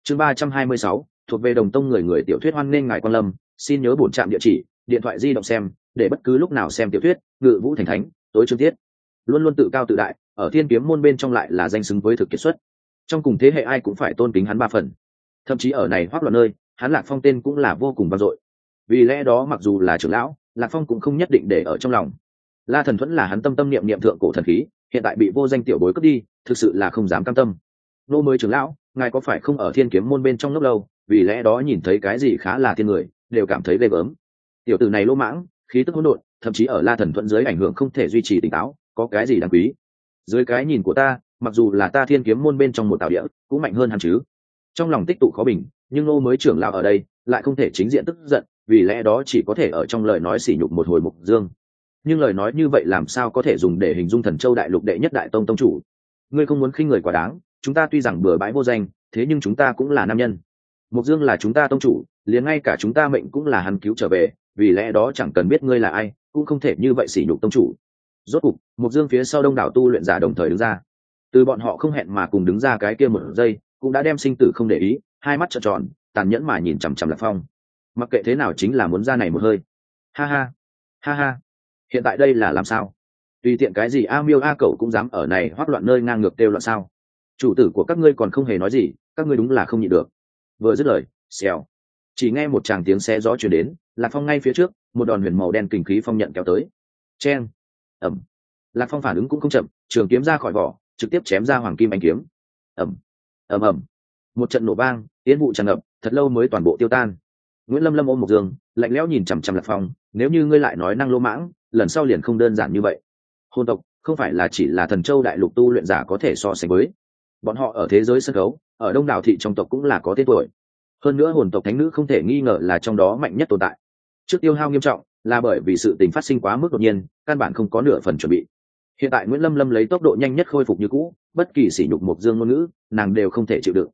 Chương 326, thuộc về Đồng Tông người tiểu thuyết hoan nghênh ngài quan lâm, xin nhớ bổn trạm địa chỉ, điện thoại di động xem, để bất cứ lúc nào xem tiểu thuyết, Ngự Vũ Thành Thánh, tối chương tiết. Luôn luôn tự cao tự đại, ở Thiên Kiếm môn bên trong lại là danh xứng với thực kiệt xuất. Trong cùng thế hệ ai cũng phải tôn kính hắn ba phần. Thậm chí ở này hoắc loạn nơi, hắn Lạc Phong tên cũng là vô cùng vang dội. Vì lẽ đó mặc dù là trưởng lão, Lạc Phong cũng không nhất định để ở trong lòng. La Thần Thuẫn là hắn tâm tâm niệm niệm thượng cổ thần khí, hiện tại bị vô danh tiểu bối cướp đi, thực sự là không dám cam tâm. Nô mới trưởng lão, ngài có phải không ở Thiên Kiếm môn bên trong lúc lâu, vì lẽ đó nhìn thấy cái gì khá là thiên người, đều cảm thấy ghê gớm. Tiểu tử này lỗ mãng, khí tức hỗn độn, thậm chí ở La Thần Thuẫn dưới ảnh hưởng không thể duy trì tỉnh táo, có cái gì đáng quý? Dưới cái nhìn của ta, mặc dù là ta Thiên Kiếm môn bên trong một tạo địa, cũng mạnh hơn hắn chứ. Trong lòng tích tụ khó bình, nhưng nô mới trưởng lão ở đây, lại không thể chính diện tức giận, vì lẽ đó chỉ có thể ở trong lời nói sỉ nhục một hồi Mục Dương. Nhưng lời nói như vậy làm sao có thể dùng để hình dung Thần Châu đại lục đệ nhất đại tông tông chủ? Ngươi không muốn khinh người quá đáng, chúng ta tuy rằng bừa bãi vô danh, thế nhưng chúng ta cũng là nam nhân. Mục Dương là chúng ta tông chủ, liền ngay cả chúng ta mệnh cũng là hắn cứu trở về, vì lẽ đó chẳng cần biết ngươi là ai, cũng không thể như vậy sỉ nhục tông chủ. Rốt cục, Mục Dương phía sau đông đảo tu luyện giả đồng thời đứng ra. Từ bọn họ không hẹn mà cùng đứng ra cái kia một giây, cũng đã đem sinh tử không để ý, hai mắt trợn tròn, tàn nhẫn mà nhìn chằm chằm Lạc Phong. Mặc kệ thế nào chính là muốn ra này một hơi. Ha ha, ha ha. Hiện tại đây là làm sao? Tùy tiện cái gì a miêu a cẩu cũng dám ở này hoắc loạn nơi ngang ngược kêu loạn sao? Chủ tử của các ngươi còn không hề nói gì, các ngươi đúng là không nhịn được. Vừa dứt lời, xèo, chỉ nghe một tràng tiếng xé gió truyền đến, Lạc Phong ngay phía trước, một đòn huyền màu đen kình khí phong nhận kéo tới. Chen, ầm. Lạc Phong phản ứng cũng không chậm, trường kiếm ra khỏi vỏ, trực tiếp chém ra hoàng kim ánh kiếm. Ầm, ầm ầm. Một trận nổ vang, tiến vụ tràn ngập, thật lâu mới toàn bộ tiêu tan. Nguyễn Lâm Lâm ôm Mộc Dương, lạnh lẽo nhìn chằm chằm Lạc Phong, nếu như ngươi lại nói năng lô mãng, lần sau liền không đơn giản như vậy. Hồn tộc không phải là chỉ là Thần Châu đại lục tu luyện giả có thể so sánh với. Bọn họ ở thế giới sân khấu, ở đông đảo thị trong tộc cũng là có tên tuổi. Hơn nữa hồn tộc thánh nữ không thể nghi ngờ là trong đó mạnh nhất tồn tại. Trước tiêu hao nghiêm trọng, là bởi vì sự tình phát sinh quá mức đột nhiên, căn bản không có nửa phần chuẩn bị. Hiện tại Nguyễn Lâm Lâm lấy tốc độ nhanh nhất khôi phục như cũ, bất kỳ sỉ nhục Mộc Dương ngôn ngữ, nàng đều không thể chịu đựng.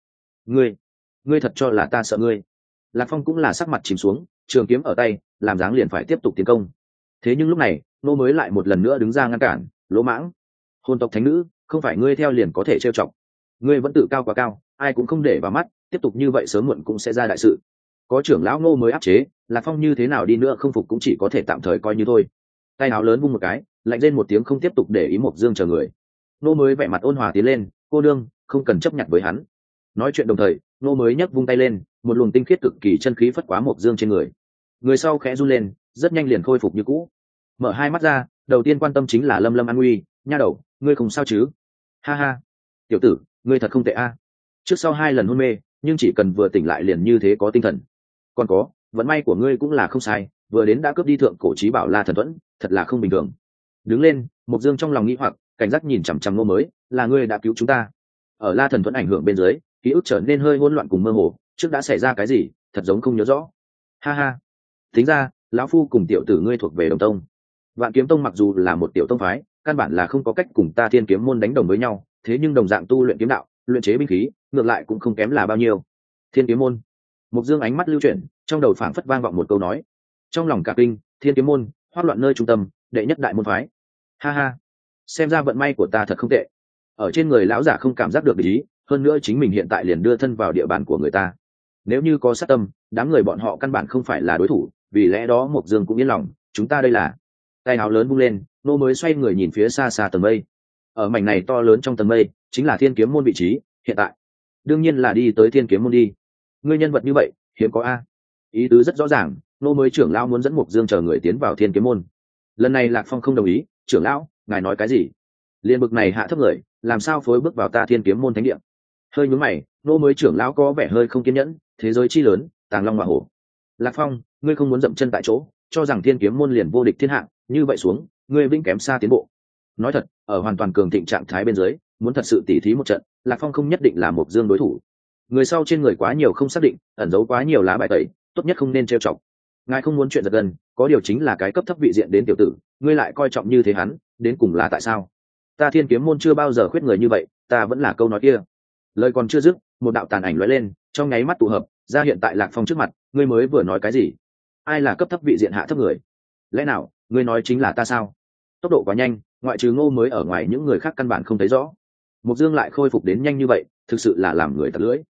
Ngươi thật cho là ta sợ ngươi? Lạc Phong cũng là sắc mặt chìm xuống, trường kiếm ở tay, làm dáng liền phải tiếp tục tiến công. Thế nhưng lúc này, nô mới lại một lần nữa đứng ra ngăn cản, lỗ mãng. Hồn tộc thánh nữ, không phải ngươi theo liền có thể trêu chọc. Ngươi vẫn tự cao quá cao, ai cũng không để vào mắt, tiếp tục như vậy sớm muộn cũng sẽ ra đại sự. Có trưởng lão Ngô mới áp chế, Lạc Phong như thế nào đi nữa không phục cũng chỉ có thể tạm thời coi như thôi. Tay áo lớn vung một cái, lạnh lên một tiếng không tiếp tục để ý Mộc Dương chờ người. Ngô mới vẻ mặt ôn hòa tiến lên, cô đương, không cần chấp nhận với hắn. Nói chuyện đồng thời, Ngô mới nhấc vung tay lên, một luồng tinh khiết cực kỳ chân khí phất quá Mộc Dương trên người. Người sau khẽ run lên, rất nhanh liền khôi phục như cũ. Mở hai mắt ra, đầu tiên quan tâm chính là Lâm Lâm an nguy, nha đầu, ngươi không sao chứ? Ha ha, tiểu tử, ngươi thật không tệ a. Trước sau hai lần hôn mê, nhưng chỉ cần vừa tỉnh lại liền như thế có tinh thần. Còn có, vận may của ngươi cũng là không sai, vừa đến đã cướp đi thượng cổ chí bảo La Thần Thuẫn, thật là không bình thường. Đứng lên, Mộc Dương trong lòng nghĩ hoặc, cảnh giác nhìn chằm chằm Ngô mới, là ngươi đã cứu chúng ta. Ở La Thần Thuẫn ảnh hưởng bên dưới, ký ức trở nên hơi hỗn loạn cùng mơ hồ, trước đã xảy ra cái gì, thật giống không nhớ rõ. Ha ha, tính ra, lão phu cùng tiểu tử ngươi thuộc về Đồng Tông. Vạn Kiếm Tông mặc dù là một tiểu tông phái, căn bản là không có cách cùng ta Thiên Kiếm môn đánh đồng với nhau, thế nhưng đồng dạng tu luyện kiếm đạo, luyện chế binh khí, ngược lại cũng không kém là bao nhiêu. Thiên Kiếm môn. Mộc Dương ánh mắt lưu chuyển, trong đầu phảng phất vang vọng một câu nói. Trong lòng cả kinh, Thiên Kiếm môn, hoắc loạn nơi trung tâm, đệ nhất đại môn phái. Ha ha, xem ra vận may của ta thật không tệ. Ở trên người lão giả không cảm giác được ý, hơn nữa chính mình hiện tại liền đưa thân vào địa bàn của người ta. Nếu như có sát tâm, đám người bọn họ căn bản không phải là đối thủ, vì lẽ đó Mộc Dương cũng yên lòng, chúng ta đây là. Tay áo lớn vung lên, nô mới xoay người nhìn phía xa xa tầng mây. Ở mảnh này to lớn trong tầng mây, chính là Thiên Kiếm môn vị trí, hiện tại. Đương nhiên là đi tới Thiên Kiếm môn đi. Ngươi nhân vật như vậy, hiếm có a. Ý tứ rất rõ ràng, nô mới trưởng lão muốn dẫn Mộc Dương chờ người tiến vào Thiên Kiếm môn. Lần này Lạc Phong không đồng ý, trưởng lão, ngài nói cái gì? Liên bực này hạ thấp người, làm sao phối bước vào ta Thiên Kiếm môn thánh địa? Hơi nhướng mày, nô mới trưởng lão có vẻ hơi không kiên nhẫn, thế giới chi lớn, tàng long hỏa hổ. Lạc Phong, ngươi không muốn dậm chân tại chỗ, cho rằng Thiên Kiếm môn liền vô địch thiên hạ, như vậy xuống, ngươi vĩnh kém xa tiến bộ. Nói thật, ở hoàn toàn cường thịnh trạng thái bên dưới, muốn thật sự tỉ thí một trận, Lạc Phong không nhất định là Mộc Dương đối thủ. Người sau trên người quá nhiều không xác định, ẩn giấu quá nhiều lá bài tẩy, tốt nhất không nên trêu chọc. Ngài không muốn chuyện giật gần, có điều chính là cái cấp thấp vị diện đến tiểu tử, ngươi lại coi trọng như thế hắn, đến cùng là tại sao? Ta Thiên Kiếm môn chưa bao giờ khuyết người như vậy, ta vẫn là câu nói kia. Lời còn chưa dứt, một đạo tàn ảnh lóe lên, trong nháy mắt tụ hợp, ra hiện tại Lạc Phong trước mặt, ngươi mới vừa nói cái gì? Ai là cấp thấp vị diện hạ thấp người? Lẽ nào, ngươi nói chính là ta sao? Tốc độ quá nhanh, ngoại trừ Ngô mới ở ngoài những người khác căn bản không thấy rõ. Mộc Dương lại khôi phục đến nhanh như vậy, thực sự là làm người tật lưỡi.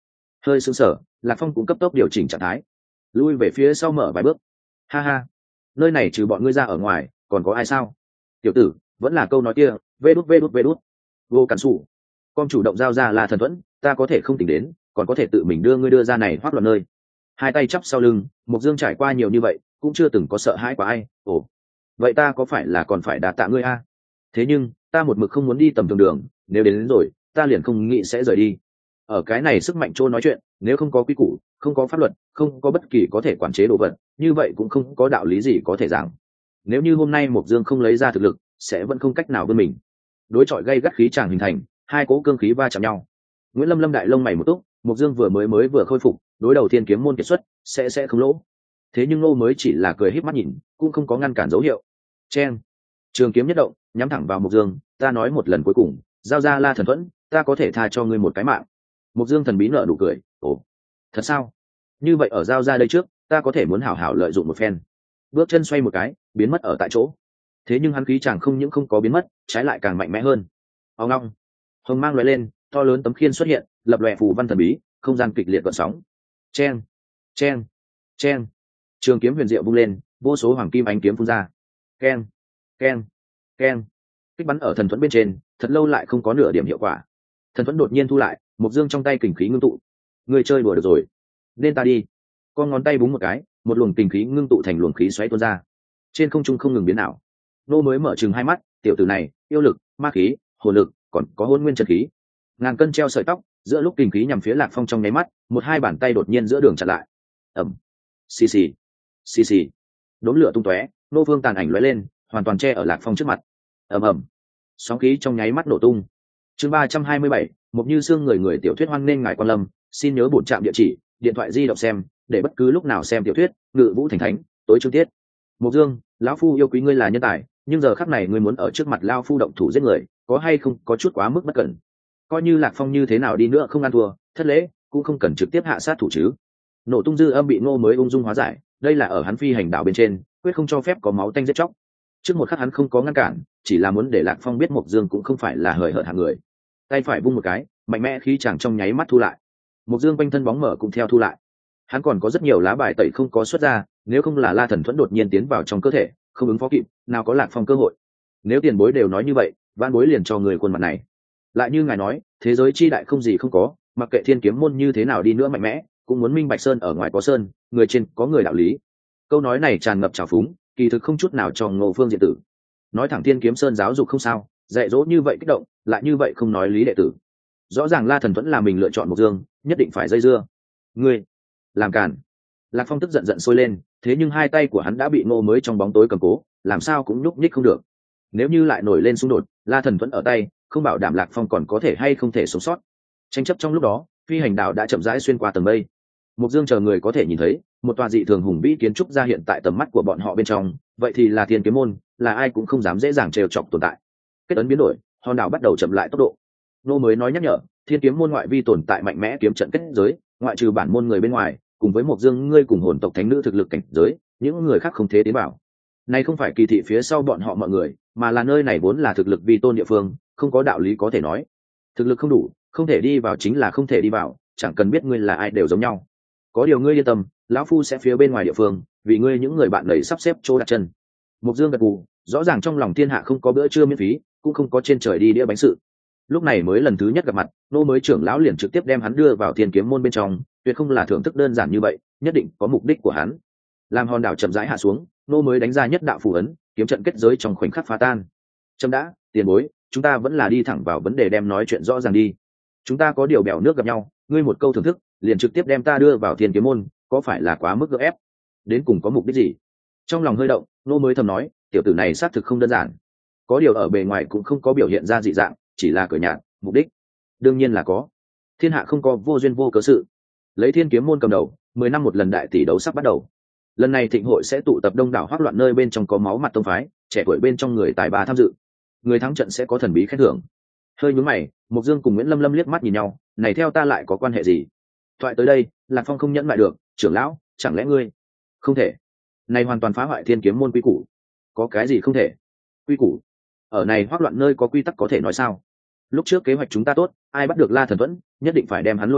hơi sững sờ, Lạc Phong cũng cấp tốc điều chỉnh trạng thái, lui về phía sau mở vài bước. Ha ha, nơi này trừ bọn ngươi ra ở ngoài còn có ai sao? Tiểu tử, vẫn là câu nói kia, vê đút vô cản sủ. Con chủ động giao ra là thần thuẫn, ta có thể không tính đến, còn có thể tự mình đưa ngươi đưa ra này hoác loạn nơi. Hai tay chắp sau lưng, Mộc Dương trải qua nhiều như vậy cũng chưa từng có sợ hãi của ai. Ồ, vậy ta có phải là còn phải đả tạ ngươi a? Thế nhưng ta một mực không muốn đi tầm thường đường, nếu đến rồi ta liền không nghĩ sẽ rời đi. Ở cái này sức mạnh trôi nói chuyện, nếu không có quy củ, không có pháp luật, không có bất kỳ có thể quản chế đồ vật, như vậy cũng không có đạo lý gì có thể giảng. Nếu như hôm nay Mộc Dương không lấy ra thực lực, sẽ vẫn không cách nào vươn mình. Đối chọi gây gắt khí tràng hình thành, hai cỗ cương khí va chạm nhau. Nguyễn Lâm Lâm đại lông mày một túc, Mộc Dương vừa khôi phục, đối đầu Thiên Kiếm môn kiệt xuất, sẽ không lỗ. Thế nhưng Ngô mới chỉ là cười híp mắt nhìn, cũng không có ngăn cản dấu hiệu. Chen, trường kiếm nhất động, nhắm thẳng vào Mộc Dương, ta nói một lần cuối cùng, giao ra La Thần Thuẫn, ta có thể tha cho ngươi một cái mạng. Mộc Dương thần bí nở nụ cười, ồ, thật sao? Như vậy ở giao ra đây trước, ta có thể muốn hảo hảo lợi dụng một phen. Bước chân xoay một cái, biến mất ở tại chỗ. Thế nhưng hắn khí chàng không những không có biến mất, trái lại càng mạnh mẽ hơn. Ông long, hồng mang lóe lên, to lớn tấm khiên xuất hiện, lập lòe phù văn thần bí, không gian kịch liệt gợn sóng. Chen, chen, chen, trường kiếm huyền diệu vung lên, vô số hoàng kim ánh kiếm phun ra. Keng, keng, keng, kích bắn ở thần thuẫn bên trên, thật lâu lại không có nửa điểm hiệu quả. Thần thuẫn đột nhiên thu lại, Mộc Dương trong tay kình khí ngưng tụ. Người chơi đùa được rồi, nên ta đi. Con ngón tay búng một cái, một luồng kình khí ngưng tụ thành luồng khí xoáy tuôn ra, trên không trung không ngừng biến ảo. Nô mới mở trừng hai mắt, tiểu tử này, yêu lực, ma khí, hồn lực, còn có hôn nguyên chân khí. Ngàn cân treo sợi tóc, giữa lúc kình khí nhằm phía Lạc Phong trong nháy mắt, một hai bàn tay đột nhiên giữa đường chặn lại. Ầm, xì xì, xì xì, đốm lửa tung tóe, nô vương tàn ảnh lóe lên, hoàn toàn che ở Lạc Phong trước mặt. Ầm ầm, sóng khí trong nháy mắt nổ tung. Chương 327, một như xương người tiểu thuyết hoan nên ngài quan lâm, xin nhớ bổn trạm địa chỉ, điện thoại di động xem, để bất cứ lúc nào xem tiểu thuyết, Ngự Vũ Thành Thánh, tối chương tiết. Mộc Dương, lão phu yêu quý ngươi là nhân tài, nhưng giờ khắc này ngươi muốn ở trước mặt lão phu động thủ giết người, có hay không có chút quá mức bất cẩn. Coi như Lạc Phong như thế nào đi nữa không ăn thua, thất lễ, cũng không cần trực tiếp hạ sát thủ chứ. Nổ tung dư âm bị Ngô mới ung dung hóa giải, đây là ở hắn phi hành đạo bên trên, quyết không cho phép có máu tanh giết chóc. Trước một khắc hắn không có ngăn cản, chỉ là muốn để Lạc Phong biết Mộc Dương cũng không phải là hời hợt hạng người. Tay phải vung một cái, mạnh mẽ khí chàng trong nháy mắt thu lại. Mộc Dương quanh thân bóng mở cũng theo thu lại. Hắn còn có rất nhiều lá bài tẩy không có xuất ra, nếu không là La Thần Thuẫn đột nhiên tiến vào trong cơ thể, không ứng phó kịp, nào có Lạc Phong cơ hội. Nếu tiền bối đều nói như vậy, vãn bối liền cho người khuôn mặt này. Lại như ngài nói, thế giới chi đại không gì không có, mặc kệ Thiên Kiếm môn như thế nào đi nữa mạnh mẽ, cũng muốn minh bạch sơn ở ngoài có sơn, người trên có người đạo lý. Câu nói này tràn ngập trào phúng, kỳ thực không chút nào cho Ngô Phương diện tử. Nói thẳng Thiên Kiếm Sơn giáo dục không sao, dạy dỗ như vậy kích động, lại như vậy không nói lý đệ tử. Rõ ràng La Thần Thuẫn là mình lựa chọn Mộc Dương, nhất định phải dây dưa. Ngươi làm cản. Lạc Phong tức giận sôi lên, thế nhưng hai tay của hắn đã bị Ngô mới trong bóng tối cầm cố, làm sao cũng nhúc nhích không được. Nếu như lại nổi lên xung đột, La Thần Thuẫn ở tay, không bảo đảm Lạc Phong còn có thể hay không thể sống sót. Tranh chấp trong lúc đó, phi hành đạo đã chậm rãi xuyên qua tầng mây. Mộc Dương chờ người có thể nhìn thấy một tòa dị thường hùng vĩ kiến trúc ra hiện tại tầm mắt của bọn họ bên trong, vậy thì là Thiên Kiếm môn, là ai cũng không dám dễ dàng trêu chọc tồn tại. Kết ấn biến đổi, hòn đảo bắt đầu chậm lại tốc độ. Nô mới nói nhắc nhở, Thiên Kiếm môn ngoại vi tồn tại mạnh mẽ kiếm trận kết giới, ngoại trừ bản môn người bên ngoài, cùng với Mộc Dương ngươi cùng hồn tộc thánh nữ thực lực cảnh giới, những người khác không thể tiến vào. Này không phải kỳ thị phía sau bọn họ mọi người, mà là nơi này vốn là thực lực vi tôn địa phương, không có đạo lý có thể nói. Thực lực không đủ, không thể đi vào chính là không thể đi vào, chẳng cần biết ngươi là ai đều giống nhau. Có điều ngươi yên tâm, lão phu sẽ phía bên ngoài địa phương, vì ngươi những người bạn này sắp xếp chỗ đặt chân. Mộc Dương gật gù, rõ ràng trong lòng thiên hạ không có bữa trưa miễn phí, cũng không có trên trời đi đĩa bánh sự. Lúc này mới lần thứ nhất gặp mặt, nô mới trưởng lão liền trực tiếp đem hắn đưa vào Thiên Kiếm môn bên trong, tuyệt không là thưởng thức đơn giản như vậy, nhất định có mục đích của hắn. Làm hòn đảo chậm rãi hạ xuống, nô mới đánh ra nhất đạo phù ấn, kiếm trận kết giới trong khoảnh khắc phá tan. Chấm đã, tiền bối, chúng ta vẫn là đi thẳng vào vấn đề, đem nói chuyện rõ ràng đi. Chúng ta có điều bèo nước gặp nhau, ngươi một câu thưởng thức, liền trực tiếp đem ta đưa vào Thiên Kiếm môn, có phải là quá mức gượng ép? Đến cùng có mục đích gì? Trong lòng hơi động, nô mới thầm nói, tiểu tử này xác thực không đơn giản. Có điều ở bề ngoài cũng không có biểu hiện ra dị dạng, chỉ là cười nhạt. Mục đích đương nhiên là có, thiên hạ không có vô duyên vô cớ sự. Lấy Thiên Kiếm môn cầm đầu, 10 năm một lần đại tỷ đấu sắp bắt đầu. Lần này thịnh hội sẽ tụ tập đông đảo hoắc loạn nơi bên trong có máu mặt tông phái, trẻ tuổi bên trong người tài ba tham dự. Người thắng trận sẽ có thần bí khen thưởng. Hơi nhướng mày, Mộc Dương cùng Nguyễn Lâm Lâm liếc mắt nhìn nhau, này theo ta lại có quan hệ gì? Thoại tới đây, Lạc Phong không nhẫn lại được, trưởng lão, chẳng lẽ ngươi? Không thể, này hoàn toàn phá hoại Thiên Kiếm môn quy củ. Có cái gì không thể? Quy củ? Ở này hoắc loạn nơi có quy tắc có thể nói sao? Lúc trước kế hoạch chúng ta tốt, ai bắt được La Thần Thuẫn, nhất định phải đem hắn lôi kéo,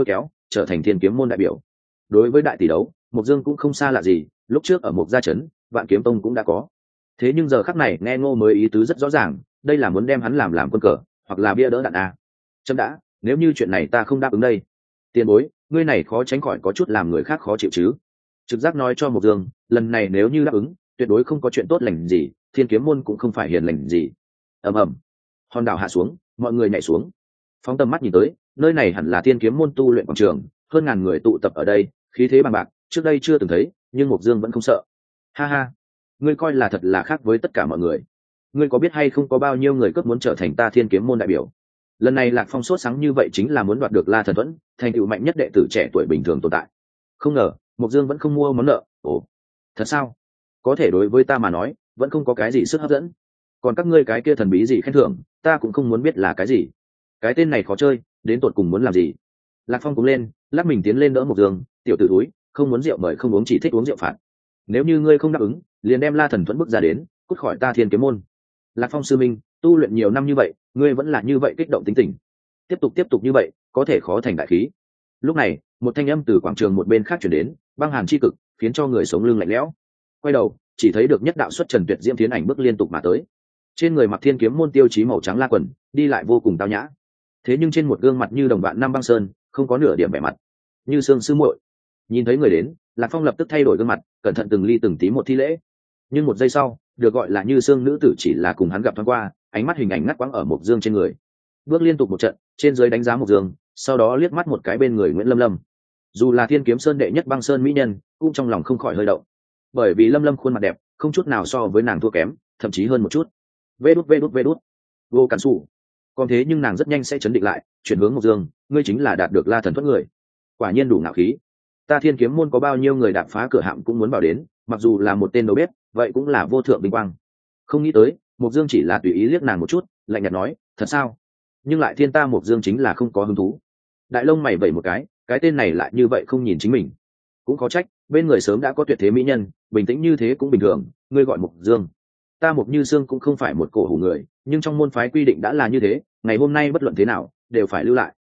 trở thành thiên kiếm môn đại biểu. Đối với đại tỷ đấu, Mộc Dương cũng không xa lạ gì, lúc trước ở Mộc Gia Trấn, Vạn Kiếm Tông cũng đã có. Thế nhưng giờ khắc này nghe Ngô mới ý tứ rất rõ ràng, đây là muốn đem hắn làm quân cờ, hoặc là bia đỡ đạn a. Chấm đã, nếu như chuyện này ta không đáp ứng đây. Tiền bối, ngươi này khó tránh khỏi có chút làm người khác khó chịu chứ. Trực giác nói cho Mộc Dương, lần này nếu như đáp ứng, tuyệt đối không có chuyện tốt lành gì, thiên kiếm môn cũng không phải hiền lành gì. Ầm ầm, hòn đảo hạ xuống, mọi người nhảy xuống, phóng tầm mắt nhìn tới, nơi này hẳn là thiên kiếm môn tu luyện quảng trường, hơn ngàn người tụ tập ở đây, khí thế bằng bạc, trước đây chưa từng thấy, nhưng Mộc Dương vẫn không sợ. Ha ha, ngươi coi là thật là khác với tất cả mọi người. Ngươi có biết hay không có bao nhiêu người cướp muốn trở thành ta thiên kiếm môn đại biểu? Lần này Lạc Phong sốt sáng như vậy chính là muốn đoạt được La Thần Thuẫn, thành tựu mạnh nhất đệ tử trẻ tuổi bình thường tồn tại. Không ngờ, Mộc Dương vẫn không mua món nợ. Ồ, thật sao? Có thể đối với ta mà nói, vẫn không có cái gì sức hấp dẫn. Còn các ngươi cái kia thần bí gì khen thưởng, ta cũng không muốn biết là cái gì. Cái tên này khó chơi, đến tột cùng muốn làm gì? Lạc Phong cũng lên, lắc mình tiến lên đỡ Mộc Dương, tiểu tử túi, không muốn rượu mời không uống, chỉ thích uống rượu phạt. Nếu như ngươi không đáp ứng, liền đem La Thần Thuẫn bước ra đến, cút khỏi ta thiên kiếm môn. Lạc Phong sư minh, tu luyện nhiều năm như vậy, ngươi vẫn là như vậy kích động tính tình. Tiếp tục như vậy, có thể khó thành đại khí. Lúc này, một thanh âm từ quảng trường một bên khác chuyển đến, băng hàn chi cực, khiến cho người sống lưng lạnh lẽo. Quay đầu, chỉ thấy được nhất đạo xuất trần tuyệt diễm tiến ảnh bước liên tục mà tới. Trên người mặc thiên kiếm môn tiêu chí màu trắng la quần, đi lại vô cùng tao nhã. Thế nhưng trên một gương mặt như đồng bạn Nam Băng Sơn, không có nửa điểm vẻ mặt. Như Sương sư muội. Nhìn thấy người đến, Lạc Phong lập tức thay đổi gương mặt, cẩn thận từng ly từng tí một thi lễ. Nhưng một giây sau, được gọi là Như Sương nữ tử chỉ là cùng hắn gặp thoáng qua, ánh mắt hình ảnh ngắt quãng ở Mộc Dương trên người. Bước liên tục một trận, trên dưới đánh giá Mộc Dương, sau đó liếc mắt một cái bên người Nguyễn Lâm Lâm. Dù là Thiên Kiếm Sơn đệ nhất băng sơn mỹ nhân, cũng trong lòng không khỏi hơi động. Bởi vì Lâm Lâm khuôn mặt đẹp, không chút nào so với nàng thua kém, thậm chí hơn một chút. Vê đút. Vô Cản Sủ. Còn thế nhưng nàng rất nhanh sẽ chấn định lại, chuyển hướng Mộc Dương, ngươi chính là đạt được La Thần Thuẫn người. Quả nhiên đủ ngạo khí. Ta Thiên Kiếm môn có bao nhiêu người đạp phá cửa hạm cũng muốn vào đến, mặc dù là một tên đầu bếp, vậy cũng là vô thượng vinh quang. Không nghĩ tới, Mộc Dương chỉ là tùy ý liếc nàng một chút, lạnh nhạt nói, thật sao? Nhưng lại thiên ta Mộc Dương chính là không có hứng thú. Đại lông mày vẩy một cái tên này lại như vậy không nhìn chính mình. Cũng có trách, bên người sớm đã có tuyệt thế mỹ nhân, bình tĩnh như thế cũng bình thường, ngươi gọi Mộc Dương. Ta Mộc Như Sương cũng không phải một cổ hủ người, nhưng trong môn phái quy định đã là như thế, ngày hôm nay bất luận thế nào, đều phải lưu lại.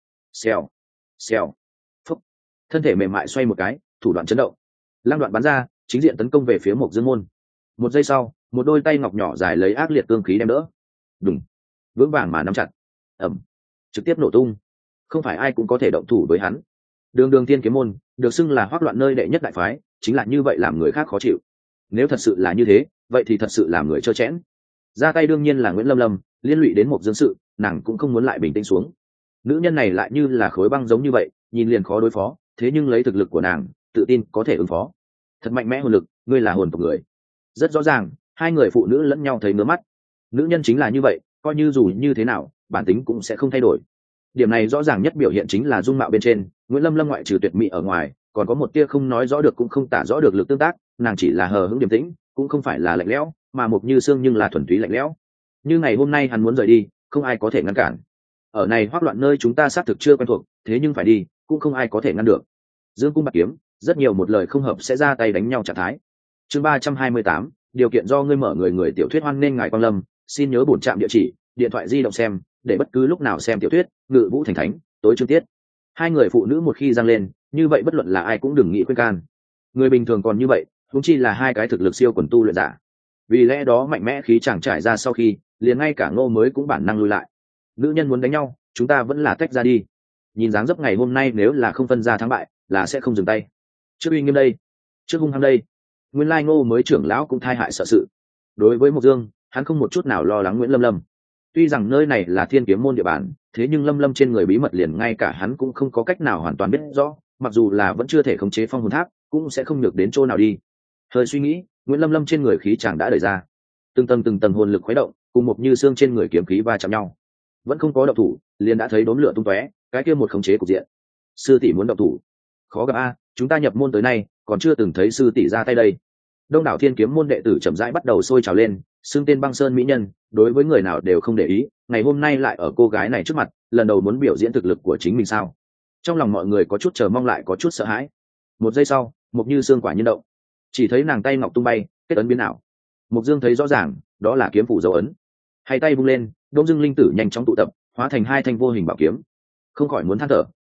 Xèo. Phúc. Thân thể mềm mại xoay một cái, thủ đoạn chấn động. Lăng đoạn bắn ra, chính diện tấn công về phía Mộc Dương môn. Một giây sau, một đôi tay ngọc nhỏ dài lấy ác liệt cương khí đem đỡ. Đùng. Vững vàng mà nắm chặt. Ầm. Trực tiếp nổ tung. Không phải ai cũng có thể động thủ với hắn. Đường Thiên Kiếm môn, được xưng là hoắc loạn nơi đệ nhất đại phái, chính là như vậy làm người khác khó chịu. Nếu thật sự là như thế, vậy thì thật sự làm người trơ chẽn. Ra tay đương nhiên là Nguyễn Lâm Lâm, liên lụy đến Mộc Dương sự, nàng cũng không muốn lại bình tĩnh xuống. Nữ nhân này lại như là khối băng giống như vậy, nhìn liền khó đối phó, thế nhưng lấy thực lực của nàng, tự tin có thể ứng phó. Thật mạnh mẽ hồn lực, ngươi là hồn tộc người. Rất rõ ràng, hai người phụ nữ lẫn nhau thấy ngứa mắt. Nữ nhân chính là như vậy, coi như dù như thế nào, bản tính cũng sẽ không thay đổi. Điểm này rõ ràng nhất biểu hiện chính là dung mạo bên trên, Nguyễn Lâm Lâm ngoại trừ tuyệt mỹ ở ngoài, còn có một tia không nói rõ được cũng không tả rõ được lực tương tác, nàng chỉ là hờ hững điềm tĩnh, cũng không phải là lạnh lẽo, mà Mộc Như Sương nhưng là thuần túy lạnh lẽo. Như ngày hôm nay hắn muốn rời đi, không ai có thể ngăn cản. Ở này hoắc loạn nơi chúng ta xác thực chưa quen thuộc, thế nhưng phải đi, cũng không ai có thể ngăn được. Dương cung bạc kiếm, rất nhiều một lời không hợp sẽ ra tay đánh nhau trạng thái. Chương 328, điều kiện do ngươi mở người tiểu thuyết hoan nên ngài Quang Lâm, xin nhớ bổn trạm địa chỉ, điện thoại di động xem, để bất cứ lúc nào xem tiểu thuyết, Ngự Vũ Thành Thánh, tối chương tiết. Hai người phụ nữ một khi giăng lên, như vậy bất luận là ai cũng đừng nghĩ khuyên can. Người bình thường còn như vậy, huống chi là hai cái thực lực siêu quần tu luyện giả. Vì lẽ đó mạnh mẽ khí chẳng trải ra sau khi, liền ngay cả Ngô mới cũng bản năng lui lại. Nữ nhân muốn đánh nhau, chúng ta vẫn là tách ra đi. Nhìn dáng dấp ngày hôm nay nếu là không phân ra thắng bại, là sẽ không dừng tay. Trước uy nghiêm đây, trước hung hăng đây. Nguyên lai Ngô mới trưởng lão cũng thai hại sợ sự. Đối với Mộc Dương, hắn không một chút nào lo lắng Nguyễn Lâm Lâm. Tuy rằng nơi này là Thiên Kiếm môn địa bàn, thế nhưng Lâm Lâm trên người bí mật liền ngay cả hắn cũng không có cách nào hoàn toàn biết rõ, mặc dù là vẫn chưa thể khống chế phong hồn tháp, cũng sẽ không nhược đến chỗ nào đi. Hơi suy nghĩ, Nguyễn Lâm Lâm trên người khí chàng đã đẩy ra, từng tầng hồn lực khuấy động, cùng Mộc Như Sương trên người kiếm khí va chạm nhau. Vẫn không có động thủ, liền đã thấy đốm lửa tung tóe, cái kia một khống chế cục diện. Sư tỷ muốn động thủ, khó gặp a, chúng ta nhập môn tới nay, còn chưa từng thấy sư tỷ ra tay đây. Đông đảo Thiên Kiếm môn đệ tử chậm rãi bắt đầu sôi trào lên, xưng tên băng sơn mỹ nhân, đối với người nào đều không để ý, ngày hôm nay lại ở cô gái này trước mặt, lần đầu muốn biểu diễn thực lực của chính mình sao? Trong lòng mọi người có chút chờ mong lại có chút sợ hãi. Một giây sau, Mộc Như Sương quả nhiên động, chỉ thấy nàng tay ngọc tung bay, kết ấn biến ảo. Mộc Dương thấy rõ ràng, đó là kiếm phủ dấu ấn. Hai tay vung lên, đông dương linh tử nhanh chóng tụ tập, hóa thành hai thanh vô hình bảo kiếm. Không khỏi muốn than thở,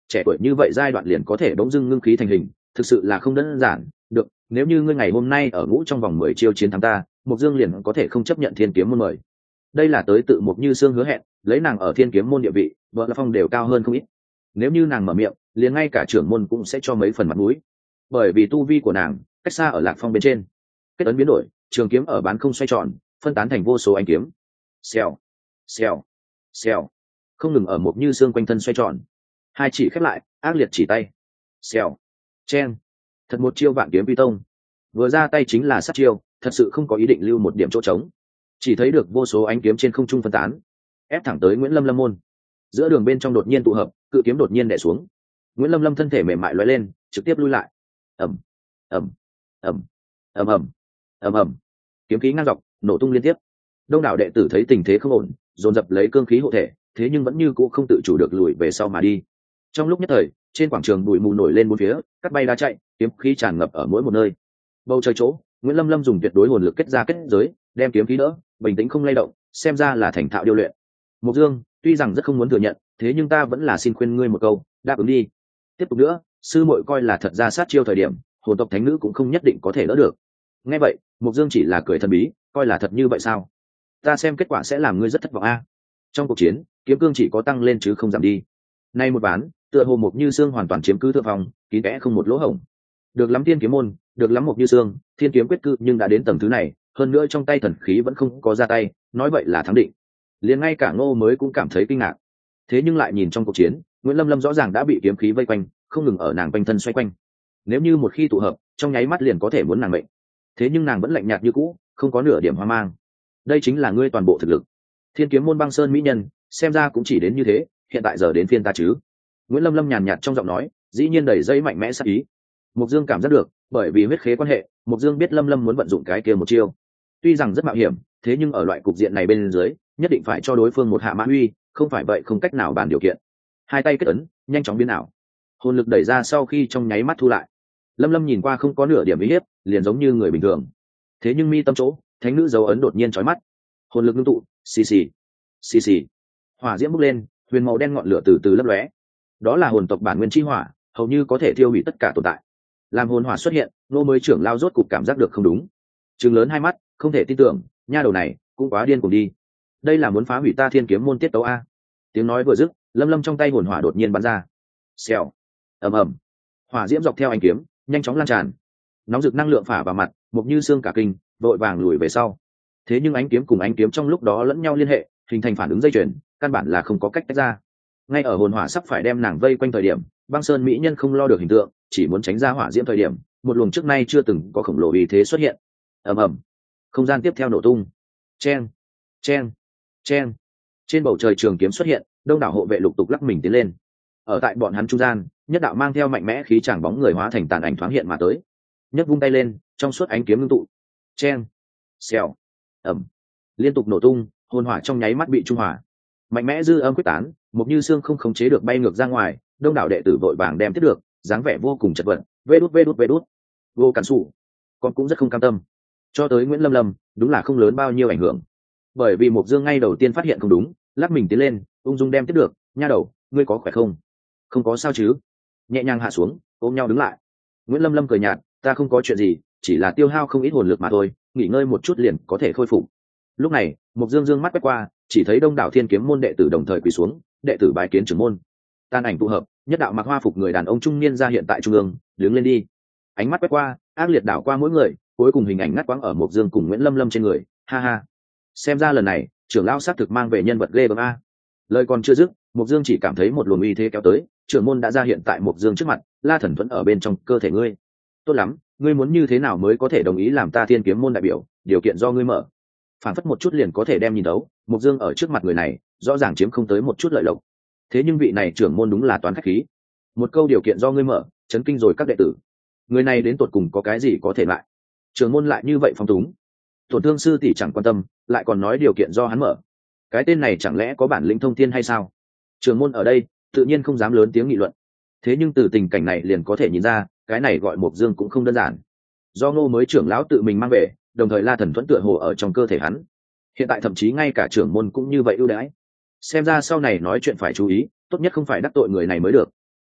trẻ tuổi như vậy giai đoạn liền có thể bỗng dưng ngưng khí thành hình, thực sự là không đơn giản. Được, nếu như ngươi ngày hôm nay ở ngũ trong vòng 10 chiêu chiến thắng ta, Mộc Dương liền có thể không chấp nhận Thiên Kiếm môn mời. Đây là tới tự Mộc Như Sương hứa hẹn, lấy nàng ở Thiên Kiếm môn địa vị, vợ là phong đều cao hơn không ít. Nếu như nàng mở miệng, liền ngay cả trưởng môn cũng sẽ cho mấy phần mặt mũi. Bởi vì tu vi của nàng cách xa ở Lạc Phong bên trên. Kết ấn biến đổi, trường kiếm ở bán không xoay tròn, phân tán thành vô số ánh kiếm. Xèo, xèo, xèo, không ngừng ở Mộc Như Sương quanh thân xoay tròn. Hai chỉ khép lại, ác liệt chỉ tay. Xèo, chen, thật một chiêu vạn kiếm vi tông. Vừa ra tay chính là sát chiêu, thật sự không có ý định lưu một điểm chỗ trống. Chỉ thấy được vô số ánh kiếm trên không trung phân tán, ép thẳng tới Nguyễn Lâm Lâm môn. Giữa đường bên trong đột nhiên tụ hợp, cự kiếm đột nhiên đè xuống. Nguyễn Lâm Lâm thân thể mềm mại lóe lên, trực tiếp lui lại. Ầm, ầm, ầm, ầm ầm, ầm ầm, kiếm khí ngang dọc, nổ tung liên tiếp. Đông đảo đệ tử thấy tình thế không ổn, dồn dập lấy cương khí hộ thể, thế nhưng vẫn như cũ không tự chủ được lùi về sau mà đi. Trong lúc nhất thời, trên quảng trường bụi mù nổi lên bốn phía, cắt bay đá chạy, kiếm khí tràn ngập ở mỗi một nơi. Bầu trời chỗ, Nguyễn Lâm Lâm dùng tuyệt đối hồn lực kết ra kết giới, đem kiếm khí đỡ, bình tĩnh không lay động, xem ra là thành thạo điêu luyện. Mộc Dương, tuy rằng rất không muốn thừa nhận, thế nhưng ta vẫn là xin khuyên ngươi một câu, đáp ứng đi. Tiếp tục nữa, sư muội coi là thật ra sát chiêu thời điểm, hồn tộc thánh nữ cũng không nhất định có thể đỡ được. Nghe vậy, Mộc Dương chỉ là cười thần bí, coi là thật như vậy sao? Ta xem kết quả sẽ làm ngươi rất thất vọng a. Trong cuộc chiến, kiếm cương chỉ có tăng lên chứ không giảm đi. Nay một ván, tựa hồ Mộc Như Sương hoàn toàn chiếm cứ thượng phòng, kín kẽ không một lỗ hổng. Được lắm Thiên Kiếm môn, được lắm Mộc Như Sương, Thiên Kiếm quyết cư nhưng đã đến tầng thứ này, hơn nữa trong tay thần khí vẫn không có ra tay, nói vậy là thắng định. Liền ngay cả Ngô mới cũng cảm thấy kinh ngạc. Thế nhưng lại nhìn trong cuộc chiến, Nguyễn Lâm Lâm rõ ràng đã bị kiếm khí vây quanh, không ngừng ở nàng quanh thân xoay quanh. Nếu như một khi tụ hợp, trong nháy mắt liền có thể muốn nàng mệnh. Thế nhưng nàng vẫn lạnh nhạt như cũ, không có nửa điểm hoang mang. Đây chính là ngươi toàn bộ thực lực. Thiên Kiếm môn Băng Sơn mỹ nhân, xem ra cũng chỉ đến như thế, hiện tại giờ đến phiên ta chứ. Nguyễn Lâm Lâm nhàn nhạt trong giọng nói, dĩ nhiên đầy dây mạnh mẽ sát ý. Mộc Dương cảm giác được, bởi vì huyết khế quan hệ, Mộc Dương biết Lâm Lâm muốn vận dụng cái kia một chiêu. Tuy rằng rất mạo hiểm, thế nhưng ở loại cục diện này bên dưới, nhất định phải cho đối phương một hạ mã uy, không phải vậy không cách nào bàn điều kiện. Hai tay kết ấn, nhanh chóng biến ảo. Hồn lực đẩy ra sau khi trong nháy mắt thu lại. Lâm Lâm nhìn qua không có nửa điểm uy hiếp, liền giống như người bình thường. Thế nhưng mi tâm chỗ, thánh nữ dấu ấn đột nhiên chói mắt. Hồn lực ngưng tụ, xì xì, xì xì. Hỏa diễm bốc lên, huyền màu đen ngọn lửa từ từ lấp lóe. Đó là hồn tộc bản nguyên chi hỏa, hầu như có thể thiêu hủy tất cả tồn tại. Làm hồn hỏa xuất hiện, Nô mới trưởng lao rốt cục cảm giác được không đúng. Trừng lớn hai mắt, không thể tin tưởng, nha đầu này cũng quá điên cùng đi. Đây là muốn phá hủy ta Thiên Kiếm môn tiết tấu a. Tiếng nói vừa dứt, Lâm Lâm trong tay hồn hỏa đột nhiên bắn ra. Xèo, ầm ầm. Hỏa diễm dọc theo ánh kiếm, nhanh chóng lan tràn. Nóng rực năng lượng phả vào mặt, Mộc Như Sương cả kinh, vội vàng lùi về sau. Thế nhưng ánh kiếm cùng ánh kiếm trong lúc đó lẫn nhau liên hệ, hình thành phản ứng dây chuyền, căn bản là không có cách tách ra. Ngay ở hồn hỏa sắp phải đem nàng vây quanh thời điểm, Băng Sơn mỹ nhân không lo được hình tượng, chỉ muốn tránh ra hỏa diễm thời điểm, một luồng trước nay chưa từng có khổng lồ uy thế xuất hiện. Ầm ầm. Không gian tiếp theo nổ tung. Chen, chen, chen. Trên bầu trời trường kiếm xuất hiện, đông đảo hộ vệ lục tục lắc mình tiến lên. Ở tại bọn hắn trung gian, nhất đạo mang theo mạnh mẽ khí tràng bóng người hóa thành tàn ảnh thoáng hiện mà tới. Nhất vung tay lên, trong suốt ánh kiếm ngưng tụ. Chen, xèo, ầm. Liên tục nổ tung, hồn hỏa trong nháy mắt bị trung hỏa. Mạnh mẽ dư âm quyết tán, Mộc Như Sương không khống chế được bay ngược ra ngoài, đông đảo đệ tử vội vàng đem tiếp được, dáng vẻ vô cùng chật vật. Vê đút. Vô cản sủ. Con cũng rất không cam tâm. Cho tới Nguyễn Lâm Lâm, đúng là không lớn bao nhiêu ảnh hưởng. Bởi vì Mộc Dương ngay đầu tiên phát hiện không đúng, lắc mình tiến lên, ung dung đem tiếp được. Nha đầu, ngươi có khỏe không? Không có sao chứ? Nhẹ nhàng hạ xuống, ôm nhau đứng lại. Nguyễn Lâm Lâm cười nhạt, ta không có chuyện gì, chỉ là tiêu hao không ít hồn lực mà thôi, nghỉ ngơi một chút liền có thể khôi phục. Lúc này, Mộc Dương dương mắt quét qua, chỉ thấy đông đảo Thiên Kiếm môn đệ tử đồng thời quỳ xuống, đệ tử bái kiến trưởng môn. Tan ảnh tụ hợp, nhất đạo mặc hoa phục người đàn ông trung niên ra hiện tại trung ương, đứng lên đi. Ánh mắt quét qua, ác liệt đảo qua mỗi người, cuối cùng hình ảnh ngắt quãng ở Mộc Dương cùng Nguyễn Lâm Lâm trên người. Ha ha, xem ra lần này trưởng lão xác thực mang về nhân vật ghê gớm a. Lời còn chưa dứt, Mộc Dương chỉ cảm thấy một luồng uy thế kéo tới, trưởng môn đã ra hiện tại Mộc Dương trước mặt, La Thần Thuẫn ở bên trong cơ thể ngươi. Tốt lắm, ngươi muốn như thế nào mới có thể đồng ý làm ta Thiên Kiếm môn đại biểu, điều kiện do ngươi mở. Phản phất một chút liền có thể đem nhìn đấu, Mộc Dương ở trước mặt người này, rõ ràng chiếm không tới một chút lợi lộc. Thế nhưng vị này trưởng môn đúng là toán khách khí. Một câu điều kiện do ngươi mở, chấn kinh rồi các đệ tử. Người này đến tột cùng có cái gì có thể lại? Trưởng môn lại như vậy phong túng. Tổn thương sư tỷ chẳng quan tâm, lại còn nói điều kiện do hắn mở. Cái tên này chẳng lẽ có bản lĩnh thông thiên hay sao? Trưởng môn ở đây, tự nhiên không dám lớn tiếng nghị luận. Thế nhưng từ tình cảnh này liền có thể nhìn ra, cái này gọi Mộc Dương cũng không đơn giản. Do Ngô mới trưởng lão tự mình mang về, đồng thời La Thần Thuẫn tựa hồ ở trong cơ thể hắn. Hiện tại thậm chí ngay cả trưởng môn cũng như vậy ưu đãi. Xem ra sau này nói chuyện phải chú ý, tốt nhất không phải đắc tội người này mới được.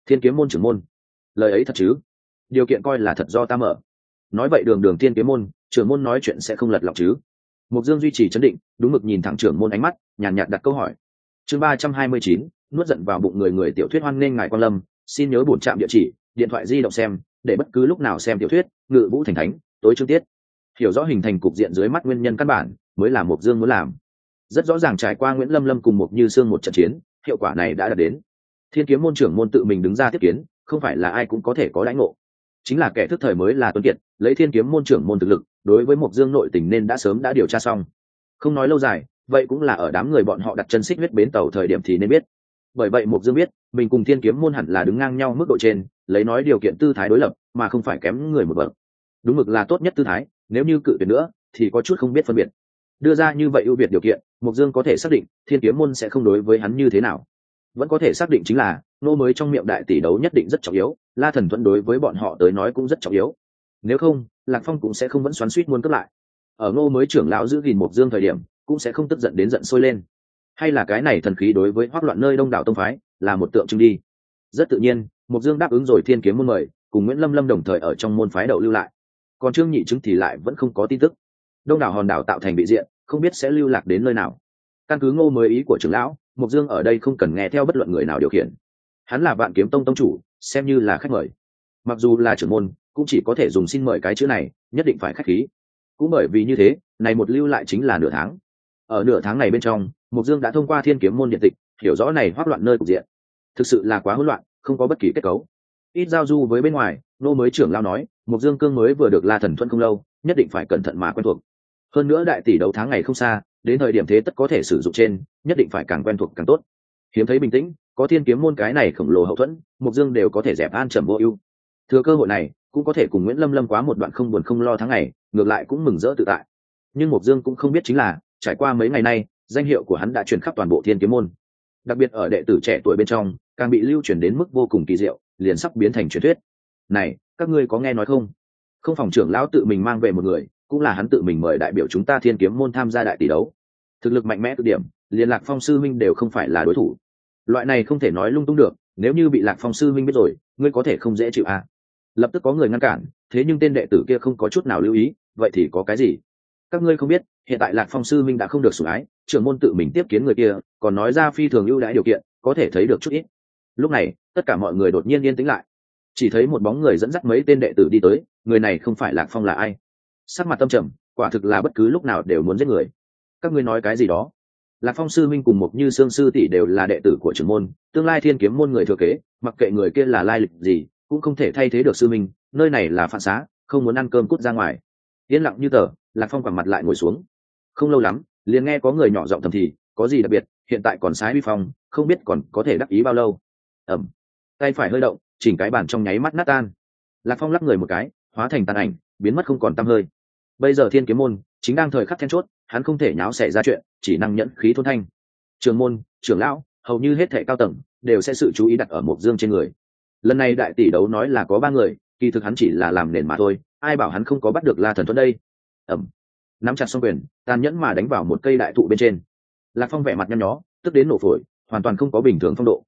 Thiên Kiếm môn trưởng môn, lời ấy thật chứ? Điều kiện coi là thật do ta mở. Nói vậy đường đường Thiên Kiếm môn trưởng môn nói chuyện sẽ không lật lọng chứ? Mục Dương duy trì trấn định, đúng mực nhìn thẳng trưởng môn ánh mắt, nhàn nhạt đặt câu hỏi. Chương 329, nuốt giận vào bụng người tiểu thuyết hoan nghênh ngài quan lâm, xin nhớ bổn trạm địa chỉ, điện thoại di động xem, để bất cứ lúc nào xem tiểu thuyết, Ngự Vũ Thành Thánh, tối chương tiết. Hiểu rõ hình thành cục diện dưới mắt nguyên nhân căn bản, mới là Mục Dương muốn làm. Rất rõ ràng trải qua Nguyễn Lâm Lâm cùng Mục Như Sương một trận chiến, hiệu quả này đã đạt đến. Thiên Kiếm môn trưởng môn tự mình đứng ra tiếp kiến, không phải là ai cũng có thể có đãi ngộ. Chính là kẻ thức thời mới là tuấn kiệt, lấy Thiên Kiếm môn trưởng môn thực lực, đối với Mục Dương nội tình nên đã sớm đã điều tra xong. Không nói lâu dài, vậy cũng là ở đám người bọn họ đặt chân xích huyết bến tàu thời điểm thì nên biết. Bởi vậy Mục Dương biết, mình cùng Thiên Kiếm môn hẳn là đứng ngang nhau mức độ trên, lấy nói điều kiện tư thái đối lập, mà không phải kém người một bậc. Đúng mực là tốt nhất tư thái, nếu như cự tuyệt nữa, thì có chút không biết phân biệt. Đưa ra như vậy ưu việt điều kiện, Mục Dương có thể xác định, Thiên Kiếm môn sẽ không đối với hắn như thế nào. Vẫn có thể xác định chính là, nô mới trong miệng đại tỷ đấu nhất định rất trọng yếu, La Thần Thuẫn đối với bọn họ tới nói cũng rất trọng yếu. Nếu không, Lạc Phong cũng sẽ không vẫn xoắn xuýt muốn cướp lại. Ở Ngô mới trưởng lão giữ gìn Mục Dương thời điểm, cũng sẽ không tức giận đến giận sôi lên. Hay là cái này thần khí đối với hoắc loạn nơi đông đảo tông phái, là một tượng trưng đi. Rất tự nhiên, Mục Dương đáp ứng rồi Thiên Kiếm môn mời, cùng Nguyễn Lâm Lâm đồng thời ở trong môn phái đậu lưu lại. Còn Trương Nhị Chứng thì lại vẫn không có tin tức. Đông đảo hòn đảo tạo thành bị diện, không biết sẽ lưu lạc đến nơi nào. Căn cứ Ngô mới ý của trưởng lão, Mục Dương ở đây không cần nghe theo bất luận người nào điều khiển. Hắn là Vạn Kiếm Tông tông chủ, xem như là khách mời. Mặc dù là trưởng môn, cũng chỉ có thể dùng xin mời cái chữ này, nhất định phải khách khí. Cũng bởi vì như thế, này một lưu lại chính là nửa tháng. Ở nửa tháng này bên trong, Mục Dương đã thông qua Thiên Kiếm môn điện tịch, hiểu rõ này hoắc loạn nơi cục diện. Thực sự là quá hỗn loạn, không có bất kỳ kết cấu. Ít giao du với bên ngoài, nô mới trưởng lão nói, Mục Dương cương mới vừa được La Thần Thuẫn không lâu, nhất định phải cẩn thận mà quen thuộc. Hơn nữa đại tỷ đấu tháng ngày không xa, đến thời điểm thế tất có thể sử dụng trên, nhất định phải càng quen thuộc càng tốt. Hiếm thấy bình tĩnh, có Thiên Kiếm môn cái này khổng lồ hậu thuẫn, Mục Dương đều có thể dẹp an trầm vô ưu. Thừa cơ hội này, cũng có thể cùng Nguyễn Lâm Lâm quá một đoạn không buồn không lo tháng ngày, ngược lại cũng mừng rỡ tự tại. Nhưng Mục Dương cũng không biết chính là, trải qua mấy ngày nay, danh hiệu của hắn đã truyền khắp toàn bộ Thiên Kiếm môn. Đặc biệt ở đệ tử trẻ tuổi bên trong, càng bị lưu truyền đến mức vô cùng kỳ diệu, liền sắp biến thành truyền thuyết. Này, các ngươi có nghe nói không? Không phòng trưởng lão tự mình mang về một người, cũng là hắn tự mình mời đại biểu chúng ta Thiên Kiếm môn tham gia đại tỷ đấu. Thực lực mạnh mẽ cực điểm, liền Lạc Phong sư minh đều không phải là đối thủ. Loại này không thể nói lung tung được, nếu như bị Lạc Phong sư minh biết rồi, ngươi có thể không dễ chịu à? Lập tức có người ngăn cản, thế nhưng tên đệ tử kia không có chút nào lưu ý, vậy thì có cái gì? Các ngươi không biết, hiện tại Lạc Phong sư minh đã không được sủng ái, trưởng môn tự mình tiếp kiến người kia, còn nói ra phi thường ưu đãi điều kiện, có thể thấy được chút ít. Lúc này, tất cả mọi người đột nhiên yên tĩnh lại. Chỉ thấy một bóng người dẫn dắt mấy tên đệ tử đi tới, người này không phải Lạc Phong là ai? Sắc mặt tâm trầm, quả thực là bất cứ lúc nào đều muốn giết người. Các ngươi nói cái gì đó? Lạc Phong sư minh cùng Mục Như Sương sư tỷ đều là đệ tử của trưởng môn, tương lai Thiên Kiếm môn người thừa kế, mặc kệ người kia là lai lịch gì, cũng không thể thay thế được sư minh, nơi này là phản xá, không muốn ăn cơm cút ra ngoài. Yên lặng như tờ, Lạc Phong quẳng mặt lại ngồi xuống. Không lâu lắm, liền nghe có người nhỏ giọng thầm thì, có gì đặc biệt, hiện tại còn sái vi phong, không biết còn có thể đắc ý bao lâu. Ẩm, tay phải hơi động, chỉnh cái bàn trong nháy mắt nát tan. Lạc Phong lắc người một cái, hóa thành tàn ảnh, biến mất không còn tăm hơi. Bây giờ Thiên Kiếm môn chính đang thời khắc then chốt, hắn không thể nháo xảy ra chuyện, chỉ năng nhẫn khí thôn thanh. Trưởng môn, trưởng lão, hầu như hết thảy cao tầng đều sẽ sự chú ý đặt ở Mục Dương trên người. Lần này đại tỷ đấu nói là có 3 người, kỳ thực hắn chỉ là làm nền mà thôi, ai bảo hắn không có bắt được La Thần Thuẫn đây. Ẩm, nắm chặt song quyền, tàn nhẫn mà đánh vào một cây đại thụ bên trên. Lạc Phong vẻ mặt nhăn nhó, tức đến nổ phổi, hoàn toàn không có bình thường phong độ.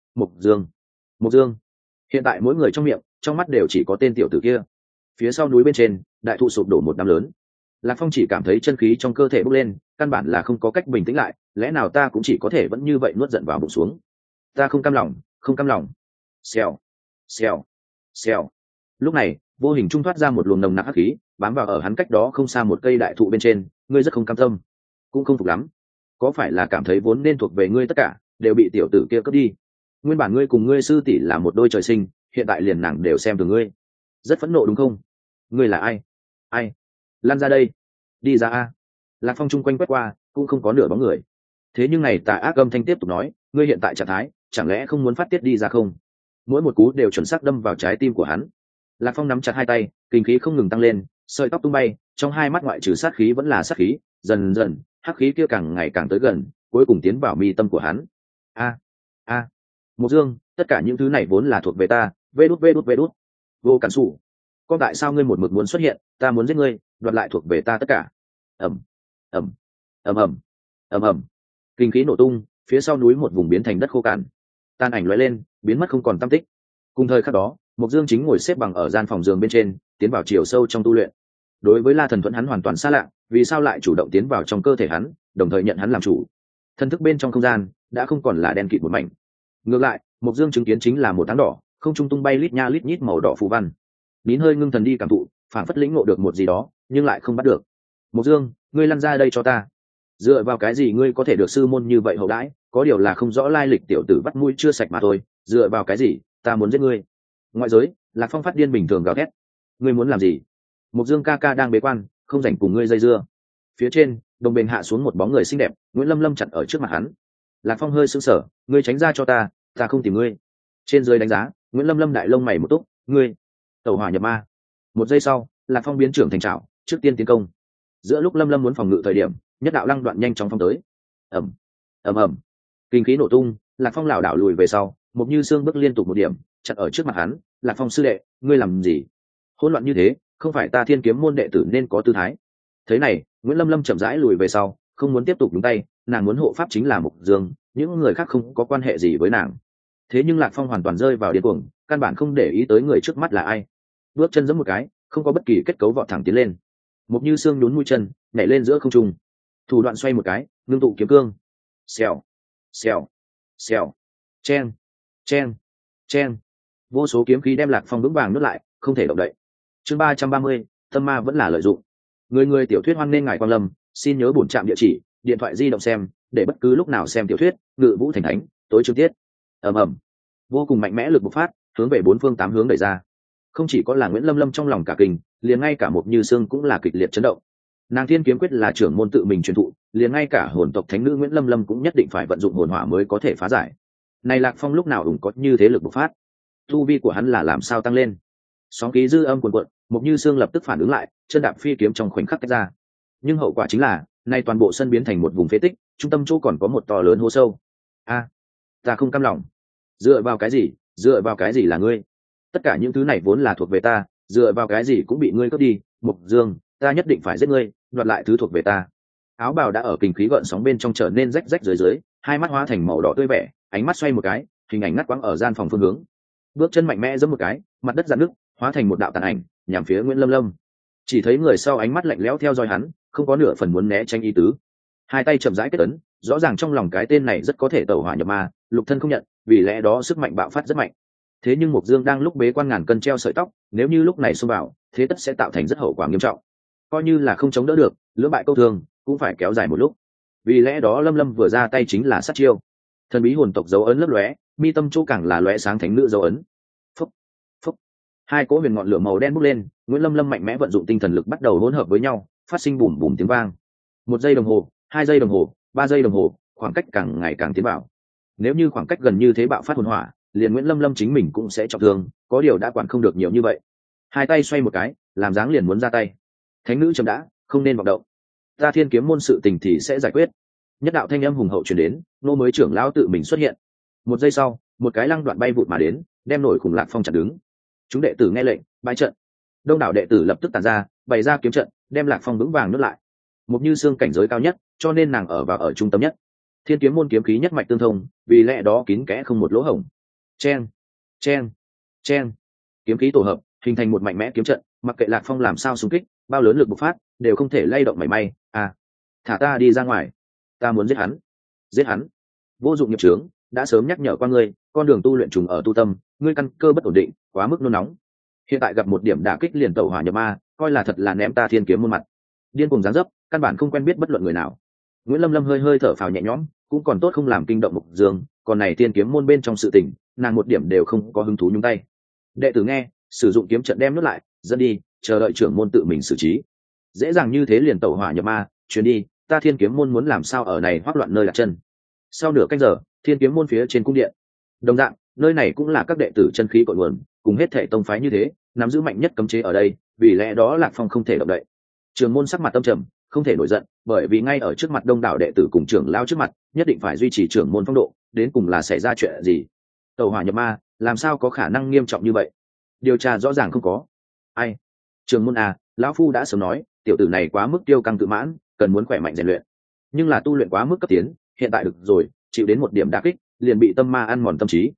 Mục Dương. Hiện tại mỗi người trong miệng, trong mắt đều chỉ có tên tiểu tử kia. Phía sau núi bên trên, đại thụ sụp đổ một đám lớn. Lạc Phong chỉ cảm thấy chân khí trong cơ thể bốc lên, căn bản là không có cách bình tĩnh lại, lẽ nào ta cũng chỉ có thể vẫn như vậy nuốt giận vào bụng xuống. Ta không cam lòng, không cam lòng. Xèo, xèo, xèo. Lúc này, vô hình trung thoát ra một luồng nồng nặc hắc khí, bám vào ở hắn cách đó không xa một cây đại thụ bên trên, ngươi rất không cam tâm, cũng không phục lắm. Có phải là cảm thấy vốn nên thuộc về ngươi tất cả, đều bị tiểu tử kia cướp đi? Nguyên bản ngươi cùng ngươi sư tỷ là một đôi trời sinh, hiện tại liền nàng đều xem thường ngươi. Rất phẫn nộ đúng không? Ngươi là ai? Ai? Lan ra đây, đi ra a. Lạc Phong chung quanh quét qua, cũng không có nửa bóng người. Thế nhưng này tà ác âm thanh tiếp tục nói, ngươi hiện tại trạng thái, chẳng lẽ không muốn phát tiết đi ra không? Mỗi một cú đều chuẩn xác đâm vào trái tim của hắn. Lạc Phong nắm chặt hai tay, kinh khí không ngừng tăng lên, sợi tóc tung bay, trong hai mắt ngoại trừ sát khí vẫn là sát khí, dần dần, hắc khí kia càng ngày càng tới gần, cuối cùng tiến vào mi tâm của hắn. A, Mục Dương, tất cả những thứ này vốn là thuộc về ta, vê đút. Vô cản sủ. Con tại sao ngươi một mực muốn xuất hiện, ta muốn giết ngươi, đoạt lại thuộc về ta tất cả. Ầm, ầm, ầm. Kinh khí nổ tung, phía sau núi một vùng biến thành đất khô cằn. Tan ảnh lóe lên, biến mất không còn tăm tích. Cùng thời khắc đó, Mộc Dương chính ngồi xếp bằng ở gian phòng giường bên trên, tiến vào chiều sâu trong tu luyện. Đối với La Thần Thuẫn hắn hoàn toàn xa lạ, vì sao lại chủ động tiến vào trong cơ thể hắn, đồng thời nhận hắn làm chủ? Thân thức bên trong không gian đã không còn là đen kịt một mảnh. Ngược lại, Mộc Dương chứng kiến chính là một tháng đỏ, không trung tung bay lít nha lít nhít màu đỏ phù văn. Nín hơi ngưng thần đi cảm thụ, phản phất lĩnh ngộ được một gì đó, nhưng lại không bắt được. Mộc Dương, ngươi lăn ra đây cho ta. Dựa vào cái gì ngươi có thể được sư môn như vậy hậu đãi? Có điều là không rõ lai lịch tiểu tử bắt mũi chưa sạch mà thôi. Dựa vào cái gì? Ta muốn giết ngươi. Ngoại giới, Lạc Phong phát điên bình thường gào thét. Ngươi muốn làm gì? Mộc Dương ca ca đang bế quan, không rảnh cùng ngươi dây dưa. Phía trên, đồng bền hạ xuống một bóng người xinh đẹp, Nguyễn Lâm Lâm chặn ở trước mặt hắn. Lạc Phong hơi sững sờ, ngươi tránh ra cho ta, ta không tìm ngươi. Trên dưới đánh giá, Nguyễn Lâm Lâm đại lông mày một túc, ngươi tẩu hỏa nhập ma. Một giây sau, Lạc Phong biến trưởng thành trảo, trước tiên tiến công. Giữa lúc Lâm Lâm muốn phòng ngự thời điểm, nhất đạo lăng đoạn nhanh chóng phong tới. Ầm, ầm ầm, kinh khí nổ tung, Lạc Phong lảo đảo lùi về sau, một như xương bước liên tục một điểm, chặn ở trước mặt hắn. Lạc Phong sư đệ, ngươi làm gì? Hỗn loạn như thế, không phải ta Thiên Kiếm môn đệ tử nên có tư thái. Thế này, Nguyễn Lâm Lâm chậm rãi lùi về sau, không muốn tiếp tục nhúng tay, nàng muốn hộ pháp chính là Mộc Dương, những người khác không có quan hệ gì với nàng. Thế nhưng Lạc Phong hoàn toàn rơi vào điên cuồng, căn bản không để ý tới người trước mắt là ai. Bước chân giẫm một cái, không có bất kỳ kết cấu vọt thẳng tiến lên. Một như xương nhún mũi chân, nhảy lên giữa không trung. Thủ đoạn xoay một cái, ngưng tụ kiếm cương. Xèo, xèo, xèo, chen, chen, chen. Vô số kiếm khí đem Lạc Phong vững vàng nuốt lại, không thể động đậy. Chương 330, tâm ma vẫn là lợi dụng. Người tiểu thuyết hoan nên ngài quan lâm, xin nhớ bổn trạm địa chỉ, điện thoại di động xem, để bất cứ lúc nào xem tiểu thuyết, Ngự Vũ Thành Thánh, tối chương tiết. Ầm ầm, vô cùng mạnh mẽ lực bộc phát, hướng về bốn phương tám hướng đẩy ra. Không chỉ có là Nguyễn Lâm Lâm trong lòng cả kinh, liền ngay cả một như xương cũng là kịch liệt chấn động. Nàng Thiên Kiếm quyết là trưởng môn tự mình truyền thụ, liền ngay cả hồn tộc thánh nữ Nguyễn Lâm Lâm cũng nhất định phải vận dụng hồn hỏa mới có thể phá giải. Này Lạc Phong lúc nào cũng có như thế lực bộc phát, tu vi của hắn là làm sao tăng lên? Sóng khí dư âm cuồn cuộn, một như xương lập tức phản ứng lại, chân đạp phi kiếm trong khoảnh khắc tách ra. Nhưng hậu quả chính là, nay toàn bộ sân biến thành một vùng phế tích, trung tâm chỗ còn có một to lớn hố sâu. A, ta không cam lòng. Dựa vào cái gì? Dựa vào cái gì là ngươi? Tất cả những thứ này vốn là thuộc về ta, dựa vào cái gì cũng bị ngươi cướp đi. Mộc Dương, ta nhất định phải giết ngươi, đoạt lại thứ thuộc về ta. Áo bào đã ở kinh khí gợn sóng bên trong trở nên rách rách dưới dưới, hai mắt hóa thành màu đỏ tươi vẻ, ánh mắt xoay một cái, hình ảnh ngắt quãng ở gian phòng phương hướng. Bước chân mạnh mẽ giẫm một cái, mặt đất rạn nứt, hóa thành một đạo tàn ảnh, nhằm phía Nguyễn Lâm Lâm. Chỉ thấy người sau ánh mắt lạnh lẽo theo dõi hắn, không có nửa phần muốn né tránh ý tứ. Hai tay chậm rãi kết ấn, rõ ràng trong lòng cái tên này rất có thể tẩu hỏa nhập ma, lục thân không nhận, vì lẽ đó sức mạnh bạo phát rất mạnh. Thế nhưng Mộc Dương đang lúc bế quan ngàn cân treo sợi tóc, nếu như lúc này xông vào, thế tất sẽ tạo thành rất hậu quả nghiêm trọng. Coi như là không chống đỡ được, lưỡng bại câu thương, cũng phải kéo dài một lúc. Vì lẽ đó Lâm Lâm vừa ra tay chính là sát chiêu. Thần bí hồn tộc dấu ấn lấp lóe, mi tâm chỗ càng là lóe sáng thánh nữ dấu ấn. Phúc, phúc. Hai cỗ huyền ngọn lửa màu đen bốc lên, Nguyễn Lâm Lâm mạnh mẽ vận dụng tinh thần lực bắt đầu hỗn hợp với nhau, phát sinh bùm bùm tiếng vang. 1 giây đồng hồ, 2 giây đồng hồ, 3 giây đồng hồ, khoảng cách càng ngày càng tiến vào. Nếu như khoảng cách gần như thế bạo phát hồn hỏa, liền Nguyễn Lâm Lâm chính mình cũng sẽ trọng thương, có điều đã quản không được nhiều như vậy. Hai tay xoay một cái, làm dáng liền muốn ra tay. Thánh nữ chấm đã, không nên vọng động. Ta Thiên Kiếm môn sự tình thì sẽ giải quyết. Nhất đạo thanh âm hùng hậu truyền đến, nô mới trưởng lão tự mình xuất hiện. 1 giây sau, một cái lăng đoạn bay vụt mà đến, đem nổi khủng Lạc Phong chặn đứng. Chúng đệ tử nghe lệnh, bãi trận. Đông đảo đệ tử lập tức tản ra, bày ra kiếm trận, đem Lạc Phong vững vàng nuốt lại. Một như xương cảnh giới cao nhất, cho nên nàng ở trung tâm nhất. Thiên Kiếm môn kiếm khí nhất mạch tương thông, vì lẽ đó kín kẽ không một lỗ hổng. Chen, chen, chen. Kiếm khí tổ hợp, hình thành một mạnh mẽ kiếm trận, mặc kệ Lạc Phong làm sao xung kích, bao lớn lực bộc phát, đều không thể lay động mảy may. À, thả ta đi ra ngoài, ta muốn giết hắn. Giết hắn. Vô dụng nghiệp chướng, đã sớm nhắc nhở qua ngươi, con đường tu luyện trùng ở tu tâm, ngươi căn cơ bất ổn định, quá mức nôn nóng. Hiện tại gặp một điểm đả kích liền tẩu hỏa nhập ma, coi là thật là ném ta Thiên Kiếm môn mặt. Điên cuồng giáng dấp, căn bản không quen biết bất luận người nào. Nguyễn Lâm Lâm hơi hơi thở phào nhẹ nhõm, cũng còn tốt không làm kinh động Mộc Dương, còn này Thiên Kiếm môn bên trong sự tình, nàng một điểm đều không có hứng thú nhúng tay. Đệ tử nghe, sử dụng kiếm trận đem nuốt lại, dẫn đi, chờ đợi trưởng môn tự mình xử trí. Dễ dàng như thế liền tẩu hỏa nhập ma, chuyến đi, ta Thiên Kiếm môn muốn làm sao ở này hoắc loạn nơi đặt chân. Sau nửa canh giờ, Thiên Kiếm môn phía trên cung điện. Đồng dạng, nơi này cũng là các đệ tử chân khí cội nguồn, cùng hết thể tông phái như thế, nắm giữ mạnh nhất cấm chế ở đây, vì lẽ đó Lạc Phong không thể động đậy. Trường môn sắc mặt tâm trầm, không thể nổi giận, bởi vì ngay ở trước mặt đông đảo đệ tử cùng trưởng lão trước mặt, nhất định phải duy trì trưởng môn phong độ, đến cùng là xảy ra chuyện gì? Tẩu hỏa nhập ma, làm sao có khả năng nghiêm trọng như vậy? Điều tra rõ ràng không có. Ai? Trường môn à, lão phu đã sớm nói, tiểu tử này quá mức tiêu căng tự mãn, cần muốn khỏe mạnh rèn luyện. Nhưng là tu luyện quá mức cấp tiến, hiện tại được rồi, chịu đến một điểm đả kích, liền bị tâm ma ăn mòn tâm trí.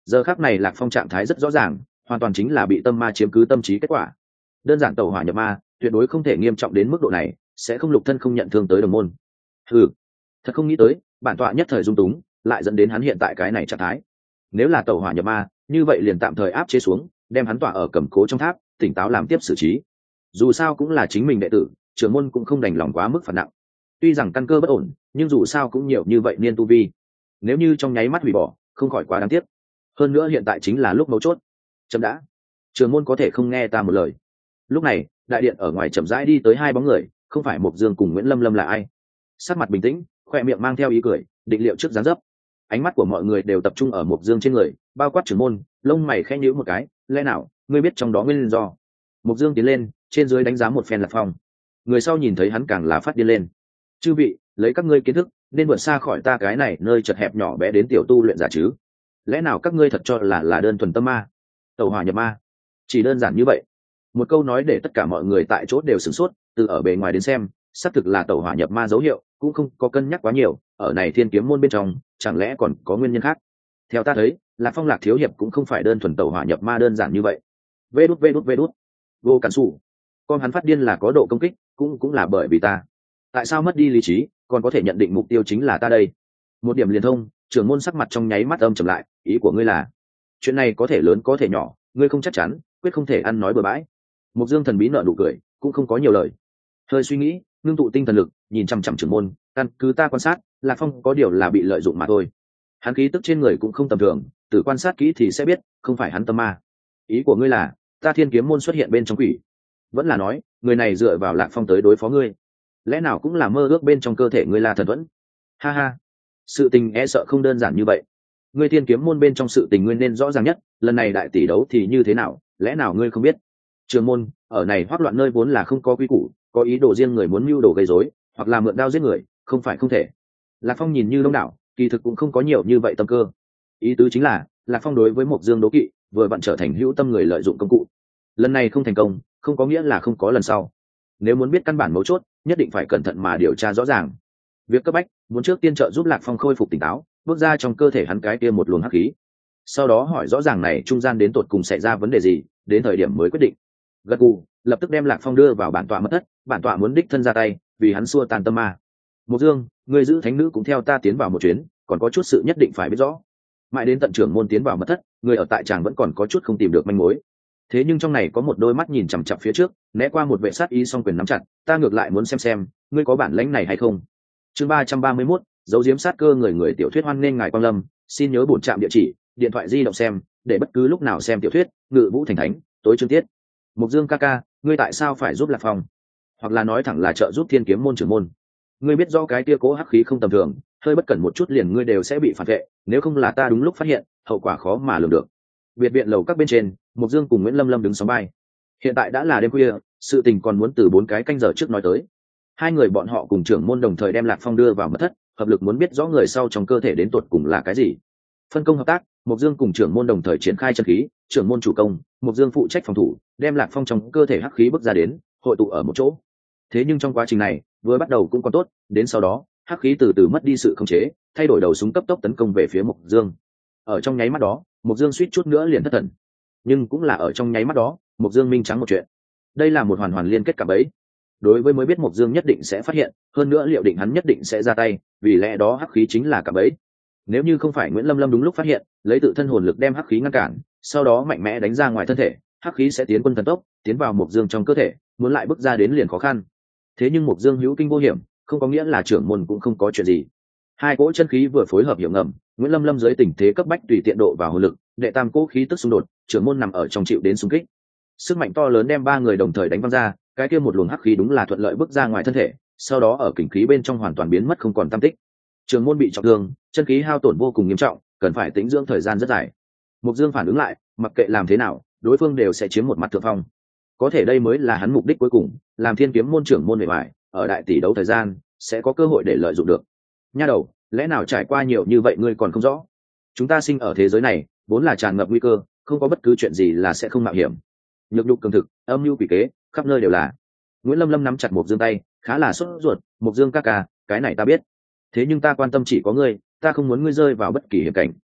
giờ khác này Lạc Phong trạng thái rất rõ ràng, hoàn toàn chính là bị tâm ma chiếm cứ tâm trí kết quả. Đơn giản tẩu hỏa nhập ma, tuyệt đối không thể nghiêm trọng đến mức độ này, sẽ không lục thân không nhận thương tới đồng môn. Ừ, thật không nghĩ tới, bản tọa nhất thời dung túng, lại dẫn đến hắn hiện tại cái này trạng thái. Nếu là tẩu hỏa nhập ma, như vậy liền tạm thời áp chế xuống, đem hắn tỏa ở cầm cố trong tháp, tỉnh táo làm tiếp xử trí. Dù sao cũng là chính mình đệ tử, trưởng môn cũng không đành lòng quá mức phạt nặng. Tuy rằng căn cơ bất ổn, nhưng dù sao cũng nhiều như vậy niên tu vi, nếu như trong nháy mắt hủy bỏ, không khỏi quá đáng tiếc. Hơn nữa hiện tại chính là lúc mấu chốt. Chậm đã, trưởng môn có thể không nghe ta một lời. Lúc này, đại điện ở ngoài chậm rãi đi tới hai bóng người, không phải Mộc Dương cùng Nguyễn Lâm Lâm là ai. Sắc mặt bình tĩnh, khoe miệng mang theo ý cười, định liệu trước dáng dấp. Ánh mắt của mọi người đều tập trung ở Mộc Dương trên người, bao quát trưởng môn, lông mày khẽ nhíu một cái, lẽ nào ngươi biết trong đó nguyên do? Mộc Dương tiến lên, trên dưới đánh giá một phen Lạc Phong. Người sau nhìn thấy hắn càng là phát điên lên. Chư vị, lấy các ngươi kiến thức, nên vượt xa khỏi ta cái này nơi chật hẹp nhỏ bé đến tiểu tu luyện giả chứ? Lẽ nào các ngươi thật cho là đơn thuần tâm ma, tẩu hỏa nhập ma? Chỉ đơn giản như vậy. Một câu nói để tất cả mọi người tại chỗ đều sửng sốt, từ ở bề ngoài đến xem, xác thực là tẩu hỏa nhập ma dấu hiệu, cũng không có cân nhắc quá nhiều, ở này Thiên Kiếm môn bên trong, chẳng lẽ còn có nguyên nhân khác? Theo ta thấy, Lạc Phong Lạc thiếu hiệp cũng không phải đơn thuần tẩu hỏa nhập ma đơn giản như vậy. Vê đút. Vô cản sủ. Con hắn phát điên là có độ công kích, cũng là bởi vì ta. Tại sao mất đi lý trí, còn có thể nhận định mục tiêu chính là ta đây? Một điểm liền thông, trưởng môn sắc mặt trong nháy mắt âm trầm lại, ý của ngươi là, chuyện này có thể lớn có thể nhỏ, ngươi không chắc chắn, quyết không thể ăn nói bừa bãi. Mộc Dương thần bí nở nụ cười, cũng không có nhiều lời. Hơi suy nghĩ, ngưng tụ tinh thần lực, nhìn chằm chằm trưởng môn, căn cứ ta quan sát, Lạc Phong có điều là bị lợi dụng mà thôi. Hắn khí tức trên người cũng không tầm thường, từ quan sát kỹ thì sẽ biết, không phải hắn tâm ma. Ý của ngươi là, ta Thiên Kiếm môn xuất hiện bên trong quỷ? Vẫn là nói, người này dựa vào Lạc Phong tới đối phó ngươi? Lẽ nào cũng là mơ ước bên trong cơ thể ngươi là thần vẫn? Ha ha, sự tình e sợ không đơn giản như vậy. Ngươi Thiên Kiếm môn bên trong sự tình nguyên nên rõ ràng nhất, lần này đại tỷ đấu thì như thế nào, lẽ nào ngươi không biết? Trường môn, ở này hoắc loạn nơi vốn là không có quy củ, có ý đồ riêng người muốn mưu đồ gây rối, hoặc là mượn đao giết người, không phải không thể. Lạc Phong nhìn như đông đảo, kỳ thực cũng không có nhiều như vậy tâm cơ. Ý tứ chính là, Lạc Phong đối với Mộc Dương đố kỵ, vừa vặn trở thành hữu tâm người lợi dụng công cụ. Lần này không thành công, không có nghĩa là không có lần sau. Nếu muốn biết căn bản mấu chốt, nhất định phải cẩn thận mà điều tra rõ ràng. Việc cấp bách, muốn trước tiên trợ giúp Lạc Phong khôi phục tỉnh táo, bước ra trong cơ thể hắn cái kia một luồng hắc khí. Sau đó hỏi rõ ràng này trung gian đến tột cùng xảy ra vấn đề gì, đến thời điểm mới quyết định. Gật gù, lập tức đem Lạc Phong đưa vào bản tọa mất thất, bản tọa muốn đích thân ra tay, vì hắn xua tan tâm ma. Mộc Dương, người giữ thánh nữ cũng theo ta tiến vào một chuyến, còn có chút sự nhất định phải biết rõ. Mãi đến tận trưởng môn tiến vào mất thất, người ở tại tràng vẫn còn có chút không tìm được manh mối. Thế nhưng trong này có một đôi mắt nhìn chằm chằm phía trước, né qua một vệ sát ý song quyền nắm chặt, ta ngược lại muốn xem ngươi có bản lĩnh này hay không. Chương 331, dấu diếm sát cơ người tiểu thuyết hoan nghênh ngài quang lâm, xin nhớ bổn trạm địa chỉ, điện thoại di động xem, để bất cứ lúc nào xem tiểu thuyết, Ngự Vũ Thành Thánh, tối chương tiết. Mộc Dương ca ca, ngươi tại sao phải giúp Lạc Phong? Hoặc là nói thẳng là trợ giúp Thiên Kiếm môn trưởng môn. Ngươi biết do cái kia cố hắc khí không tầm thường, hơi bất cẩn một chút liền ngươi đều sẽ bị phản vệ, nếu không là ta đúng lúc phát hiện, hậu quả khó mà lường được. Biệt viện lầu các bên trên, Mộc Dương cùng Nguyễn Lâm Lâm đứng sóng vai. Hiện tại đã là đêm khuya, sự tình còn muốn từ 4 cái canh giờ trước nói tới. Hai người bọn họ cùng trưởng môn đồng thời đem Lạc Phong đưa vào mật thất, hợp lực muốn biết rõ người sau trong cơ thể đến tột cùng là cái gì. Phân công hợp tác, Mộc Dương cùng trưởng môn đồng thời triển khai chân khí, trưởng môn chủ công, Mộc Dương phụ trách phòng thủ, đem Lạc Phong trong cơ thể hắc khí bước ra đến, hội tụ ở một chỗ. Thế nhưng trong quá trình này, vừa bắt đầu cũng còn tốt, đến sau đó, hắc khí từ từ mất đi sự khống chế, thay đổi đầu súng cấp tốc tấn công về phía Mộc Dương. Ở trong nháy mắt đó, Mộc Dương suýt chút nữa liền thất thần. Nhưng cũng là ở trong nháy mắt đó, Mộc Dương minh trắng một chuyện. Đây là một hoàn hoàn liên kết cả bấy. Đối với mới biết Mộc Dương nhất định sẽ phát hiện, hơn nữa liệu định hắn nhất định sẽ ra tay, vì lẽ đó hắc khí chính là cả bấy. Nếu như không phải Nguyễn Lâm Lâm đúng lúc phát hiện, lấy tự thân hồn lực đem hắc khí ngăn cản, sau đó mạnh mẽ đánh ra ngoài thân thể, hắc khí sẽ tiến quân thần tốc, tiến vào Mộc Dương trong cơ thể, muốn lại bước ra đến liền khó khăn. Thế nhưng Mộc Dương hữu kinh vô hiểm, không có nghĩa là trưởng môn cũng không có chuyện gì. Hai cỗ chân khí vừa phối hợp hiểu ngầm, Nguyễn Lâm Lâm dưới tình thế cấp bách tùy tiện độ vào hồn lực, đệ tam cỗ khí tức xung đột, trưởng môn nằm ở trong chịu đến xung kích. Sức mạnh to lớn đem ba người đồng thời đánh văng ra, cái kia một luồng hắc khí đúng là thuận lợi bước ra ngoài thân thể, sau đó ở kình khí bên trong hoàn toàn biến mất không còn tăm tích. Trưởng môn bị trọng thương, chân khí hao tổn vô cùng nghiêm trọng, cần phải tĩnh dưỡng thời gian rất dài. Mộc Dương phản ứng lại, mặc kệ làm thế nào, đối phương đều sẽ chiếm một mặt thượng phong. Có thể đây mới là hắn mục đích cuối cùng, làm Thiên Kiếm môn trưởng môn bề ngoài, ở đại tỷ đấu thời gian sẽ có cơ hội để lợi dụng được. Nha đầu, lẽ nào trải qua nhiều như vậy ngươi còn không rõ? Chúng ta sinh ở thế giới này, vốn là tràn ngập nguy cơ, không có bất cứ chuyện gì là sẽ không mạo hiểm. Nhược nhục cường thực, âm mưu quỷ kế, khắp nơi đều là. Nguyễn Lâm Lâm nắm chặt Mộc Dương tay, khá là sốt ruột, Mộc Dương ca ca, cái này ta biết. Thế nhưng ta quan tâm chỉ có ngươi, ta không muốn ngươi rơi vào bất kỳ hiểm cảnh.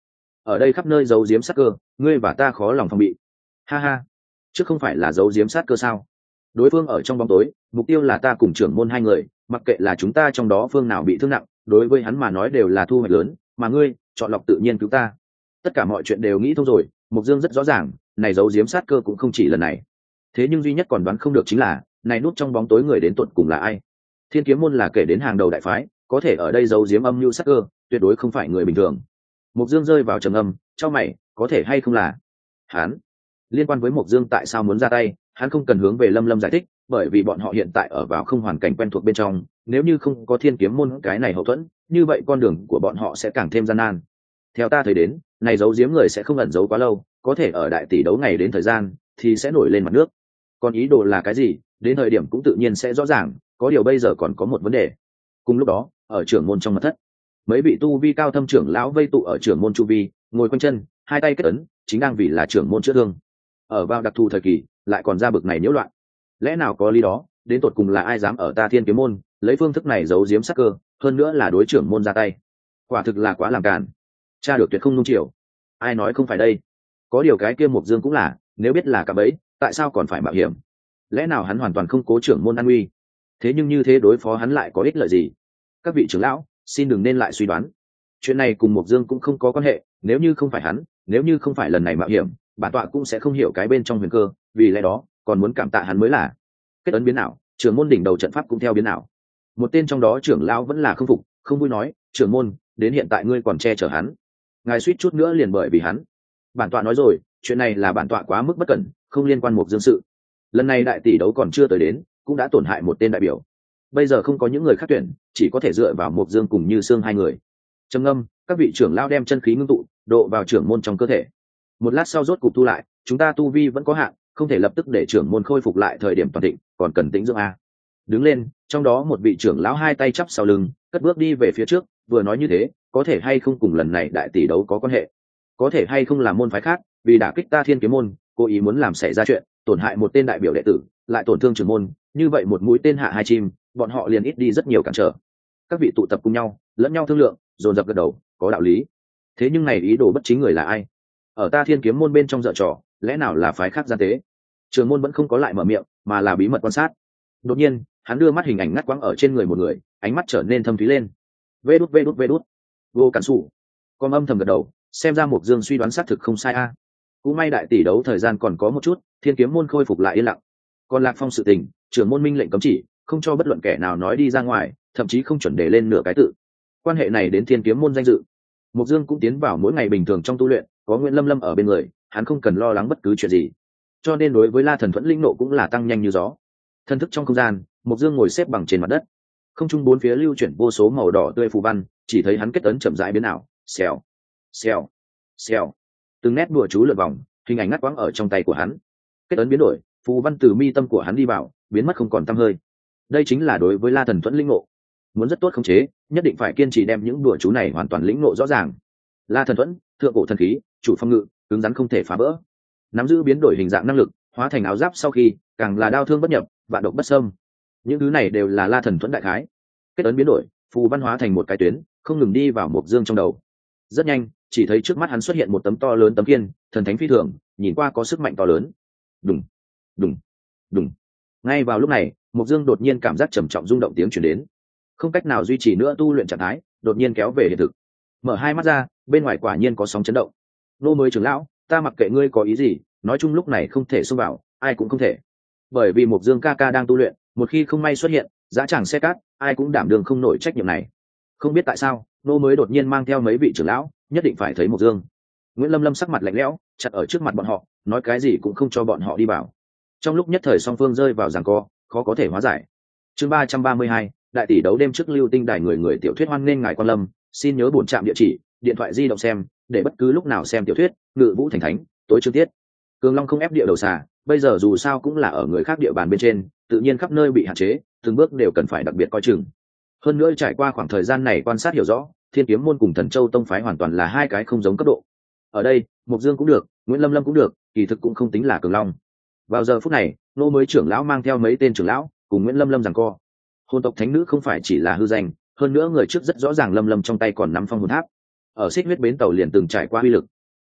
ở đây khắp nơi giấu giếm sát cơ, ngươi và ta khó lòng phòng bị. Ha ha, chứ không phải là giấu giếm sát cơ sao? Đối phương ở trong bóng tối, mục tiêu là ta cùng trưởng môn hai người, mặc kệ là chúng ta trong đó phương nào bị thương nặng, đối với hắn mà nói đều là thu hoạch lớn, mà ngươi chọn lọc tự nhiên cứu ta. Tất cả mọi chuyện đều nghĩ thông rồi, Mục Dương rất rõ ràng, này giấu giếm sát cơ cũng không chỉ lần này. Thế nhưng duy nhất còn đoán không được chính là, này núp trong bóng tối người đến tận cùng là ai? Thiên Kiếm môn là kể đến hàng đầu đại phái, có thể ở đây giấu giếm âm mưu sát cơ, tuyệt đối không phải người bình thường. Mục Dương rơi vào trầm âm, chau mày, có thể hay không là hắn? Liên quan với Mục Dương tại sao muốn ra tay, hắn không cần hướng về Lâm Lâm giải thích, bởi vì bọn họ hiện tại ở vào không hoàn cảnh quen thuộc bên trong, nếu như không có Thiên Kiếm môn cái này hậu thuẫn, như vậy con đường của bọn họ sẽ càng thêm gian nan. Theo ta thấy đến, này giấu giếm người sẽ không ẩn giấu quá lâu, có thể ở đại tỷ đấu ngày đến thời gian thì sẽ nổi lên mặt nước. Còn ý đồ là cái gì, đến thời điểm cũng tự nhiên sẽ rõ ràng, có điều bây giờ còn có một vấn đề. Cùng lúc đó, ở trưởng môn trong mật thất, mấy vị tu vi cao thâm trưởng lão vây tụ ở trưởng môn chu vi, ngồi quanh chân, hai tay kết ấn, chính đang vì là trưởng môn chữa thương. Ở vào đặc thù thời kỳ, lại còn ra bực này nhiễu loạn. Lẽ nào có lý đó, đến tột cùng là ai dám ở ta Thiên Kiếm môn, lấy phương thức này giấu giếm sắc cơ, hơn nữa là đối trưởng môn ra tay. Quả thực là quá làm càn. Cha được tuyệt không nung chiều. Ai nói không phải đây? Có điều cái kia Mục Dương cũng là, nếu biết là cả bấy, tại sao còn phải mạo hiểm? Lẽ nào hắn hoàn toàn không cố trưởng môn an nguy? Thế nhưng như thế đối phó hắn lại có ích lợi gì? Các vị trưởng lão, xin đừng nên lại suy đoán. Chuyện này cùng Mục Dương cũng không có quan hệ, nếu như không phải hắn, nếu như không phải lần này mạo hiểm, bản tọa cũng sẽ không hiểu cái bên trong huyền cơ, vì lẽ đó, còn muốn cảm tạ hắn mới là. Kết ấn biến ảo, trưởng môn đỉnh đầu trận pháp cũng theo biến ảo. Một tên trong đó trưởng lão vẫn là không phục, không vui nói, trưởng môn, đến hiện tại ngươi còn che chở hắn. Ngài suýt chút nữa liền bởi vì hắn. Bản tọa nói rồi, chuyện này là bản tọa quá mức bất cẩn, không liên quan Mục Dương sự. Lần này đại tỷ đấu còn chưa tới đến, cũng đã tổn hại một tên đại biểu. Bây giờ không có những người khác tuyển, chỉ có thể dựa vào Mục Dương cùng Như Sương hai người. Trầm ngâm, các vị trưởng lão đem chân khí ngưng tụ, độ vào trưởng môn trong cơ thể. Một lát sau rốt cục tu lại, chúng ta tu vi vẫn có hạn, không thể lập tức để trưởng môn khôi phục lại thời điểm toàn thịnh, còn cần tĩnh dưỡng a. Đứng lên, trong đó một vị trưởng lão hai tay chắp sau lưng, cất bước đi về phía trước, vừa nói như thế, có thể hay không cùng lần này đại tỷ đấu có quan hệ? Có thể hay không là môn phái khác, vì đả kích ta Thiên Kiếm môn, cố ý muốn làm xảy ra chuyện, tổn hại một tên đại biểu đệ tử, lại tổn thương trưởng môn, như vậy một mũi tên hạ hai chim, bọn họ liền ít đi rất nhiều cản trở. Các vị tụ tập cùng nhau, lẫn nhau thương lượng, dồn dập gật đầu, có đạo lý. Thế nhưng này ý đồ bất chính người là ai? Ở ta Thiên Kiếm môn bên trong dở trò, lẽ nào là phái khác gian tế? Trưởng môn vẫn không có lại mở miệng, mà là bí mật quan sát. Đột nhiên, hắn đưa mắt hình ảnh ngắt quãng ở trên người một người, ánh mắt trở nên thâm thúy lên. Vê đút vê đút vê đút. Vô Cản Sủ. Con âm thầm gật đầu, xem ra Mục Dương suy đoán xác thực không sai a. Cũng may đại tỷ đấu thời gian còn có một chút, Thiên Kiếm môn khôi phục lại yên lặng. Còn Lạc Phong sự tình, trưởng môn minh lệnh cấm chỉ, không cho bất luận kẻ nào nói đi ra ngoài, thậm chí không chuẩn đề lên nửa cái tự. Quan hệ này đến Thiên Kiếm môn danh dự. Mục Dương cũng tiến vào mỗi ngày bình thường trong tu luyện, có Nguyễn Lâm Lâm ở bên người, hắn không cần lo lắng bất cứ chuyện gì. Cho nên đối với La Thần Thuẫn linh nộ cũng là tăng nhanh như gió. Thân thức trong không gian, Mục Dương ngồi xếp bằng trên mặt đất. Không trung bốn phía lưu chuyển vô số màu đỏ tươi phù văn, chỉ thấy hắn kết ấn chậm rãi biến ảo, xèo, xèo, xèo. Từng nét đùa chú lượn vòng, hình ảnh ngắt quãng ở trong tay của hắn. Kết ấn biến đổi, phù văn từ mi tâm của hắn đi vào, biến mất không còn tăm hơi. Đây chính là đối với La Thần Thuẫn linh ngộ. Muốn rất tốt khống chế, nhất định phải kiên trì đem những đùa chú này hoàn toàn lĩnh ngộ rõ ràng. La Thần Thuẫn, thượng cổ thần khí, chủ phong ngự, cứng rắn không thể phá vỡ. Nắm giữ biến đổi hình dạng năng lực, hóa thành áo giáp sau khi, càng là đao thương bất nhập, vạn độc bất xâm. Những thứ này đều là La Thần Thuẫn đại khái. Kết ấn biến đổi, phù văn hóa thành một cái tuyến, không ngừng đi vào Mục Dương trong đầu. Rất nhanh, chỉ thấy trước mắt hắn xuất hiện một tấm to lớn tấm kiên, thần thánh phi thường, nhìn qua có sức mạnh to lớn. Đùng, đùng, đùng. Ngay vào lúc này, Mục Dương đột nhiên cảm giác trầm trọng rung động tiếng truyền đến. Không cách nào duy trì nữa tu luyện trạng thái, đột nhiên kéo về hiện thực. Mở hai mắt ra, bên ngoài quả nhiên có sóng chấn động. Nô mới trưởng lão, ta mặc kệ ngươi có ý gì, nói chung lúc này không thể xông vào, ai cũng không thể. Bởi vì Mục Dương ca ca đang tu luyện, một khi không may xuất hiện, dã tràng xe cát, ai cũng đảm đương không nổi trách nhiệm này. Không biết tại sao, nô mới đột nhiên mang theo mấy vị trưởng lão, nhất định phải thấy Mục Dương. Nguyễn Lâm Lâm sắc mặt lạnh lẽo, chặt ở trước mặt bọn họ, nói cái gì cũng không cho bọn họ đi vào. Trong lúc nhất thời song phương rơi vào giằng co, khó có thể hóa giải. Chương 332, đại tỷ đấu đêm trước Lưu Tinh đài người tiểu thuyết hoan nghênh ngài quan lâm, xin nhớ bổn trạm địa chỉ, điện thoại di động xem, để bất cứ lúc nào xem tiểu thuyết, Ngự Vũ Thành Thánh, tối chương tiết. Cường Long không ép địa đầu xà, bây giờ dù sao cũng là ở người khác địa bàn bên trên, tự nhiên khắp nơi bị hạn chế, từng bước đều cần phải đặc biệt coi chừng. Hơn nữa trải qua khoảng thời gian này quan sát hiểu rõ, Thiên Kiếm môn cùng Thần Châu tông phái hoàn toàn là hai cái không giống cấp độ. Ở đây, Mục Dương cũng được, Nguyễn Lâm Lâm cũng được, kỳ thực cũng không tính là Cường Long. Vào giờ phút này, nô mới trưởng lão mang theo mấy tên trưởng lão, cùng Nguyễn Lâm Lâm giằng co. Hồn tộc thánh nữ không phải chỉ là hư danh, hơn nữa người trước rất rõ ràng Lâm Lâm trong tay còn nắm phong hồn tháp. Ở Xích Huyết bến tàu liền từng trải qua uy lực,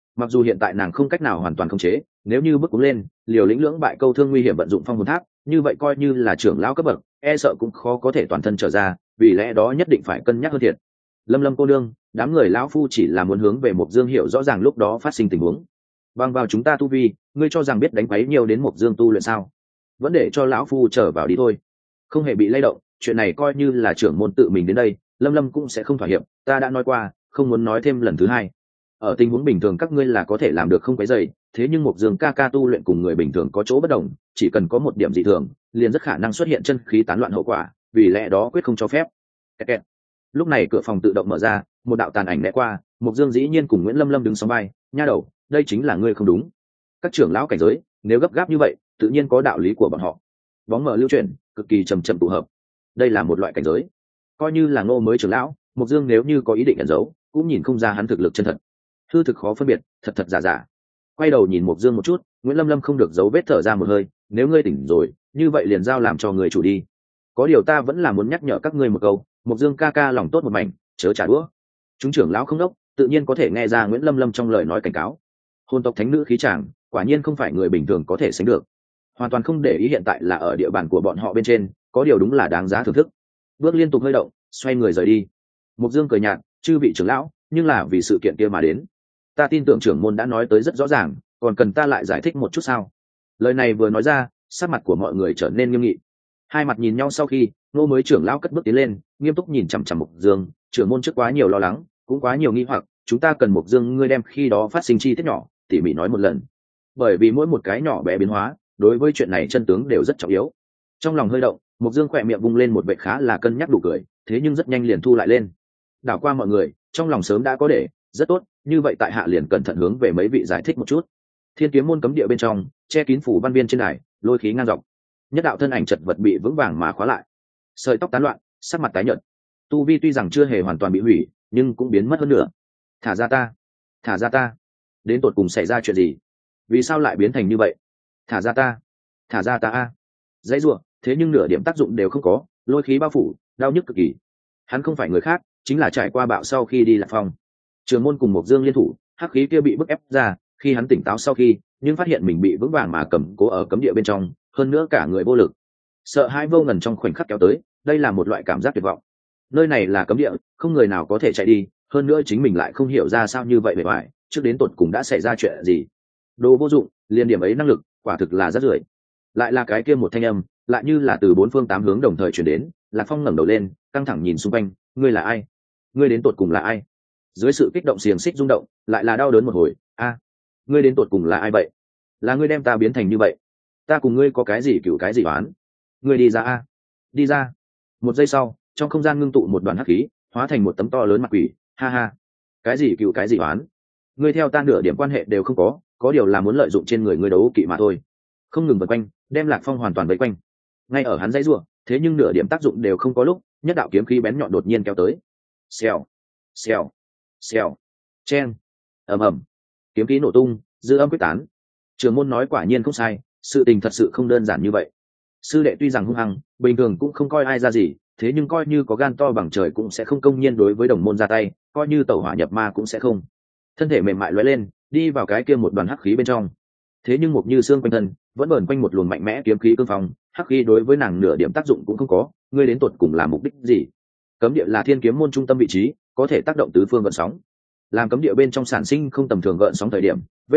Mặc dù hiện tại nàng không cách nào hoàn toàn khống chế, nếu như bước cuống lên liều lĩnh lưỡng bại câu thương nguy hiểm vận dụng phong hồn tháp, như vậy coi như là trưởng lão cấp bậc e sợ cũng khó có thể toàn thân trở ra, vì lẽ đó nhất định phải cân nhắc hơn thiệt. Lâm Lâm cô nương, đám người lão phu chỉ là muốn hướng về Mộc Dương hiểu rõ ràng lúc đó phát sinh tình huống. Bằng vào chúng ta tu vi, ngươi cho rằng biết đánh quấy nhiều đến Mộc Dương tu luyện sao? Vẫn để cho lão phu trở vào đi thôi. Không hề bị lay động, chuyện này coi như là trưởng môn tự mình đến đây, Lâm Lâm cũng sẽ không thỏa hiệp, ta đã nói qua, không muốn nói thêm lần thứ hai. Ở tình huống bình thường các ngươi là có thể làm được không quấy rầy, thế nhưng Mộc Dương ca ca tu luyện cùng người bình thường có chỗ bất đồng, chỉ cần có một điểm dị thường, liền rất khả năng xuất hiện chân khí tán loạn hậu quả, vì lẽ đó quyết không cho phép. Kẹt. Lúc này cửa phòng tự động mở ra, một đạo tàn ảnh lẻ qua, Mộc Dương dĩ nhiên cùng Nguyễn Lâm Lâm đứng song vai, nha đầu, đây chính là ngươi không đúng. Các trưởng lão cảnh giới, nếu gấp gáp như vậy, tự nhiên có đạo lý của bọn họ. Bóng mở lưu chuyển, cực kỳ chậm chậm tụ hợp. Đây là một loại cảnh giới. Coi như là Ngô mới trưởng lão, Mộc Dương nếu như có ý định ẩn giấu, cũng nhìn không ra hắn thực lực chân thật. Hư thực khó phân biệt, thật thật giả giả. Quay đầu nhìn Mộc Dương một chút, Nguyễn Lâm Lâm không được giấu vết thở ra một hơi, nếu ngươi tỉnh rồi, như vậy liền giao làm cho người chủ đi. Có điều ta vẫn là muốn nhắc nhở các ngươi một câu, Mộc Dương ca ca lòng tốt một mảnh, chớ trả đũa. Chúng trưởng lão không đốc, tự nhiên có thể nghe ra Nguyễn Lâm Lâm trong lời nói cảnh cáo. Hồn tộc thánh nữ khí tràng, quả nhiên không phải người bình thường có thể sánh được. Hoàn toàn không để ý hiện tại là ở địa bàn của bọn họ bên trên, có điều đúng là đáng giá thưởng thức. Bước liên tục hơi động, xoay người rời đi. Mộc Dương cười nhạt, chư vị trưởng lão, nhưng là vì sự kiện kia mà đến. Ta tin tưởng trưởng môn đã nói tới rất rõ ràng, còn cần ta lại giải thích một chút sao? Lời này vừa nói ra, sắc mặt của mọi người trở nên nghiêm nghị. Hai mặt nhìn nhau sau khi, Ngô mới trưởng lão cất bước tiến lên, nghiêm túc nhìn chằm chằm Mộc Dương, trưởng môn trước quá nhiều lo lắng, cũng quá nhiều nghi hoặc, chúng ta cần Mộc Dương ngươi đem khi đó phát sinh chi tiết nhỏ, tỉ mỉ nói một lần. Bởi vì mỗi một cái nhỏ bé biến hóa, đối với chuyện này chân tướng đều rất trọng yếu. Trong lòng hơi động, Mộc Dương khỏe miệng vung lên một vệt khá là cân nhắc đủ cười, thế nhưng rất nhanh liền thu lại lên. Đảo qua mọi người, trong lòng sớm đã có để, rất tốt, như vậy tại hạ liền cẩn thận hướng về mấy vị giải thích một chút. Thiên Kiếm môn cấm địa bên trong, che kín phủ văn viên trên đài, lôi khí ngang dọc. Nhất đạo thân ảnh chật vật bị vững vàng mà khóa lại. Sợi tóc tán loạn, sắc mặt tái nhợt. Tu vi tuy rằng chưa hề hoàn toàn bị hủy, nhưng cũng biến mất hơn nữa. Thả ra ta, thả ra ta. Đến tột cùng xảy ra chuyện gì? Vì sao lại biến thành như vậy? Thả ra ta, thả ra ta a. Dãy rủa, thế nhưng nửa điểm tác dụng đều không có, lôi khí bao phủ, đau nhức cực kỳ. Hắn không phải người khác, chính là trải qua bạo sau khi đi Lạc Phong. Trường môn cùng Mộc Dương liên thủ, hắc khí kia bị bức ép ra, khi hắn tỉnh táo sau khi, nhưng phát hiện mình bị vững vàng mà cầm cố ở cấm địa bên trong, hơn nữa cả người vô lực. Sợ hãi vô ngần trong khoảnh khắc kéo tới, đây là một loại cảm giác tuyệt vọng. Nơi này là cấm địa, không người nào có thể chạy đi, hơn nữa chính mình lại không hiểu ra sao như vậy bề ngoài, trước đến tột cùng đã xảy ra chuyện gì. Đồ vô dụng, liền điểm ấy năng lực, quả thực là rất rưởi. Lại là cái kia một thanh âm, lại như là từ bốn phương tám hướng đồng thời truyền đến. Lạc Phong ngẩng đầu lên, căng thẳng nhìn xung quanh, ngươi là ai? Ngươi đến tột cùng là ai? Dưới sự kích động xiềng xích rung động, lại là đau đớn một hồi. A, ngươi đến tột cùng là ai vậy? Là ngươi đem ta biến thành như vậy? Ta cùng ngươi có cái gì cựu cái gì oán? Ngươi đi ra a, đi ra. Một giây sau, trong không gian ngưng tụ một đoàn hắc khí, hóa thành một tấm to lớn mặt quỷ. Ha ha, cái gì cựu cái gì oán? Ngươi theo ta nửa điểm quan hệ đều không có điều là muốn lợi dụng trên người ngươi đấu kỵ mà thôi. Không ngừng vây quanh, đem Lạc Phong hoàn toàn vây quanh. Ngay ở hắn dãy rủa, thế nhưng nửa điểm tác dụng đều không có lúc, nhất đạo kiếm khí bén nhọn đột nhiên kéo tới. Xèo, xèo, xèo, chen, ầm ầm, kiếm khí nổ tung, dư âm quyết tán. Trường môn nói quả nhiên không sai, sự tình thật sự không đơn giản như vậy. Sư đệ tuy rằng hung hăng, bình thường cũng không coi ai ra gì, thế nhưng coi như có gan to bằng trời cũng sẽ không công nhiên đối với đồng môn ra tay, coi như tẩu hỏa nhập ma cũng sẽ không. Thân thể mềm mại lóe lên, đi vào cái kia một đoàn hắc khí bên trong. Thế nhưng Mộc Như xương quanh thân vẫn bờn quanh một luồng mạnh mẽ kiếm khí cương phong, hắc khí đối với nàng nửa điểm tác dụng cũng không có. Ngươi đến tột cùng là mục đích gì? Cấm địa là Thiên Kiếm môn trung tâm vị trí, có thể tác động tứ phương gợn sóng. Làm cấm địa bên trong sản sinh không tầm thường gợn sóng thời điểm,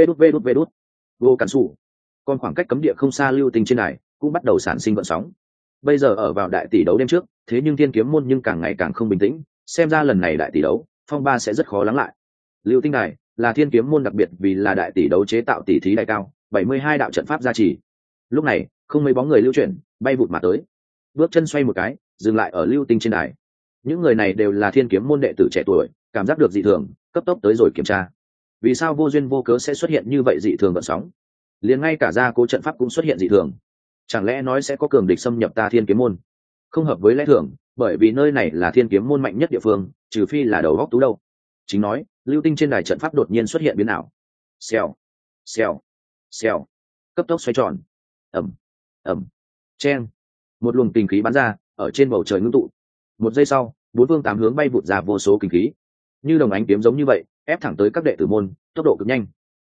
vê đút vô cản sủ. Còn khoảng cách cấm địa không xa lưu tinh trên này cũng bắt đầu sản sinh gợn sóng. Bây giờ ở vào đại tỷ đấu đêm trước, thế nhưng Thiên Kiếm môn nhưng càng ngày càng không bình tĩnh, xem ra lần này đại tỷ đấu phong ba sẽ rất khó lắng lại. Lưu tinh đài là Thiên Kiếm môn đặc biệt vì là đại tỷ đấu chế tạo tỷ thí đài cao, 72 đạo trận pháp gia trì. Lúc này, không mấy bóng người lưu chuyển, bay vụt mà tới. Bước chân xoay một cái, dừng lại ở lưu tinh trên đài. Những người này đều là Thiên Kiếm môn đệ tử trẻ tuổi, cảm giác được dị thường, cấp tốc tới rồi kiểm tra. Vì sao vô duyên vô cớ sẽ xuất hiện như vậy dị thường gợn sóng? Liền ngay cả gia cố trận pháp cũng xuất hiện dị thường. Chẳng lẽ nói sẽ có cường địch xâm nhập ta Thiên Kiếm môn? Không hợp với lẽ thường, bởi vì nơi này là Thiên Kiếm môn mạnh nhất địa phương, trừ phi là đầu góc tú đâu. Chính nói, lưu tinh trên đài trận pháp đột nhiên xuất hiện biến ảo. Xèo, xèo, xèo, cấp tốc xoay tròn. Ẩm, chen. Một luồng kinh khí bắn ra, ở trên bầu trời ngưng tụ. Một giây sau, bốn phương tám hướng bay vụt ra vô số kinh khí. Như đồng ánh kiếm giống như vậy, ép thẳng tới các đệ tử môn, tốc độ cực nhanh.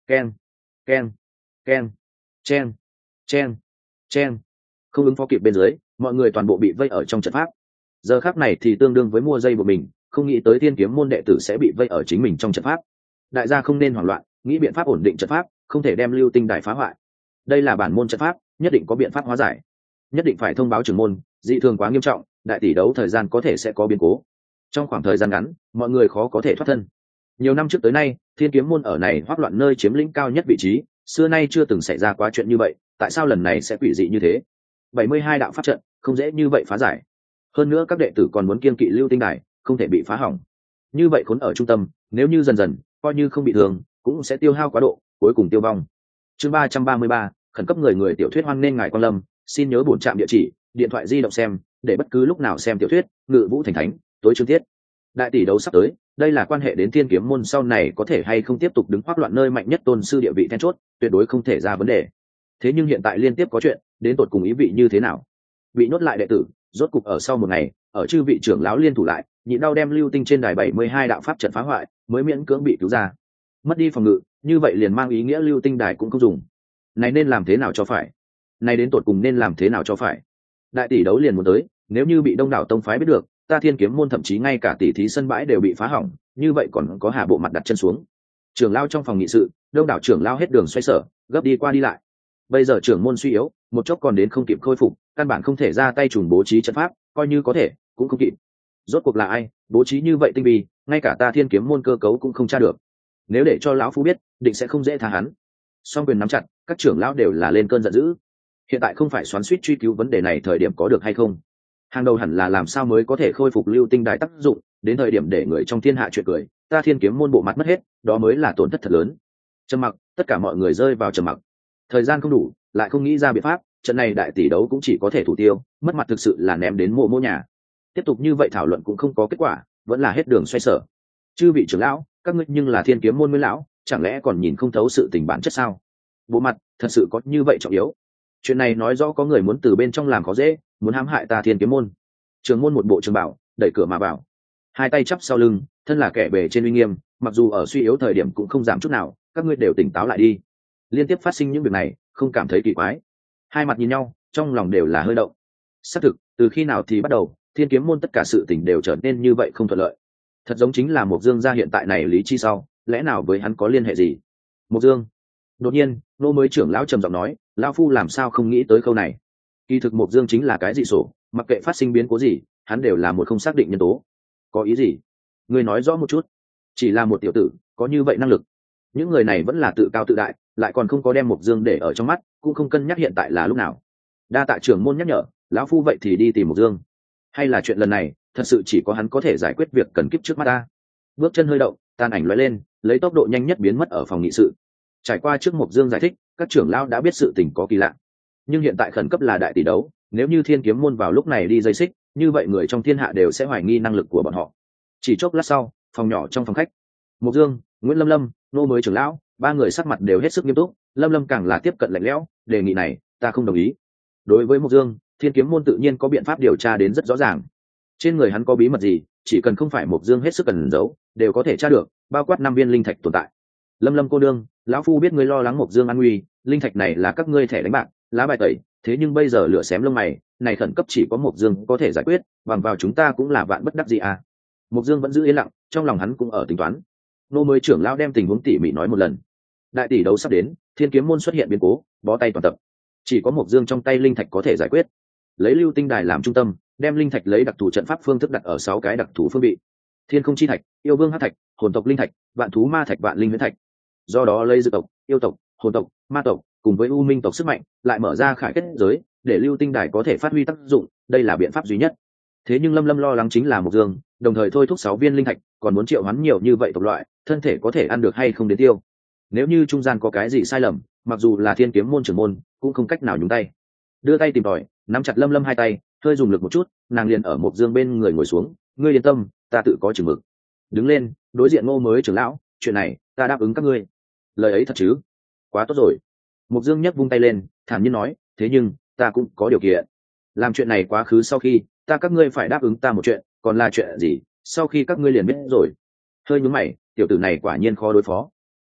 keng keng keng chen chen chen. Không ứng phó kịp bên dưới, mọi người toàn bộ bị vây ở trong trận pháp. Giờ khắc này thì tương đương với mua dây của mình, không nghĩ tới thiên kiếm môn đệ tử sẽ bị vây ở chính mình trong trận pháp. Đại gia không nên hoảng loạn, nghĩ biện pháp ổn định trận pháp, không thể đem lưu tinh đài phá hoại. Đây là bản môn trận pháp, nhất định có biện pháp hóa giải, nhất định phải thông báo trưởng môn, dị thường quá nghiêm trọng, đại tỷ đấu thời gian có thể sẽ có biến cố. Trong khoảng thời gian ngắn, mọi người khó có thể thoát thân. Nhiều năm trước tới nay, thiên kiếm môn ở này hoắc loạn nơi chiếm lĩnh cao nhất vị trí, xưa nay chưa từng xảy ra quá chuyện như vậy, tại sao lần này sẽ quỷ dị như thế? 72 đạo pháp trận, không dễ như vậy phá giải. Hơn nữa các đệ tử còn muốn kiêng kỵ lưu tinh đài, không thể bị phá hỏng. Như vậy khốn ở trung tâm, nếu như dần dần, coi như không bị thương, cũng sẽ tiêu hao quá độ, cuối cùng tiêu vong. Chương 333, khẩn cấp người tiểu thuyết hoan nên ngài quan lâm, xin nhớ bổn trạm địa chỉ, điện thoại di động xem, để bất cứ lúc nào xem tiểu thuyết, Ngự Vũ Thành Thánh, tối chương tiết. Đại tỷ đấu sắp tới, đây là quan hệ đến thiên kiếm môn sau này có thể hay không tiếp tục đứng hoắc loạn nơi mạnh nhất tôn sư địa vị then chốt, tuyệt đối không thể ra vấn đề. Thế nhưng hiện tại liên tiếp có chuyện, đến tột cùng ý vị như thế nào? Bị nhốt lại đệ tử, rốt cục ở sau một ngày, ở chư vị trưởng lão liên thủ lại, nhịn đau đem lưu tinh trên đài 72 đạo pháp trận phá hoại, mới miễn cưỡng bị cứu ra. Mất đi phòng ngự, như vậy liền mang ý nghĩa lưu tinh đài cũng không dùng. Này nên làm thế nào cho phải? Này đến tột cùng nên làm thế nào cho phải? Đại tỷ đấu liền muốn tới, nếu như bị đông đảo tông phái biết được, ta thiên kiếm môn thậm chí ngay cả tỷ thí sân bãi đều bị phá hỏng, như vậy còn có hạ bộ mặt đặt chân xuống. Trưởng lão trong phòng nghị sự, đông đảo trưởng lão hết đường xoay sở, gấp đi qua đi lại. Bây giờ trưởng môn suy yếu, một chốc còn đến không kịp khôi phục, căn bản không thể ra tay trùng bố trí trận pháp, coi như có thể, cũng không kịp. Rốt cuộc là ai bố trí như vậy tinh vi, ngay cả ta thiên kiếm môn cơ cấu cũng không tra được. Nếu để cho lão phu biết, định sẽ không dễ tha hắn. Song quyền nắm chặt, các trưởng lão đều là lên cơn giận dữ. Hiện tại không phải xoắn xuýt truy cứu vấn đề này thời điểm có được hay không. Hàng đầu hẳn là làm sao mới có thể khôi phục lưu tinh đài tác dụng, đến thời điểm để người trong thiên hạ chuyện cười, ta thiên kiếm môn bộ mặt mất hết, đó mới là tổn thất thật lớn. Trầm mặc, tất cả mọi người rơi vào trầm mặc. Thời gian không đủ, lại không nghĩ ra biện pháp, trận này đại tỷ đấu cũng chỉ có thể thủ tiêu, mất mặt thực sự là ném đến mộ mộ nhà. Tiếp tục như vậy thảo luận cũng không có kết quả, vẫn là hết đường xoay sở. Chư vị trưởng lão, các ngươi nhưng là thiên kiếm môn nguyên lão, chẳng lẽ còn nhìn không thấu sự tình bản chất sao? Bộ mặt thật sự có như vậy trọng yếu? Chuyện này nói rõ có người muốn từ bên trong làm khó dễ, muốn hãm hại ta thiên kiếm môn. Trường môn một bộ trường bảo, đẩy cửa mà vào, hai tay chắp sau lưng, thân là kẻ bề trên uy nghiêm, mặc dù ở suy yếu thời điểm cũng không giảm chút nào, các ngươi đều tỉnh táo lại đi. Liên tiếp phát sinh những việc này, không cảm thấy kỳ quái? Hai mặt nhìn nhau, trong lòng đều là hơi động. Xác thực, từ khi nào thì bắt đầu, thiên kiếm môn tất cả sự tình đều trở nên như vậy không thuận lợi. Thật giống chính là Mộc Dương gia hiện tại này lý chi sau, lẽ nào với hắn có liên hệ gì? Mộc Dương. Đột nhiên, nô mới trưởng lão trầm giọng nói, lão phu làm sao không nghĩ tới câu này. Kỳ thực Mộc Dương chính là cái dị sổ, mặc kệ phát sinh biến cố gì, hắn đều là một không xác định nhân tố. Có ý gì? Ngươi nói rõ một chút. Chỉ là một tiểu tử, có như vậy năng lực. Những người này vẫn là tự cao tự đại, lại còn không có đem Mộc Dương để ở trong mắt, cũng không cân nhắc hiện tại là lúc nào. Đa tạ trưởng môn nhắc nhở, lão phu vậy thì đi tìm Mộc Dương. Hay là chuyện lần này, thật sự chỉ có hắn có thể giải quyết việc cần kíp trước mắt ta. Bước chân hơi động, tàn ảnh lóe lên, lấy tốc độ nhanh nhất biến mất ở phòng nghị sự. Trải qua trước Mộc Dương giải thích, các trưởng lão đã biết sự tình có kỳ lạ. Nhưng hiện tại khẩn cấp là đại tỷ đấu, nếu như thiên kiếm môn vào lúc này đi dây xích, như vậy người trong thiên hạ đều sẽ hoài nghi năng lực của bọn họ. Chỉ chốc lát sau, phòng nhỏ trong phòng khách, Mộc Dương, Nguyễn Lâm Lâm, nô mới trưởng lão, ba người sắc mặt đều hết sức nghiêm túc. Lâm Lâm càng là tiếp cận lạnh lẽo, đề nghị này ta không đồng ý. Đối với Mộc Dương, thiên kiếm môn tự nhiên có biện pháp điều tra đến rất rõ ràng. Trên người hắn có bí mật gì, chỉ cần không phải Mộc Dương hết sức cần giấu, đều có thể tra được, bao quát 5 viên linh thạch tồn tại. Lâm Lâm cô đương, lão phu biết ngươi lo lắng Mộc Dương an nguy, linh thạch này là các ngươi thẻ đánh bạc, lá bài tẩy, thế nhưng bây giờ lửa xém lông mày, này khẩn cấp chỉ có Mộc Dương có thể giải quyết, bằng vào chúng ta cũng là vạn bất đắc dĩ à. Mộc Dương vẫn giữ yên lặng, trong lòng hắn cũng ở tính toán. Nô mới trưởng lão đem tình huống tỉ mỉ nói một lần. Đại tỷ đấu sắp đến, thiên kiếm môn xuất hiện biến cố, bó tay toàn tập. Chỉ có Mộc Dương trong tay linh thạch có thể giải quyết. Lấy lưu tinh đài làm trung tâm, đem linh thạch lấy đặc thù trận pháp phương thức đặt ở 6 cái đặc thù phương vị: thiên không chi thạch, yêu vương hắc thạch, hồn tộc linh thạch, vạn thú ma thạch, vạn linh huyễn thạch. Do đó lấy dư tộc, yêu tộc, hồn tộc, ma tộc cùng với u minh tộc sức mạnh, lại mở ra khải kết giới, để lưu tinh đài có thể phát huy tác dụng. Đây là biện pháp duy nhất. Thế nhưng Lâm Lâm lo lắng chính là Mộc Dương, đồng thời thôi thúc 6 viên linh thạch, còn muốn triệu hoán nhiều như vậy tộc loại, thân thể có thể ăn được hay không đến tiêu. Nếu như trung gian có cái gì sai lầm, mặc dù là thiên kiếm môn trưởng môn, cũng không cách nào nhúng tay. Đưa tay tìm tòi, nắm chặt Lâm Lâm hai tay, hơi dùng lực một chút, nàng liền ở Mộc Dương bên người ngồi xuống. Ngươi yên tâm, ta tự có chừng mực. Đứng lên, đối diện Ngô mới trưởng lão, chuyện này ta đáp ứng các ngươi. Lời ấy thật chứ? Quá tốt rồi. Mộc Dương nhấc vung tay lên, thản nhiên nói, thế nhưng ta cũng có điều kiện. Làm chuyện này quá khứ sau khi, các ngươi phải đáp ứng ta một chuyện, còn là chuyện gì, sau khi các ngươi liền biết rồi. Hơi nhướng mày, tiểu tử này quả nhiên khó đối phó.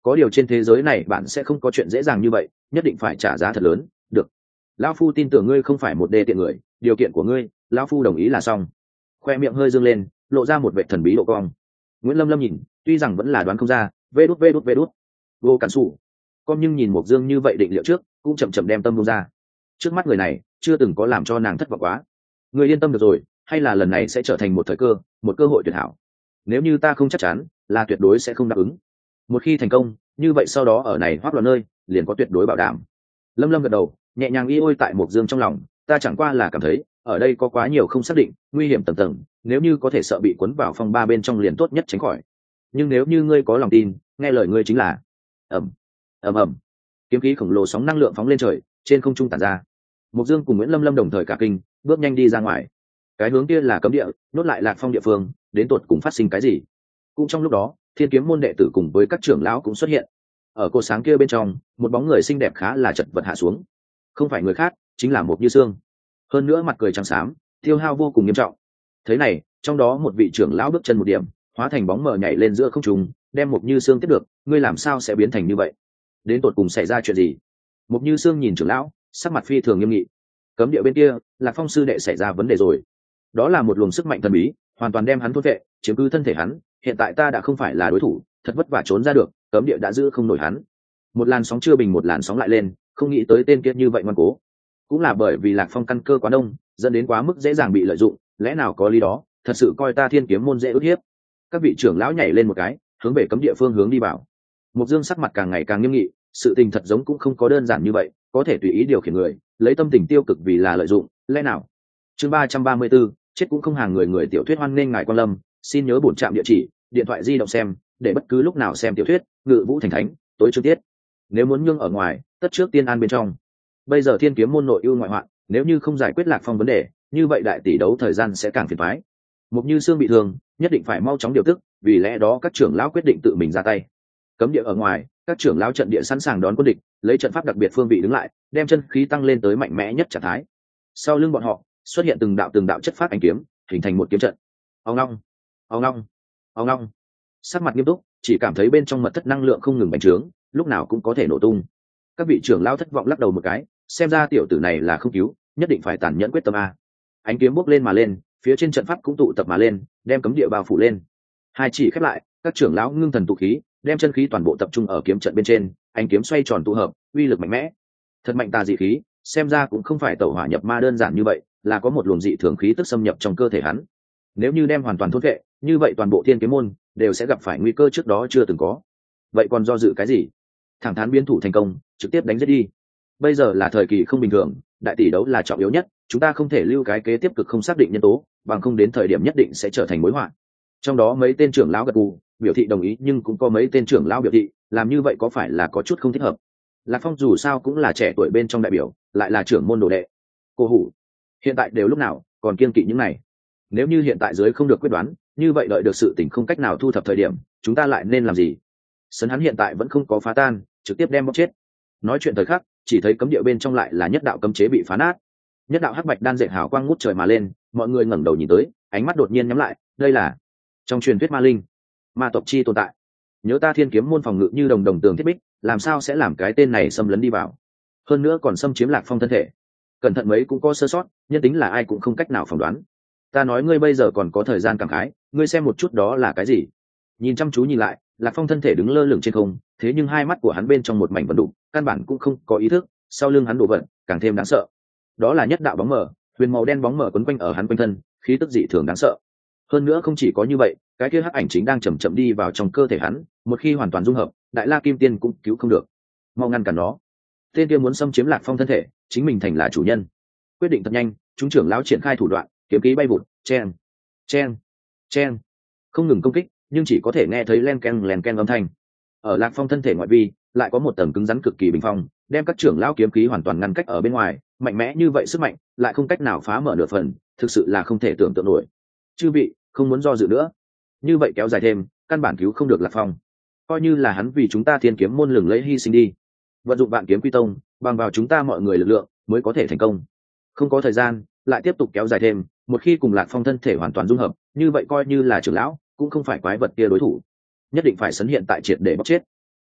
có điều trên thế giới này bạn sẽ không có chuyện dễ dàng như vậy, nhất định phải trả giá thật lớn. Được, lão phu tin tưởng ngươi không phải một đê tiện người, điều kiện của ngươi lão phu đồng ý là xong. Khoe miệng hơi dương lên, lộ ra một vẻ thần bí độ cong. Nguyễn Lâm Lâm nhìn, tuy rằng vẫn là đoán không ra, vê đút vô cản sủ con, nhưng nhìn Mộc Dương như vậy định liệu trước, cũng chậm chậm đem tâm buông ra. Trước mắt người này chưa từng có làm cho nàng thất vọng quá. Người yên tâm được rồi, hay là lần này sẽ trở thành một thời cơ, một cơ hội tuyệt hảo. Nếu như ta không chắc chắn, là tuyệt đối sẽ không đáp ứng. Một khi thành công, như vậy sau đó ở này Hoắc Loạn nơi liền có tuyệt đối bảo đảm. Lâm Lâm gật đầu, nhẹ nhàng y ôi tại Mộc Dương trong lòng, ta chẳng qua là cảm thấy ở đây có quá nhiều không xác định, nguy hiểm tầng tầng, nếu như có thể sợ bị cuốn vào phong ba bên trong liền tốt nhất tránh khỏi. Nhưng nếu như ngươi có lòng tin, nghe lời ngươi chính là ầm ầm, kiếm khí khổng lồ sóng năng lượng phóng lên trời, trên không trung tản ra. Mộc Dương cùng Nguyễn Lâm Lâm đồng thời cả kinh, bước nhanh đi ra ngoài. Cái hướng kia là cấm địa, nốt lại Lạc Phong địa phương, đến tột cùng phát sinh cái gì? Cũng trong lúc đó, Thiên Kiếm môn đệ tử cùng với các trưởng lão cũng xuất hiện. Ở cột sáng kia bên trong, một bóng người xinh đẹp khá là chật vật hạ xuống. Không phải người khác, chính là Mộc Như Sương. Hơn nữa mặt cười trắng xám, tiêu hao vô cùng nghiêm trọng. Thế này, trong đó một vị trưởng lão bước chân một điểm, hóa thành bóng mờ nhảy lên giữa không trung, đem Mộc Như Sương tiếp được. Ngươi làm sao sẽ biến thành như vậy? Đến tột cùng xảy ra chuyện gì? Mộc Như Sương nhìn trưởng lão, sắc mặt phi thường nghiêm nghị. Cấm địa bên kia, Lạc Phong sư đệ xảy ra vấn đề rồi. Đó là một luồng sức mạnh thần bí, hoàn toàn đem hắn thôn vệ, chiếm cứ thân thể hắn. Hiện tại ta đã không phải là đối thủ, thật vất vả trốn ra được, cấm địa đã giữ không nổi hắn. Một làn sóng chưa bình một làn sóng lại lên, không nghĩ tới tên kia như vậy ngoan cố. Cũng là bởi vì Lạc Phong căn cơ quá đông, dẫn đến quá mức dễ dàng bị lợi dụng, lẽ nào có lý đó, thật sự coi ta Thiên Kiếm môn dễ ức hiếp. Các vị trưởng lão nhảy lên một cái, hướng về cấm địa phương hướng đi vào. Mộc Dương sắc mặt càng ngày càng nghiêm nghị, sự tình thật giống cũng không có đơn giản như vậy, có thể tùy ý điều khiển người, lấy tâm tình tiêu cực vì là lợi dụng, lẽ nào? Chương 334, chết cũng không hàng người, người tiểu thuyết hoan nghênh ngài quan lâm, xin nhớ bổn trạm địa chỉ, điện thoại di động xem, để bất cứ lúc nào xem tiểu thuyết, Ngự Vũ Thành Thánh, tối chương tiết. Nếu muốn nhương ở ngoài, tất trước tiên an bên trong. Bây giờ Thiên Kiếm môn nội ưu ngoại hoạn, nếu như không giải quyết Lạc Phong vấn đề, như vậy đại tỷ đấu thời gian sẽ càng phiền toái. Mục Như Sương bị thương, nhất định phải mau chóng điều tức, vì lẽ đó các trưởng lão quyết định tự mình ra tay. Cấm địa ở ngoài, các trưởng lão trận địa sẵn sàng đón quân địch, lấy trận pháp đặc biệt phương vị đứng lại, đem chân khí tăng lên tới mạnh mẽ nhất trạng thái. Sau lưng bọn họ xuất hiện từng đạo chất phát ánh kiếm, hình thành một kiếm trận. Ong ong, ong ong, ong ong. Sắc mặt nghiêm túc, chỉ cảm thấy bên trong mật thất năng lượng không ngừng bành trướng, lúc nào cũng có thể nổ tung. Các vị trưởng lão thất vọng lắc đầu một cái, xem ra tiểu tử này là không cứu, nhất định phải tàn nhẫn quyết tâm a. Ánh kiếm bốc lên mà lên, phía trên trận pháp cũng tụ tập mà lên, đem cấm địa bao phủ lên. Hai chỉ khép lại, các trưởng lão ngưng thần tụ khí, đem chân khí toàn bộ tập trung ở kiếm trận bên trên, ánh kiếm xoay tròn tụ hợp, uy lực mạnh mẽ. Thật mạnh tà dị khí, xem ra cũng không phải tẩu hỏa nhập ma đơn giản như vậy, là có một luồng dị thường khí tức xâm nhập trong cơ thể hắn. Nếu như đem hoàn toàn thôn vệ, như vậy toàn bộ Thiên Kiếm môn đều sẽ gặp phải nguy cơ trước đó chưa từng có. Vậy còn do dự cái gì? Thẳng thắn biến thủ thành công, trực tiếp đánh giết đi. Bây giờ là thời kỳ không bình thường, đại tỷ đấu là trọng yếu nhất, chúng ta không thể lưu cái kế tiếp cực không xác định nhân tố, bằng không đến thời điểm nhất định sẽ trở thành mối họa. Trong đó mấy tên trưởng lão gật gù, biểu thị đồng ý, nhưng cũng có mấy tên trưởng lão biểu thị làm như vậy có phải là có chút không thích hợp. Lạc Phong dù sao cũng là trẻ tuổi bên trong đại biểu, lại là trưởng môn đồ đệ. Cô hủ, hiện tại đều lúc nào còn kiên kỵ những này? Nếu như hiện tại dưới không được quyết đoán, như vậy đợi được sự tình không cách nào thu thập thời điểm, chúng ta lại nên làm gì? Sấn hắn hiện tại vẫn không có phá tan, trực tiếp đem bóc chết. Nói chuyện thời khắc, chỉ thấy cấm địa bên trong lại là nhất đạo cấm chế bị phá nát. Nhất đạo hắc bạch đan dệt hào quang ngút trời mà lên, mọi người ngẩng đầu nhìn tới, ánh mắt đột nhiên nhắm lại, đây là trong truyền thuyết ma linh, ma tộc chi tồn tại. Nhớ ta Thiên Kiếm môn phòng ngự như đồng tường thiết bích, làm sao sẽ làm cái tên này xâm lấn đi vào, hơn nữa còn xâm chiếm Lạc Phong thân thể. Cẩn thận mấy cũng có sơ sót, nhân tính là ai cũng không cách nào phỏng đoán. Ta nói ngươi bây giờ còn có thời gian cảm khái, ngươi xem một chút đó là cái gì? Nhìn chăm chú nhìn lại, Lạc Phong thân thể đứng lơ lửng trên không, thế nhưng hai mắt của hắn bên trong một mảnh vận đục, căn bản cũng không có ý thức. Sau lưng hắn đổ vật càng thêm đáng sợ, đó là nhất đạo bóng mờ, huyền màu đen bóng mờ quấn quanh ở hắn quanh thân, khí tức dị thường đáng sợ. Hơn nữa không chỉ có như vậy, cái kia hắc ảnh chính đang chậm chậm đi vào trong cơ thể hắn, một khi hoàn toàn dung hợp, Đại La Kim Tiên cũng cứu không được. Mau ngăn cản nó. Tên kia muốn xâm chiếm Lạc Phong thân thể, chính mình thành là chủ nhân. Quyết định thật nhanh, chúng trưởng lão triển khai thủ đoạn, kiếm khí bay vụt, chen, chen, chen, không ngừng công kích, nhưng chỉ có thể nghe thấy len ken âm thanh. Ở Lạc Phong thân thể ngoại vi, lại có một tầng cứng rắn cực kỳ bình phong, đem các trưởng lão kiếm khí hoàn toàn ngăn cách ở bên ngoài. Mạnh mẽ như vậy sức mạnh, lại không cách nào phá mở nửa phần, thực sự là không thể tưởng tượng nổi. Chư vị, không muốn do dự nữa, như vậy kéo dài thêm, căn bản cứu không được Lạc Phong. Coi như là hắn vì chúng ta Thiên Kiếm môn lừng lẫy hy sinh đi, vận dụng Vạn Kiếm Quy Tông, bằng vào chúng ta mọi người lực lượng mới có thể thành công. Không có thời gian lại tiếp tục kéo dài thêm, một khi cùng Lạc Phong thân thể hoàn toàn dung hợp, như vậy coi như là trưởng lão cũng không phải quái vật kia đối thủ, nhất định phải sấn hiện tại triệt để bóc chết.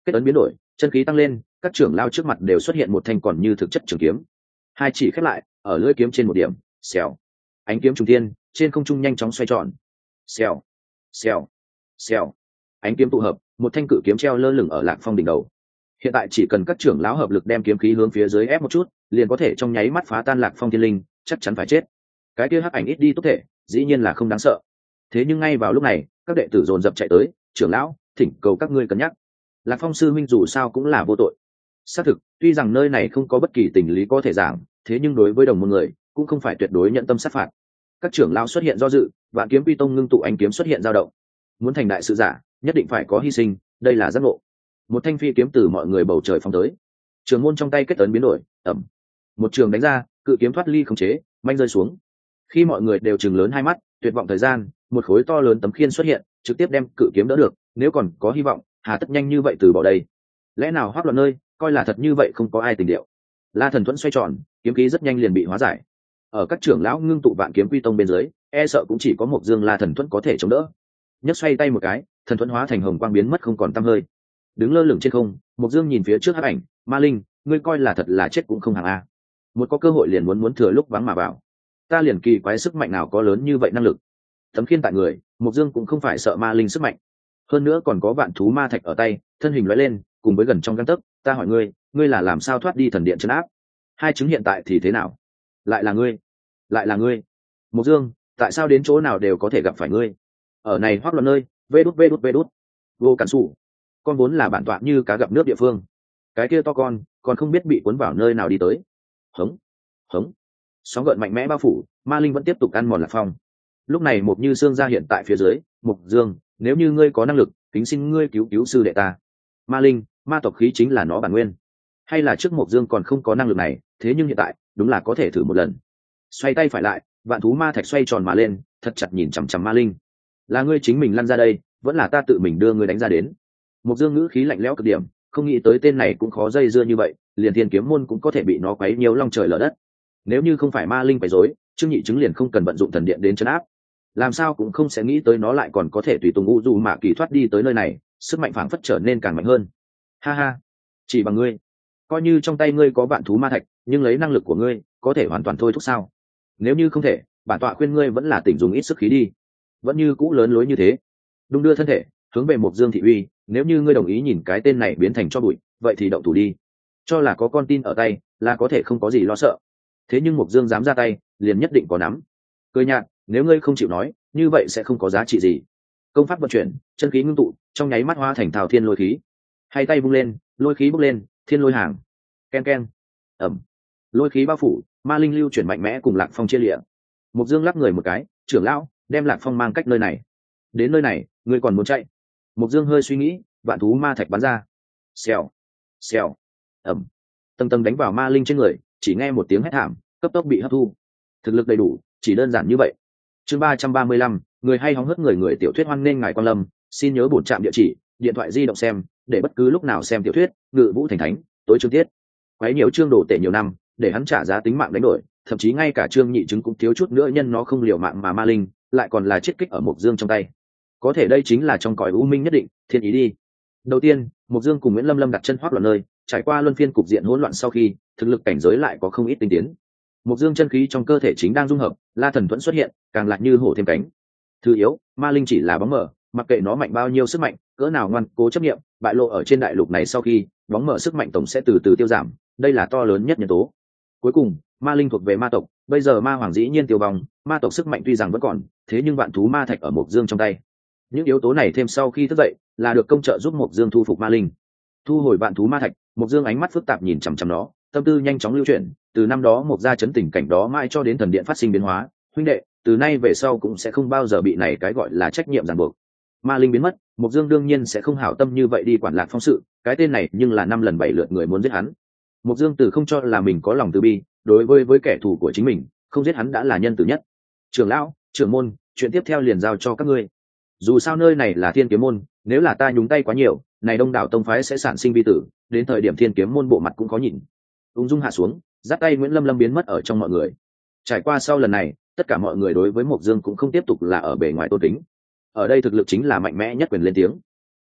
kết ấn biến đổi, chân khí tăng lên, các trưởng lao trước mặt đều xuất hiện một thanh còn như thực chất trường kiếm. Hai chỉ khép lại, ở lưỡi kiếm trên một điểm, xèo. Ánh kiếm trùng thiên, trên không trung nhanh chóng xoay tròn. Xèo, xèo, xèo. Ánh kiếm tụ hợp, một thanh cự kiếm treo lơ lửng ở Lạc Phong đỉnh đầu. Hiện tại chỉ cần các trưởng lão hợp lực đem kiếm khí hướng phía dưới ép một chút, liền có thể trong nháy mắt phá tan Lạc Phong thiên linh, chắc chắn phải chết. Cái kia hắc ảnh ít đi tốt thể, dĩ nhiên là không đáng sợ. Thế nhưng ngay vào lúc này, các đệ tử dồn dập chạy tới, trưởng lão, thỉnh cầu các ngươi cân nhắc. Lạc Phong sư huynh dù sao cũng là vô tội. Xác thực, tuy rằng nơi này không có bất kỳ tình lý có thể giảng, thế nhưng đối với đồng môn người, cũng không phải tuyệt đối nhận tâm sát phạt. Các trưởng lão xuất hiện do dự, Vạn Kiếm Quy Tông ngưng tụ ánh kiếm xuất hiện dao động. Muốn thành đại sự giả, nhất định phải có hy sinh, đây là giác ngộ. Một thanh phi kiếm từ mọi người bầu trời phóng tới. Trường môn trong tay kết ấn biến đổi, ầm. Một trường đánh ra, cự kiếm thoát ly khống chế, manh rơi xuống. Khi mọi người đều trừng lớn hai mắt, tuyệt vọng thời gian, một khối to lớn tấm khiên xuất hiện, trực tiếp đem cự kiếm đỡ được, nếu còn có hy vọng, hà tất nhanh như vậy từ bỏ đây. Lẽ nào Hoắc Loạn nơi, coi là thật như vậy không có ai tình điệu. La Thần Thuẫn xoay tròn, kiếm khí rất nhanh liền bị hóa giải. Ở các trưởng lão ngưng tụ Vạn Kiếm Quy Tông bên dưới, e sợ cũng chỉ có một Dương La Thần Thuẫn có thể chống đỡ. Nhấc xoay tay một cái, thần thuẫn hóa thành hồng quang biến mất không còn tăm hơi. Đứng lơ lửng trên không, Mộc Dương nhìn phía trước hắc ảnh, Ma Linh, ngươi coi là thật là chết cũng không hàng a. Một có cơ hội liền muốn thừa lúc vắng mà vào. Ta liền kỳ quái sức mạnh nào có lớn như vậy năng lực. Tấm khiên tại người, Mộc Dương cũng không phải sợ Ma Linh sức mạnh. Hơn nữa còn có vạn thú ma thạch ở tay, thân hình lóe lên, cùng với gần trong gang tấc, ta hỏi ngươi, ngươi là làm sao thoát đi thần điện trấn áp? Hai chứng hiện tại thì thế nào? Lại là ngươi, lại là ngươi. Mộc Dương, tại sao đến chỗ nào đều có thể gặp phải ngươi? Ở này Hoắc Loạn nơi, vê đút vô cản sủ, con vốn là bản tọa như cá gặp nước địa phương, cái kia to con còn không biết bị cuốn vào nơi nào đi tới. Hống hống, sóng gợn mạnh mẽ bao phủ, Ma Linh vẫn tiếp tục ăn mòn Lạc Phong. Lúc này Mộc Như Sương ra hiện tại phía dưới, Mộc Dương, nếu như ngươi có năng lực, kính xin ngươi cứu cứu sư đệ ta. Ma Linh, ma tộc khí chính là nó bản nguyên, hay là trước Mộc Dương còn không có năng lực này, thế nhưng hiện tại đúng là có thể thử một lần. Xoay tay phải lại, vạn thú ma thạch xoay tròn mà lên, thật chặt nhìn chằm chằm Ma Linh. Là ngươi chính mình lăn ra đây, vẫn là ta tự mình đưa ngươi đánh ra đến? Mộc Dương ngữ khí lạnh lẽo cực điểm, không nghĩ tới tên này cũng khó dây dưa như vậy, liền Thiên Kiếm môn cũng có thể bị nó quấy nhiều long trời lở đất. Nếu như không phải Ma Linh quấy rối, Trương Nhị chứng liền không cần vận dụng thần điện đến trấn áp. Làm sao cũng không sẽ nghĩ tới nó lại còn có thể tùy tùng u dù mạ kỳ thoát đi tới nơi này, sức mạnh phảng phất trở nên càng mạnh hơn. Ha ha, chỉ bằng ngươi, coi như trong tay ngươi có vạn thú ma thạch, nhưng lấy năng lực của ngươi, có thể hoàn toàn thôi thúc sao? Nếu như không thể, bản tọa khuyên ngươi vẫn là tỉnh dùng ít sức khí đi. Vẫn như cũ lớn lối như thế, đung đưa thân thể hướng về Mộc Dương thị uy, nếu như ngươi đồng ý nhìn cái tên này biến thành cho bụi, vậy thì động thủ đi. Cho là có con tin ở tay là có thể không có gì lo sợ, thế nhưng Mộc Dương dám ra tay, liền nhất định có nắm. Cười nhạt, nếu ngươi không chịu nói, như vậy sẽ không có giá trị gì. Công pháp vận chuyển, chân khí ngưng tụ, trong nháy mắt hóa thành thảo thiên lôi khí. Hai tay vung lên, lôi khí bốc lên, thiên lôi hàng. Ken ken, ầm, lôi khí bao phủ, Ma Linh lưu chuyển mạnh mẽ cùng Lạc Phong chia liệng. Mộc Dương lắc người một cái, trưởng lão, đem Lạc Phong mang cách nơi này. Đến nơi này, ngươi còn muốn chạy? Mộc Dương hơi suy nghĩ, vạn thú ma thạch bắn ra. Xèo, xèo, ầm, tầng tầng đánh vào Ma Linh trên người, chỉ nghe một tiếng hét thảm, cấp tốc bị hấp thu. Thực lực đầy đủ, chỉ đơn giản như vậy. Chương 335, người hay hóng hớt người tiểu thuyết hoan nghênh ngài quan lâm, xin nhớ bổn trạm địa chỉ, điện thoại di động xem, để bất cứ lúc nào xem tiểu thuyết, Ngự Vũ Thành Thánh, tối chương tiết. Quấy nhiều chương đồ tệ nhiều năm, để hắn trả giá tính mạng đánh đổi, thậm chí ngay cả Trương Nhị chứng cũng thiếu chút nữa nhân nó không liều mạng mà Ma Linh lại còn là chiết kích ở Mộc Dương trong tay. Có thể đây chính là trong cõi u minh nhất định, thiên ý đi. Đầu tiên, Mộc Dương cùng Nguyễn Lâm Lâm đặt chân Hoắc Loạn nơi, trải qua luân phiên cục diện hỗn loạn sau khi, thực lực cảnh giới lại có không ít tinh tiến. Mộc Dương chân khí trong cơ thể chính đang dung hợp, La Thần Thuẫn xuất hiện, càng lại như hổ thêm cánh. Thứ yếu, Ma Linh chỉ là bóng mờ, mặc kệ nó mạnh bao nhiêu sức mạnh, cỡ nào ngoan cố chấp niệm, bại lộ ở trên đại lục này sau khi, bóng mờ sức mạnh tổng sẽ từ từ tiêu giảm, đây là to lớn nhất nhân tố. Cuối cùng, Ma Linh thuộc về ma tộc, bây giờ ma hoàng dĩ nhiên tiêu vong, ma tộc sức mạnh tuy rằng vẫn còn, thế nhưng vạn thú ma thạch ở Mộc Dương trong tay. Những yếu tố này thêm sau khi thức dậy, là được công trợ giúp Mộc Dương thu phục Ma Linh. Thu hồi vạn thú ma thạch, Mộc Dương ánh mắt phức tạp nhìn chằm chằm nó, tâm tư nhanh chóng lưu chuyển, từ năm đó Mộc gia chấn tình cảnh đó mãi cho đến thần điện phát sinh biến hóa, huynh đệ, từ nay về sau cũng sẽ không bao giờ bị này cái gọi là trách nhiệm ràng buộc. Ma Linh biến mất, Mộc Dương đương nhiên sẽ không hảo tâm như vậy đi quản Lạc Phong sự, cái tên này nhưng là 5 lần 7 lượt người muốn giết hắn. Mộc Dương từ không cho là mình có lòng từ bi, đối với kẻ thù của chính mình, không giết hắn đã là nhân từ nhất. Trưởng lão, trưởng môn, chuyện tiếp theo liền giao cho các ngươi. Dù sao nơi này là Thiên Kiếm môn, nếu là ta nhúng tay quá nhiều, này đông đảo tông phái sẽ sản sinh vi tử, đến thời điểm Thiên Kiếm môn bộ mặt cũng khó nhìn. Ung dung hạ xuống, dắt tay Nguyễn Lâm Lâm biến mất ở trong mọi người. Trải qua sau lần này, tất cả mọi người đối với Mộc Dương cũng không tiếp tục là ở bề ngoài tôn kính. Ở đây thực lực chính là mạnh mẽ nhất quyền lên tiếng.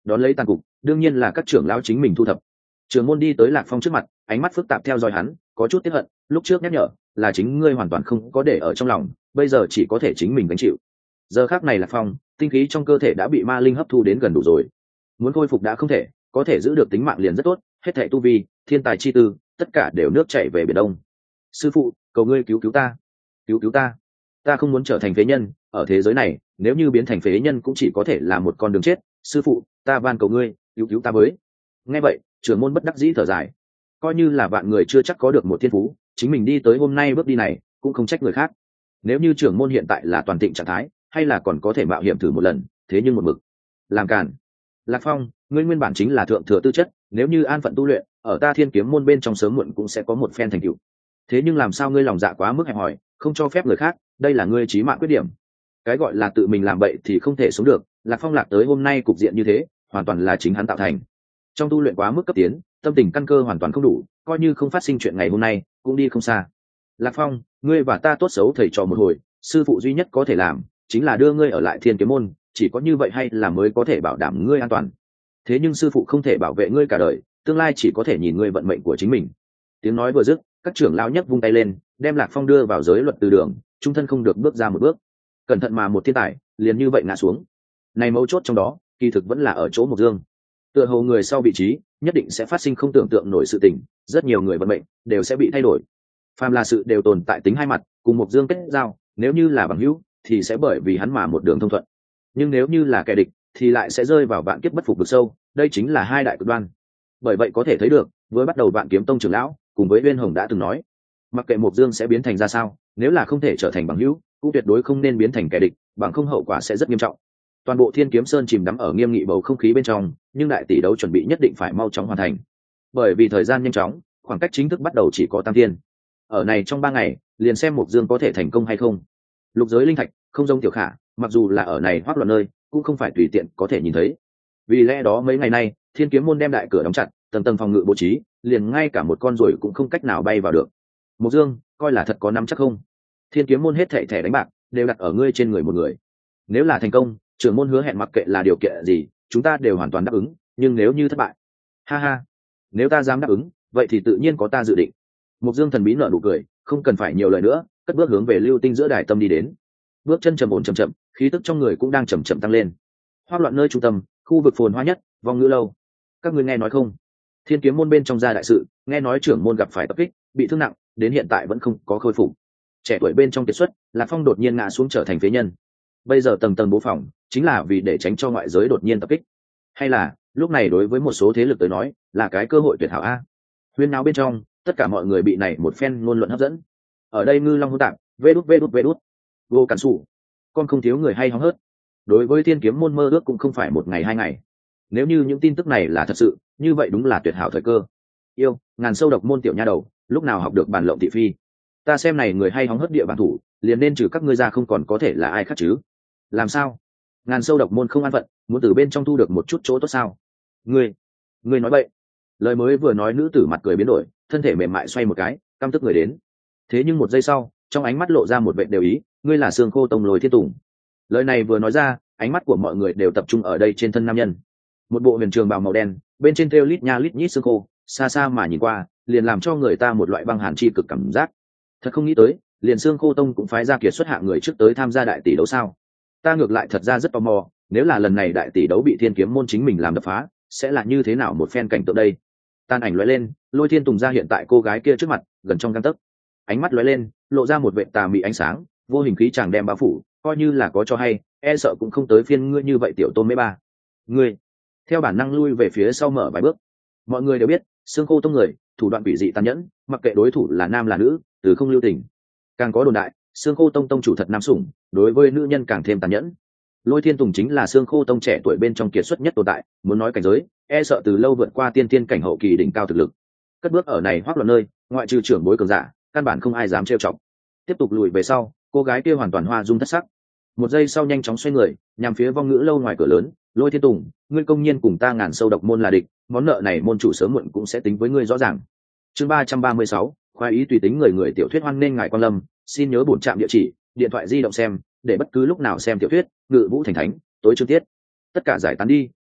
đón lấy tàn cục đương nhiên là các trưởng lão chính mình thu thập. Trưởng môn đi tới Lạc Phong trước mặt, ánh mắt phức tạp theo dõi hắn, có chút tiếc hận, lúc trước nhắc nhở là chính ngươi hoàn toàn không có để ở trong lòng, bây giờ chỉ có thể chính mình gánh chịu. Giờ khắc này Lạc Phong, tinh khí trong cơ thể đã bị ma linh hấp thu đến gần đủ rồi, muốn khôi phục đã không thể, có thể giữ được tính mạng liền rất tốt, hết thảy tu vi, thiên tài chi tư, tất cả đều nước chảy về biển đông. Sư phụ, cầu ngươi cứu cứu ta, cứu cứu ta, ta không muốn trở thành phế nhân, ở thế giới này, nếu như biến thành phế nhân cũng chỉ có thể là một con đường chết, sư phụ, ta van cầu ngươi, cứu cứu ta với. Nghe vậy, trưởng môn bất đắc dĩ thở dài, coi như là vạn người chưa chắc có được một thiên phú, chính mình đi tới hôm nay bước đi này cũng không trách người khác. Nếu như trưởng môn hiện tại là toàn thịnh trạng thái, hay là còn có thể mạo hiểm thử một lần, thế nhưng một mực làm cản. Lạc Phong, ngươi nguyên bản chính là thượng thừa tư chất, nếu như an phận tu luyện, ở ta Thiên Kiếm môn bên trong sớm muộn cũng sẽ có một phen thành tựu. Thế nhưng làm sao ngươi lòng dạ quá mức hẹp hòi, không cho phép người khác, đây là ngươi chí mạng khuyết điểm. Cái gọi là tự mình làm bậy thì không thể sống được, Lạc Phong lạc tới hôm nay cục diện như thế, hoàn toàn là chính hắn tạo thành. Trong tu luyện quá mức cấp tiến, tâm tình căn cơ hoàn toàn không đủ, coi như không phát sinh chuyện ngày hôm nay, cũng đi không xa. Lạc Phong, ngươi và ta tốt xấu thầy trò một hồi, sư phụ duy nhất có thể làm chính là đưa ngươi ở lại Thiên Kiếm môn, chỉ có như vậy hay là mới có thể bảo đảm ngươi an toàn. Thế nhưng sư phụ không thể bảo vệ ngươi cả đời, tương lai chỉ có thể nhìn ngươi vận mệnh của chính mình. Tiếng nói vừa dứt, các trưởng lão nhấc vung tay lên, đem Lạc Phong đưa vào giới luật từ đường, trung thân không được bước ra một bước. Cẩn thận mà một thiên tài liền như vậy ngã xuống. Này mấu chốt trong đó, kỳ thực vẫn là ở chỗ Mộc Dương. Tựa hồ người sau vị trí, nhất định sẽ phát sinh không tưởng tượng nổi sự tình, rất nhiều người vận mệnh đều sẽ bị thay đổi. Phàm là sự đều tồn tại tính hai mặt, cùng Mộc Dương kết giao, nếu như là bằng hữu, thì sẽ bởi vì hắn mà một đường thông thuận. Nhưng nếu như là kẻ địch, thì lại sẽ rơi vào vạn kiếp bất phục vực sâu, đây chính là hai đại cực đoan. Bởi vậy có thể thấy được, với bắt đầu Vạn Kiếm Tông trưởng lão, cùng với Uyên Hồng đã từng nói, mặc kệ Mộc Dương sẽ biến thành ra sao, nếu là không thể trở thành bằng hữu, cũng tuyệt đối không nên biến thành kẻ địch, bằng không hậu quả sẽ rất nghiêm trọng. Toàn bộ Thiên Kiếm Sơn chìm đắm ở nghiêm nghị bầu không khí bên trong, nhưng đại tỷ đấu chuẩn bị nhất định phải mau chóng hoàn thành. Bởi vì thời gian nhanh chóng, khoảng cách chính thức bắt đầu chỉ có tam thiên. Ở này trong 3 ngày, liền xem Mộc Dương có thể thành công hay không. Lục giới linh thạch, không giống Tiểu Khả, mặc dù là ở này hoác loạn nơi, cũng không phải tùy tiện có thể nhìn thấy. Vì lẽ đó mấy ngày nay, Thiên Kiếm môn đem đại cửa đóng chặt, tầng tầng phòng ngự bố trí, liền ngay cả một con ruồi cũng không cách nào bay vào được. Mộc Dương, coi là thật có nắm chắc không? Thiên Kiếm môn hết thảy thẻ đánh bạc đều đặt ở ngươi trên người một người. Nếu là thành công, trưởng môn hứa hẹn mặc kệ là điều kiện gì, chúng ta đều hoàn toàn đáp ứng, nhưng nếu như thất bại, ha ha, nếu ta dám đáp ứng, vậy thì tự nhiên có ta dự định. Mộc Dương thần bí nở nụ cười, không cần phải nhiều lời nữa, cất bước hướng về Lưu Tinh giữa đài tâm đi đến. Bước chân trầm ổn chậm chậm, khí tức trong người cũng đang chậm chậm tăng lên. Hoác loạn nơi trung tâm, khu vực phồn hoa nhất, Vong Ngữ lâu. Các ngươi nghe nói không? Thiên Kiếm môn bên trong gia đại sự, nghe nói trưởng môn gặp phải tập kích, bị thương nặng, đến hiện tại vẫn không có khôi phục. Trẻ tuổi bên trong kiệt xuất, Lạc Phong đột nhiên ngã xuống trở thành phế nhân. Bây giờ tầng tầng bố phòng, chính là vì để tránh cho ngoại giới đột nhiên tập kích. Hay là, lúc này đối với một số thế lực tới nói, là cái cơ hội tuyệt hảo a. Huyên náo bên trong, tất cả mọi người bị này một phen ngôn luận hấp dẫn. Ở đây ngư long hỗn tạp, vê đút, vô cản sủ. Con không thiếu người hay hóng hớt. Đối với Thiên Kiếm môn mơ ước cũng không phải một ngày hai ngày. Nếu như những tin tức này là thật sự, như vậy đúng là tuyệt hảo thời cơ. Yêu, ngàn sâu độc môn tiểu nha đầu, lúc nào học được bản lộng thị phi. Ta xem này người hay hóng hớt địa bản thủ, liền nên trừ các ngươi ra không còn có thể là ai khác chứ. Làm sao? Ngàn sâu độc môn không an phận, muốn từ bên trong thu được một chút chỗ tốt sao? Ngươi nói bậy. Lời mới vừa nói, nữ tử mặt cười biến đổi, thân thể mềm mại xoay một cái, căm tức người đến. Thế nhưng một giây sau, trong ánh mắt lộ ra một vẻ đều ý, ngươi là Xương Khô Tông Lôi Thiên Tùng. Lời này vừa nói ra, ánh mắt của mọi người đều tập trung ở đây trên thân nam nhân. Một bộ huyền trường bào màu đen, bên trên thêu lít nha lít nhít xương khô, xa xa mà nhìn qua, liền làm cho người ta một loại băng hàn chi cực cảm giác. Thật không nghĩ tới, liền Xương Khô Tông cũng phái ra kiệt xuất hạng người trước tới tham gia đại tỷ đấu sao? Ta ngược lại thật ra rất tò mò, nếu là lần này đại tỷ đấu bị Thiên Kiếm môn chính mình làm đập phá, sẽ là như thế nào một phen cảnh tượng đây? Tan ảnh lóe lên, Lôi Thiên Tùng ra hiện tại cô gái kia trước mặt, gần trong gang tấc. Ánh mắt lóe lên, lộ ra một vệ tà mị ánh sáng, vô hình khí chàng đem bao phủ, coi như là có cho hay, e sợ cũng không tới phiên ngươi như vậy tiểu Tôn Mễ Ba. Ngươi theo bản năng lui về phía sau mở vài bước. Mọi người đều biết, Xương Khô Tông người thủ đoạn quỷ dị tàn nhẫn, mặc kệ đối thủ là nam là nữ, từ không lưu tình. Càng có đồn đại, Xương Khô Tông tông chủ thật nam sủng, đối với nữ nhân càng thêm tàn nhẫn. Lôi Thiên Tùng chính là Xương Khô Tông trẻ tuổi bên trong kiệt xuất nhất tồn tại, muốn nói cảnh giới, e sợ từ lâu vượt qua tiên cảnh hậu kỳ đỉnh cao thực lực. Cất bước ở này hoắc loạn nơi, ngoại trừ trưởng bối cường giả, căn bản không ai dám trêu chọc. Tiếp tục lùi về sau, cô gái kia hoàn toàn hoa dung thất sắc. Một giây sau nhanh chóng xoay người, nhằm phía Vong Ngữ lâu ngoài cửa lớn. Lôi Thiên Tùng, ngươi công nhiên cùng ta Ngàn Sâu độc môn là địch, món nợ này môn chủ sớm muộn cũng sẽ tính với ngươi rõ ràng. Chương 336, khoái ý tùy tính người tiểu thuyết hoan nên ngài quan lâm, xin nhớ bổn trạm địa chỉ, điện thoại di động xem, để bất cứ lúc nào xem tiểu thuyết, Ngự Vũ Thành Thánh, tối chương tiết. Tất cả giải tán đi,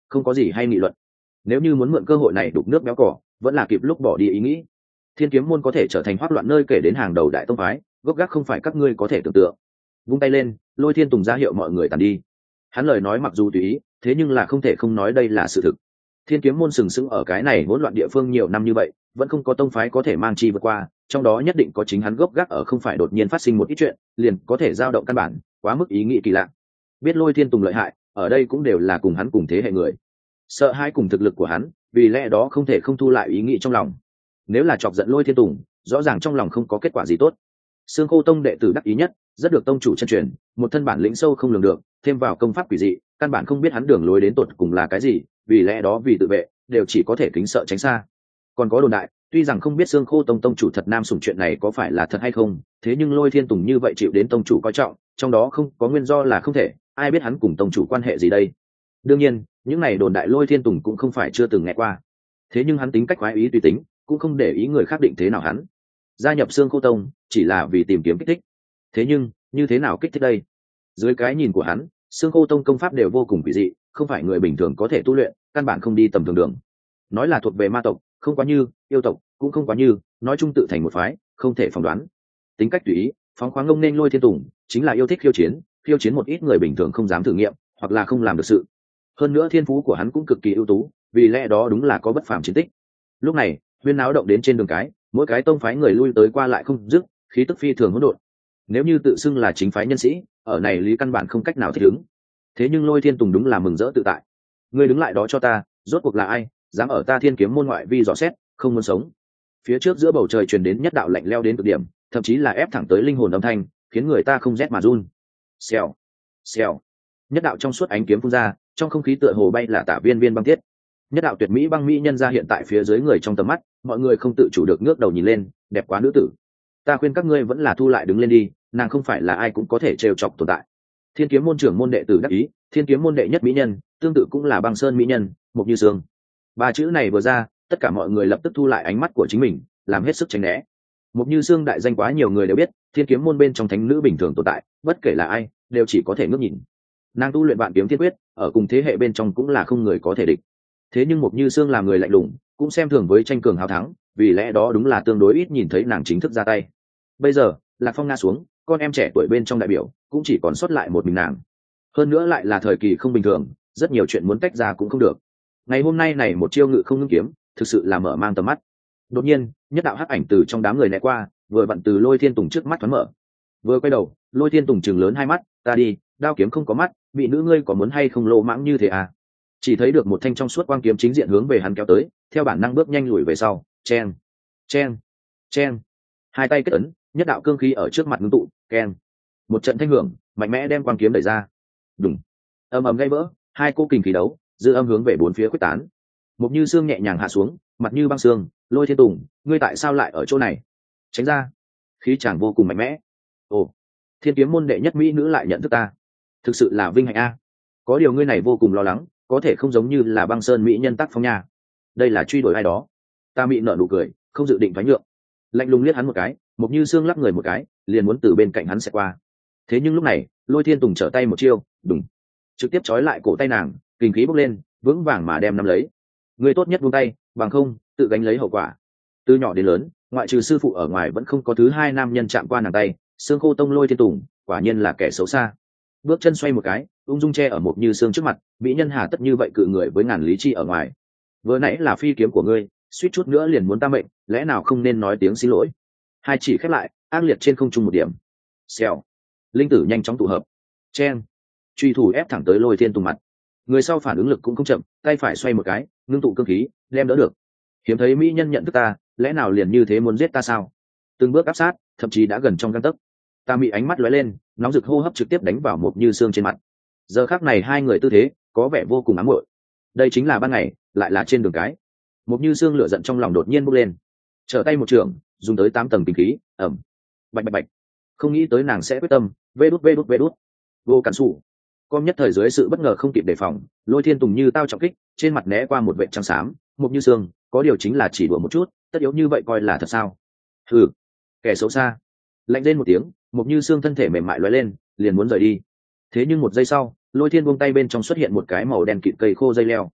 không có gì hay nghị luận. Nếu như muốn mượn cơ hội này đục nước béo cỏ, vẫn là kịp lúc bỏ đi ý nghĩ. Thiên kiếm môn có thể trở thành hoắc loạn nơi kể đến hàng đầu đại tông phái, gốc gác không phải các ngươi có thể tưởng tượng. Vung tay lên, Lôi Thiên Tùng ra hiệu mọi người tàn đi. Hắn lời nói mặc dù tùy ý, thế nhưng là không thể không nói đây là sự thực. Thiên kiếm môn sừng sững ở cái này hỗn loạn địa phương nhiều năm như vậy, vẫn không có tông phái có thể mang chi vượt qua, trong đó nhất định có chính hắn gốc gác ở, không phải đột nhiên phát sinh một ít chuyện liền có thể dao động căn bản, quá mức ý nghĩ kỳ lạ. Biết Lôi Thiên Tùng lợi hại, ở đây cũng đều là cùng hắn cùng thế hệ người, sợ hãi cùng thực lực của hắn, vì lẽ đó không thể không thu lại ý nghĩ trong lòng. Nếu là chọc giận Lôi Thiên Tùng, rõ ràng trong lòng không có kết quả gì tốt. Sương Khô Tông đệ tử đắc ý nhất, rất được tông chủ chân truyền, một thân bản lĩnh sâu không lường được, thêm vào công pháp quỷ dị, căn bản không biết hắn đường lối đến tột cùng là cái gì, vì lẽ đó vì tự vệ, đều chỉ có thể kính sợ tránh xa. Còn có đồn đại, tuy rằng không biết Sương Khô Tông tông chủ thật nam sủng chuyện này có phải là thật hay không, thế nhưng Lôi Thiên Tùng như vậy chịu đến tông chủ coi trọng, trong đó không có nguyên do là không thể, ai biết hắn cùng tông chủ quan hệ gì đây. Đương nhiên, những này đồn đại Lôi Thiên Tùng cũng không phải chưa từng nghe qua. Thế nhưng hắn tính cách khoái ý tùy tính, cũng không để ý người khác định thế nào hắn. Gia nhập Sương Khô Tông chỉ là vì tìm kiếm kích thích. Thế nhưng, như thế nào kích thích đây? Dưới cái nhìn của hắn, Sương Khô Tông công pháp đều vô cùng quỷ dị, không phải người bình thường có thể tu luyện, căn bản không đi tầm thường đường. Nói là thuộc về ma tộc, không quá như yêu tộc, cũng không quá như, nói chung tự thành một phái, không thể phỏng đoán. Tính cách tùy ý, phóng khoáng ngông nên Lôi Thiên Tùng, chính là yêu thích khiêu chiến một ít người bình thường không dám thử nghiệm, hoặc là không làm được sự. Hơn nữa thiên phú của hắn cũng cực kỳ ưu tú, vì lẽ đó đúng là có bất phàm chiến tích. Lúc này, huyên náo động đến trên đường cái, mỗi cái tông phái người lui tới qua lại không dứt, khí tức phi thường hỗn độn. Nếu như tự xưng là chính phái nhân sĩ, ở này lý căn bản không cách nào thích ứng. Thế nhưng Lôi Thiên Tùng đúng là mừng rỡ tự tại. Ngươi đứng lại đó cho ta, rốt cuộc là ai, dám ở ta Thiên Kiếm môn ngoại vi dò xét, không muốn sống. Phía trước giữa bầu trời truyền đến nhất đạo lạnh lẽo đến cực điểm, thậm chí là ép thẳng tới linh hồn âm thanh, khiến người ta không rét mà run. Xèo, xèo. Nhất đạo trong suốt ánh kiếm phun ra, trong không khí tựa hồ bay là tả viên viên băng tiết. Nhất đạo tuyệt mỹ băng mỹ nhân ra hiện tại phía dưới người trong tầm mắt, mọi người không tự chủ được ngước đầu nhìn lên, đẹp quá nữ tử. Ta khuyên các ngươi vẫn là thu lại đứng lên đi, nàng không phải là ai cũng có thể trêu chọc tồn tại. Thiên kiếm môn trưởng môn đệ tử đắc ý, Thiên kiếm môn đệ nhất mỹ nhân, tương tự cũng là băng sơn mỹ nhân, Mộc Như Sương. Ba chữ này vừa ra, tất cả mọi người lập tức thu lại ánh mắt của chính mình, làm hết sức tránh né. Mộc Như Sương đại danh quá nhiều người đều biết, Thiên kiếm môn bên trong thánh nữ bình thường tồn tại, bất kể là ai, đều chỉ có thể ngước nhìn. Nàng tu luyện Vạn Kiếm Thiên Quyết, ở cùng thế hệ bên trong cũng là không người có thể địch. Thế nhưng Mộc Như Sương là người lạnh lùng, cũng xem thường với tranh cường hào thắng, vì lẽ đó đúng là tương đối ít nhìn thấy nàng chính thức ra tay. Bây giờ, Lạc Phong ngã xuống, con em trẻ tuổi bên trong đại biểu cũng chỉ còn sót lại một mình nàng. Hơn nữa lại là thời kỳ không bình thường, rất nhiều chuyện muốn tách ra cũng không được. Ngày hôm nay này một chiêu ngự không ngưng kiếm, thực sự là mở mang tầm mắt. Đột nhiên, nhất đạo hắc ảnh từ trong đám người né qua, vừa vặn từ Lôi Thiên Tùng trước mắt thoáng mở. Vừa quay đầu, Lôi Thiên Tùng trừng lớn hai mắt, ta đi, đao kiếm không có mắt, vị nữ ngươi có muốn hay không lô mãng như thế à? Chỉ thấy được một thanh trong suốt quang kiếm chính diện hướng về hắn kéo tới, theo bản năng bước nhanh lùi về sau, chen, chen, chen. Hai tay kết ấn, nhất đạo cương khí ở trước mặt ngưng tụ, keng. Một trận thanh hưởng, mạnh mẽ đem quang kiếm đẩy ra. Đùng. Ầm ầm gây vỡ, hai cô kình khí đấu, dư âm hướng về bốn phía quyết tán. Mộc Như Sương nhẹ nhàng hạ xuống, mặt như băng xương, Lôi Thiên Tùng, ngươi tại sao lại ở chỗ này? Tránh ra. Khí chàng vô cùng mạnh mẽ. Ồ, Thiên kiếm môn đệ nhất mỹ nữ lại nhận thức ta. Thực sự là vinh hạnh a. Có điều ngươi này vô cùng lo lắng, có thể không giống như là băng sơn mỹ nhân tác phong nha. Đây là truy đuổi ai đó. Ta mị nở nụ cười, không dự định thoái nhượng. Lạnh lùng liếc hắn một cái, Mộc Như Sương lắp người một cái, liền muốn từ bên cạnh hắn sẽ qua. Thế nhưng lúc này, Lôi Thiên Tùng trở tay một chiêu, đùng, trực tiếp trói lại cổ tay nàng, kinh khí bốc lên, vững vàng mà đem nắm lấy. Người tốt nhất buông tay, bằng không tự gánh lấy hậu quả. Từ nhỏ đến lớn, ngoại trừ sư phụ ở ngoài vẫn không có thứ hai nam nhân chạm qua nàng tay. Sương Khô Tông Lôi Thiên Tùng quả nhiên là kẻ xấu xa. Bước chân xoay một cái, ung dung che ở Mộc Như Sương trước mặt, mỹ nhân hà tất như vậy cự người với ngàn lý chi ở ngoài. Vừa nãy là phi kiếm của ngươi, suýt chút nữa liền muốn ta mệnh, lẽ nào không nên nói tiếng xin lỗi? Hai chỉ khép lại, ác liệt trên không trung một điểm. Xèo, linh tử nhanh chóng tụ hợp, chen, truy thủ ép thẳng tới Lôi Thiên Tùng mặt. Người sau phản ứng lực cũng không chậm, tay phải xoay một cái, ngưng tụ cương khí, đem đỡ được. Hiếm thấy mỹ nhân nhận thức ta, lẽ nào liền như thế muốn giết ta sao? Từng bước áp sát, thậm chí đã gần trong gang tấc. Ta mị ánh mắt lóe lên, nóng rực hô hấp trực tiếp đánh vào Mộc Như Sương trên mặt. Giờ khắc này hai người tư thế có vẻ vô cùng ám muội. Đây chính là ban ngày, lại là trên đường cái. Mộc Như Sương lửa giận trong lòng đột nhiên bốc lên, trở tay một trường, dùng tới 8 tầng kinh khí, ẩm, bạch bạch bạch. Không nghĩ tới nàng sẽ quyết tâm, vê đút. Vô cản sủ. Com nhất thời dưới sự bất ngờ không kịp đề phòng, Lôi Thiên Tùng như tao trọng kích, trên mặt né qua một vệt trắng xám. Mộc Như Sương, có điều chính là chỉ đùa một chút, tất yếu như vậy coi là thật sao? Hừ, kẻ xấu xa. Lạnh lên một tiếng, Mộc Như Sương thân thể mềm mại lóe lên, liền muốn rời đi. Thế nhưng một giây sau, Lôi Thiên buông tay, bên trong xuất hiện một cái màu đen kịt cây khô dây leo,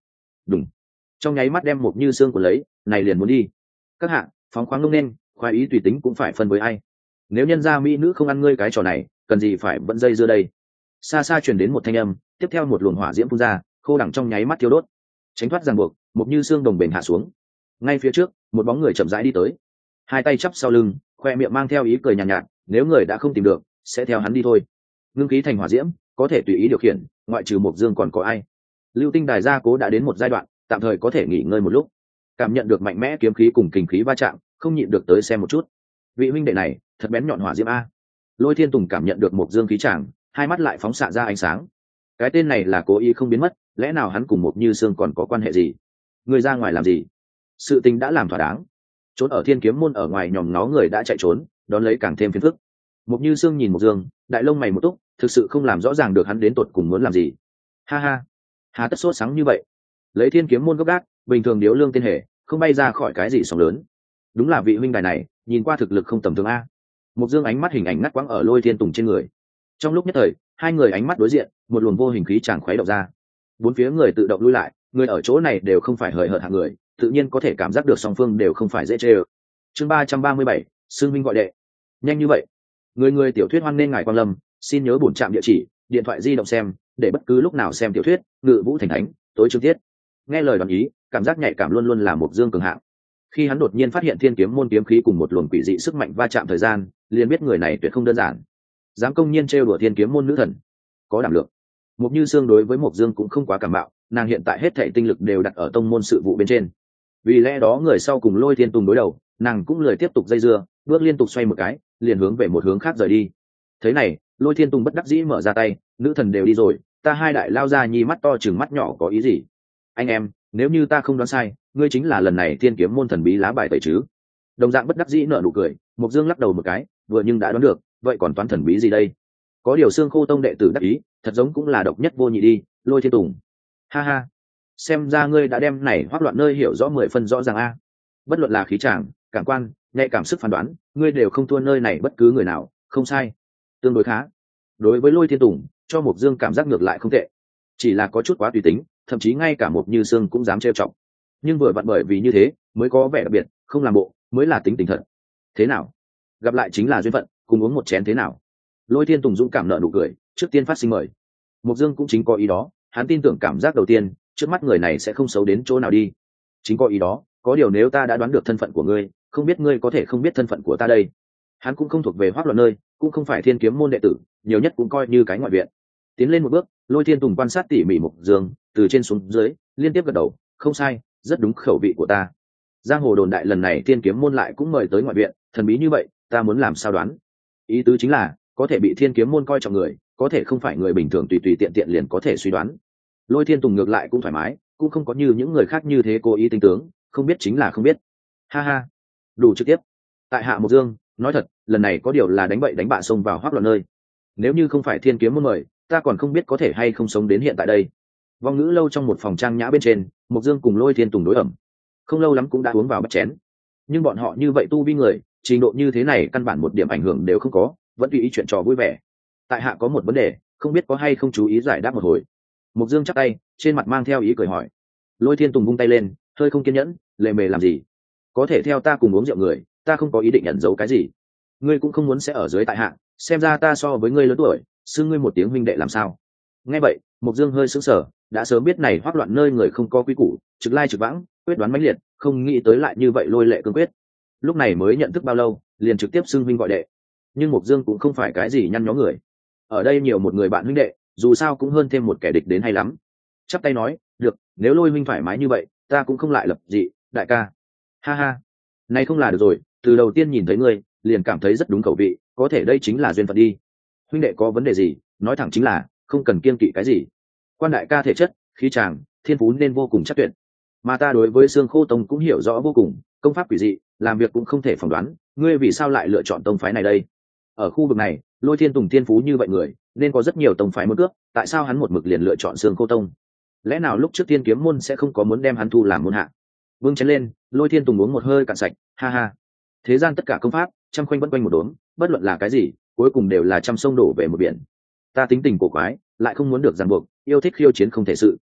đùng, trong nháy mắt đem Mục Như Xương của lấy, này liền muốn đi. Các hạ, phóng khoáng nông nên, khoái ý tùy tính cũng phải phân với ai. Nếu nhân gia mỹ nữ không ăn ngươi cái trò này, cần gì phải vẫn dây dưa đây. Xa xa truyền đến một thanh âm, tiếp theo một luồng hỏa diễm phun ra, khô đẳng trong nháy mắt thiêu đốt. Tránh thoát ràng buộc, Mục Như Xương đồng bền hạ xuống. Ngay phía trước, một bóng người chậm rãi đi tới, hai tay chắp sau lưng, khoe miệng mang theo ý cười nhàn nhạt, nếu người đã không tìm được, sẽ theo hắn đi thôi. Ngưng khí thành hỏa diễm, có thể tùy ý điều khiển, ngoại trừ Mộc Dương còn có ai. Lưu Tinh đài gia cố đã đến một giai đoạn, tạm thời có thể nghỉ ngơi một lúc. Cảm nhận được mạnh mẽ kiếm khí cùng kình khí va chạm, không nhịn được tới xem một chút. Vị huynh đệ này, thật bén nhọn hỏa diễm a. Lôi Thiên Tùng cảm nhận được Mộc Dương khí tràng, hai mắt lại phóng xạ ra ánh sáng. Cái tên này là cố ý không biến mất, lẽ nào hắn cùng Mộc Như Sương còn có quan hệ gì? Người ra ngoài làm gì? Sự tình đã làm thỏa đáng. Trốn ở Thiên Kiếm môn ở ngoài nhòm ngó người đã chạy trốn, đón lấy càng thêm phiền phức. Mộc Như Sương nhìn Mộc Dương, đại lông mày một túc, thực sự không làm rõ ràng được hắn đến tột cùng muốn làm gì. Ha ha, hà tất sốt sáng như vậy. Lấy Thiên Kiếm môn gốc gác, bình thường điếu lương tên hệ, không bay ra khỏi cái gì sóng lớn. Đúng là vị huynh đài này, nhìn qua thực lực không tầm thường a. Mộc Dương ánh mắt hình ảnh ngắt quãng ở Lôi Thiên Tùng trên người. Trong lúc nhất thời, hai người ánh mắt đối diện, một luồng vô hình khí tràn khuấy động ra. Bốn phía người tự động lui lại, người ở chỗ này đều không phải hời hợt hạng người, tự nhiên có thể cảm giác được song phương đều không phải dễ chơi. Chương 337, Sương Minh gọi đệ. Nhanh như vậy? Người tiểu thuyết hoan nên ngài quan lâm, xin nhớ bổn trạm địa chỉ, điện thoại di động xem, để bất cứ lúc nào xem tiểu thuyết, Ngự Vũ Thành Thánh, tối chương tiết. Nghe lời đoàn ý, cảm giác nhạy cảm luôn luôn là Mộc Dương cường hạng. Khi hắn đột nhiên phát hiện Thiên Kiếm môn kiếm khí cùng một luồng quỷ dị sức mạnh va chạm thời gian, liền biết người này tuyệt không đơn giản. Dám công nhiên trêu đùa Thiên Kiếm môn nữ thần, có đảm lượng. Mộc Như Sương đối với Mộc Dương cũng không quá cảm mạo, nàng hiện tại hết thảy tinh lực đều đặt ở tông môn sự vụ bên trên. Vì lẽ đó người sau cùng Lôi Thiên Tùng đối đầu, nàng cũng lười tiếp tục dây dưa, bước liên tục xoay một cái, liền hướng về một hướng khác rời đi. Thế này, Lôi Thiên Tùng bất đắc dĩ mở ra tay, nữ thần đều đi rồi, ta hai đại lao ra nhi mắt to chừng mắt nhỏ có ý gì? Anh em, nếu như ta không đoán sai, ngươi chính là lần này Thiên Kiếm môn thần bí lá bài tẩy chứ? Đồng dạng bất đắc dĩ nở nụ cười, Mộc Dương lắc đầu một cái, vừa nhưng đã đoán được, vậy còn toán thần bí gì đây? Có điều Xương Khô tông đệ tử đắc ý, thật giống cũng là độc nhất vô nhị đi, Lôi Thiên Tùng. Ha ha, xem ra ngươi đã đem này hoắc loạn nơi hiểu rõ 10 phân rõ ràng a. Bất luận là khí tràng, cảm quan, nhạy cảm sức phán đoán, ngươi đều không thua nơi này bất cứ người nào, không sai. Tương đối khá. Đối với Lôi Thiên Tùng, cho Mộc Dương cảm giác ngược lại không tệ, chỉ là có chút quá tùy tính, thậm chí ngay cả Mộc Như Sương cũng dám trêu chọc. Nhưng vừa vặn bởi vì như thế, mới có vẻ đặc biệt, không làm bộ, mới là tính tình thật. Thế nào? Gặp lại chính là duyên phận, cùng uống một chén thế nào? Lôi Thiên Tùng dũng cảm nở nụ cười, trước tiên phát sinh mời. Mộc Dương cũng chính có ý đó, hắn tin tưởng cảm giác đầu tiên, trước mắt người này sẽ không xấu đến chỗ nào đi. Chính có ý đó, có điều nếu ta đã đoán được thân phận của ngươi, không biết ngươi có thể không biết thân phận của ta đây. Hắn cũng không thuộc về hoắc loạn nơi, cũng không phải Thiên Kiếm môn đệ tử, nhiều nhất cũng coi như cái ngoại viện. Tiến lên một bước, Lôi Thiên Tùng quan sát tỉ mỉ Mộc Dương, từ trên xuống dưới, liên tiếp gật đầu, không sai, rất đúng khẩu vị của ta. Giang hồ đồn đại lần này Thiên Kiếm môn lại cũng mời tới ngoại viện, thần bí như vậy, ta muốn làm sao đoán? Ý tứ chính là, có thể bị Thiên Kiếm môn coi trọng người, có thể không phải người bình thường tùy tùy tiện tiện liền có thể suy đoán. Lôi Thiên Tùng ngược lại cũng thoải mái, cũng không có như những người khác như thế cố ý tính tướng, không biết chính là không biết. Ha ha, đủ trực tiếp. Tại hạ Mộc Dương, nói thật, lần này có điều là đánh bậy đánh bạ xông vào hoắc loạn nơi. Nếu như không phải Thiên Kiếm môn mời, ta còn không biết có thể hay không sống đến hiện tại đây. Vong ngữ lâu trong một phòng trang nhã bên trên, Mộc Dương cùng Lôi Thiên Tùng đối ẩm. Không lâu lắm cũng đã uống vào bát chén. Nhưng bọn họ như vậy tu vi người, trình độ như thế này căn bản một điểm ảnh hưởng đều không có, vẫn tùy ý chuyện trò vui vẻ. Tại hạ có một vấn đề, không biết có hay không chú ý giải đáp một hồi. Mộc Dương chắp tay, trên mặt mang theo ý cười hỏi. Lôi Thiên Tùng vung tay lên, hơi không kiên nhẫn, lề mề làm gì? Có thể theo ta cùng uống rượu người, ta không có ý định ẩn giấu cái gì. Ngươi cũng không muốn sẽ ở dưới tại hạ, xem ra ta so với ngươi lớn tuổi, xưng ngươi một tiếng huynh đệ làm sao? Nghe vậy, Mộc Dương hơi sững sờ, đã sớm biết này hoắc loạn nơi người không có quy củ, trực lai trực vãng, quyết đoán mãnh liệt, không nghĩ tới lại như vậy lôi lệ cương quyết. Lúc này mới nhận thức bao lâu, liền trực tiếp xưng huynh gọi đệ. Nhưng Mộc Dương cũng không phải cái gì nhăn nhó người. Ở đây nhiều một người bạn huynh đệ, dù sao cũng hơn thêm một kẻ địch đến hay lắm. Chắp tay nói, được, nếu Lôi huynh thoải mái như vậy, ta cũng không lại lập dị, đại ca. Ha ha, này không là được rồi, từ đầu tiên nhìn thấy ngươi, liền cảm thấy rất đúng khẩu vị, có thể đây chính là duyên phận đi. Huynh đệ có vấn đề gì, nói thẳng chính là, không cần kiêng kỵ cái gì. Quan đại ca thể chất, khí tràng, thiên phú nên vô cùng chắc tuyệt. Mà ta đối với Xương Khô tông cũng hiểu rõ vô cùng, công pháp quỷ dị, làm việc cũng không thể phỏng đoán, ngươi vì sao lại lựa chọn tông phái này đây? Ở khu vực này, Lôi Thiên Tùng thiên phú như vậy người, nên có rất nhiều tông phái muốn cướp, tại sao hắn một mực liền lựa chọn Xương Khô tông? Lẽ nào lúc trước Thiên Kiếm môn sẽ không có muốn đem hắn thu làm môn hạ? Vương chén lên, Lôi Thiên Tùng uống một hơi cạn sạch, ha ha. Thế gian tất cả công pháp, trăm khoanh vẫn quanh một đốm, bất luận là cái gì, cuối cùng đều là trăm sông đổ về một biển. Ta tính tình cổ quái, lại không muốn được ràng buộc, yêu thích khiêu chiến không thể sự.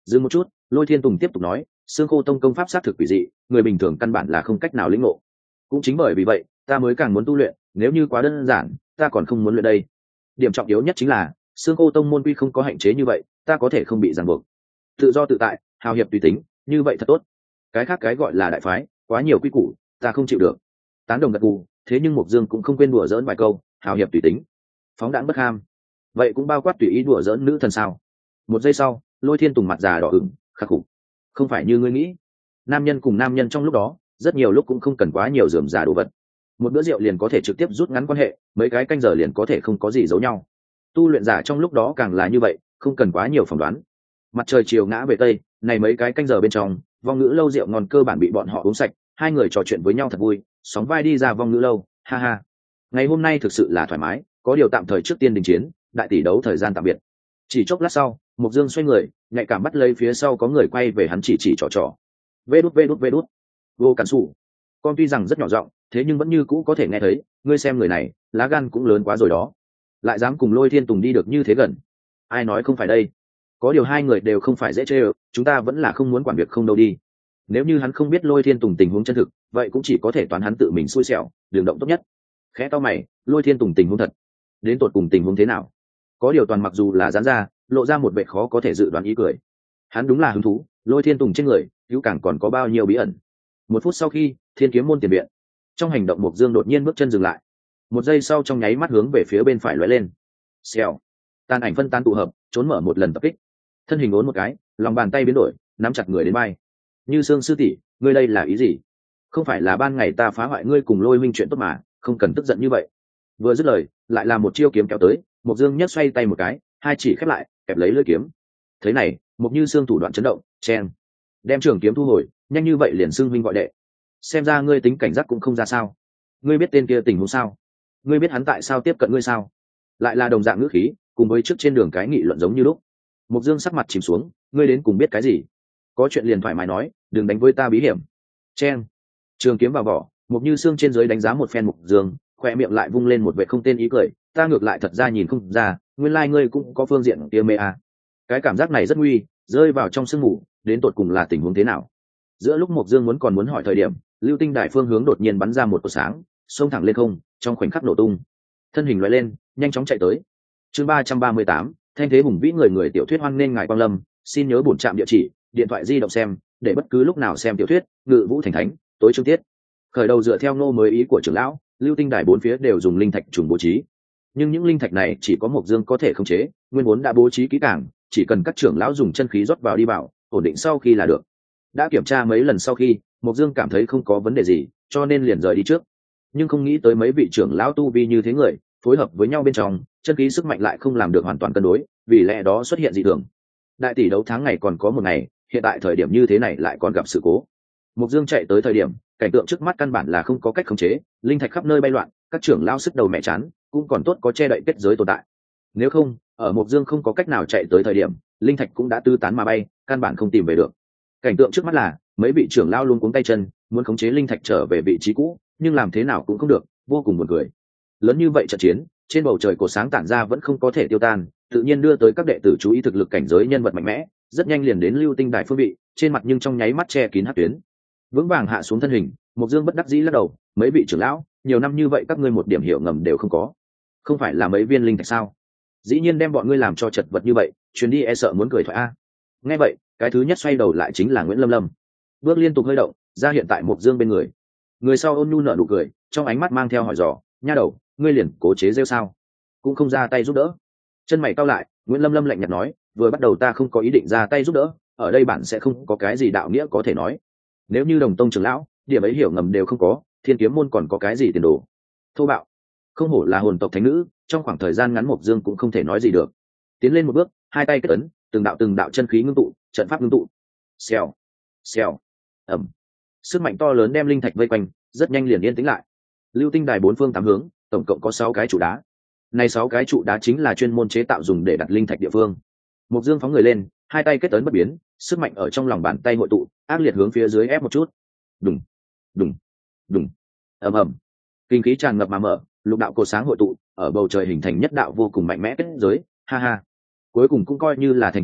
Dừng một chút, Lôi Thiên Tùng tiếp tục nói, xương khô tông công pháp xác thực quỷ dị, người bình thường căn bản là không cách nào lĩnh ngộ. Cũng chính bởi vì vậy ta mới càng muốn tu luyện, nếu như quá đơn giản ta còn không muốn luyện đây. Điểm trọng yếu nhất chính là xương khô tông môn quy không có hạn chế như vậy, ta có thể không bị ràng buộc, tự do tự tại, hào hiệp tùy tính, như vậy thật tốt. Cái khác cái gọi là đại phái quá nhiều quy củ, ta không chịu được. Tán đồng gật gù, thế nhưng Mộc Dương cũng không quên đùa giỡn vài câu, hào hiệp tùy tính, phóng đãng bất ham, vậy cũng bao quát tùy ý đùa giỡn nữ thần sao? Một giây sau, Lôi Thiên Tùng mặt già đỏ ửng, khắc phục. Không phải như ngươi nghĩ, nam nhân cùng nam nhân trong lúc đó rất nhiều lúc cũng không cần quá nhiều rườm rà đồ vật, một bữa rượu liền có thể trực tiếp rút ngắn quan hệ, mấy cái canh giờ liền có thể không có gì giấu nhau. Tu luyện giả trong lúc đó càng là như vậy, không cần quá nhiều phỏng đoán. Mặt trời chiều ngã về tây, này mấy cái canh giờ bên trong vong ngữ lâu rượu ngon cơ bản bị bọn họ uống sạch, hai người trò chuyện với nhau thật vui, sóng vai đi ra vong ngữ lâu, ha ha. Ngày hôm nay thực sự là thoải mái, có điều tạm thời trước tiên đình chiến, đại tỷ đấu thời gian tạm biệt. Chỉ chốc lát sau, Mộc Dương xoay người, nhạy cảm bắt lấy phía sau có người quay về hắn chỉ trỏ. Vê đút. Vô cản sủ. Con tuy rằng rất nhỏ giọng, thế nhưng vẫn như cũ có thể nghe thấy, ngươi xem người này, lá gan cũng lớn quá rồi đó. Lại dám cùng Lôi Thiên Tùng đi được như thế gần. Ai nói không phải đây? Có điều hai người đều không phải dễ chơi, chúng ta vẫn là không muốn quản việc không đâu đi. Nếu như hắn không biết Lôi Thiên Tùng tình huống chân thực, vậy cũng chỉ có thể toán hắn tự mình xui xẻo, đường động tốt nhất. Khẽ to mày, Lôi Thiên Tùng tình huống thật, đến tột cùng tình huống thế nào? Có điều toàn mặc dù là giãn ra, lộ ra một vẻ khó có thể dự đoán ý cười. Hắn đúng là hứng thú, Lôi Thiên Tùng trên người cứu càng còn có bao nhiêu bí ẩn. Một phút sau khi Thiên Kiếm môn tiền viện, trong hành động Mộc Dương đột nhiên bước chân dừng lại, một giây sau trong nháy mắt hướng về phía bên phải lóe lên. Xèo, tàn ảnh phân tán tụ hợp, trốn mở một lần tập kích, thân hình ốn một cái, lòng bàn tay biến đổi, nắm chặt người đến bay. Như Sương sư tỷ, ngươi đây là ý gì? Không phải là ban ngày ta phá hoại ngươi cùng Lôi minh chuyện tốt mà, không cần tức giận như vậy. Vừa dứt lời, lại là một chiêu kiếm kéo tới, Mộc Dương nhấc xoay tay một cái, hai chỉ khép lại, kẹp lấy lưỡi kiếm. Thế này, Mộc Như Sương thủ đoạn chấn động, chen, đem trường kiếm thu hồi, nhanh như vậy liền xưng huynh gọi đệ. Xem ra ngươi tính cảnh giác cũng không ra sao. Ngươi biết tên kia tình huống sao? Ngươi biết hắn tại sao tiếp cận ngươi sao? Lại là đồng dạng ngữ khí, cùng với trước trên đường cái nghị luận giống như lúc. Mộc Dương sắc mặt chìm xuống, ngươi đến cùng biết cái gì? Có chuyện liền thoải mái nói, đừng đánh với ta bí hiểm. Chen, trường kiếm vào vỏ, Mộc Như Sương trên dưới đánh giá một phen Mộc Dương, khoe miệng lại vung lên một vẻ không tên ý cười, ta ngược lại thật ra nhìn không ra, nguyên lai ngươi cũng có phương diện kia mê à. Cái cảm giác này rất nguy, rơi vào trong sương mù, đến tột cùng là tình huống thế nào? Giữa lúc Mộc Dương muốn hỏi thời điểm, lưu tinh đài phương hướng đột nhiên bắn ra một cột sáng, xông thẳng lên không, trong khoảnh khắc nổ tung. Thân hình lóe lên, nhanh chóng chạy tới. Chương 338, thanh thế hùng vĩ người tiểu thuyết hoan nên ngài quang lâm, xin nhớ bổn trạm địa chỉ, điện thoại di động xem, để bất cứ lúc nào xem tiểu thuyết, Ngự Vũ Thành Thánh, tối chương tiết. Khởi đầu dựa theo nô mới ý của trưởng lão, lưu tinh đài bốn phía đều dùng linh thạch trùng bố trí. Nhưng những linh thạch này chỉ có Mộc Dương có thể khống chế, nguyên vốn đã bố trí kỹ càng, chỉ cần các trưởng lão dùng chân khí rót vào đi vào, ổn định sau khi là được. Đã kiểm tra mấy lần sau khi, Mộc Dương cảm thấy không có vấn đề gì, cho nên liền rời đi trước. Nhưng không nghĩ tới mấy vị trưởng lão tu vi như thế người, phối hợp với nhau bên trong, chân khí sức mạnh lại không làm được hoàn toàn cân đối, vì lẽ đó xuất hiện dị thường. Đại tỷ đấu tháng ngày còn có một ngày, hiện tại thời điểm như thế này lại còn gặp sự cố. Mộc Dương chạy tới thời điểm, cảnh tượng trước mắt căn bản là không có cách khống chế, linh thạch khắp nơi bay loạn, các trưởng lão sức đầu mẹ chán, cũng còn tốt có che đậy kết giới tồn tại. Nếu không, ở Mộc Dương không có cách nào chạy tới thời điểm, linh thạch cũng đã tứ tán mà bay, căn bản không tìm về được. Cảnh tượng trước mắt là mấy vị trưởng lão luôn cuống tay chân, muốn khống chế linh thạch trở về vị trí cũ, nhưng làm thế nào cũng không được, vô cùng buồn cười. Lớn như vậy trận chiến, trên bầu trời cột sáng tản ra vẫn không có thể tiêu tan, tự nhiên đưa tới các đệ tử chú ý thực lực cảnh giới nhân vật mạnh mẽ, rất nhanh liền đến lưu tinh đài phương vị, trên mặt nhưng trong nháy mắt che kín hắc tuyến. Vững vàng hạ xuống thân hình, Mộc Dương bất đắc dĩ lắc đầu, mấy vị trưởng lão, nhiều năm như vậy các ngươi một điểm hiểu ngầm đều không có, không phải là mấy viên linh thạch sao? Dĩ nhiên đem bọn ngươi làm cho chật vật như vậy, chuyến đi e sợ muốn cười thoại a. Nghe vậy, cái thứ nhất xoay đầu lại chính là Nguyễn Lâm Lâm, bước liên tục hơi động, ra hiện tại Mộc Dương bên người. Người sau ôn nhu nở nụ cười, trong ánh mắt mang theo hỏi dò, nha đầu, ngươi liền cố chế rêu sao? Cũng không ra tay giúp đỡ. Chân mày cau lại, Nguyễn Lâm Lâm lạnh nhạt nói, vừa bắt đầu ta không có ý định ra tay giúp đỡ, ở đây bạn sẽ không có cái gì đạo nghĩa có thể nói. Nếu như Đồng Tông trưởng lão, điểm ấy hiểu ngầm đều không có, Thiên Kiếm môn còn có cái gì tiền đồ? Thô bạo, không hổ là hồn tộc thánh nữ, trong khoảng thời gian ngắn Mộc Dương cũng không thể nói gì được. Tiến lên một bước, hai tay kết ấn, từng đạo chân khí ngưng tụ, trận pháp ngưng tụ. Xèo, xèo, ầm. Sức mạnh to lớn đem linh thạch vây quanh, rất nhanh liền yên tĩnh lại. Lưu tinh đài bốn phương tám hướng, tổng cộng có 6 cái trụ đá. Này 6 cái trụ đá chính là chuyên môn chế tạo dùng để đặt linh thạch địa phương. Mộc Dương phóng người lên, hai tay kết ấn bất biến, sức mạnh ở trong lòng bàn tay hội tụ, ác liệt hướng phía dưới ép một chút. Đùng, đùng, đùng. Ầm ầm. Kinh khí tràn ngập mà mở, lục đạo cột sáng hội tụ, ở bầu trời hình thành nhất đạo vô cùng mạnh mẽ kết giới, ha ha. Cuối cùng cũng coi như là thành công,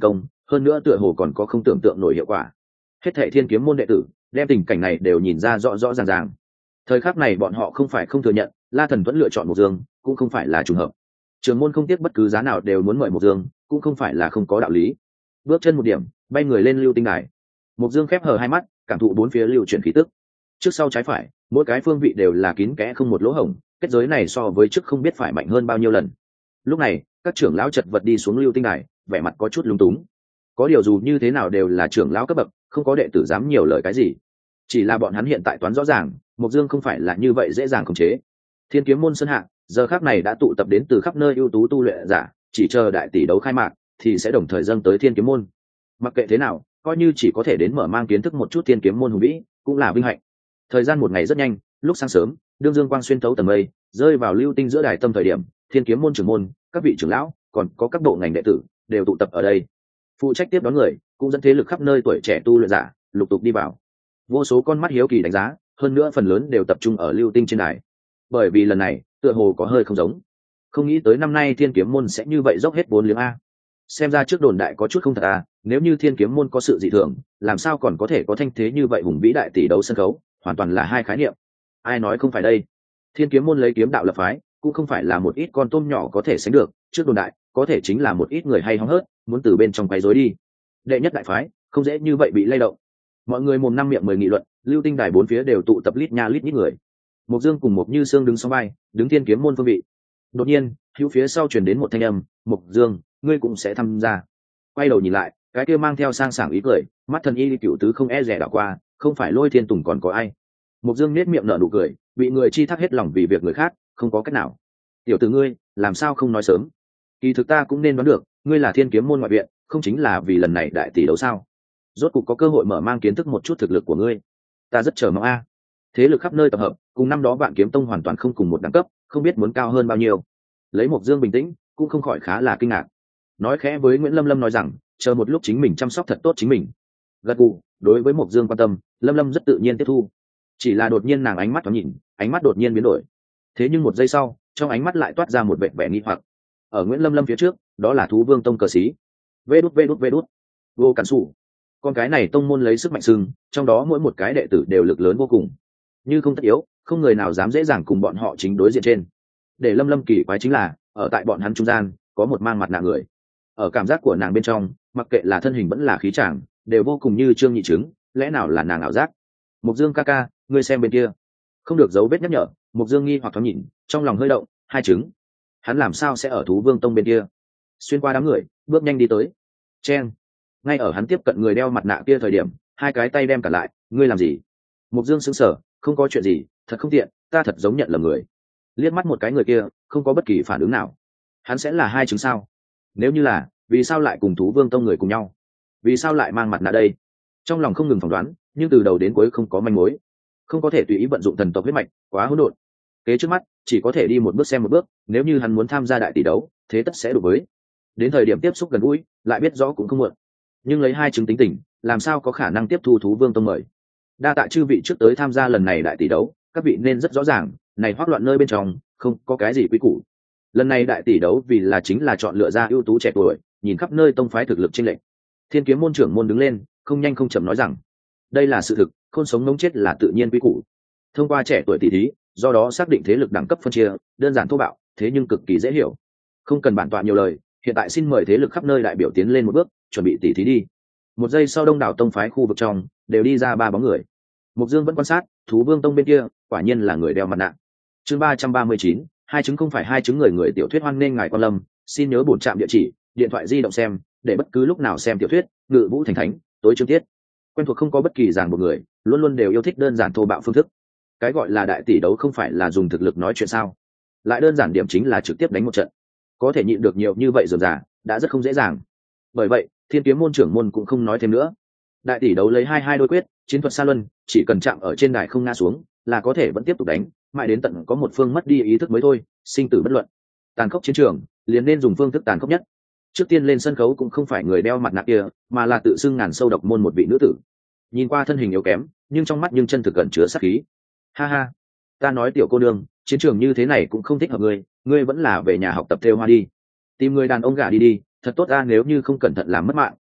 hơn nữa tựa hồ còn có không tưởng tượng nổi hiệu quả. Hết thệ thiên kiếm môn đệ tử đem tình cảnh này đều nhìn ra rõ rõ ràng ràng. Thời khắc này bọn họ không phải không thừa nhận, La Thần vẫn lựa chọn Mộc Dương cũng không phải là trùng hợp. Trưởng môn không tiếc bất cứ giá nào đều muốn mời Mộc Dương cũng không phải là không có đạo lý. Bước chân một điểm, bay người lên lưu tinh đài. Mộc Dương khép hờ hai mắt, cảm thụ bốn phía lưu chuyển khí tức. Trước sau trái phải, mỗi cái phương vị đều là kín kẽ không một lỗ hổng, kết giới này so với trước không biết phải mạnh hơn bao nhiêu lần. Lúc này, các trưởng lão chật vật đi xuống lưu tinh đài, vẻ mặt có chút lúng túng. Có điều dù như thế nào đều là trưởng lão cấp bậc, không có đệ tử dám nhiều lời cái gì. Chỉ là bọn hắn hiện tại toán rõ ràng, Mộc Dương không phải là như vậy dễ dàng khống chế. Thiên kiếm môn sân hạ, giờ khắc này đã tụ tập đến từ khắp nơi ưu tú tu luyện giả, chỉ chờ đại tỷ đấu khai mạc thì sẽ đồng thời dâng tới Thiên kiếm môn. Mặc kệ thế nào, coi như chỉ có thể đến mở mang kiến thức một chút Thiên kiếm môn hùng vĩ, cũng là vinh hạnh. Thời gian một ngày rất nhanh, lúc sáng sớm, đương dương quang xuyên thấu tầng mây, rơi vào lưu tinh giữa đài tâm thời điểm, Thiên kiếm môn trưởng môn, các vị trưởng lão, còn có các bộ ngành đệ tử đều tụ tập ở đây. Phụ trách tiếp đón người, cũng dẫn thế lực khắp nơi tuổi trẻ tu luyện giả lục tục đi vào. Vô số con mắt hiếu kỳ đánh giá, hơn nữa phần lớn đều tập trung ở lưu tinh trên đài. Bởi vì lần này, tựa hồ có hơi không giống. Không nghĩ tới năm nay Thiên kiếm môn sẽ như vậy dốc hết vốn liếng a. Xem ra trước đồn đại có chút không thật a, nếu như Thiên kiếm môn có sự dị thường, làm sao còn có thể có thanh thế như vậy hùng vĩ đại tỷ đấu sân khấu, hoàn toàn là hai khái niệm. Ai nói không phải đây? Thiên kiếm môn lấy kiếm đạo lập phái, cũng không phải là một ít con tôm nhỏ có thể sánh được, trước đồn đại, có thể chính là một ít người hay hóng hớt, muốn từ bên trong quấy rối đi. Đệ nhất đại phái, không dễ như vậy bị lay động. Mọi người mồm năm miệng mười nghị luận, lưu tinh đài bốn phía đều tụ tập lít nha lít nhít người. Mộc Dương cùng Mộc Như Sương đứng song vai, đứng Thiên kiếm môn phương vị. Đột nhiên, hữu phía sau truyền đến một thanh âm, "Mộc Dương, ngươi cũng sẽ tham gia." Quay đầu nhìn lại, cái kia mang theo sang sảng ý cười, mắt thần y cựu tứ không e dè đảo qua, không phải Lôi Thiên Tùng còn có ai. Mộc Dương nét miệng nở nụ cười, bị người chi thác hết lòng vì việc người khác, không có cách nào. "Tiểu tử ngươi, làm sao không nói sớm? Kỳ thực ta cũng nên đoán được, ngươi là Thiên kiếm môn ngoại viện, không chính là vì lần này đại tỷ đấu sao? Rốt cục có cơ hội mở mang kiến thức một chút thực lực của ngươi. Ta rất chờ mong a." Thế lực khắp nơi tập hợp, cùng năm đó Vạn Kiếm Tông hoàn toàn không cùng một đẳng cấp, không biết muốn cao hơn bao nhiêu. Lấy Mộc Dương bình tĩnh, cũng không khỏi khá là kinh ngạc. Nói khẽ với Nguyễn Lâm Lâm nói rằng, chờ một lúc chính mình chăm sóc thật tốt chính mình. Gật gù, đối với Mộc Dương quan tâm, Lâm Lâm rất tự nhiên tiếp thu. Chỉ là đột nhiên nàng ánh mắt thoáng nhìn, ánh mắt đột nhiên biến đổi. Thế nhưng một giây sau, trong ánh mắt lại toát ra một vẻ vẻ nghi hoặc. Ở Nguyễn Lâm Lâm phía trước, đó là Thú Vương Tông cờ sĩ. Vê đút. Vô Cản Sủ. Con cái này tông môn lấy sức mạnh sưng, trong đó mỗi một cái đệ tử đều lực lớn vô cùng. Như không tất yếu, không người nào dám dễ dàng cùng bọn họ chính đối diện trên. Để Lâm Lâm kỳ quái chính là, ở tại bọn hắn trung gian, có một mang mặt nạ người. Ở cảm giác của nàng bên trong, mặc kệ là thân hình vẫn là khí chàng, đều vô cùng như trương nhị trứng, lẽ nào là nàng ảo giác? Mộc Dương ca ca, ngươi xem bên kia. Không được dấu vết nhắc nhở, Mộc Dương nghi hoặc thoáng nhìn, trong lòng hơi động, hai trứng. Hắn làm sao sẽ ở Thú Vương Tông bên kia? Xuyên qua đám người, bước nhanh đi tới. Chen. Ngay ở hắn tiếp cận người đeo mặt nạ kia thời điểm, hai cái tay đem cả lại, ngươi làm gì? Mộc Dương sững sờ, không có chuyện gì, thật không tiện, ta thật giống nhận lầm người. Liếc mắt một cái người kia, không có bất kỳ phản ứng nào. Hắn sẽ là hai trứng sao? Nếu như là, vì sao lại cùng Thú Vương Tông người cùng nhau? Vì sao lại mang mặt nạ đây? Trong lòng không ngừng phỏng đoán, nhưng từ đầu đến cuối không có manh mối. Không có thể tùy ý vận dụng thần tộc huyết mạch, quá hỗn độn. Kế trước mắt, chỉ có thể đi một bước xem một bước, nếu như hắn muốn tham gia đại tỷ đấu, thế tất sẽ đối với. Đến thời điểm tiếp xúc gần gũi, lại biết rõ cũng không muộn. Nhưng lấy hai chứng tính tình, làm sao có khả năng tiếp thu Thú Vương Tông mời? Đa tạ chư vị trước tới tham gia lần này đại tỷ đấu, các vị nên rất rõ ràng, này hoắc loạn nơi bên trong, không có cái gì quý củ. Lần này đại tỷ đấu vì là chính là chọn lựa ra ưu tú trẻ tuổi, nhìn khắp nơi tông phái thực lực chênh lệch. Thiên kiếm môn trưởng môn đứng lên, không nhanh không chậm nói rằng, đây là sự thực, khôn sống ngống chết là tự nhiên quý củ. Thông qua trẻ tuổi tỷ thí, do đó xác định thế lực đẳng cấp phân chia, đơn giản thô bạo, thế nhưng cực kỳ dễ hiểu. Không cần bản tọa nhiều lời, hiện tại xin mời thế lực khắp nơi đại biểu tiến lên một bước, chuẩn bị tỷ thí đi. Một giây sau đông đảo tông phái khu vực trong đều đi ra ba bóng người. Mộc Dương vẫn quan sát, Thú Vương Tông bên kia, quả nhiên là người đeo mặt nạ. Chương 339, hai chứng không phải hai chứng người tiểu thuyết hoan nghênh ngài quan lâm, xin nhớ bổn trạm địa chỉ, điện thoại di động xem, để bất cứ lúc nào xem tiểu thuyết, Ngự Vũ Thành Thánh, tối chương tiết. Quen thuộc không có bất kỳ ràng buộc người, luôn luôn đều yêu thích đơn giản thô bạo phương thức. Cái gọi là đại tỷ đấu không phải là dùng thực lực nói chuyện sao? Lại đơn giản điểm chính là trực tiếp đánh một trận. Có thể nhịn được nhiều như vậy rồi giả, đã rất không dễ dàng. Bởi vậy, Thiên kiếm môn trưởng môn cũng không nói thêm nữa. Đại tỷ đấu lấy hai đôi quyết, chiến thuật xa luân, chỉ cần chạm ở trên đài không ngã xuống, là có thể vẫn tiếp tục đánh, mãi đến tận có một phương mất đi ý thức mới thôi, sinh tử bất luận. Tàn khốc chiến trường, liền nên dùng phương thức tàn khốc nhất. Trước tiên lên sân khấu cũng không phải người đeo mặt nạ kia, mà là tự xưng ngàn sâu độc môn một vị nữ tử. Nhìn qua thân hình yếu kém, nhưng trong mắt nhưng chân thực gần chứa sát khí. Ha ha, ta nói tiểu cô nương, chiến trường như thế này cũng không thích hợp ngươi, ngươi vẫn là về nhà học tập thêu hoa đi. Tìm người đàn ông gả đi đi, thật tốt ra nếu như không cẩn thận làm mất mạng,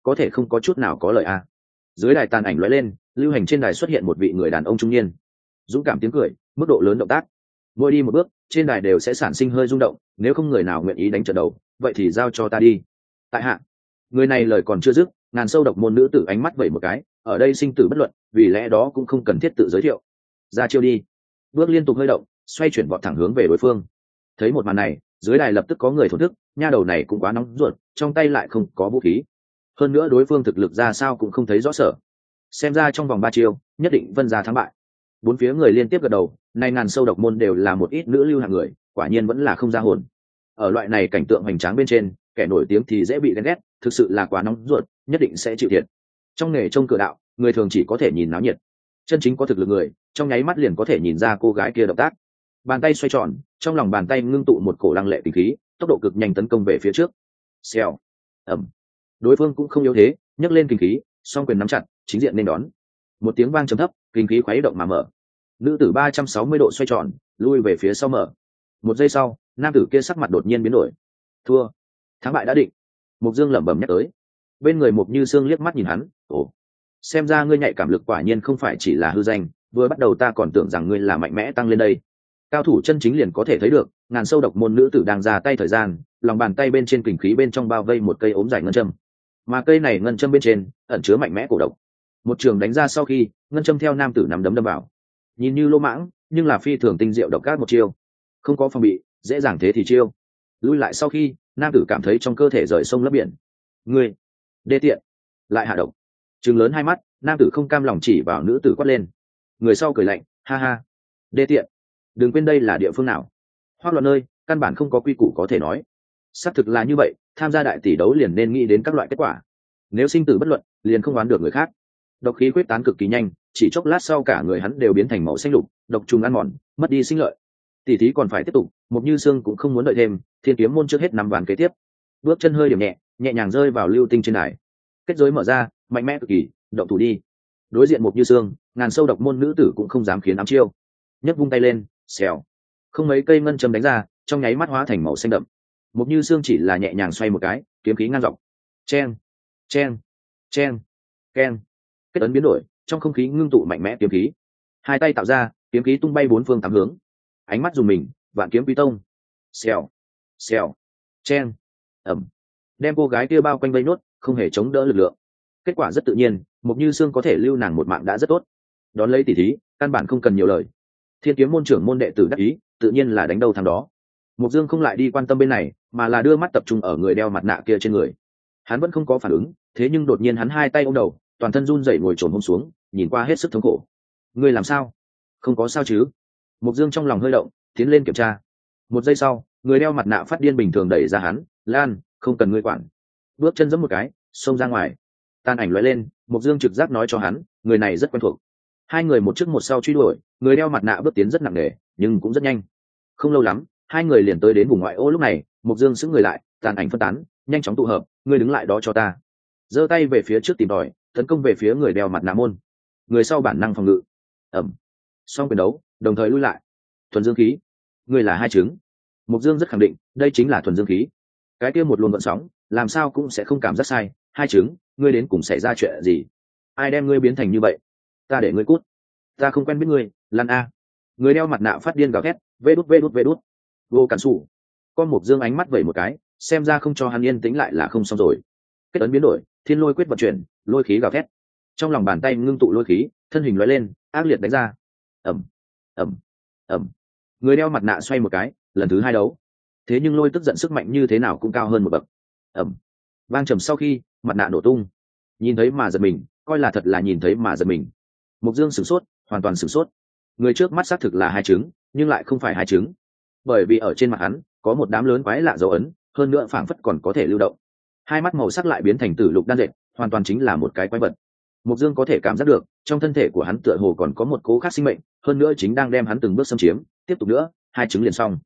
có thể không có chút nào có lợi à. Dưới đài tàn ảnh lóe lên, lưu hành trên đài xuất hiện một vị người đàn ông trung niên, dũng cảm tiếng cười, mức độ lớn động tác, mỗi đi một bước trên đài đều sẽ sản sinh hơi rung động, nếu không người nào nguyện ý đánh trận đầu, vậy thì giao cho ta đi. Tại hạ. Người này lời còn chưa dứt, ngàn sâu độc môn nữ tử ánh mắt vẩy một cái, ở đây sinh tử bất luận, vì lẽ đó cũng không cần thiết tự giới thiệu. Ra chiêu đi. Bước liên tục hơi động, xoay chuyển vọt thẳng hướng về đối phương. Thấy một màn này, dưới đài lập tức có người thổn thức, nha đầu này cũng quá nóng ruột, trong tay lại không có vũ khí, hơn nữa đối phương thực lực ra sao cũng không thấy rõ sở, xem ra trong vòng 3 chiêu nhất định vân ra thắng bại. Bốn phía người liên tiếp gật đầu, nay ngàn sâu độc môn đều là một ít nữ lưu hạng người, quả nhiên vẫn là không ra hồn. Ở loại này cảnh tượng hoành tráng bên trên, kẻ nổi tiếng thì dễ bị ghen ghét, thực sự là quá nóng ruột, nhất định sẽ chịu thiệt. Trong nghề trông cửa đạo, người thường chỉ có thể nhìn náo nhiệt, chân chính có thực lực người trong nháy mắt liền có thể nhìn ra cô gái kia động tác. Bàn tay xoay tròn, trong lòng bàn tay ngưng tụ một cổ lăng lệ tình khí, tốc độ cực nhanh tấn công về phía trước. Xèo, ầm. Đối phương cũng không yếu thế, nhấc lên kinh khí, song quyền nắm chặt, chính diện nên đón. Một tiếng vang trầm thấp, kinh khí khuấy động mà mở. Nữ tử 360 độ xoay tròn, lui về phía sau mở. Một giây sau, nam tử kia sắc mặt đột nhiên biến đổi. Thua, thắng bại đã định. Mục Dương lẩm bẩm nhắc tới. Bên người Mục Như Sương liếc mắt nhìn hắn, ồ, xem ra ngươi nhạy cảm lực quả nhiên không phải chỉ là hư danh, vừa bắt đầu ta còn tưởng rằng ngươi là mạnh mẽ tăng lên đây. Cao thủ chân chính liền có thể thấy được, ngàn sâu độc môn nữ tử đang ra tay thời gian, lòng bàn tay bên trên kình khí bên trong bao vây một cây ốm dài ngân châm, mà cây này ngân châm bên trên ẩn chứa mạnh mẽ cổ độc. Một trường đánh ra sau khi, ngân châm theo nam tử nắm đấm đâm vào, nhìn như lô mãng nhưng là phi thường tinh diệu độc ác một chiêu, không có phòng bị, dễ dàng thế thì chiêu. Lui lại sau khi, nam tử cảm thấy trong cơ thể rời sông lấp biển. Ngươi đê tiện, lại hạ độc. Trừng lớn hai mắt, nam tử không cam lòng chỉ vào nữ tử quát lên. Người sau cười lạnh, ha ha, đê tiện, đừng quên đây là địa phương nào, hoác loạn nơi, căn bản không có quy củ có thể nói. Xác thực là như vậy, tham gia đại tỷ đấu liền nên nghĩ đến các loại kết quả, nếu sinh tử bất luận liền không đoán được người khác. Độc khí quyết tán cực kỳ nhanh, chỉ chốc lát sau cả người hắn đều biến thành màu xanh lục, độc trùng ăn mòn, mất đi sinh lợi. Tỷ thí còn phải tiếp tục, Mục Như Sương cũng không muốn đợi thêm, Thiên Kiếm môn trước hết nằm ván kế tiếp. Bước chân hơi điểm nhẹ, nhẹ nhàng rơi vào lưu tinh trên đài. Kết giới mở ra, mạnh mẽ cực kỳ, động thủ đi. Đối diện Mục Như Sương, ngàn sâu độc môn nữ tử cũng không dám khiến ám chiêu, nhấc vung tay lên, xèo, không mấy cây ngân châm đánh ra, trong nháy mắt hóa thành màu xanh đậm. Mục Như Sương chỉ là nhẹ nhàng xoay một cái, kiếm khí ngang dọc, chen, chen, chen, keng. Kết ấn biến đổi, trong không khí ngưng tụ mạnh mẽ kiếm khí, hai tay tạo ra kiếm khí tung bay bốn phương tám hướng. Ánh mắt dùng mình, vạn kiếm quý tông. Xèo, xèo, chen, ẩm, đem cô gái kia bao quanh vây nốt, không hề chống đỡ lực lượng. Kết quả rất tự nhiên, Mục Như Sương có thể lưu nàng một mạng đã rất tốt. Đón lấy tỷ thí, căn bản không cần nhiều lời. Thiên Kiếm môn trưởng môn đệ tử đắc ý, tự nhiên là đánh đầu thằng đó. Mục Dương không lại đi quan tâm bên này, mà là đưa mắt tập trung ở người đeo mặt nạ kia trên người. Hắn vẫn không có phản ứng, thế nhưng đột nhiên hắn hai tay ôm đầu, toàn thân run rẩy ngồi trồn hôm xuống, nhìn qua hết sức thống khổ. Ngươi làm sao? Không có sao chứ? Mục Dương trong lòng hơi động, tiến lên kiểm tra. Một giây sau, người đeo mặt nạ phát điên bình thường đẩy ra hắn, "Lan, không cần ngươi quản." Bước chân giẫm một cái, xông ra ngoài. Tàn ảnh lóe lên, Mục Dương trực giác nói cho hắn, người này rất quen thuộc. Hai người một trước một sau truy đuổi, người đeo mặt nạ bước tiến rất nặng nề, nhưng cũng rất nhanh. Không lâu lắm, hai người liền tới đến vùng ngoại ô. Lúc này, Mục Dương sững người lại, tàn ảnh phân tán, nhanh chóng tụ hợp, "Ngươi đứng lại đó cho ta." Giơ tay về phía trước tìm tòi, tấn công về phía người đeo mặt nạ môn. Người sau bản năng phòng ngự. Ẩm. Song quyền đấu, đồng thời lui lại. Thuần dương khí. Ngươi là hai trứng. Mục Dương rất khẳng định, đây chính là thuần dương khí. Cái kia một luồng gợn sóng, làm sao cũng sẽ không cảm giác sai. Hai trứng, ngươi đến cùng xảy ra chuyện gì? Ai đem ngươi biến thành như vậy? Ta để ngươi cút. Ta không quen biết ngươi, Lan a. Người đeo mặt nạ phát điên gào thét, vê đút vê đút vê đút. Vô cản sủ. Con Mục Dương ánh mắt vẩy một cái, xem ra không cho hắn yên tĩnh lại là không xong rồi. Kết ấn biến đổi, thiên lôi quyết vận chuyển, lôi khí gào thét. Trong lòng bàn tay ngưng tụ lôi khí, thân hình lóe lên, ác liệt đánh ra. Ẩm, ẩm, ẩm. Người đeo mặt nạ xoay một cái, lần thứ hai đấu. Thế nhưng lôi tức giận sức mạnh như thế nào cũng cao hơn một bậc. Ẩm. Vang trầm sau khi, mặt nạ nổ tung. Nhìn thấy mà giật mình, coi là thật là nhìn thấy mà giật mình. Mục Dương sửng sốt, hoàn toàn sửng sốt. Người trước mắt xác thực là hai trứng, nhưng lại không phải hai trứng, bởi vì ở trên mặt hắn có một đám lớn quái lạ dấu ấn, hơn nữa phảng phất còn có thể lưu động. Hai mắt màu sắc lại biến thành tử lục đan dệt, hoàn toàn chính là một cái quái vật. Mục Dương có thể cảm giác được, trong thân thể của hắn tựa hồ còn có một cố khác sinh mệnh, hơn nữa chính đang đem hắn từng bước xâm chiếm. Tiếp tục nữa, hai trứng liền xong.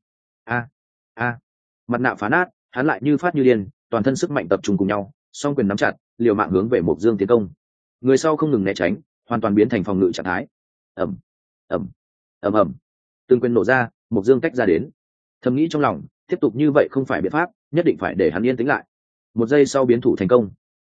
A, mặt nạ phá nát, hắn lại như phát như điên, toàn thân sức mạnh tập trung cùng nhau, song quyền nắm chặt, liều mạng hướng về Mục Dương tiến công. Người sau không ngừng né tránh, hoàn toàn biến thành phòng ngự trạng thái. Ầm, ầm, ầm ầm. Từng quyền nổ ra, Mục Dương tách ra đến. Thầm nghĩ trong lòng, tiếp tục như vậy không phải biện pháp, nhất định phải để hắn yên tĩnh lại. Một giây sau biến thủ thành công.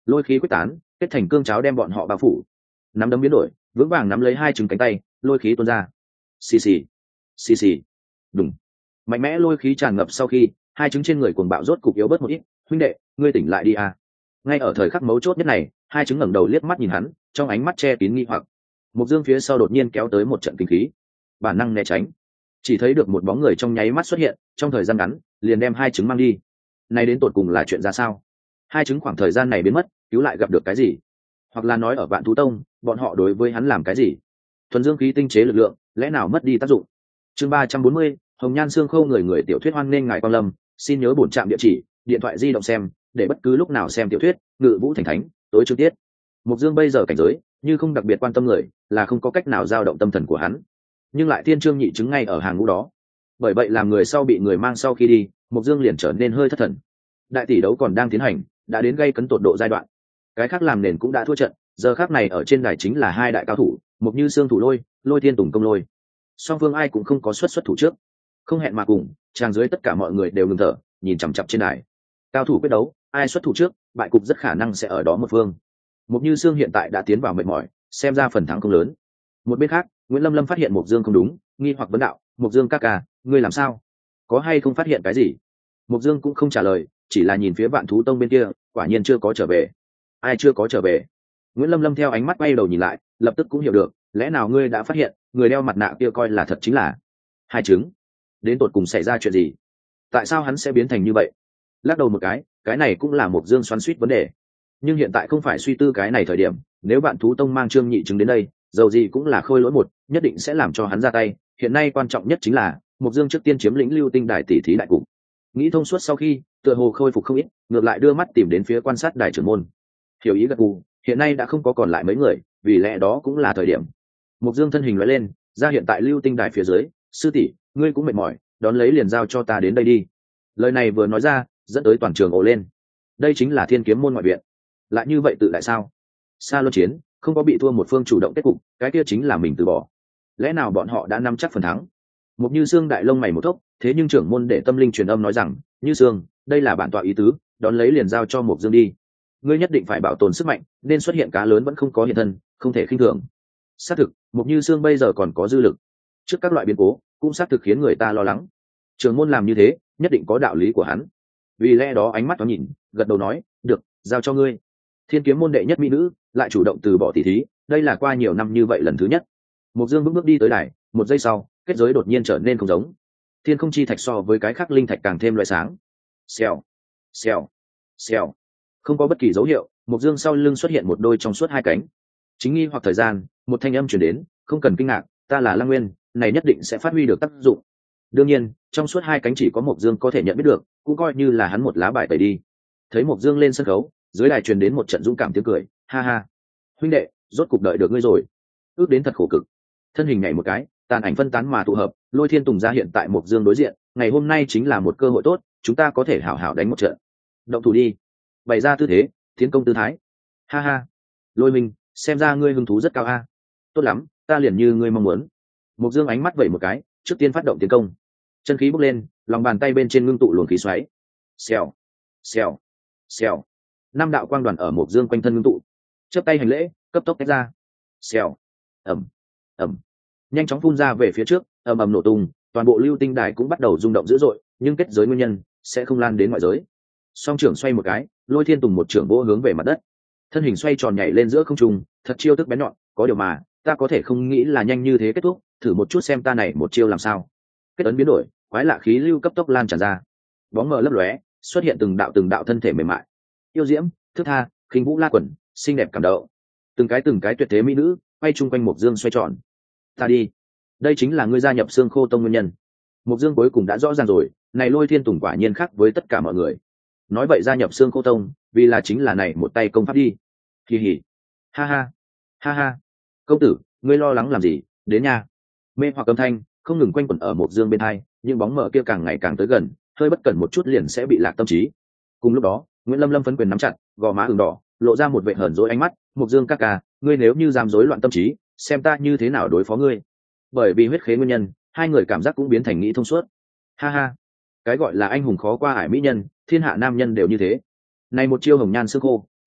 lôi khí quyết tán, kết thành cương cháo đem bọn họ bao phủ. Nắm đấm biến đổi, vững vàng nắm lấy hai trứng cánh tay, lôi khí tuôn ra. Xì xì, xì xì, đùng. Mạnh mẽ lôi khí tràn ngập sau khi hai trứng trên người cuồng bạo rốt cục yếu bớt một ít. Huynh đệ, ngươi tỉnh lại đi à. Ngay ở thời khắc mấu chốt nhất này, hai trứng ngẩng đầu liếc mắt nhìn hắn, trong ánh mắt che kín nghi hoặc. Mục Dương phía sau đột nhiên kéo tới một trận kinh khí, bản năng né tránh, chỉ thấy được một bóng người trong nháy mắt xuất hiện, trong thời gian ngắn liền đem hai trứng mang đi. Này đến tột cùng là chuyện ra sao? Hai trứng khoảng thời gian này biến mất, cứu lại gặp được cái gì? Hoặc là nói ở Vạn Thú Tông, bọn họ đối với hắn làm cái gì? Thuần dương khí tinh chế lực lượng, lẽ nào mất đi tác dụng? Chương 340, Hồng Nhan Xương Khâu người tiểu thuyết hoan nghênh ngài quan lâm, xin nhớ bổn trạm địa chỉ, điện thoại di động xem, để bất cứ lúc nào xem tiểu thuyết, Ngự Vũ Thành Thánh, tối chương tiết. Mục Dương bây giờ cảnh giới, như không đặc biệt quan tâm người, là không có cách nào dao động tâm thần của hắn. Nhưng lại thiên trương nhị chứng ngay ở hàng ngũ đó. Bởi vậy làm người sau bị người mang sau khi đi, Mục Dương liền trở nên hơi thất thần. Đại tỷ đấu còn đang tiến hành, đã đến gây cấn tột độ giai đoạn. Cái khác làm nền cũng đã thua trận, giờ khác này ở trên đài chính là hai đại cao thủ, Mục Như Sương thủ lôi, Lôi Thiên Tùng công lôi. Song phương ai cũng không có xuất thủ trước, không hẹn mà cùng, trang dưới tất cả mọi người đều ngừng thở, nhìn chằm chằm trên đài. Cao thủ quyết đấu, ai xuất thủ trước, bại cục rất khả năng sẽ ở đó một phương. Mục Như Sương hiện tại đã tiến vào mệt mỏi, xem ra phần thắng không lớn. Một bên khác, Nguyễn Lâm Lâm phát hiện Mục Dương không đúng, nghi hoặc vấn đạo, Mục Dương ca ca, ngươi làm sao? Có hay không phát hiện cái gì? Mục Dương cũng không trả lời, chỉ là nhìn phía Vạn Thú Tông bên kia, quả nhiên chưa có trở về. Ai chưa có trở về? Nguyễn Lâm Lâm theo ánh mắt quay đầu nhìn lại, lập tức cũng hiểu được, lẽ nào ngươi đã phát hiện, người đeo mặt nạ kia coi là thật chính là hai trứng? Đến tột cùng xảy ra chuyện gì? Tại sao hắn sẽ biến thành như vậy? Lắc đầu một cái này cũng là Mục Dương xoắn xuýt vấn đề. Nhưng hiện tại không phải suy tư cái này thời điểm, nếu Vạn Thú Tông mang Trương Nhị Trứng đến đây, dầu gì cũng là khôi lỗi một, nhất định sẽ làm cho hắn ra tay. Hiện nay quan trọng nhất chính là Mục Dương trước tiên chiếm lĩnh Lưu Tinh Đài tỷ thí đại cục. Nghĩ thông suốt sau khi, tựa hồ khôi phục không ít, ngược lại đưa mắt tìm đến phía quan sát đài trưởng môn. Hiểu ý gật gù, hiện nay đã không có còn lại mấy người, vì lẽ đó cũng là thời điểm. Mục Dương thân hình lóe lên, ra hiện tại Lưu Tinh Đài phía dưới, sư tỷ, ngươi cũng mệt mỏi, đón lấy liền giao cho ta đến đây đi. Lời này vừa nói ra, dẫn tới toàn trường ồ lên. Đây chính là Thiên Kiếm môn ngoại viện. Lại như vậy tự lại sao? Xa luân chiến, không có bị thua một phương chủ động kết cục, cái kia chính là mình từ bỏ. Lẽ nào bọn họ đã nắm chắc phần thắng? Mục Như Sương đại lông mày một thốc, thế nhưng trưởng môn để tâm linh truyền âm nói rằng, Như Sương, đây là bản tọa ý tứ, đón lấy liền giao cho Mục Dương đi. Ngươi nhất định phải bảo tồn sức mạnh, nên xuất hiện cá lớn vẫn không có hiện thân, không thể khinh thường. Xác thực, Mục Như Sương bây giờ còn có dư lực. Trước các loại biến cố, cũng xác thực khiến người ta lo lắng. Trưởng môn làm như thế, nhất định có đạo lý của hắn. Vì lẽ đó ánh mắt nó nhìn, gật đầu nói, được, giao cho ngươi. Thiên Kiếm môn đệ nhất mỹ nữ, lại chủ động từ bỏ tỷ thí, đây là qua nhiều năm như vậy lần thứ nhất. Mục Dương bước đi tới đài, một giây sau, kết giới đột nhiên trở nên không giống. Thiên không chi thạch so với cái khác linh thạch càng thêm loại sáng. Xèo, xèo, xèo. Không có bất kỳ dấu hiệu, Mục Dương sau lưng xuất hiện một đôi trong suốt hai cánh. Chính nghi hoặc thời gian, một thanh âm truyền đến, không cần kinh ngạc, ta là Lăng Nguyên, này nhất định sẽ phát huy được tác dụng. Đương nhiên, trong suốt hai cánh chỉ có Mục Dương có thể nhận biết được, cũng coi như là hắn một lá bài tẩy đi. Thấy Mục Dương lên sân khấu, dưới đài truyền đến một trận dũng cảm tiếng cười, ha ha, huynh đệ, rốt cục đợi được ngươi rồi, ước đến thật khổ cực. Thân hình nhảy một cái, tàn ảnh phân tán mà tụ hợp, Lôi Thiên Tùng ra hiện tại Mục Dương đối diện, ngày hôm nay chính là một cơ hội tốt, chúng ta có thể hảo hảo đánh một trận. Động thủ đi, bày ra tư thế, tiến công tư thái. Ha ha, Lôi Minh, xem ra ngươi hứng thú rất cao a. Tốt lắm, ta liền như ngươi mong muốn. Mục Dương ánh mắt vẩy một cái, trước tiên phát động tiến công. Chân khí bốc lên, lòng bàn tay bên trên ngưng tụ luồng khí xoáy. Xèo, xèo, xèo. Năm đạo quang đoàn ở Mục Dương quanh thân ngưng tụ, chắp tay hành lễ, cấp tốc tách ra. Xèo, ầm, ầm, nhanh chóng phun ra về phía trước, ầm ầm nổ tung, toàn bộ Lưu Tinh Đài cũng bắt đầu rung động dữ dội, nhưng kết giới nguyên nhân sẽ không lan đến ngoại giới. Song trưởng xoay một cái, Lôi Thiên Tùng một trưởng vỗ hướng về mặt đất, thân hình xoay tròn nhảy lên giữa không trung, thật chiêu thức bén nhọn, có điều mà ta có thể không nghĩ là nhanh như thế kết thúc, thử một chút xem ta này một chiêu làm sao. Kết ấn biến đổi, quái lạ khí lưu cấp tốc lan tràn ra, bóng mờ lấp lóe, xuất hiện từng đạo thân thể mềm mại, yêu diễm, thức tha, khinh vũ la quần, xinh đẹp cảm động, từng cái tuyệt thế mỹ nữ quay chung quanh Mục Dương xoay tròn. Ta đi, đây chính là ngươi gia nhập Xương Khô Tông nguyên nhân. Mục Dương cuối cùng đã rõ ràng rồi, này Lôi Thiên Tùng quả nhiên khác với tất cả mọi người. Nói vậy gia nhập Xương Khô Tông, vì là chính là này một tay công pháp đi. Kỳ hỉ, ha ha, ha ha. Công tử, ngươi lo lắng làm gì, đến nha. Mê hoặc âm thanh không ngừng quanh quẩn ở Mục Dương bên hai, nhưng bóng mờ kia càng ngày càng tới gần, hơi bất cẩn một chút liền sẽ bị lạc tâm trí. Cùng lúc đó, Nguyễn Lâm Lâm phấn quyền nắm chặt, gò má ửng đỏ, lộ ra một vẻ hờn dỗi ánh mắt. Mục Dương ca ca, ngươi nếu như dám rối loạn tâm trí, xem ta như thế nào đối phó ngươi. Bởi vì huyết khế nguyên nhân, hai người cảm giác cũng biến thành nghĩ thông suốt. Ha ha, cái gọi là anh hùng khó qua ải mỹ nhân, thiên hạ nam nhân đều như thế. Này một chiêu hồng nhan xương khô,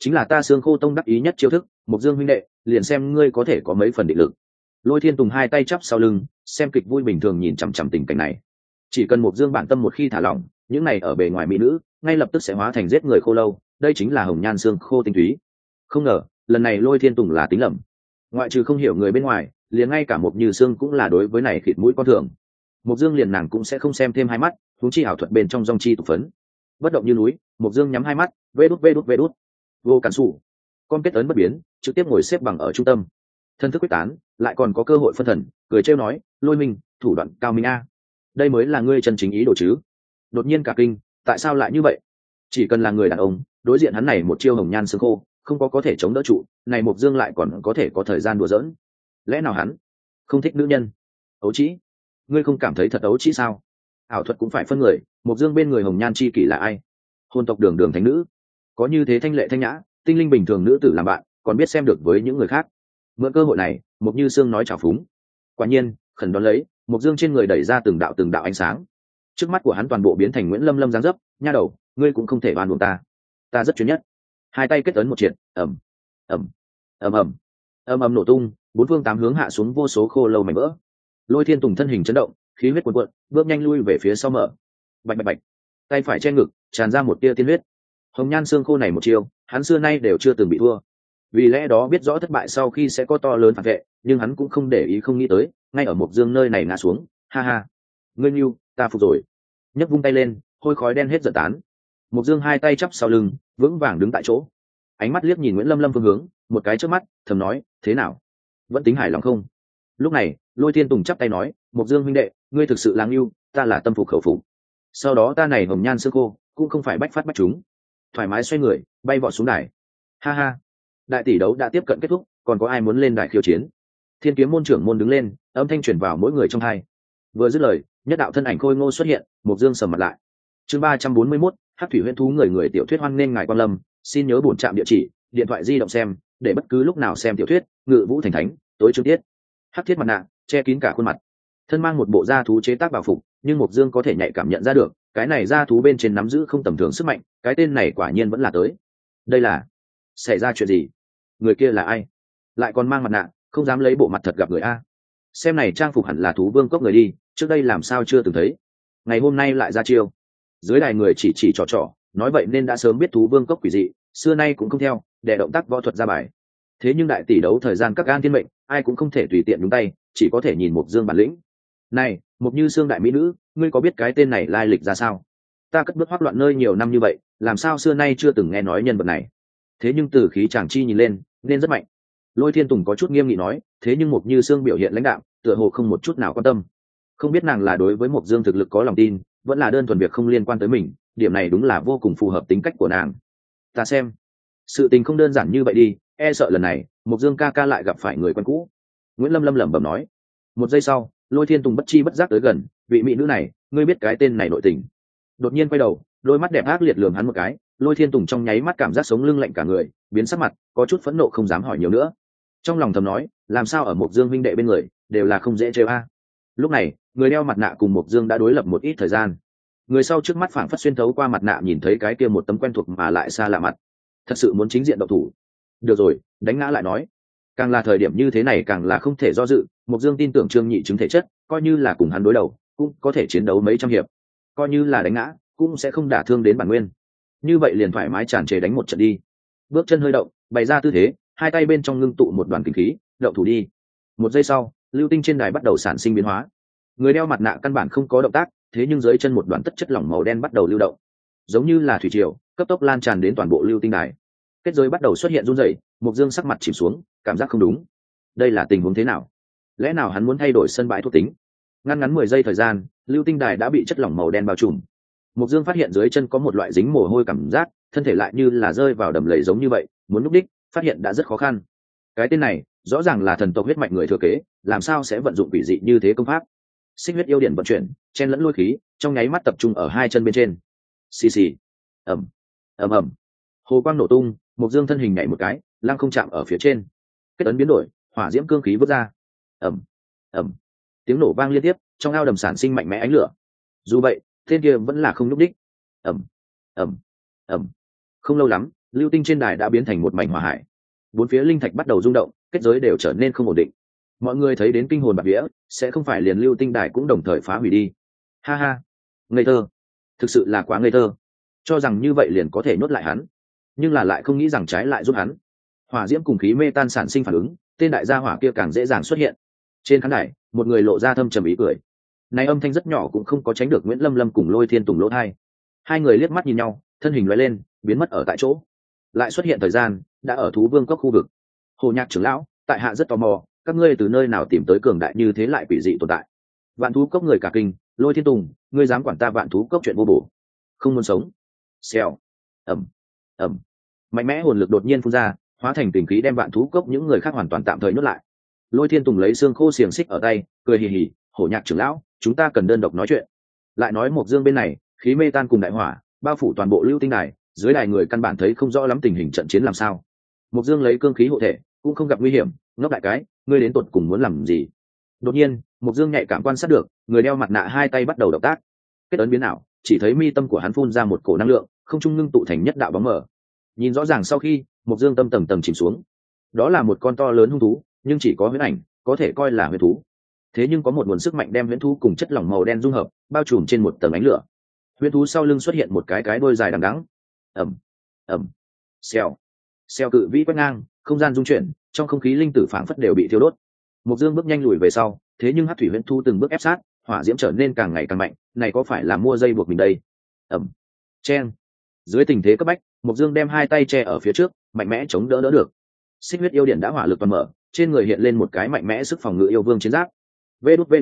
chính là ta xương khô tông đắc ý nhất chiêu thức. Mộc Dương huynh đệ, liền xem ngươi có thể có mấy phần định lực. Lôi Thiên Tùng hai tay chắp sau lưng, xem kịch vui bình thường nhìn chằm chằm tình cảnh này. Chỉ cần Mộc Dương bản tâm một khi thả lỏng, những này ở bề ngoài mỹ nữ ngay lập tức sẽ hóa thành giết người khô lâu. Đây chính là hồng nhan xương khô tinh túy. Không ngờ lần này Lôi Thiên Tùng là tính lầm, ngoại trừ không hiểu người bên ngoài, liền ngay cả Mộc Như Sương cũng là đối với này khịt mũi con thường. Mộc Dương liền nàng cũng sẽ không xem thêm hai mắt, huống chi ảo thuật bên trong dòng chi tụ phấn. Bất động như núi, Mộc Dương nhắm hai mắt, vê đút vô cản sủ, con kết ấn bất biến, trực tiếp ngồi xếp bằng ở trung tâm. Thân thức quyết tán, lại còn có cơ hội phân thần, cười trêu nói, Lôi Minh, thủ đoạn cao minh a, đây mới là ngươi chân chính ý đồ chứ. Đột nhiên cả kinh, tại sao lại như vậy? Chỉ cần là người đàn ông, đối diện hắn này một chiêu hồng nhan xương khô, không có thể chống đỡ trụ, này Mộc Dương lại còn có thể có thời gian đùa giỡn. Lẽ nào hắn không thích nữ nhân? Ấu trĩ, ngươi không cảm thấy thật ấu trĩ sao? Ảo thuật cũng phải phân người, Mộc Dương bên người hồng nhan chi kỷ là ai? Hôn tộc Đường Đường thánh nữ, có như thế thanh lệ thanh nhã, tinh linh bình thường nữ tử làm bạn, còn biết xem được với những người khác. Mượn cơ hội này, Mộc Như Sương nói chào phúng. Quả nhiên, khẩn đón lấy, Mộc Dương trên người đẩy ra từng đạo ánh sáng. Trước mắt của hắn toàn bộ biến thành Nguyễn Lâm Lâm dáng dấp, nha đầu, ngươi cũng không thể oan uổng ta. Ta rất chuyên nhất. Hai tay kết ấn một triệt, ầm ầm nổ tung, bốn phương tám hướng hạ xuống vô số khô lâu mảnh vỡ. Lôi Thiên Tùng thân hình chấn động, khí huyết cuồn cuộn, bước nhanh lui về phía sau mở. Bạch, tay phải che ngực, tràn ra một tia tiên huyết. Hồng nhan xương khô này một chiêu, hắn xưa nay đều chưa từng bị thua. Vì lẽ đó biết rõ thất bại sau khi sẽ có to lớn phản vệ, nhưng hắn cũng không để ý, không nghĩ tới, ngay ở Mộc Dương nơi này ngã xuống. Ha ha, ngươi nhu, ta phục rồi. Nhấc vung tay lên, hôi khói đen hết giật tán. Mộc Dương hai tay chắp sau lưng, vững vàng đứng tại chỗ. Ánh mắt liếc nhìn Nguyễn Lâm Lâm phương hướng, một cái trước mắt, thầm nói, thế nào, vẫn tính hài lòng không? Lúc này, Lôi Thiên Tùng chắp tay nói, Mộc Dương huynh đệ, ngươi thực sự làng yêu, ta là tâm phục khẩu phục. Sau đó ta này hồng nhan xương khô, cũng không phải bách phát bách chúng. Thoải mái xoay người, bay vọt xuống đài. Ha ha, đại tỷ đấu đã tiếp cận kết thúc, còn có ai muốn lên đài khiêu chiến? Thiên Kiếm môn trưởng môn đứng lên, âm thanh truyền vào mỗi người trong hai. Vừa dứt lời, nhất đạo thân ảnh khôi ngô xuất hiện, Mộc Dương sầm mặt lại. Chương 341, Hắc thủy huyễn thú người tiểu thuyết hoan nghênh ngài quan lâm, xin nhớ bổn trạm địa chỉ, điện thoại di động xem, để bất cứ lúc nào xem tiểu thuyết, Ngự Vũ Thành Thánh, tối chương tiết. Hắc thiết mặt nạ, che kín cả khuôn mặt. Thân mang một bộ da thú chế tác bảo phục, nhưng Mộc Dương có thể nhạy cảm nhận ra được, cái này da thú bên trên nắm giữ không tầm thường sức mạnh, cái tên này quả nhiên vẫn là tới. Đây là xảy ra chuyện gì? Người kia là ai? Lại còn mang mặt nạ, không dám lấy bộ mặt thật gặp người a. Xem này trang phục hẳn là thú vương cốc người đi, trước đây làm sao chưa từng thấy. Ngày hôm nay lại ra chiêu. Dưới đài người chỉ trò, nói vậy nên đã sớm biết thú vương cốc quỷ dị, xưa nay cũng không theo, để động tác võ thuật ra bài. Thế nhưng đại tỷ đấu thời gian các gan thiên mệnh, ai cũng không thể tùy tiện nhúng tay, chỉ có thể nhìn Mộc Dương bản lĩnh. Này, Mộc Như Sương đại mỹ nữ, ngươi có biết cái tên này lai lịch ra sao? Ta cất bước hoắc loạn nơi nhiều năm như vậy, làm sao xưa nay chưa từng nghe nói nhân vật này? Thế nhưng từ khí chàng chi nhìn lên, nên rất mạnh. Lôi Thiên Tùng có chút nghiêm nghị nói, thế nhưng Mộc Như Sương biểu hiện lãnh đạm, tựa hồ không một chút nào quan tâm. Không biết nàng là đối với Mộc Dương thực lực có lòng tin, vẫn là đơn thuần việc không liên quan tới mình, điểm này đúng là vô cùng phù hợp tính cách của nàng. Ta xem, sự tình không đơn giản như vậy đi, e sợ lần này Mộc Dương ca ca lại gặp phải người quen cũ. Nguyễn Lâm Lâm lẩm bẩm nói. Một giây sau, Lôi Thiên Tùng bất chi bất giác tới gần, vị mỹ nữ này, ngươi biết cái tên này nội tình? Đột nhiên quay đầu, đôi mắt đẹp ác liệt lườm hắn một cái. Lôi Thiên Tùng trong nháy mắt cảm giác sống lưng lạnh cả người, biến sắc mặt, có chút phẫn nộ không dám hỏi nhiều nữa. Trong lòng thầm nói, làm sao ở Mộc Dương huynh đệ bên người, đều là không dễ trêu a. Lúc này, người đeo mặt nạ cùng Mộc Dương đã đối lập một ít thời gian. Người sau trước mắt phảng phất xuyên thấu qua mặt nạ nhìn thấy cái kia một tấm quen thuộc mà lại xa lạ mặt. Thật sự muốn chính diện động thủ. Được rồi, đánh ngã lại nói. Càng là thời điểm như thế này càng là không thể do dự, Mộc Dương tin tưởng Trương Nhị chứng thể chất, coi như là cùng hắn đối đầu, cũng có thể chiến đấu mấy trăm hiệp. Coi như là đánh ngã, cũng sẽ không đả thương đến bản nguyên. Như vậy liền thoải mái tràn trề đánh một trận đi. Bước chân hơi động, bày ra tư thế, hai tay bên trong ngưng tụ một đoàn kinh khí, động thủ đi. Một giây sau, lưu tinh trên đài bắt đầu sản sinh biến hóa. Người đeo mặt nạ căn bản không có động tác, thế nhưng dưới chân một đoàn tất chất lỏng màu đen bắt đầu lưu động, giống như là thủy triều, cấp tốc lan tràn đến toàn bộ lưu tinh đài. Kết giới bắt đầu xuất hiện run rẩy, Mộc Dương sắc mặt chìm xuống, cảm giác không đúng. Đây là tình huống thế nào? Lẽ nào hắn muốn thay đổi sân bãi thuộc tính? Ngắn 10 giây thời gian, lưu tinh đài đã bị chất lỏng màu đen bao trùm. Mộc Dương phát hiện dưới chân có một loại dính mồ hôi cảm giác, thân thể lại như là rơi vào đầm lầy giống như vậy, muốn lúc đích, phát hiện đã rất khó khăn. Cái tên này, rõ ràng là thần tộc huyết mạch người thừa kế, làm sao sẽ vận dụng quỷ dị như thế công pháp? Xích huyết yêu điển vận chuyển, chen lẫn lôi khí, trong nháy mắt tập trung ở hai chân bên trên. Xì xì, ầm, ầm. Hồ quang nổ tung, Mộc Dương thân hình nhảy một cái, lăng không chạm ở phía trên. Kết ấn biến đổi, hỏa diễm cương khí vứt ra. Ầm. Tiếng nổ vang liên tiếp, trong ao đầm sản sinh mạnh mẽ ánh lửa. Dù vậy, tên kia vẫn là không nhúc đích. Ầm. Không lâu lắm, lưu tinh trên đài đã biến thành một mảnh hỏa hải, bốn phía linh thạch bắt đầu rung động, kết giới đều trở nên không ổn định. Mọi người thấy đến kinh hồn bạt vía, sẽ không phải liền lưu tinh đài cũng đồng thời phá hủy đi. Ha ha, ngây thơ, thực sự là quá ngây thơ, cho rằng như vậy liền có thể nhốt lại hắn, nhưng là lại không nghĩ rằng trái lại giúp hắn. Hỏa diễm cùng khí mê tan sản sinh phản ứng, tên đại gia hỏa kia càng dễ dàng xuất hiện. Trên khán đài, một người lộ ra thâm trầm ý cười, này âm thanh rất nhỏ cũng không có tránh được Nguyễn Lâm Lâm cùng Lôi Thiên Tùng lỗ thai. Hai người liếc mắt nhìn nhau, thân hình lóe lên, biến mất ở tại chỗ. Lại xuất hiện thời gian, đã ở thú vương cốc khu vực. Hồ Nhạc trưởng lão, tại hạ rất tò mò, các ngươi từ nơi nào tìm tới cường đại như thế lại quỷ dị tồn tại? Vạn thú cốc người cả kinh, Lôi Thiên Tùng, ngươi dám quản ta vạn thú cốc chuyện vô bổ, không muốn sống. Xèo, ầm, ầm, mạnh mẽ hồn lực đột nhiên phun ra, hóa thành tình khí đem vạn thú cốc những người khác hoàn toàn tạm thời nuốt lại. Lôi Thiên Tùng lấy xương khô xiềng xích ở tay, cười hì hì, Hổ Nhạc trưởng lão, chúng ta cần đơn độc nói chuyện. Lại nói Mộc Dương bên này, khí mê tan cùng đại hỏa bao phủ toàn bộ lưu tinh đài, dưới đài người căn bản thấy không rõ lắm tình hình trận chiến làm sao. Mộc Dương lấy cương khí hộ thể, cũng không gặp nguy hiểm, ngốc đại cái, ngươi đến tột cùng muốn làm gì? Đột nhiên, Mộc Dương nhạy cảm quan sát được, người đeo mặt nạ hai tay bắt đầu động tác. Kết ấn biến ảo, chỉ thấy mi tâm của hắn phun ra một cổ năng lượng, không trung ngưng tụ thành nhất đạo bóng mờ. Nhìn rõ ràng sau khi, Mộc Dương tâm tầng tầng chìm xuống. Đó là một con to lớn hung thú, nhưng chỉ có huyễn ảnh, có thể coi là huyễn thú. Thế nhưng có một nguồn sức mạnh đem huyễn thú cùng chất lỏng màu đen dung hợp, bao trùm trên một tầng ánh lửa. Huyễn thú sau lưng xuất hiện một cái đuôi dài đằng đẵng. Ầm, ầm, xèo, xèo, cự vĩ quét ngang, không gian rung chuyển, trong không khí linh tử phảng phất đều bị thiêu đốt. Mộc Dương bước nhanh lùi về sau, thế nhưng hắc thủy huyễn thú từng bước ép sát, hỏa diễm trở nên càng ngày càng mạnh, này có phải là mua dây buộc mình đây? Ầm, chen. Dưới tình thế cấp bách, Mộc Dương đem hai tay che ở phía trước, mạnh mẽ chống đỡ được. Xích huyết yêu điện đã hỏa lực toàn mở, trên người hiện lên một cái mạnh mẽ sức phòng ngự yêu vương chiến giáp. Vê đút.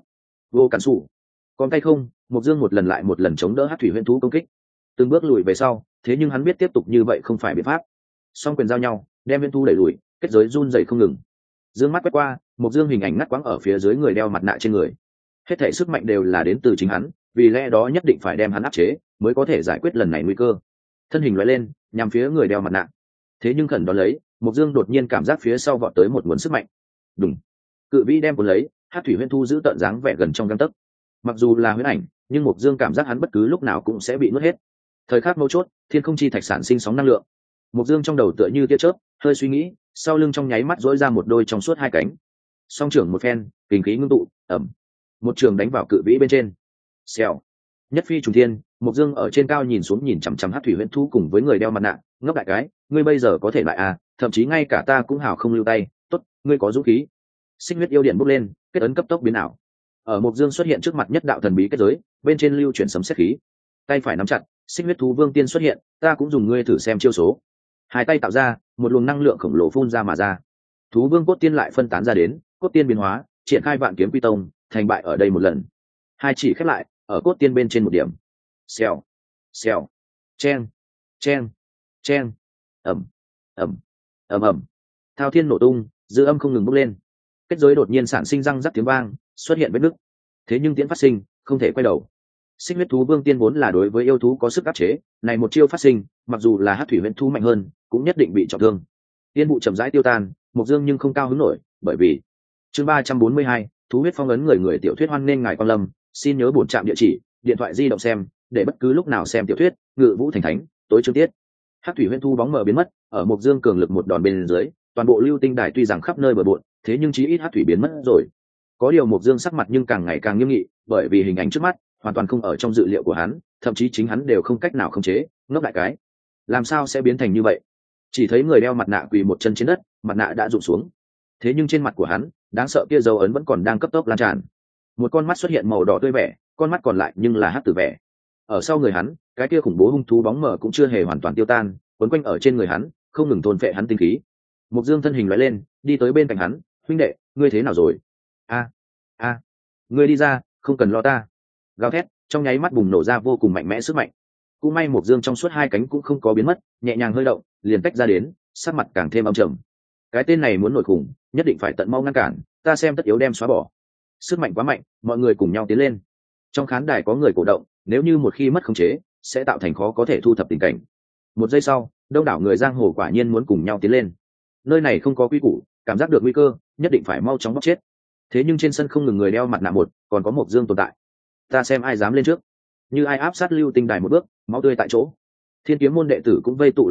Vô cản sủ. Còn tay không, Mộc Dương một lần lại một lần chống đỡ hắc thủy huyễn thú công kích. Từng bước lùi về sau, thế nhưng hắn biết tiếp tục như vậy không phải biện pháp. Song quyền giao nhau, đem huyễn thú đẩy lùi, kết giới run rẩy không ngừng. Dương mắt quét qua, Mộc Dương hình ảnh ngắt quãng ở phía dưới người đeo mặt nạ trên người. Hết thảy sức mạnh đều là đến từ chính hắn, vì lẽ đó nhất định phải đem hắn áp chế, mới có thể giải quyết lần này nguy cơ. Thân hình lóe lên, nhằm phía người đeo mặt nạ. Thế nhưng khẩn đón lấy, Mộc Dương đột nhiên cảm giác phía sau vọt tới một nguồn sức mạnh. Đùng. Cự vĩ đem cuốn lấy, hắc thủy huyễn thu giữ tận dáng vẻ gần trong gang tấc. Mặc dù là huyễn ảnh, nhưng Mộc Dương cảm giác hắn bất cứ lúc nào cũng sẽ bị nuốt hết. Thời khắc mấu chốt, thiên không chi thạch sản sinh sóng năng lượng. Mộc Dương trong đầu tựa như tia chớp, hơi suy nghĩ, sau lưng trong nháy mắt rỗi ra một đôi trong suốt hai cánh. Song trưởng một phen, kình khí ngưng tụ, ầm. Một trường đánh vào cự vĩ bên trên. Xèo. Nhất phi trùng thiên, Mộc Dương ở trên cao nhìn xuống nhìn chằm chằm hắc thủy huyễn thú cùng với người đeo mặt nạ, ngốc đại cái, ngươi bây giờ có thể lại à, thậm chí ngay cả ta cũng hào không lưu tay, tốt, ngươi có dũng khí. Xích huyết yêu điện bốc lên, kết ấn cấp tốc biến ảo. Ở Mộc Dương xuất hiện trước mặt nhất đạo thần bí kết giới, bên trên lưu chuyển sấm sét khí. Tay phải nắm chặt, xích huyết thú vương tiên xuất hiện, ta cũng dùng ngươi thử xem chiêu số. Hai tay tạo ra, một luồng năng lượng khổng lồ phun ra mà ra. Thú vương cốt tiên lại phân tán ra đến, cốt tiên biến hóa, triển khai vạn kiếm quy tông, thành bại ở đây một lần. Hai chỉ khép lại, ở cốt tiên bên trên một điểm. Xèo, xèo, chen, chen, chen, ầm, ầm, ầm. Thao thiên nổ tung, dư âm không ngừng bốc lên. Kết giới đột nhiên sản sinh răng rắc tiếng vang, xuất hiện vết nứt. Thế nhưng tiễn phát sinh, không thể quay đầu. Xích huyết thú vương tiên vốn là đối với yêu thú có sức áp chế, này một chiêu phát sinh, mặc dù là hắc thủy huyễn thú mạnh hơn, cũng nhất định bị trọng thương. Tiên vụ chậm rãi tiêu tan, Mộc Dương nhưng không cao hứng nổi, bởi vì chương 342, thú huyết phong ấn người tiểu thuyết hoan nên ngài quan lâm, xin nhớ bổn trạm địa chỉ, điện thoại di động xem, để bất cứ lúc nào xem tiểu thuyết, Ngự Vũ Thành Thánh, tối chương tiết. Hắc thủy huyễn thú bóng mờ biến mất, ở Mộc Dương cường lực một đòn bên dưới, toàn bộ lưu tinh đài tuy rằng khắp nơi bừa bộn, thế nhưng chí ít hắc thủy biến mất rồi. Có điều Mộc Dương sắc mặt nhưng càng ngày càng nghiêm nghị, bởi vì hình ảnh trước mắt hoàn toàn không ở trong dự liệu của hắn, thậm chí chính hắn đều không cách nào khống chế, ngốc đại cái, làm sao sẽ biến thành như vậy? Chỉ thấy người đeo mặt nạ quỳ một chân trên đất, mặt nạ đã rụng xuống. Thế nhưng trên mặt của hắn, đáng sợ kia dấu ấn vẫn còn đang cấp tốc lan tràn. Một con mắt xuất hiện màu đỏ tươi vẻ, con mắt còn lại nhưng là hắc tử vẻ. Ở sau người hắn, cái kia khủng bố hung thú bóng mờ cũng chưa hề hoàn toàn tiêu tan, quấn quanh ở trên người hắn, không ngừng thôn phệ hắn tinh khí. Mộc Dương thân hình lóe lên, đi tới bên cạnh hắn, huynh đệ, ngươi thế nào rồi? A, ngươi đi ra, không cần lo ta. Gào thét, trong nháy mắt bùng nổ ra vô cùng mạnh mẽ sức mạnh. Cũng may Mộc Dương trong suốt hai cánh cũng không có biến mất, nhẹ nhàng hơi động, liền tách ra đến, sắc mặt càng thêm âm trầm. Cái tên này muốn nổi khủng, nhất định phải tận mau ngăn cản, ta xem tất yếu đem xóa bỏ. Sức mạnh quá mạnh, mọi người cùng nhau tiến lên. Trong khán đài có người cổ động, nếu như một khi mất khống chế, sẽ tạo thành khó có thể thu thập tình cảnh. Một giây sau, đông đảo người giang hồ quả nhiên muốn cùng nhau tiến lên. Nơi này không có quy củ, cảm giác được nguy cơ, nhất định phải mau chóng bóc chết. Thế nhưng trên sân không ngừng người đeo mặt nạ một, còn có Mộc Dương tồn tại. Ta xem ai dám lên trước. Như ai áp sát lưu tinh đài một bước, máu tươi tại chỗ. Thiên kiếm môn đệ tử cũng vây tụ lại đây,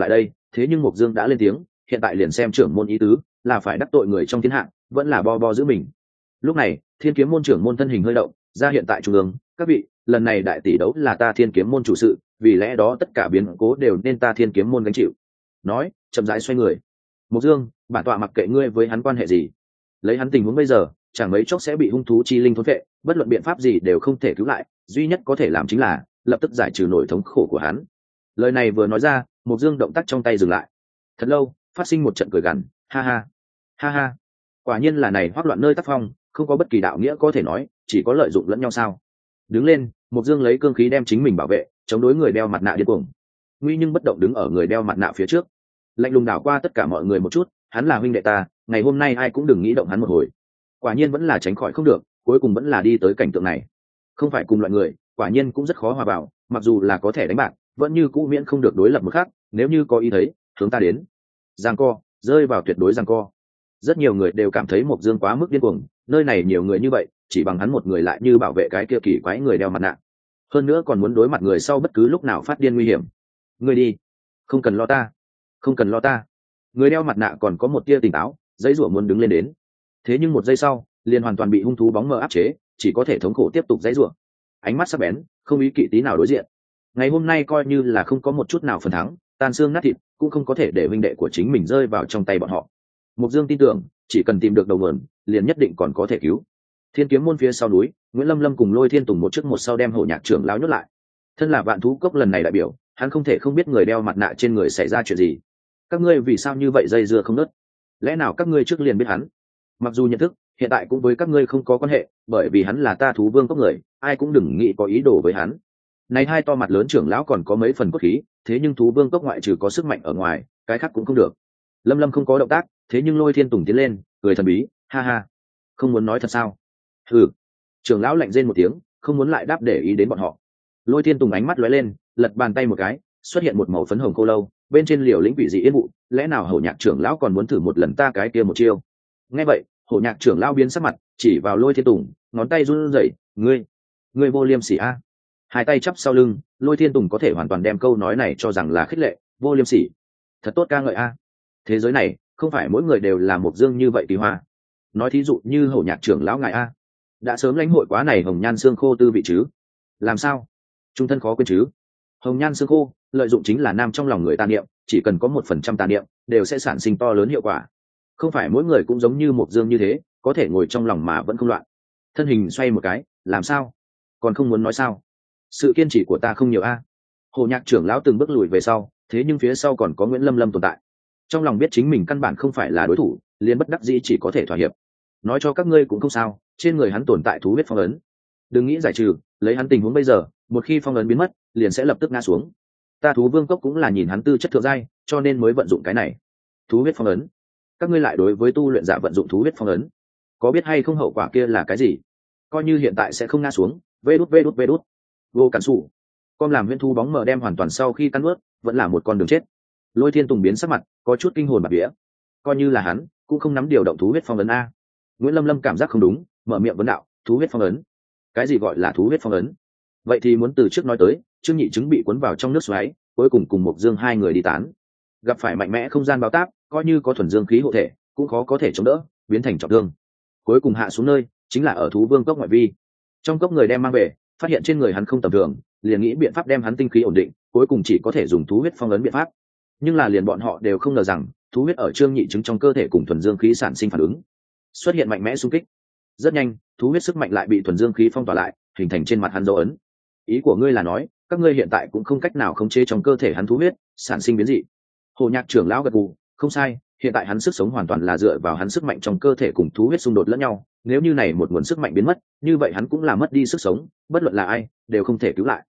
thế nhưng Mộc Dương đã lên tiếng, hiện tại liền xem trưởng môn ý tứ, là phải đắc tội người trong thiên hạ, vẫn là bo bo giữ mình. Lúc này Thiên Kiếm môn trưởng môn thân hình hơi động, ra hiện tại trung ương. Các vị, lần này đại tỷ đấu là ta Thiên Kiếm môn chủ sự, vì lẽ đó tất cả biến cố đều nên ta Thiên Kiếm môn gánh chịu. Nói chậm rãi xoay người. Mộc Dương, bản tọa mặc kệ ngươi với hắn quan hệ gì, lấy hắn tình huống bây giờ chẳng mấy chốc sẽ bị hung thú chi linh thôn phệ, bất luận biện pháp gì đều không thể cứu lại, duy nhất có thể làm chính là lập tức giải trừ nỗi thống khổ của hắn. Lời này vừa nói ra, Mộc Dương động tác trong tay dừng lại. Thật lâu phát sinh một trận cười gằn, ha ha ha ha, quả nhiên là này hoắc loạn nơi tác phong, không có bất kỳ đạo nghĩa có thể nói, chỉ có lợi dụng lẫn nhau sao. Đứng lên, Mộc Dương lấy cương khí đem chính mình bảo vệ, chống đối người đeo mặt nạ điên cuồng. Nguy nhưng bất động đứng ở người đeo mặt nạ phía trước, lạnh lùng đảo qua tất cả mọi người một chút, hắn là huynh đệ ta, ngày hôm nay ai cũng đừng nghĩ động hắn một hồi. Quả nhiên vẫn là tránh khỏi không được, cuối cùng vẫn là đi tới cảnh tượng này. Không phải cùng loại người, quả nhiên cũng rất khó hòa vào, mặc dù là có thể đánh bạc, vẫn như cũ miễn không được đối lập một khác, nếu như có ý thấy, hướng ta đến. Giằng co, rơi vào tuyệt đối giằng co. Rất nhiều người đều cảm thấy Mộc Dương quá mức điên cuồng, nơi này nhiều người như vậy, chỉ bằng hắn một người lại như bảo vệ cái kia kỳ quái người đeo mặt nạ. Hơn nữa còn muốn đối mặt người sau bất cứ lúc nào phát điên nguy hiểm. Ngươi đi, không cần lo ta, không cần lo ta. Người đeo mặt nạ còn có một tia tỉnh táo, giấy rủa muốn đứng lên đến. Thế nhưng một giây sau, liền hoàn toàn bị hung thú bóng mờ áp chế, chỉ có thể thống khổ tiếp tục giấy rủa. Ánh mắt sắc bén, không ý kỵ tí nào đối diện. Ngày hôm nay coi như là không có một chút nào phần thắng, tan xương nát thịt, cũng không có thể để huynh đệ của chính mình rơi vào trong tay bọn họ. Mộc Dương tin tưởng, chỉ cần tìm được đầu nguồn, liền nhất định còn có thể cứu. Thiên Kiếm môn phía sau núi, Nguyễn Lâm Lâm cùng Lôi Thiên Tùng một trước một sau đem Hổ Nhạc trưởng lão nhốt lại. Thân là Vạn Thú Cốc lần này đại biểu, hắn không thể không biết người đeo mặt nạ trên người xảy ra chuyện gì. Các ngươi vì sao như vậy dây dưa không ngớt? Lẽ nào các ngươi trước liền biết hắn? Mặc dù nhận thức, hiện tại cũng với các ngươi không có quan hệ, bởi vì hắn là ta Thú Vương Cốc người, ai cũng đừng nghĩ có ý đồ với hắn. Này hai to mặt lớn trưởng lão còn có mấy phần cốt khí, thế nhưng Thú Vương Cốc ngoại trừ có sức mạnh ở ngoài, cái khác cũng không được. Lâm Lâm không có động tác, thế nhưng Lôi Thiên Tùng tiến lên, cười thần bí, ha ha, không muốn nói thật sao? Ừ. Trưởng lão lạnh rên một tiếng, không muốn lại đáp để ý đến bọn họ. Lôi Thiên Tùng ánh mắt lóe lên, lật bàn tay một cái, xuất hiện một màu phấn hồng khô lâu, bên trên liều lĩnh quỷ dị yên vụ, lẽ nào Hổ Nhạc trưởng lão còn muốn thử một lần ta cái kia một chiêu? Nghe vậy, Hổ Nhạc trưởng lão biến sắc mặt, chỉ vào Lôi Thiên Tùng, ngón tay run rẩy, ngươi vô liêm sỉ a. Hai tay chắp sau lưng, Lôi Thiên Tùng có thể hoàn toàn đem câu nói này cho rằng là khích lệ, vô liêm sỉ. Thật tốt ca ngợi a. Thế giới này, không phải mỗi người đều là Mộc Dương như vậy kỳ hoa. Nói thí dụ như Hổ Nhạc trưởng lão ngài a, đã sớm lãnh hội quá này hồng nhan xương khô tư vị chứ? Làm sao? Trung thân khó quên chứ? Hồng nhan xương khô, lợi dụng chính là nam trong lòng người tà niệm, chỉ cần có 1% tà niệm, đều sẽ sản sinh to lớn hiệu quả. Không phải mỗi người cũng giống như Mộc Dương như thế, có thể ngồi trong lòng mà vẫn không loạn. Thân hình xoay một cái, làm sao? Còn không muốn nói sao? Sự kiên trì của ta không nhiều a. Hồ Nhạc trưởng lão từng bước lùi về sau, thế nhưng phía sau còn có Nguyễn Lâm Lâm tồn tại. Trong lòng biết chính mình căn bản không phải là đối thủ, liền bất đắc dĩ chỉ có thể thỏa hiệp. Nói cho các ngươi cũng không sao, trên người hắn tồn tại thú huyết phong ấn. Đừng nghĩ giải trừ, lấy hắn tình huống bây giờ, một khi phong ấn biến mất, liền sẽ lập tức ngã xuống. Ta Thú Vương Cốc cũng là nhìn hắn tư chất thượng giai, cho nên mới vận dụng cái này. Thú huyết phong ấn. Các ngươi lại đối với tu luyện giả vận dụng thú huyết phong ấn, có biết hay không hậu quả kia là cái gì? Coi như hiện tại sẽ không ngã xuống, vê đút. Vô cản sủ. Con làm huyễn thu bóng mờ đem hoàn toàn sau khi căn ướt, vẫn là một con đường chết. Lôi Thiên Tùng biến sắc mặt, có chút kinh hồn bạt vía. Coi như là hắn, cũng không nắm điều động thú huyết phong ấn a. Nguyễn Lâm Lâm cảm giác không đúng, mở miệng vấn đạo, thú huyết phong ấn? Cái gì gọi là thú huyết phong ấn? Vậy thì muốn từ trước nói tới, Trương Nhị Chứng bị cuốn vào trong nước xoáy, cuối cùng cùng Mộc Dương hai người đi tán. Gặp phải mạnh mẽ không gian báo táp, coi như có thuần dương khí hộ thể, cũng khó có thể chống đỡ, biến thành trọng thương. Cuối cùng hạ xuống nơi, chính là ở Thú Vương Cốc ngoại vi. Trong cốc người đem mang về, phát hiện trên người hắn không tầm thường, liền nghĩ biện pháp đem hắn tinh khí ổn định, cuối cùng chỉ có thể dùng thú huyết phong ấn biện pháp. Nhưng là liền bọn họ đều không ngờ rằng, thú huyết ở Trương Nhị Chứng trong cơ thể cùng thuần dương khí sản sinh phản ứng, xuất hiện mạnh mẽ xung kích. Rất nhanh, thú huyết sức mạnh lại bị thuần dương khí phong tỏa lại, hình thành trên mặt hắn dấu ấn. Ý của ngươi là nói, các ngươi hiện tại cũng không cách nào khống chế trong cơ thể hắn thú huyết sản sinh biến dị? Hồ Nhạc trưởng lão gật gù, không sai, hiện tại hắn sức sống hoàn toàn là dựa vào hắn sức mạnh trong cơ thể cùng thú huyết xung đột lẫn nhau, nếu như này một nguồn sức mạnh biến mất, như vậy hắn cũng là mất đi sức sống, bất luận là ai đều không thể cứu lại.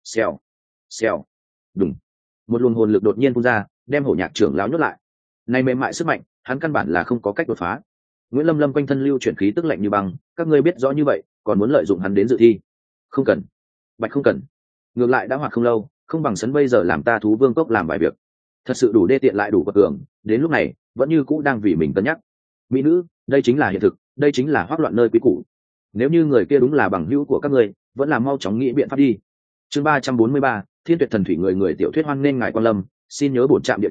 Xèo, đùng. Một luồng hồn lực đột nhiên phun ra, đem Hổ Nhạc trưởng lão nhốt lại. Này mềm mại sức mạnh, hắn căn bản là không có cách đột phá. Nguyễn Lâm Lâm quanh thân lưu chuyển khí tức lạnh như băng, các ngươi biết rõ như vậy, còn muốn lợi dụng hắn đến dự thi? Không cần, Bạch không cần. Ngược lại đã hoạt không lâu, không bằng sấn bây giờ làm ta Thú Vương Cốc làm vài việc. Thật sự đủ đê tiện lại đủ quật cường, đến lúc này vẫn như cũ đang vì mình cân nhắc. Mỹ nữ, đây chính là hiện thực, đây chính là hoắc loạn nơi quý cũ. Nếu như người kia đúng là bằng hữu của các ngươi, vẫn là mau chóng nghĩ biện pháp đi. Chương 343, Thiên Tuyệt Thần Thủy người tiểu thuyết hoan nên ngài quan lâm, xin nhớ bổn trạm địa chỉ,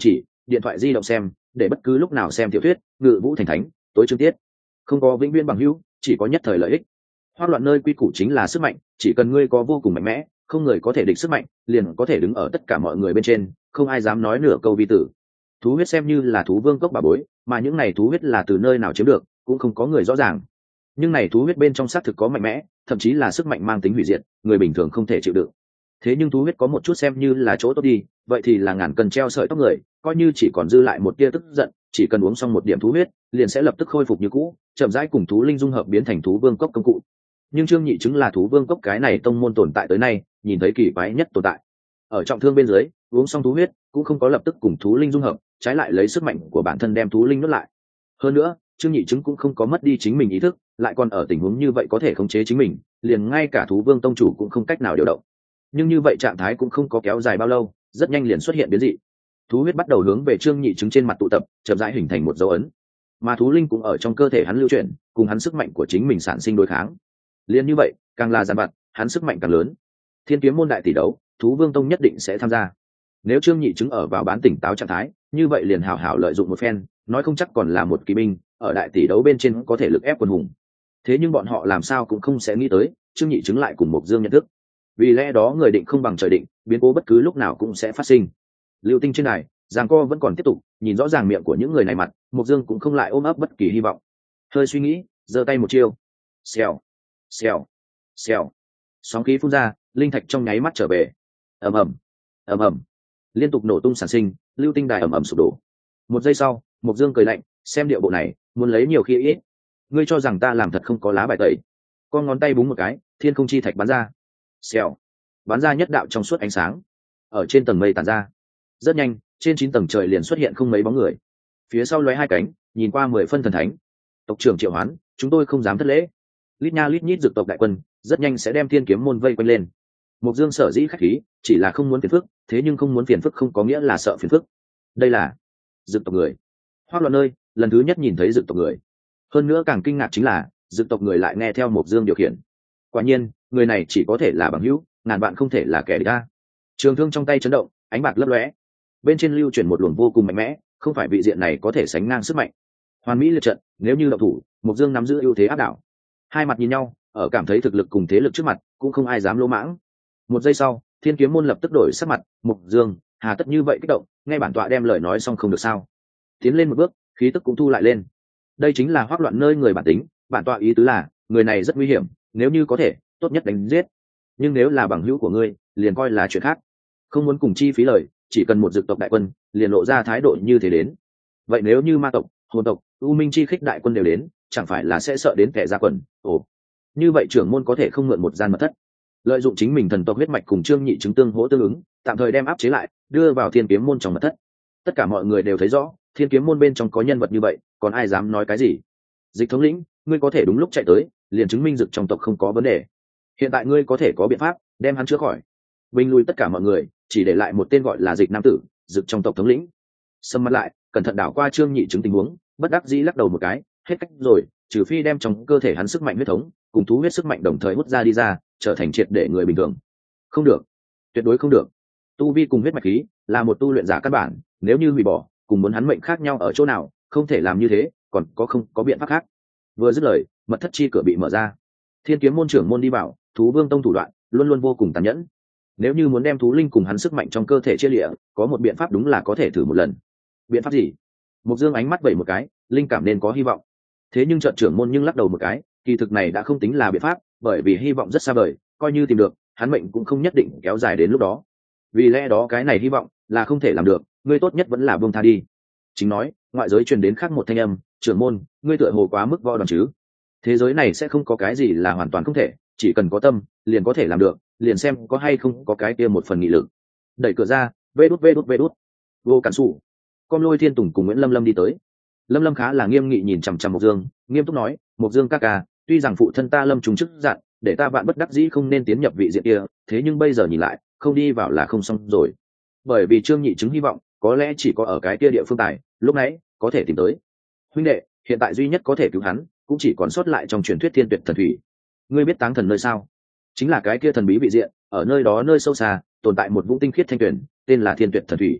điện thoại di động xem, để bất cứ lúc nào xem tiểu thuyết, ngự vũ thành thánh, tối chương tiết. Không có vĩnh viễn bằng hữu, chỉ có nhất thời lợi ích. Hoác loạn nơi quy củ chính là sức mạnh, chỉ cần ngươi có vô cùng mạnh mẽ, không người có thể địch sức mạnh, liền có thể đứng ở tất cả mọi người bên trên, không ai dám nói nửa câu vi tử. Thú huyết xem như là thú vương cốc bà bối, mà những này thú huyết là từ nơi nào chiếm được, cũng không có người rõ ràng. Nhưng này thú huyết bên trong xác thực có mạnh mẽ, thậm chí là sức mạnh mang tính hủy diệt, người bình thường không thể chịu đựng. Thế nhưng thú huyết có một chút xem như là chỗ tốt đi, vậy thì là ngàn cân treo sợi tóc người, coi như chỉ còn dư lại một tia tức giận, chỉ cần uống xong một điểm thú huyết, liền sẽ lập tức khôi phục như cũ, chậm rãi cùng thú linh dung hợp biến thành thú vương cốc công cụ. Nhưng Trương Nhị chứng là thú vương cốc cái này tông môn tồn tại tới nay, nhìn thấy kỳ quái nhất tồn tại. Ở trọng thương bên dưới, uống xong thú huyết, cũng không có lập tức cùng thú linh dung hợp, trái lại lấy sức mạnh của bản thân đem thú linh nuốt lại. Hơn nữa, Trương Nhị chứng cũng không có mất đi chính mình ý thức, lại còn ở tình huống như vậy có thể khống chế chính mình, liền ngay cả thú vương tông chủ cũng không cách nào điều động. Nhưng như vậy trạng thái cũng không có kéo dài bao lâu, rất nhanh liền xuất hiện biến dị. Thú huyết bắt đầu hướng về Trương Nhị chứng trên mặt tụ tập, chậm rãi hình thành một dấu ấn. Mà thú linh cũng ở trong cơ thể hắn lưu chuyển, cùng hắn sức mạnh của chính mình sản sinh đối kháng. Liên như vậy, càng là giàn vặt, hắn sức mạnh càng lớn. Thiên kiếm môn đại tỷ đấu, thú vương tông nhất định sẽ tham gia. Nếu Trương Nhị chứng ở vào bán tỉnh táo trạng thái, như vậy liền hảo hảo lợi dụng một phen, nói không chắc còn là một kỳ binh, ở đại tỷ đấu bên trên có thể lực ép quân hùng. Thế nhưng bọn họ làm sao cũng không sẽ nghĩ tới, Trương Nhị chứng lại cùng Mộc Dương nhận thức. Vì lẽ đó người định không bằng trời định, biến cố bất cứ lúc nào cũng sẽ phát sinh. Lưu tinh trên này, giằng co vẫn còn tiếp tục, nhìn rõ ràng miệng của những người này mặt, Mộc Dương cũng không lại ôm ấp bất kỳ hy vọng. Hơi suy nghĩ, giơ tay một chiêu. Xèo, xèo, xèo. Sóng khí phun ra, linh thạch trong nháy mắt trở về. Ầm ầm, ầm ầm. Liên tục nổ tung sản sinh, lưu tinh đài ầm ầm sụp đổ. Một giây sau, Mộc Dương cười lạnh, xem điệu bộ này, muốn lấy nhiều khi ít. Ngươi cho rằng ta làm thật không có lá bài tẩy? Con ngón tay búng một cái, thiên không chi thạch bắn ra. Xèo, bắn ra nhất đạo trong suốt ánh sáng, ở trên tầng mây tản ra. Rất nhanh, trên 9 tầng trời liền xuất hiện không mấy bóng người. Phía sau lóe hai cánh, nhìn qua 10 phân thần thánh. Tộc trưởng Triệu Hoán, chúng tôi không dám thất lễ. Lít nha lít nhít dược tộc đại quân, rất nhanh sẽ đem Thiên Kiếm môn vây quanh lên. Mộc Dương sở dĩ khách khí, chỉ là không muốn phiền phức, thế nhưng không muốn phiền phức không có nghĩa là sợ phiền phức. Đây là dược tộc người. Hoác Loạn nơi, lần thứ nhất nhìn thấy dược tộc người. Hơn nữa càng kinh ngạc chính là, dược tộc người lại nghe theo Mộc Dương điều khiển. Quả nhiên, người này chỉ có thể là bằng hữu, ngàn bạn không thể là kẻ địch ta. Trường thương trong tay chấn động, ánh bạc lấp lóe. Bên trên lưu chuyển một luồng vô cùng mạnh mẽ, không phải vị diện này có thể sánh ngang sức mạnh. Hoàn mỹ liệt trận, nếu như động thủ, Mộc Dương nắm giữ ưu thế áp đảo. Hai mặt nhìn nhau, ở cảm thấy thực lực cùng thế lực trước mặt, cũng không ai dám lỗ mãng. Một giây sau, Thiên Kiếm môn lập tức đổi sắc mặt, Mộc Dương, hà tất như vậy kích động, nghe bản tọa đem lời nói xong không được sao? Tiến lên một bước, khí tức cũng thu lại lên. Đây chính là Hoác Loạn nơi người bản tính, bản tọa ý tứ là, người này rất nguy hiểm, nếu như có thể, tốt nhất đánh giết. Nhưng nếu là bằng hữu của ngươi, liền coi là chuyện khác. Không muốn cùng chi phí lời, chỉ cần một dược tộc đại quân, liền lộ ra thái độ như thế đến. Vậy nếu như ma tộc, hồn tộc, u minh chi khích đại quân đều đến, chẳng phải là sẽ sợ đến kẻ ra quần? Ồ, như vậy trưởng môn có thể không mượn một gian mật thất, lợi dụng chính mình thần tộc huyết mạch cùng Trương Nhị chứng tương hỗ tương ứng, tạm thời đem áp chế lại, đưa vào Thiên Kiếm môn trong mật thất. Tất cả mọi người đều thấy rõ, Thiên Kiếm môn bên trong có nhân vật như vậy, còn ai dám nói cái gì? Dịch thống lĩnh, ngươi có thể đúng lúc chạy tới, liền chứng minh dược trong tộc không có vấn đề. Hiện tại ngươi có thể có biện pháp đem hắn chữa khỏi. Bình lui tất cả mọi người, chỉ để lại một tên gọi là Dịch nam tử, dược trong tộc thống lĩnh. Sầm mặt lại, cẩn thận đảo qua Trương Nhị chứng tình huống, bất đắc dĩ lắc đầu một cái, hết cách rồi, trừ phi đem trong cơ thể hắn sức mạnh huyết thống cùng thú huyết sức mạnh đồng thời hút ra đi ra, trở thành triệt để người bình thường. Không được, tuyệt đối không được. Tu vi cùng huyết mạch khí là một tu luyện giả căn bản, nếu như hủy bỏ, cùng muốn hắn mệnh khác nhau ở chỗ nào, không thể làm như thế, còn không có biện pháp khác. Vừa dứt lời, mật thất chi cửa bị mở ra. Thiên Kiếm môn trưởng môn đi bảo, thú vương tông thủ đoạn luôn luôn vô cùng tàn nhẫn. Nếu như muốn đem thú linh cùng hắn sức mạnh trong cơ thể chia lịa, có một biện pháp đúng là có thể thử một lần. Biện pháp gì? Mộc Dương ánh mắt vẩy một cái, linh cảm nên có hy vọng. Thế nhưng trận trưởng môn nhưng lắc đầu một cái, kỳ thực này đã không tính là biện pháp, bởi vì hy vọng rất xa vời, coi như tìm được, hắn mệnh cũng không nhất định kéo dài đến lúc đó. Vì lẽ đó cái này hy vọng là không thể làm được, ngươi tốt nhất vẫn là buông tha đi. Chính nói, ngoại giới truyền đến khác một thanh âm, trưởng môn, ngươi tựa hồ quá mức võ đoàn chứ? Thế giới này sẽ không có cái gì là hoàn toàn không thể, chỉ cần có tâm, liền có thể làm được, liền xem có hay không có cái kia một phần nghị lực. Đẩy cửa ra, vê đút. Vô Cản Sủ, Con Lôi Thiên Tùng cùng Nguyễn Lâm Lâm đi tới. Lâm Lâm khá là nghiêm nghị nhìn chằm chằm Mộc Dương, nghiêm túc nói, Mộc Dương ca ca, tuy rằng phụ thân ta Lâm trùng chức dặn, để ta vạn bất đắc dĩ không nên tiến nhập vị diện kia, thế nhưng bây giờ nhìn lại, không đi vào là không xong rồi. Bởi vì Trương Nhị chứng hy vọng, có lẽ chỉ có ở cái kia địa phương tài, lúc nãy có thể tìm tới. Huynh đệ, hiện tại duy nhất có thể cứu hắn, cũng chỉ còn sót lại trong truyền thuyết Thiên Tuyệt thần thủy. Ngươi biết Táng Thần nơi sao? Chính là cái kia thần bí vị diện, ở nơi đó nơi sâu xa, tồn tại một vũng tinh khiết thanh tuyển, tên là Thiên Tuyệt thần thủy.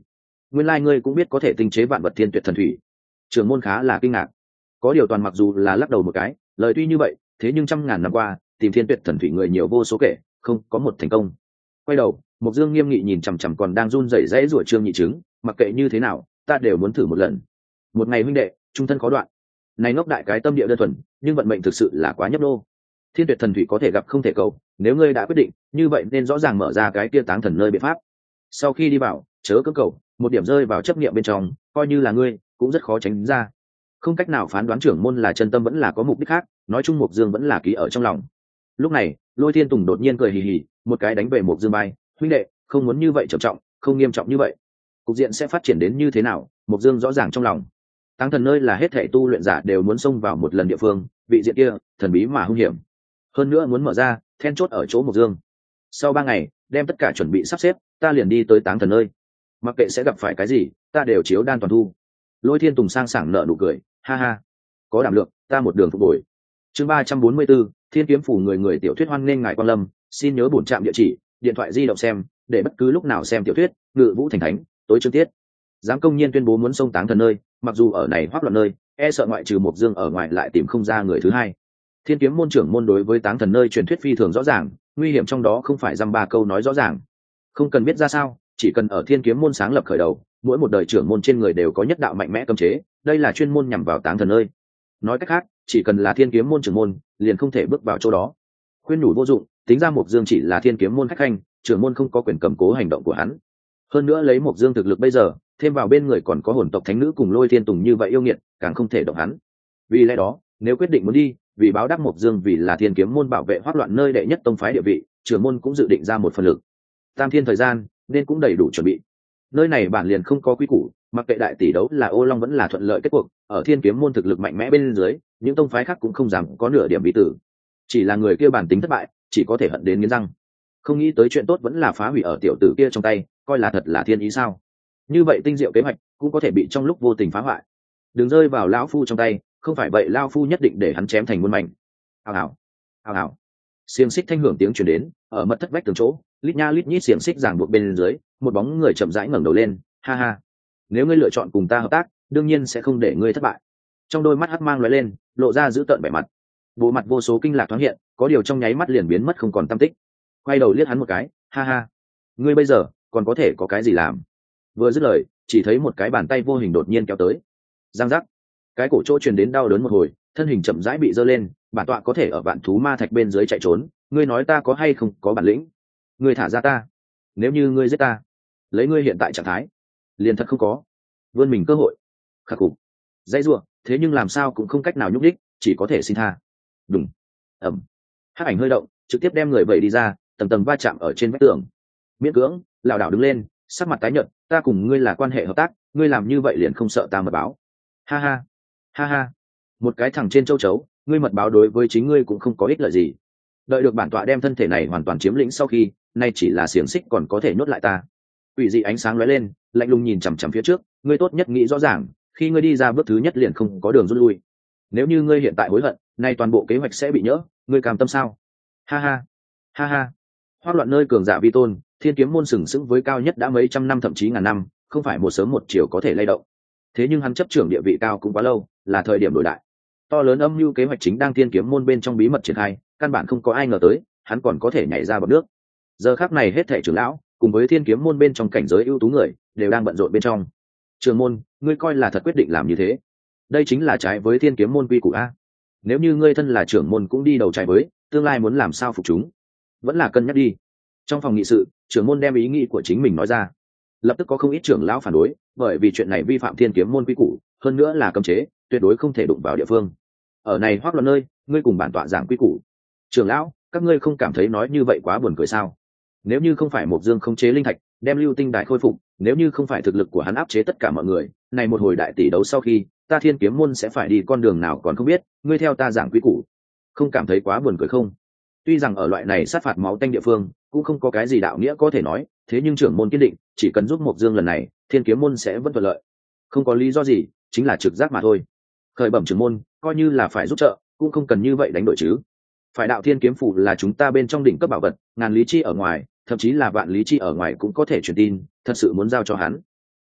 nguyên lai、ngươi cũng biết có thể tinh chế vạn vật thiên tuyệt thần thủy. Trưởng môn khá là kinh ngạc. Có điều toàn mặc dù là lắc đầu một cái, lời tuy như vậy, thế nhưng trăm ngàn năm qua tìm thiên tuyệt thần thủy người nhiều vô số kể, không có một thành công. Quay đầu, Mộc Dương nghiêm nghị nhìn chằm chằm còn đang run rẩy rẽ rủa Trương Nhị Trứng, mặc kệ như thế nào, ta đều muốn thử một lần. Một ngày huynh đệ, trung thân khó đoạn. Này ngốc đại cái tâm địa đơn thuần, nhưng vận mệnh thực sự là quá nhấp nô. Thiên tuyệt thần thủy có thể gặp không thể cầu, nếu ngươi đã quyết định, như vậy nên rõ ràng mở ra cái kia táng thần nơi biện pháp. Sau khi đi vào, chớ cưỡng cầu, một điểm rơi vào chấp niệm bên trong, coi như là ngươi, cũng rất khó tránh ra. Không cách nào phán đoán trưởng môn là chân tâm vẫn là có mục đích khác, nói chung Mộc Dương vẫn là ký ở trong lòng. Lúc này, Lôi Thiên Tùng đột nhiên cười hì hì, một cái đánh về Mộc Dương bay, huynh đệ, không muốn như vậy trầm trọng, không nghiêm trọng như vậy. Cục diện sẽ phát triển đến như thế nào, Mộc Dương rõ ràng trong lòng. Táng thần nơi là hết thảy tu luyện giả đều muốn xông vào một lần địa phương, vị diện kia thần bí mà hung hiểm. Hơn nữa muốn mở ra, then chốt ở chỗ Mộc Dương. Sau 3 ngày, đem tất cả chuẩn bị sắp xếp, ta liền đi tới táng thần nơi. Mặc kệ sẽ gặp phải cái gì, ta đều chiếu đan toàn thu. Lôi Thiên Tùng sang sảng nở nụ cười, ha ha, có đảm lượng, ta một đường phục hồi. Chương 344, Thiên Kiếm Phủ người tiểu thuyết hoan nghênh ngài quan lâm, xin nhớ bổn trạm địa chỉ, điện thoại di động xem, để bất cứ lúc nào xem tiểu thuyết, Ngự Vũ Thành Thánh, tối chương tiết. Dám công nhiên tuyên bố muốn xông táng thần nơi, mặc dù ở này hoắc loạn nơi, e sợ ngoại trừ Mộc Dương ở ngoài lại tìm không ra người thứ hai. Thiên Kiếm môn trưởng môn đối với táng thần nơi truyền thuyết phi thường rõ ràng, nguy hiểm trong đó không phải dăm ba câu nói rõ ràng. Không cần biết ra sao, chỉ cần ở Thiên Kiếm môn sáng lập khởi đầu, mỗi một đời trưởng môn trên người đều có nhất đạo mạnh mẽ cấm chế, đây là chuyên môn nhằm vào táng thần nơi. Nói cách khác, chỉ cần là Thiên Kiếm môn trưởng môn, liền không thể bước vào chỗ đó. Khuyên nhủ vô dụng, tính ra Mộc Dương chỉ là Thiên Kiếm môn khách khanh, trưởng môn không có quyền cầm cố hành động của hắn. Hơn nữa lấy Mộc Dương thực lực bây giờ, thêm vào bên người còn có hồn tộc thánh nữ cùng Lôi Thiên Tùng như vậy yêu nghiệt, càng không thể động hắn. Vì lẽ đó, nếu quyết định muốn đi, vì báo đáp Mộc Dương vì là Thiên Kiếm môn bảo vệ hoắc loạn nơi đệ nhất tông phái địa vị, trưởng môn cũng dự định ra một phần lực. Tam thiên thời gian, nên cũng đầy đủ chuẩn bị. Nơi này bản liền không có quy củ, mặc kệ đại tỷ đấu là Ô Long vẫn là thuận lợi kết cuộc, ở Thiên Kiếm môn thực lực mạnh mẽ bên dưới, những tông phái khác cũng không dám có nửa điểm bí tử. Chỉ là người kia bản tính thất bại, chỉ có thể hận đến nghiến răng. Không nghĩ tới chuyện tốt vẫn là phá hủy ở tiểu tử kia trong tay, coi là thật là thiên ý sao? Như vậy tinh diệu kế hoạch cũng có thể bị trong lúc vô tình phá hoại. Đừng rơi vào lão phu trong tay, không phải vậy lão phu nhất định để hắn chém thành muôn mảnh. Hào hào, hào hào. Xiềng xích thanh hưởng tiếng truyền đến, ở mật thất vách tường chỗ, lít nha lít nhít xiềng xích ràng buộc bên dưới, một bóng người chậm rãi ngẩng đầu lên, ha ha. Nếu ngươi lựa chọn cùng ta hợp tác, đương nhiên sẽ không để ngươi thất bại. Trong đôi mắt hắc mang lóe lên, lộ ra dữ tợn vẻ mặt. Bộ mặt vô số kinh lạc thoáng hiện, có điều trong nháy mắt liền biến mất không còn tăm tích. Quay đầu liếc hắn một cái, ha ha. Ngươi bây giờ còn có thể có cái gì làm? Vừa dứt lời, chỉ thấy một cái bàn tay vô hình đột nhiên kéo tới. Giang giác. Cái cổ chỗ truyền đến đau đớn một hồi, thân hình chậm rãi bị giơ lên, bản tọa có thể ở vạn thú ma thạch bên dưới chạy trốn, ngươi nói ta có hay không có bản lĩnh? Ngươi thả ra ta. Nếu như ngươi giết ta, lấy ngươi hiện tại trạng thái, liền thật không có vươn mình cơ hội. Khắc phục. Dãy rủa, thế nhưng làm sao cũng không cách nào nhúc đích, chỉ có thể xin tha. Đùng. Ầm. Hắc ảnh hơi động, trực tiếp đem người vẩy đi ra, tầng tầng va chạm ở trên vách tường. Miễn cưỡng, lảo đảo đứng lên, sắc mặt tái nhợt, ta cùng ngươi là quan hệ hợp tác, ngươi làm như vậy liền không sợ ta mật báo? Ha ha, ha ha. Một cái thằng trên châu chấu, ngươi mật báo đối với chính ngươi cũng không có ích lợi gì. Đợi được bản tọa đem thân thể này hoàn toàn chiếm lĩnh sau khi, nay chỉ là xiềng xích còn có thể nhốt lại ta. Quỷ dị ánh sáng lóe lên, lạnh lùng nhìn chằm chằm phía trước, ngươi tốt nhất nghĩ rõ ràng, khi ngươi đi ra bước thứ nhất liền không có đường rút lui. Nếu như ngươi hiện tại hối hận, nay toàn bộ kế hoạch sẽ bị nhỡ, ngươi cam tâm sao? Ha ha, ha ha. Hoắc loạn nơi cường giả vi tôn, Thiên Kiếm môn sừng sững với cao nhất đã mấy trăm năm thậm chí ngàn năm, không phải một sớm một chiều có thể lay động. Thế nhưng hắn chấp trưởng địa vị cao cũng quá lâu, là thời điểm đổi đại. To lớn âm mưu kế hoạch chính đang Thiên Kiếm môn bên trong bí mật triển khai, căn bản không có ai ngờ tới, hắn còn có thể nhảy ra bọt nước. Giờ khắc này hết thảy trưởng lão, cùng với Thiên Kiếm môn bên trong cảnh giới ưu tú người, đều đang bận rộn bên trong. Trưởng môn, ngươi coi là thật quyết định làm như thế? Đây chính là trái với Thiên Kiếm môn quy củ a. Nếu như ngươi thân là trưởng môn cũng đi đầu trái với, tương lai muốn làm sao phục chúng? Vẫn là cân nhắc đi. Trong phòng nghị sự, trưởng môn đem ý nghĩ của chính mình nói ra. Lập tức có không ít trưởng lão phản đối, bởi vì chuyện này vi phạm Thiên Kiếm môn quy củ, hơn nữa là cấm chế, tuyệt đối không thể đụng vào địa phương. Ở này hoắc loạn nơi, ngươi cùng bản tọa giảng quy củ. Trưởng lão, các ngươi không cảm thấy nói như vậy quá buồn cười sao? Nếu như không phải Mộc Dương khống chế linh thạch, đem lưu tinh đại khôi phục, nếu như không phải thực lực của hắn áp chế tất cả mọi người, này một hồi đại tỷ đấu sau khi, ta Thiên Kiếm môn sẽ phải đi con đường nào còn không biết, ngươi theo ta giảng quy củ. Không cảm thấy quá buồn cười không? Tuy rằng ở loại này sát phạt máu tanh địa phương, cũng không có cái gì đạo nghĩa có thể nói, thế nhưng trưởng môn kiên định, chỉ cần giúp Mộc Dương lần này, Thiên Kiếm môn sẽ vẫn thuận lợi. Không có lý do gì, chính là trực giác mà thôi. Khởi bẩm trưởng môn, coi như là phải giúp trợ, cũng không cần như vậy đánh đổi chứ. Phải đạo Thiên Kiếm phủ là chúng ta bên trong đỉnh cấp bảo vật, ngàn lý chi ở ngoài, thậm chí là vạn lý chi ở ngoài cũng có thể truyền tin, thật sự muốn giao cho hắn.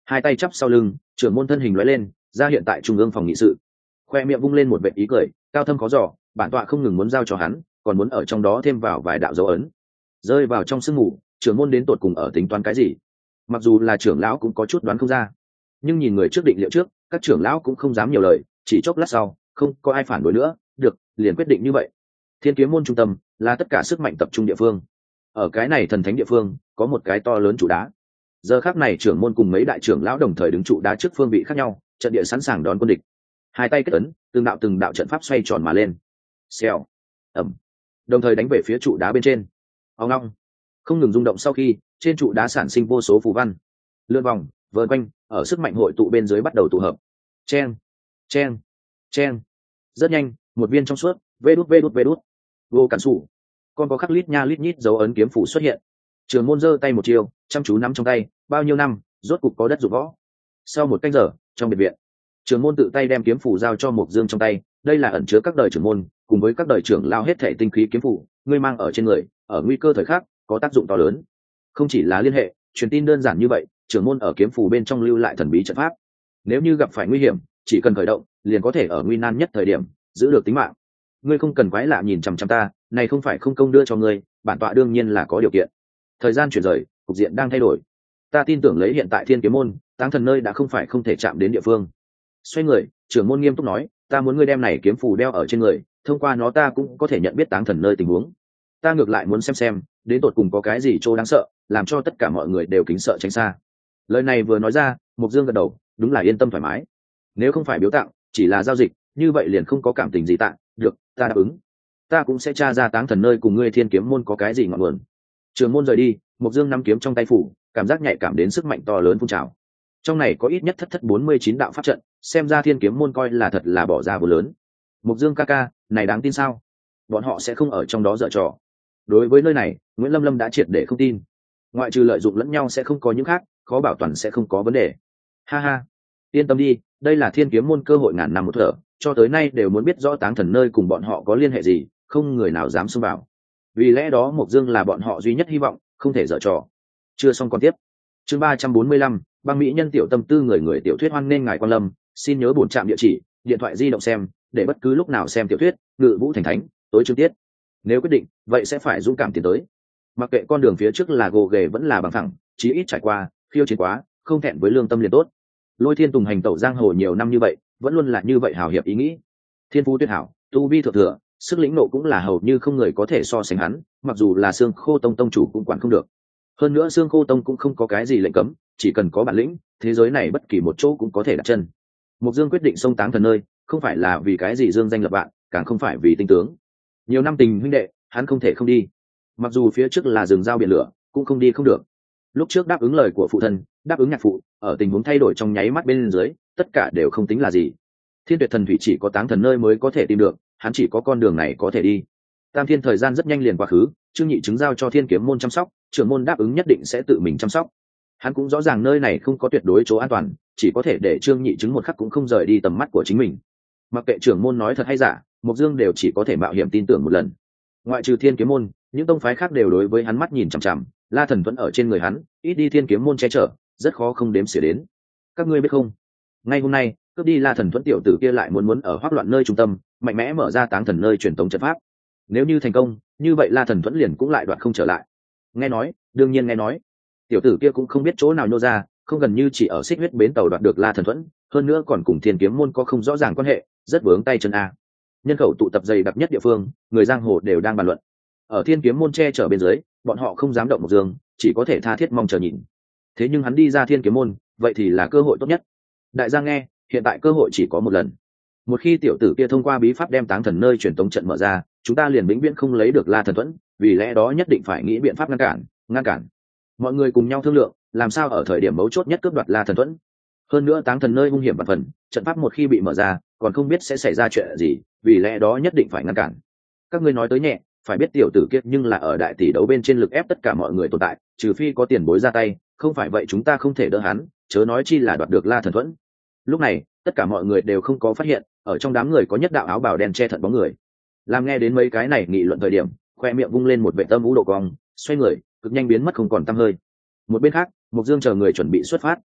hai tay chắp sau lưng, trưởng môn thân hình lóe lên ra hiện tại trung ương phòng nghị sự, khoe miệng vung lên một vệt ý cười cao thâm khó giỏ, bản tọa không ngừng muốn giao cho hắn, còn muốn ở trong đó thêm vào vài đạo dấu ấn. Rơi vào trong sương mù, trưởng môn đến tột cùng ở tính toán cái gì? Mặc dù là trưởng lão cũng có chút đoán không ra, nhưng nhìn người trước định liệu trước, các trưởng lão cũng không dám nhiều lời, chỉ chốc lát sau không có ai phản đối nữa, được, liền quyết định như vậy. Thiên kiếm môn trung tâm là tất cả sức mạnh tập trung địa phương, ở cái này thần thánh địa phương có một cái to lớn trụ đá. Giờ khắc này trưởng môn cùng mấy đại trưởng lão đồng thời đứng trụ đá trước phương vị khác nhau, trận địa sẵn sàng đón quân địch. Hai tay kết ấn, từng đạo trận pháp xoay tròn mà lên. Xèo, ầm, đồng thời đánh về phía trụ đá bên trên. Ong ong, không ngừng rung động sau khi trên trụ đá sản sinh vô số phù văn, lượn vòng vờn quanh ở sức mạnh hội tụ bên dưới bắt đầu tụ hợp. Chen, chen, chen. Rất nhanh, một viên trong suốt vê đút vô cản sủ còn có khắc lít nha lít nhít dấu ấn kiếm phủ xuất hiện. Trường môn giơ tay một chiều chăm chú nắm trong tay, bao nhiêu năm rốt cục có đất dụng võ. Sau một canh giờ, trong biệt viện, trường môn tự tay đem kiếm phủ giao cho Mộc Dương trong tay. Đây là ẩn chứa các đời trưởng môn cùng với các đời trưởng lao hết thể tinh khí kiếm phủ, ngươi mang ở trên người, ở nguy cơ thời khắc có tác dụng to lớn. Không chỉ là liên hệ truyền tin đơn giản như vậy, trưởng môn ở kiếm phủ bên trong lưu lại thần bí trận pháp, nếu như gặp phải nguy hiểm chỉ cần khởi động liền có thể ở nguy nan nhất thời điểm giữ được tính mạng. Ngươi không cần quái lạ nhìn chằm chằm ta, này không phải không công đưa cho ngươi, bản tọa đương nhiên là có điều kiện. Thời gian chuyển rời, cục diện đang thay đổi, ta tin tưởng lấy hiện tại Thiên Kiếm môn, Táng Thần nơi đã không phải không thể chạm đến địa phương. Xoay người, trưởng môn nghiêm túc nói, ta muốn ngươi đem này kiếm phù đeo ở trên người, thông qua nó ta cũng có thể nhận biết Táng Thần nơi tình huống. Ta ngược lại muốn xem đến tột cùng có cái gì chỗ đáng sợ, làm cho tất cả mọi người đều kính sợ tránh xa. Lời này vừa nói ra, Mộc Dương gật đầu, đúng là yên tâm thoải mái. Nếu không phải biếu tặng, chỉ là giao dịch, như vậy liền không có cảm tình gì tặng, được, ta đáp ứng. Ta cũng sẽ tra ra Táng Thần nơi cùng ngươi Thiên Kiếm môn có cái gì ngọn nguồn. Trường môn rời đi, Mộc Dương nắm kiếm trong tay phủ, cảm giác nhạy cảm đến sức mạnh to lớn phun trào. Trong này có ít nhất thất 49 đạo pháp trận, xem ra Thiên Kiếm môn coi là thật là bỏ ra vô lớn. Mộc Dương ca ca, này đáng tin sao? Bọn họ sẽ không ở trong đó giở trò. Đối với nơi này, Nguyễn Lâm Lâm đã triệt để không tin. Ngoại trừ lợi dụng lẫn nhau sẽ không có những khác, khó bảo toàn sẽ không có vấn đề. Ha ha, yên tâm đi, đây là Thiên Kiếm môn cơ hội ngàn năm một thở, cho tới nay đều muốn biết rõ Táng Thần nơi cùng bọn họ có liên hệ gì, không người nào dám xông vào. Vì lẽ đó Mộc Dương là bọn họ duy nhất hy vọng, không thể giở trò. Chưa xong còn tiếp. Chương 345, băng mỹ nhân tiểu tâm tư người tiểu thuyết hoan nên ngài quan lâm, xin nhớ bổn trạm địa chỉ, điện thoại di động xem, để bất cứ lúc nào xem tiểu thuyết, Ngự Vũ Thành Thánh, tối chương tiết. Nếu quyết định, vậy sẽ phải dũng cảm tiến tới. Mặc kệ con đường phía trước là gồ ghề vẫn là bằng phẳng, chí ít trải qua, khiêu chiến quá, không thẹn với lương tâm liền tốt. Lôi Thiên Tùng hành tẩu giang hồ nhiều năm như vậy, vẫn luôn là như vậy hào hiệp ý nghĩ. Thiên phú tuyệt hảo, tu vi thượng thừa, sức lĩnh nộ cũng là hầu như không người có thể so sánh hắn, mặc dù là Xương Khô Tông tông chủ cũng quản không được. Hơn nữa Xương Khô Tông cũng không có cái gì lệnh cấm, chỉ cần có bản lĩnh, thế giới này bất kỳ một chỗ cũng có thể đặt chân. Mộc Dương quyết định xông Táng Thần nơi, không phải là vì cái gì dương danh lập vạn, càng không phải vì tinh tướng. Nhiều năm tình huynh đệ, hắn không thể không đi. Mặc dù phía trước là rừng giao biển lửa, cũng không đi không được. Lúc trước đáp ứng lời của phụ thân, đáp ứng nhạc phụ, ở tình huống thay đổi trong nháy mắt bên dưới, tất cả đều không tính là gì. Thiên Tuyệt Thần Thủy chỉ có Táng Thần nơi mới có thể tìm được, hắn chỉ có con đường này có thể đi. Tam Thiên thời gian rất nhanh liền quá khứ, Trương Nhị chứng giao cho Thiên Kiếm môn chăm sóc, trưởng môn đáp ứng nhất định sẽ tự mình chăm sóc. Hắn cũng rõ ràng nơi này không có tuyệt đối chỗ an toàn, chỉ có thể để Trương Nhị chứng một khắc cũng không rời đi tầm mắt của chính mình. Mặc kệ trưởng môn nói thật hay giả, Mộc Dương đều chỉ có thể mạo hiểm tin tưởng một lần. Ngoại trừ Thiên Kiếm môn, những tông phái khác đều đối với hắn mắt nhìn chằm chằm, La Thần vẫn ở trên người hắn, ít đi Thiên Kiếm môn che chở, rất khó không đếm xỉa đến. Các ngươi biết không, ngay hôm nay, cướp đi La Thần Thuẫn tiểu tử kia lại muốn ở hoắc loạn nơi trung tâm, mạnh mẽ mở ra Táng Thần nơi truyền tống trận pháp. Nếu như thành công, như vậy La Thần Thuẫn liền cũng lại đoạt không trở lại. Nghe nói, đương nhiên nghe nói, tiểu tử kia cũng không biết chỗ nào nhô ra, không gần như chỉ ở xích huyết bến tàu đoạt được La Thần Thuẫn, hơn nữa còn cùng Thiên Kiếm môn có không rõ ràng quan hệ, rất vướng tay chân a. Nhân khẩu tụ tập dày đặc nhất địa phương, người giang hồ đều đang bàn luận. Ở Thiên Kiếm môn che chở bên dưới, bọn họ không dám động Mộc Dương, chỉ có thể tha thiết mong chờ nhìn. Thế nhưng hắn đi ra Thiên Kiếm môn, vậy thì là cơ hội tốt nhất. Đại gia nghe, hiện tại cơ hội chỉ có một lần. Một khi tiểu tử kia thông qua bí pháp đem Táng Thần nơi truyền tống trận mở ra, chúng ta liền vĩnh viễn không lấy được La Thần Thuẫn, vì lẽ đó nhất định phải nghĩ biện pháp ngăn cản. Mọi người cùng nhau thương lượng, làm sao ở thời điểm mấu chốt nhất cướp đoạt La Thần Thuẫn. Hơn nữa Táng Thần nơi hung hiểm vạn phần, trận pháp một khi bị mở ra, còn không biết sẽ xảy ra chuyện gì, vì lẽ đó nhất định phải ngăn cản. Các ngươi nói tới nhẹ, phải biết tiểu tử kia nhưng là ở đại tỷ đấu bên trên lực ép tất cả mọi người tồn tại, trừ phi có tiền bối ra tay, không phải vậy chúng ta không thể đỡ hắn, chớ nói chi là đoạt được La Thần Thuẫn. Lúc này, tất cả mọi người đều không có phát hiện, ở trong đám người có nhất đạo áo bào đen che thận bóng người. Làm nghe đến mấy cái này nghị luận thời điểm, khoe miệng vung lên một vệ tâm vũ độ cong, xoay người, cực nhanh biến mất không còn tăm hơi. Một bên khác, Mộc Dương chờ người chuẩn bị xuất phát.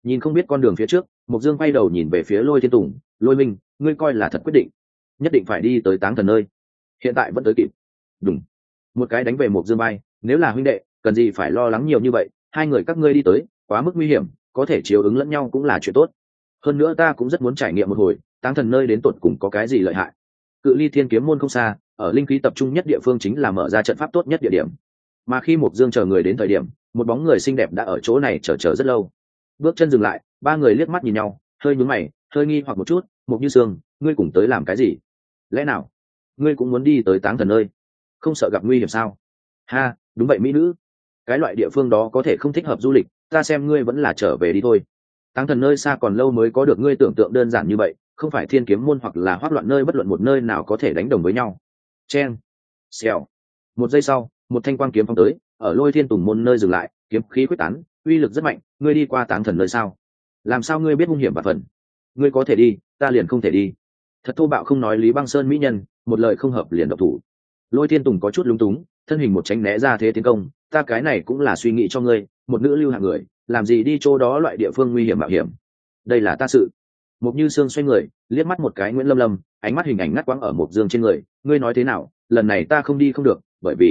Nhìn không biết con đường phía trước, Mộc Dương quay đầu nhìn về phía Lôi Thiên Tùng, Lôi Minh, ngươi coi là thật quyết định, nhất định phải đi tới Táng Thần nơi. Hiện tại vẫn tới kịp. Đúng. Một cái đánh về Mộc Dương bay, nếu là huynh đệ, cần gì phải lo lắng nhiều như vậy, hai người các ngươi đi tới, quá mức nguy hiểm, có thể chiếu ứng lẫn nhau cũng là chuyện tốt. Hơn nữa ta cũng rất muốn trải nghiệm một hồi, Táng Thần nơi đến tột cùng có cái gì lợi hại. Cự ly Thiên Kiếm môn không xa, ở linh khí tập trung nhất địa phương chính là mở ra trận pháp tốt nhất địa điểm. Mà khi Mộc Dương chờ người đến thời điểm, một bóng người xinh đẹp đã ở chỗ này chờ rất lâu. Bước chân dừng lại, ba người liếc mắt nhìn nhau, hơi nhướng mày, hơi nghi hoặc một chút, Mộc Như Sương, ngươi cùng tới làm cái gì? Lẽ nào ngươi cũng muốn đi tới Táng Thần nơi? Không sợ gặp nguy hiểm sao? Ha, đúng vậy mỹ nữ, cái loại địa phương đó có thể không thích hợp du lịch, ta xem ngươi vẫn là trở về đi thôi. Táng Thần nơi xa còn lâu mới có được ngươi tưởng tượng đơn giản như vậy, không phải Thiên Kiếm môn hoặc là Hoắc Loạn nơi, bất luận một nơi nào có thể đánh đồng với nhau. Chen, xèo. Một giây sau, một thanh quang kiếm phóng tới, ở Lôi Thiên Tùng môn nơi dừng lại, kiếm khí quyết tán, uy lực rất mạnh. Ngươi đi qua Táng Thần nơi sao? Làm sao ngươi biết hung hiểm và phần? Ngươi có thể đi, ta liền không thể đi. Thật thô bạo không nói Lý Băng Sơn mỹ nhân, một lời không hợp liền độc thủ. Lôi Thiên Tùng có chút lúng túng, thân hình một tránh né ra thế tiến công. Ta cái này cũng là suy nghĩ cho ngươi, một nữ lưu hạng người, làm gì đi chỗ đó loại địa phương nguy hiểm mạo hiểm. Đây là ta sự. Mộc Như Sương xoay người, liếc mắt một cái Nguyễn Lâm Lâm, ánh mắt hình ảnh ngắt quãng ở Mộc Dương trên người. Ngươi nói thế nào? Lần này ta không đi không được,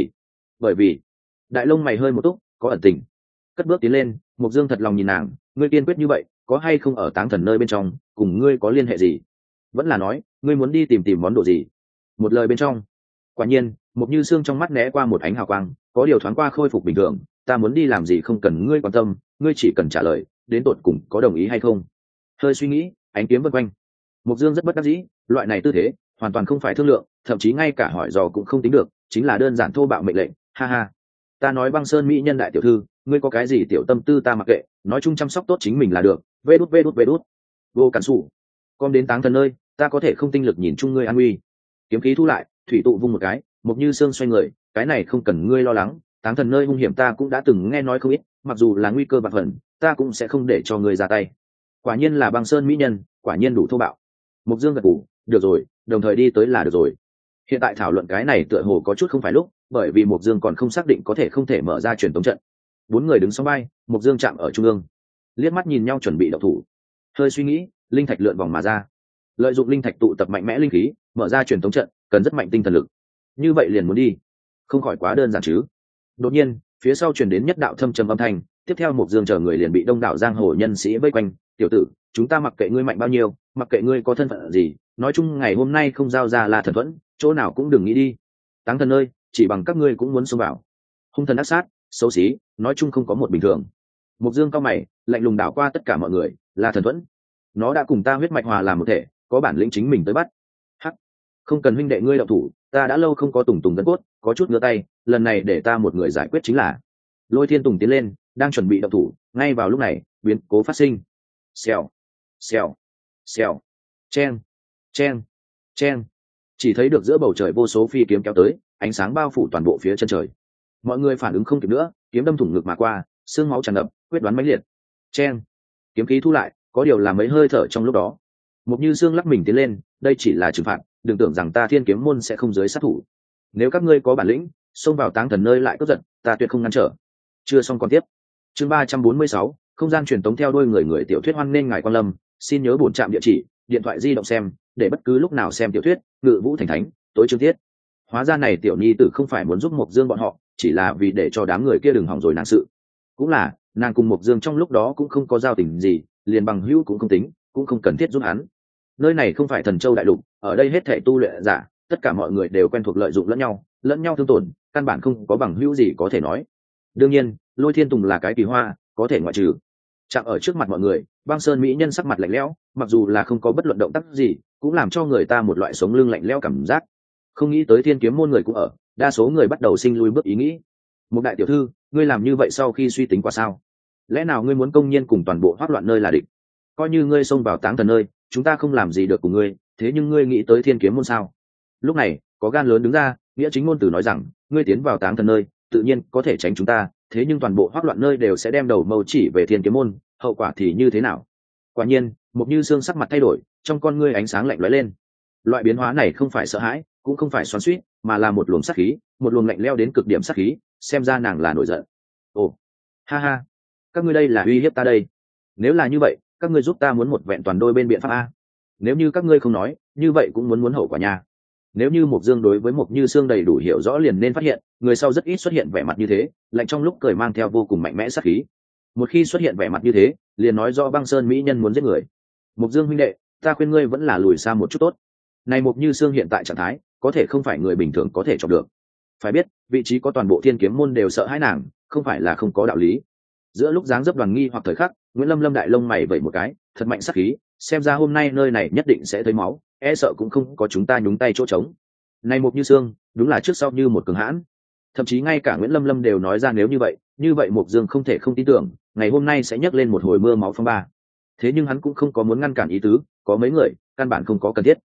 bởi vì đại lông mày hơi một túc, có ẩn tình. Cất bước tiến lên, Mộc Dương thật lòng nhìn nàng, ngươi kiên quyết như vậy, có hay không ở Táng Thần nơi bên trong, cùng ngươi có liên hệ gì? Vẫn là nói, ngươi muốn đi tìm món đồ gì? Một lời bên trong. Quả nhiên, Mộc Như Sương trong mắt né qua một ánh hào quang, có điều thoáng qua khôi phục bình thường. Ta muốn đi làm gì không cần ngươi quan tâm, ngươi chỉ cần trả lời, đến tột cùng có đồng ý hay không. Hơi suy nghĩ, ánh kiếm vân quanh. Mộc Dương rất bất đắc dĩ, loại này tư thế, hoàn toàn không phải thương lượng, thậm chí ngay cả hỏi dò cũng không tính được, chính là đơn giản thô bạo mệnh lệnh. Ha ha, ta nói Băng Sơn mỹ nhân đại tiểu thư, ngươi có cái gì tiểu tâm tư ta mặc kệ, nói chung chăm sóc tốt chính mình là được. Vê đút. Vô cản sủ. Con đến Táng Thần nơi, ta có thể không tinh lực nhìn chung ngươi an nguy. Kiếm khí thu lại, thủy tụ vung một cái, Mộc Như Sương xoay người, cái này không cần ngươi lo lắng, Táng Thần nơi hung hiểm ta cũng đã từng nghe nói không ít, mặc dù là nguy cơ vạn phần, ta cũng sẽ không để cho ngươi ra tay. Quả nhiên là Băng Sơn mỹ nhân, quả nhiên đủ thô bạo. Mộc Dương gật gù, được rồi, đồng thời đi tới là được rồi. Hiện tại thảo luận cái này tựa hồ có chút không phải lúc, bởi vì Mộc Dương còn không xác định có thể không thể mở ra truyền tống trận. Bốn người đứng song vai, Mộc Dương chạm ở trung ương, liếc mắt nhìn nhau chuẩn bị động thủ. Hơi suy nghĩ, linh thạch lượn vòng mà ra. Lợi dụng linh thạch tụ tập mạnh mẽ linh khí, mở ra truyền tống trận, cần rất mạnh tinh thần lực. Như vậy liền muốn đi, không khỏi quá đơn giản chứ? Đột nhiên, phía sau truyền đến nhất đạo thâm trầm âm thanh, tiếp theo Mộc Dương chờ người liền bị đông đảo giang hồ nhân sĩ vây quanh. Tiểu tử, chúng ta mặc kệ ngươi mạnh bao nhiêu, mặc kệ ngươi có thân phận gì, nói chung ngày hôm nay không giao ra là thần thuẫn, chỗ nào cũng đừng nghĩ đi. Táng Thần ơi, chỉ bằng các ngươi cũng muốn xông vào? Hung thần ác sát, xấu xí, nói chung không có một bình thường. Mộc Dương cao mày, lạnh lùng đảo qua tất cả mọi người, là thần thuẫn, nó đã cùng ta huyết mạch hòa làm một thể, có bản lĩnh chính mình tới bắt. Hắc, không cần huynh đệ ngươi động thủ, ta đã lâu không có tùng gân cốt, có chút ngứa tay, lần này để ta một người giải quyết chính là. Lôi Thiên Tùng tiến lên, đang chuẩn bị động thủ, ngay vào lúc này, biến cố phát sinh. Xèo, xèo, xèo, chen, chỉ thấy được giữa bầu trời vô số phi kiếm kéo tới, ánh sáng bao phủ toàn bộ phía chân trời. Mọi người phản ứng không kịp nữa, kiếm đâm thủng ngực mà qua, xương máu tràn ngập, quyết đoán mãnh liệt. Chen, kiếm khí thu lại, có điều là mấy hơi thở trong lúc đó. Mộc Như Sương lắc mình tiến lên, đây chỉ là trừng phạt, đừng tưởng rằng ta Thiên Kiếm môn sẽ không dưới sát thủ. Nếu các ngươi có bản lĩnh, xông vào Táng Thần nơi lại cướp giật, ta tuyệt không ngăn trở. Chưa xong còn tiếp. Chương 346, không gian truyền tống theo đuôi người tiểu thuyết hoan nên ngài quan lâm, xin nhớ bổn trạm địa chỉ, điện thoại di động xem, để bất cứ lúc nào xem tiểu thuyết, Ngự Vũ Thành Thánh, tối chương tiết. Hóa ra này tiểu nhi tử không phải muốn giúp Mộc Dương bọn họ, chỉ là vì để cho đám người kia đừng hỏng rồi nàng sự. Cũng là, nàng cùng Mộc Dương trong lúc đó cũng không có giao tình gì, liền bằng hữu cũng không tính, cũng không cần thiết giúp hắn. Nơi này không phải Thần Châu đại lục, ở đây hết thảy tu luyện giả, tất cả mọi người đều quen thuộc lợi dụng lẫn nhau thương tổn, căn bản không có bằng hữu gì có thể nói. Đương nhiên, Lôi Thiên Tùng là cái kỳ hoa, có thể ngoại trừ. Chạm ở trước mặt mọi người, Băng Sơn mỹ nhân sắc mặt lạnh lẽo, mặc dù là không có bất luận động tác gì, cũng làm cho người ta một loại sống lưng lạnh lẽo cảm giác. Không nghĩ tới Thiên Kiếm môn người cũng ở, đa số người bắt đầu sinh lui bước ý nghĩ. Một đại tiểu thư, ngươi làm như vậy sau khi suy tính qua sao? Lẽ nào ngươi muốn công nhiên cùng toàn bộ Hoắc Loạn nơi là địch? Coi như ngươi xông vào Táng Thần nơi, chúng ta không làm gì được cùng ngươi, thế nhưng ngươi nghĩ tới Thiên Kiếm môn sao? Lúc này, có gan lớn đứng ra, nghĩa chính ngôn từ nói rằng, ngươi tiến vào Táng Thần nơi, tự nhiên có thể tránh chúng ta, thế nhưng toàn bộ Hoắc Loạn nơi đều sẽ đem đầu mâu chỉ về Thiên Kiếm môn, hậu quả thì như thế nào? Quả nhiên, Mộc Như Sương sắc mặt thay đổi, trong con ngươi ánh sáng lạnh lóe lên. Loại biến hóa này không phải sợ hãi, cũng không phải xoắn xuýt, mà là một luồng sát khí, một luồng lạnh lẽo đến cực điểm sát khí, xem ra nàng là nổi giận. Ồ, ha ha, các ngươi đây là uy hiếp ta đây. nếu là như vậy các ngươi giúp ta muốn một vẹn toàn đôi bên biện pháp a. Nếu như các ngươi không nói như vậy cũng muốn hậu quả nha. Nếu như Mộc Dương đối với Mộc Như Sương đầy đủ hiểu rõ liền nên phát hiện người sau rất ít xuất hiện vẻ mặt như thế, lạnh trong lúc cười mang theo vô cùng mạnh mẽ sát khí. Một khi xuất hiện vẻ mặt như thế liền nói do Băng Sơn mỹ nhân muốn giết người. Mộc Dương huynh đệ, ta khuyên ngươi vẫn là lùi xa một chút tốt. Này Mộc Như Sương hiện tại trạng thái có thể không phải người bình thường có thể chọc được. Phải biết vị trí có toàn bộ Thiên Kiếm môn đều sợ hãi nàng, không phải là không có đạo lý. Giữa lúc dáng dấp Đoàn Nghi hoặc thời khắc, Nguyễn Lâm Lâm đại lông mày vẩy một cái, thật mạnh sát khí, xem ra hôm nay nơi này nhất định sẽ thấy máu, e sợ cũng không có chúng ta nhúng tay chỗ trống. Này Mộc Như Sương đúng là trước sau như một cường hãn, thậm chí ngay cả Nguyễn Lâm Lâm đều nói ra nếu như vậy Mộc Dương không thể không tin tưởng ngày hôm nay sẽ nhấc lên một hồi mưa máu phong ba. Thế nhưng hắn cũng không có muốn ngăn cản ý tứ, có mấy người căn bản không có cần thiết.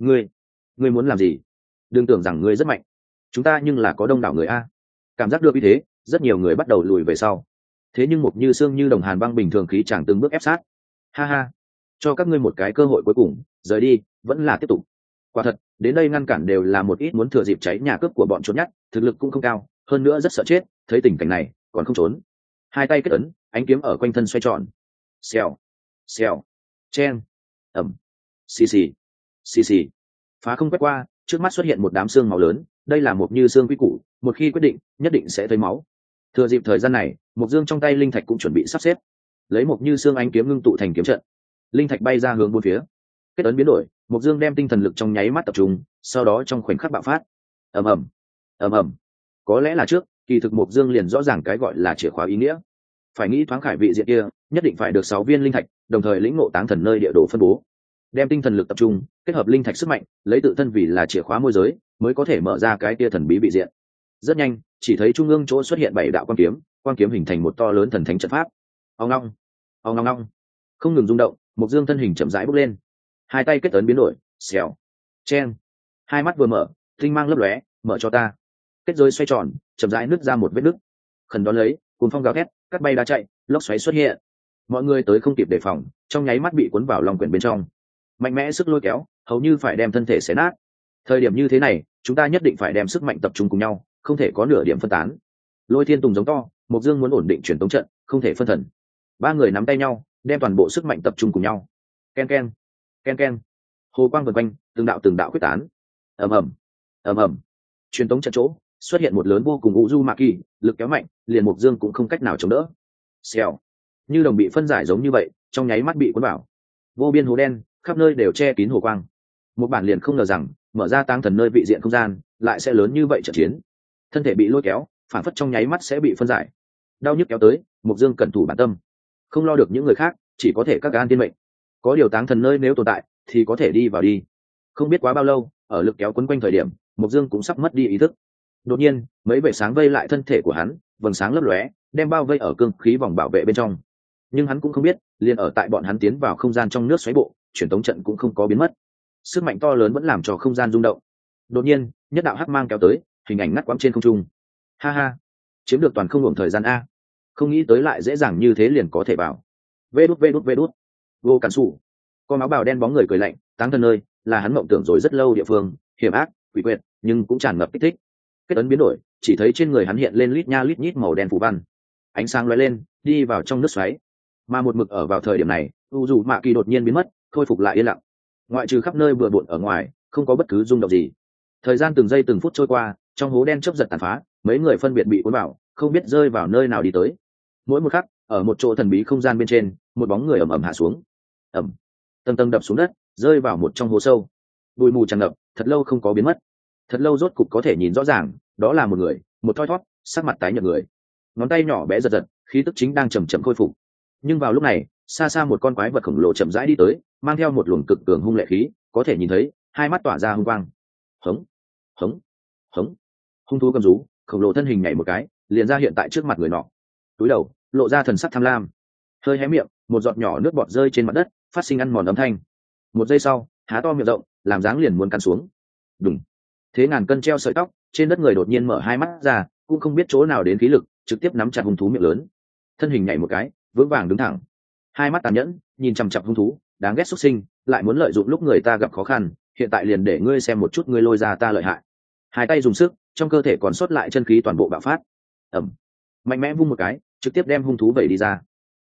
Ngươi muốn làm gì? Đừng tưởng rằng ngươi rất mạnh, chúng ta nhưng là có đông đảo người a. Cảm giác được như thế, rất nhiều người bắt đầu lùi về sau. Thế nhưng Mộc Như Sương như đồng hàn băng bình thường khí chẳng từng bước ép sát. Ha ha, cho các ngươi một cái cơ hội cuối cùng, rời đi vẫn là tiếp tục. Quả thật đến đây ngăn cản đều là một ít muốn thừa dịp cháy nhà cướp của bọn trốn nhát, thực lực cũng không cao, hơn nữa rất sợ chết, thấy tình cảnh này còn không trốn. Hai tay kết ấn, ánh kiếm ở quanh thân xoay tròn. Xèo xèo, chen, ẩm, xì xì xì xì, phá không quét qua, trước mắt xuất hiện một đám xương máu lớn. Đây là Mộc Như Sương quy củ, một khi quyết định nhất định sẽ thấy máu. Thừa dịp thời gian này, Mộc Dương trong tay linh thạch cũng chuẩn bị sắp xếp, lấy Mộc Như Sương ánh kiếm ngưng tụ thành kiếm trận. Linh thạch bay ra hướng bốn phía, kết ấn biến đổi, Mộc Dương đem tinh thần lực trong nháy mắt tập trung, sau đó trong khoảnh khắc bạo phát. ầm ầm ầm ầm. Có lẽ là trước kỳ thực Mộc Dương liền rõ ràng cái gọi là chìa khóa ý nghĩa. Phải nghĩ thoáng khải vị diện kia nhất định phải được 6 viên linh thạch, đồng thời lĩnh ngộ táng thần nơi địa đồ phân bố, đem tinh thần lực tập trung kết hợp linh thạch sức mạnh, lấy tự thân vì là chìa khóa môi giới, mới có thể mở ra cái tia thần bí vị diện. Rất nhanh chỉ thấy trung ương chỗ xuất hiện 7 đạo quang kiếm hình thành một to lớn thần thánh trận pháp. Ong long ong long long, không ngừng rung động. Mộc Dương thân hình chậm rãi bốc lên, hai tay kết ấn biến đổi, xèo chen, hai mắt vừa mở, tinh mang lấp lóe, mở cho ta. Kết giới xoay tròn, chậm rãi nứt ra một vết nứt. Khẩn đón lấy, cuồng phong gào thét, cắt bay đá chạy, lốc xoáy xuất hiện. Mọi người tới không kịp đề phòng, trong nháy mắt bị cuốn vào lòng quyển bên trong. Mạnh mẽ sức lôi kéo, hầu như phải đem thân thể xé nát. Thời điểm như thế này, chúng ta nhất định phải đem sức mạnh tập trung cùng nhau, không thể có nửa điểm phân tán. Lôi Thiên Tùng giống to, Mộc Dương muốn ổn định truyền tống trận, không thể phân thần. Ba người nắm tay nhau, đem toàn bộ sức mạnh tập trung cùng nhau. Ken ken, ken ken. Hồ quang vần quanh, từng đạo quyết tán. Ầm ầm, ầm ầm. Truyền tống trận chỗ xuất hiện một lớn vô cùng u du ma kỳ, lực kéo mạnh, liền Mộc Dương cũng không cách nào chống đỡ. Xèo, như đồng bị phân giải giống như vậy, trong nháy mắt bị cuốn vào. Vô biên hố đen, khắp nơi đều che kín hồ quang. Một bản liền không ngờ rằng mở ra táng thần nơi vị diện không gian lại sẽ lớn như vậy trận chiến. Thân thể bị lôi kéo, phản phất trong nháy mắt sẽ bị phân giải. Đau nhức kéo tới, Mộc Dương cẩn thủ bản tâm, không lo được những người khác, chỉ có thể các gan tiên mệnh. Có điều táng thần nơi nếu tồn tại thì có thể đi vào đi. Không biết quá bao lâu, ở lực kéo quấn quanh thời điểm, Mộc Dương cũng sắp mất đi ý thức. Đột nhiên mấy vệt sáng vây lại thân thể của hắn, vầng sáng lấp lóe đem bao vây ở cương khí vòng bảo vệ bên trong. Nhưng hắn cũng không biết, liền ở tại bọn hắn tiến vào không gian trong nước xoáy bộ, truyền tống trận cũng không có biến mất. Sức mạnh to lớn vẫn làm cho không gian rung động. Đột nhiên nhất đạo hắc mang kéo tới, hình ảnh ngắt quãng trên không trung. Ha ha, chiếm được toàn không ngủng thời gian a, không nghĩ tới lại dễ dàng như thế liền có thể vào. Vê đút vô cản sủ. Con áo bào đen bóng người cười lạnh, táng thân nơi là hắn mộng tưởng rồi rất lâu địa phương, hiểm ác quỷ quyệt nhưng cũng tràn ngập kích thích. Kết ấn biến đổi, chỉ thấy trên người hắn hiện lên lít nha lít nhít màu đen phù văn, ánh sáng lóe lên đi vào trong nước xoáy. Mà một mực ở vào thời điểm này, u dù mạ kỳ đột nhiên biến mất, khôi phục lại yên lặng. Ngoại trừ khắp nơi bừa bộn ở ngoài, không có bất cứ rung động gì. Thời gian từng giây từng phút trôi qua, trong hố đen chớp giật tàn phá, mấy người phân biệt bị cuốn vào, không biết rơi vào nơi nào đi tới. Mỗi một khắc, ở một chỗ thần bí không gian bên trên, một bóng người ầm ầm hạ xuống. Ầm, tầng tầng đập xuống đất, rơi vào một trong hố sâu. Bụi mù tràn ngập, thật lâu không có biến mất. Thật lâu rốt cục có thể nhìn rõ ràng, đó là một người, một thoi thót, sắc mặt tái nhợt người. Ngón tay nhỏ bé giật giật, khí tức chính đang chậm chậm khôi phục. Nhưng vào lúc này, xa xa một con quái vật khổng lồ chậm rãi đi tới, mang theo một luồng cực cường hung lệ khí, có thể nhìn thấy hai mắt tỏa ra hung quang. Hống hống hống, hung thú cầm rú, khổng lồ thân hình nhảy một cái, liền ra hiện tại trước mặt người nọ. Túi đầu lộ ra thần sắc tham lam, hơi hé miệng, một giọt nhỏ nước bọt rơi trên mặt đất, phát sinh ăn mòn âm thanh. Một giây sau, há to miệng rộng, làm dáng liền muốn cắn xuống. Đùng, thế ngàn cân treo sợi tóc, trên đất người đột nhiên mở hai mắt ra, cũng không biết chỗ nào đến khí lực, trực tiếp nắm chặt hung thú miệng lớn. Thân hình nhảy một cái, vững vàng đứng thẳng, hai mắt tàn nhẫn nhìn chằm chằm hung thú, đáng ghét xuất sinh, lại muốn lợi dụng lúc người ta gặp khó khăn, hiện tại liền để ngươi xem một chút ngươi lôi ra ta lợi hại. Hai tay dùng sức, trong cơ thể còn sót lại chân khí toàn bộ bạo phát. Ẩm, mạnh mẽ vung một cái, trực tiếp đem hung thú vẩy đi ra.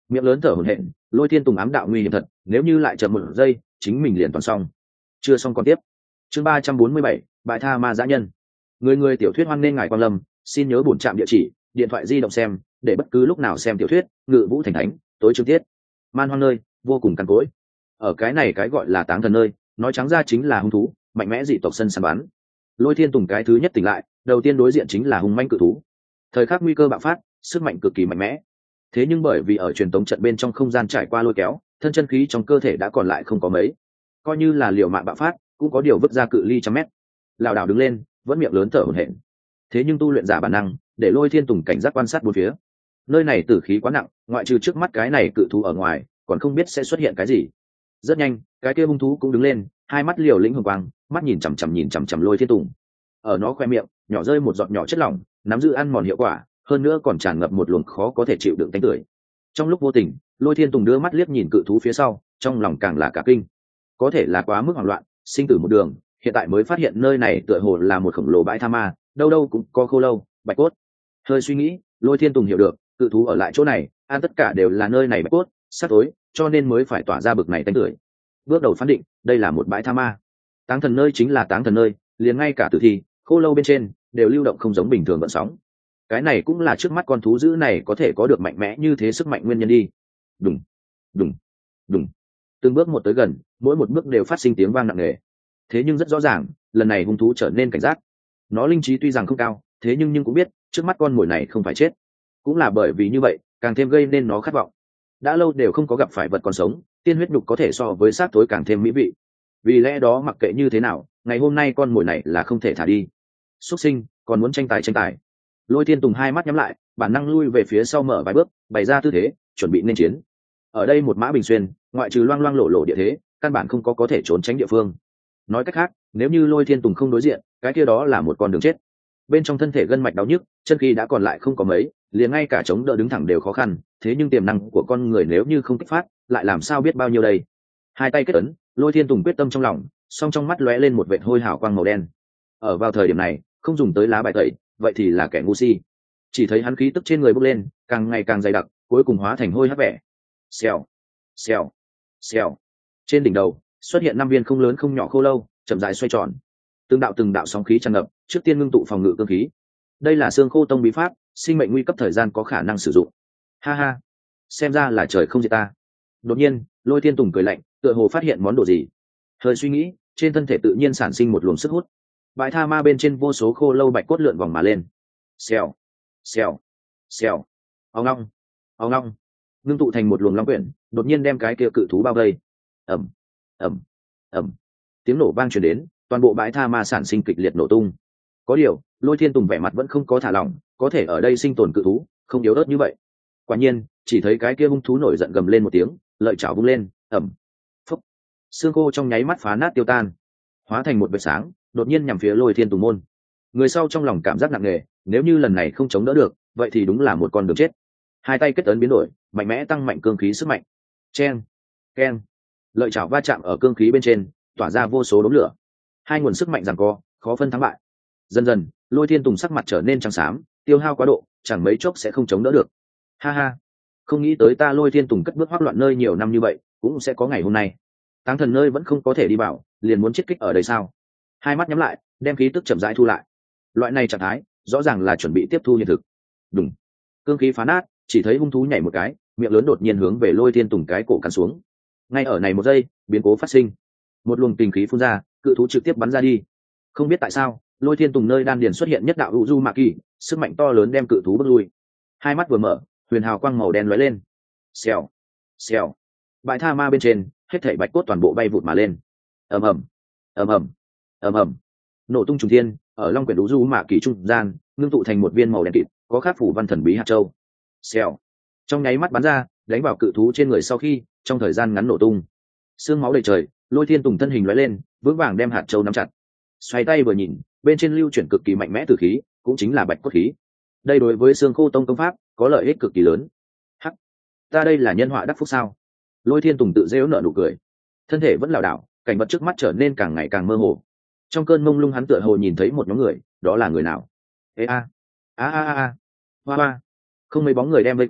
miệng lớn thở hổn hển. Lôi Thiên Tùng ám đạo nguy hiểm thật, nếu như lại chậm một giây chính mình liền toàn xong. Chưa xong còn tiếp. Chương 347, bại tha ma dã nhân. Người tiểu thuyết hoan nên ngài quan lâm, xin nhớ bổn trạm địa chỉ, điện thoại di động xem, để bất cứ lúc nào xem tiểu thuyết. Ngự Vũ Thành Thánh, tối chương tiết. Man hoang nơi, vô cùng cằn cỗi. Ở cái này cái gọi là táng thần nơi, nói trắng ra chính là hung thú, mạnh mẽ dị tộc sân săn bắn. Lôi Thiên Tùng cái thứ nhất tỉnh lại, đầu tiên đối diện chính là hung manh cự thú. Thời khắc nguy cơ bạo phát, sức mạnh cực kỳ mạnh mẽ. Thế nhưng bởi vì ở truyền tống trận bên trong không gian trải qua lôi kéo, thân chân khí trong cơ thể đã còn lại không có mấy, coi như là liều mạng bạo phát cũng có điều vứt ra cự ly trăm mét. Lảo đảo đứng lên, vẫn miệng lớn thở hổn hển. Thế nhưng tu luyện giả bản năng để Lôi Thiên Tùng cảnh giác quan sát bốn phía. Nơi này tử khí quá nặng, ngoại trừ trước mắt cái này cự thú ở ngoài còn không biết sẽ xuất hiện cái gì. Rất nhanh cái kia hung thú cũng đứng lên, hai mắt liều lĩnh hồng quang, mắt nhìn chằm chằm Lôi Thiên Tùng. Ở nó khoe miệng nhỏ rơi một giọt nhỏ chất lỏng, nắm giữ ăn mòn hiệu quả, hơn nữa còn tràn ngập một luồng khó có thể chịu đựng tanh tưởi. Trong lúc vô tình, Lôi Thiên Tùng đưa mắt liếc nhìn cự thú phía sau, trong lòng càng là cả kinh. Có thể là quá mức hoảng loạn, sinh tử một đường, hiện tại mới phát hiện nơi này tựa hồ là một khổng lồ bãi tha ma, đâu đâu cũng có khô lâu, bạch cốt. Hơi suy nghĩ, Lôi Thiên Tùng hiểu được, cự thú ở lại chỗ này, ăn tất cả đều là nơi này bạch cốt, sắp tối, cho nên mới phải tỏa ra bực này tanh tưởi. Bước đầu phán định, đây là một bãi tha ma. Táng thần nơi chính là táng thần nơi, liền ngay cả tử thi, khô lâu bên trên đều lưu động không giống bình thường vận sóng. Cái này cũng là trước mắt con thú dữ này có thể có được mạnh mẽ như thế sức mạnh nguyên nhân đi. Đùng đùng đùng, từng bước một tới gần, mỗi một bước đều phát sinh tiếng vang nặng nề. Thế nhưng rất rõ ràng, lần này hung thú trở nên cảnh giác. Nó linh trí tuy rằng không cao, thế nhưng cũng biết trước mắt con mồi này không phải chết. Cũng là bởi vì như vậy, càng thêm gây nên nó khát vọng. Đã lâu đều không có gặp phải vật còn sống, tiên huyết nhục có thể so với xác thối càng thêm mỹ vị. Vì lẽ đó mặc kệ như thế nào, ngày hôm nay con mồi này là không thể thả đi. Xuất sinh còn muốn tranh tài. Lôi Thiên Tùng hai mắt nhắm lại, bản năng lui về phía sau mở vài bước, bày ra tư thế chuẩn bị nên chiến. Ở đây một mã bình xuyên, ngoại trừ loang loang lộ địa thế, căn bản không có thể trốn tránh địa phương. Nói cách khác, nếu như Lôi Thiên Tùng không đối diện, cái kia đó là một con đường chết. Bên trong thân thể gân mạch đau nhức, chân khí đã còn lại không có mấy, liền ngay cả chống đỡ đứng thẳng đều khó khăn. Thế nhưng tiềm năng của con người nếu như không kích phát, lại làm sao biết bao nhiêu đây? Hai tay kết ấn, Lôi Thiên Tùng quyết tâm trong lòng, song trong mắt lóe lên một vệt hôi hào quang màu đen. Ở vào thời điểm này, không dùng tới lá bài tẩy, vậy thì là kẻ ngu si. Chỉ thấy hắn khí tức trên người bốc lên, càng ngày càng dày đặc, cuối cùng hóa thành hôi hắc vẻ. Xèo, xèo, xèo. Trên đỉnh đầu xuất hiện 5 viên không lớn không nhỏ khô lâu, chậm rãi xoay tròn. Từng đạo sóng khí tràn ngập, trước tiên ngưng tụ phòng ngự cương khí. Đây là xương khô tông bí pháp, sinh mệnh nguy cấp thời gian có khả năng sử dụng. Ha ha, xem ra là trời không diệt ta. Đột nhiên, Lôi Thiên Tùng cười lạnh, tựa hồ phát hiện món đồ gì. Hơi suy nghĩ, trên thân thể tự nhiên sản sinh một luồng sức hút. Bãi tha ma bên trên vô số khô lâu bạch cốt lượn vòng mà lên. Xèo, xèo, xèo. Ong ong, ngưng tụ thành một luồng long quyển, đột nhiên đem cái kia cự thú bao vây. Ầm, ầm, ầm. Tiếng nổ vang truyền đến, toàn bộ bãi tha ma sản sinh kịch liệt nổ tung. Có điều, Lôi Thiên Tùng vẻ mặt vẫn không có thả lỏng, có thể ở đây sinh tồn cự thú, không yếu ớt như vậy. Quả nhiên, chỉ thấy cái kia hung thú nổi giận gầm lên một tiếng, lợi chảo vung lên, ầm. Phốc. Xương khô trong nháy mắt phá nát tiêu tan, hóa thành một vệt sáng, đột nhiên nhằm phía Lôi Thiên Tùng môn. Người sau trong lòng cảm giác nặng nề, nếu như lần này không chống đỡ được, vậy thì đúng là một con đường chết. Hai tay kết ấn biến đổi, mạnh mẽ tăng mạnh cương khí sức mạnh. Chen, keng, lợi chảo va chạm ở cương khí bên trên, tỏa ra vô số đốm lửa. Hai nguồn sức mạnh giằng co, khó phân thắng bại. Dần dần, Lôi Thiên Tùng sắc mặt trở nên trắng xám, tiêu hao quá độ, chẳng mấy chốc sẽ không chống đỡ được. Ha ha, không nghĩ tới ta Lôi Thiên Tùng cất bước hoắc loạn nơi nhiều năm như vậy, cũng sẽ có ngày hôm nay. Táng thần nơi vẫn không có thể đi vào, liền muốn chết kích ở đây sao? Hai mắt nhắm lại, đem khí tức chậm rãi thu lại. Loại này trạng thái, rõ ràng là chuẩn bị tiếp thu hiện thực. Đùng, cương khí phá nát, chỉ thấy hung thú nhảy một cái, miệng lớn đột nhiên hướng về Lôi Thiên Tùng cái cổ cắn xuống. Ngay ở này một giây, biến cố phát sinh. Một luồng tình khí phun ra, cự thú trực tiếp bắn ra đi. Không biết tại sao, Lôi Thiên Tùng nơi đan điền xuất hiện nhất đạo hữu du mạ kỳ, sức mạnh to lớn đem cự thú bước lui. Hai mắt vừa mở, huyền hào quang màu đen lóe lên. Xèo, xèo. Bãi tha ma bên trên, hết thảy bạch cốt toàn bộ bay vụt mà lên. Ầm ầm, ầm ầm, ầm ầm. Nổ tung trùng thiên, ở long quyển đú du mạ kỳ trung gian, ngưng tụ thành một viên màu đen kịt, có khắc phủ văn thần bí hạt châu. Xèo. Trong nháy mắt bắn ra, đánh vào cự thú trên người sau khi, trong thời gian ngắn nổ tung. Xương máu đầy trời, Lôi Thiên Tùng thân hình lóe lên, vững vàng đem hạt châu nắm chặt. Xoay tay vừa nhìn, bên trên lưu chuyển cực kỳ mạnh mẽ tử khí, cũng chính là bạch cốt khí. Đây đối với xương khô tông công pháp có lợi ích cực kỳ lớn. Hắc, ta đây là nhân họa đắc phúc sao? Lôi Thiên Tùng tự giễu nở nụ cười, thân thể vẫn lảo đảo, cảnh vật trước mắt trở nên càng ngày càng mơ hồ. Trong cơn mông lung hắn tựa hồ nhìn thấy một nhóm người, đó là người nào? Ê a, a a a, hoa hoa, không mấy bóng người đem vây quanh,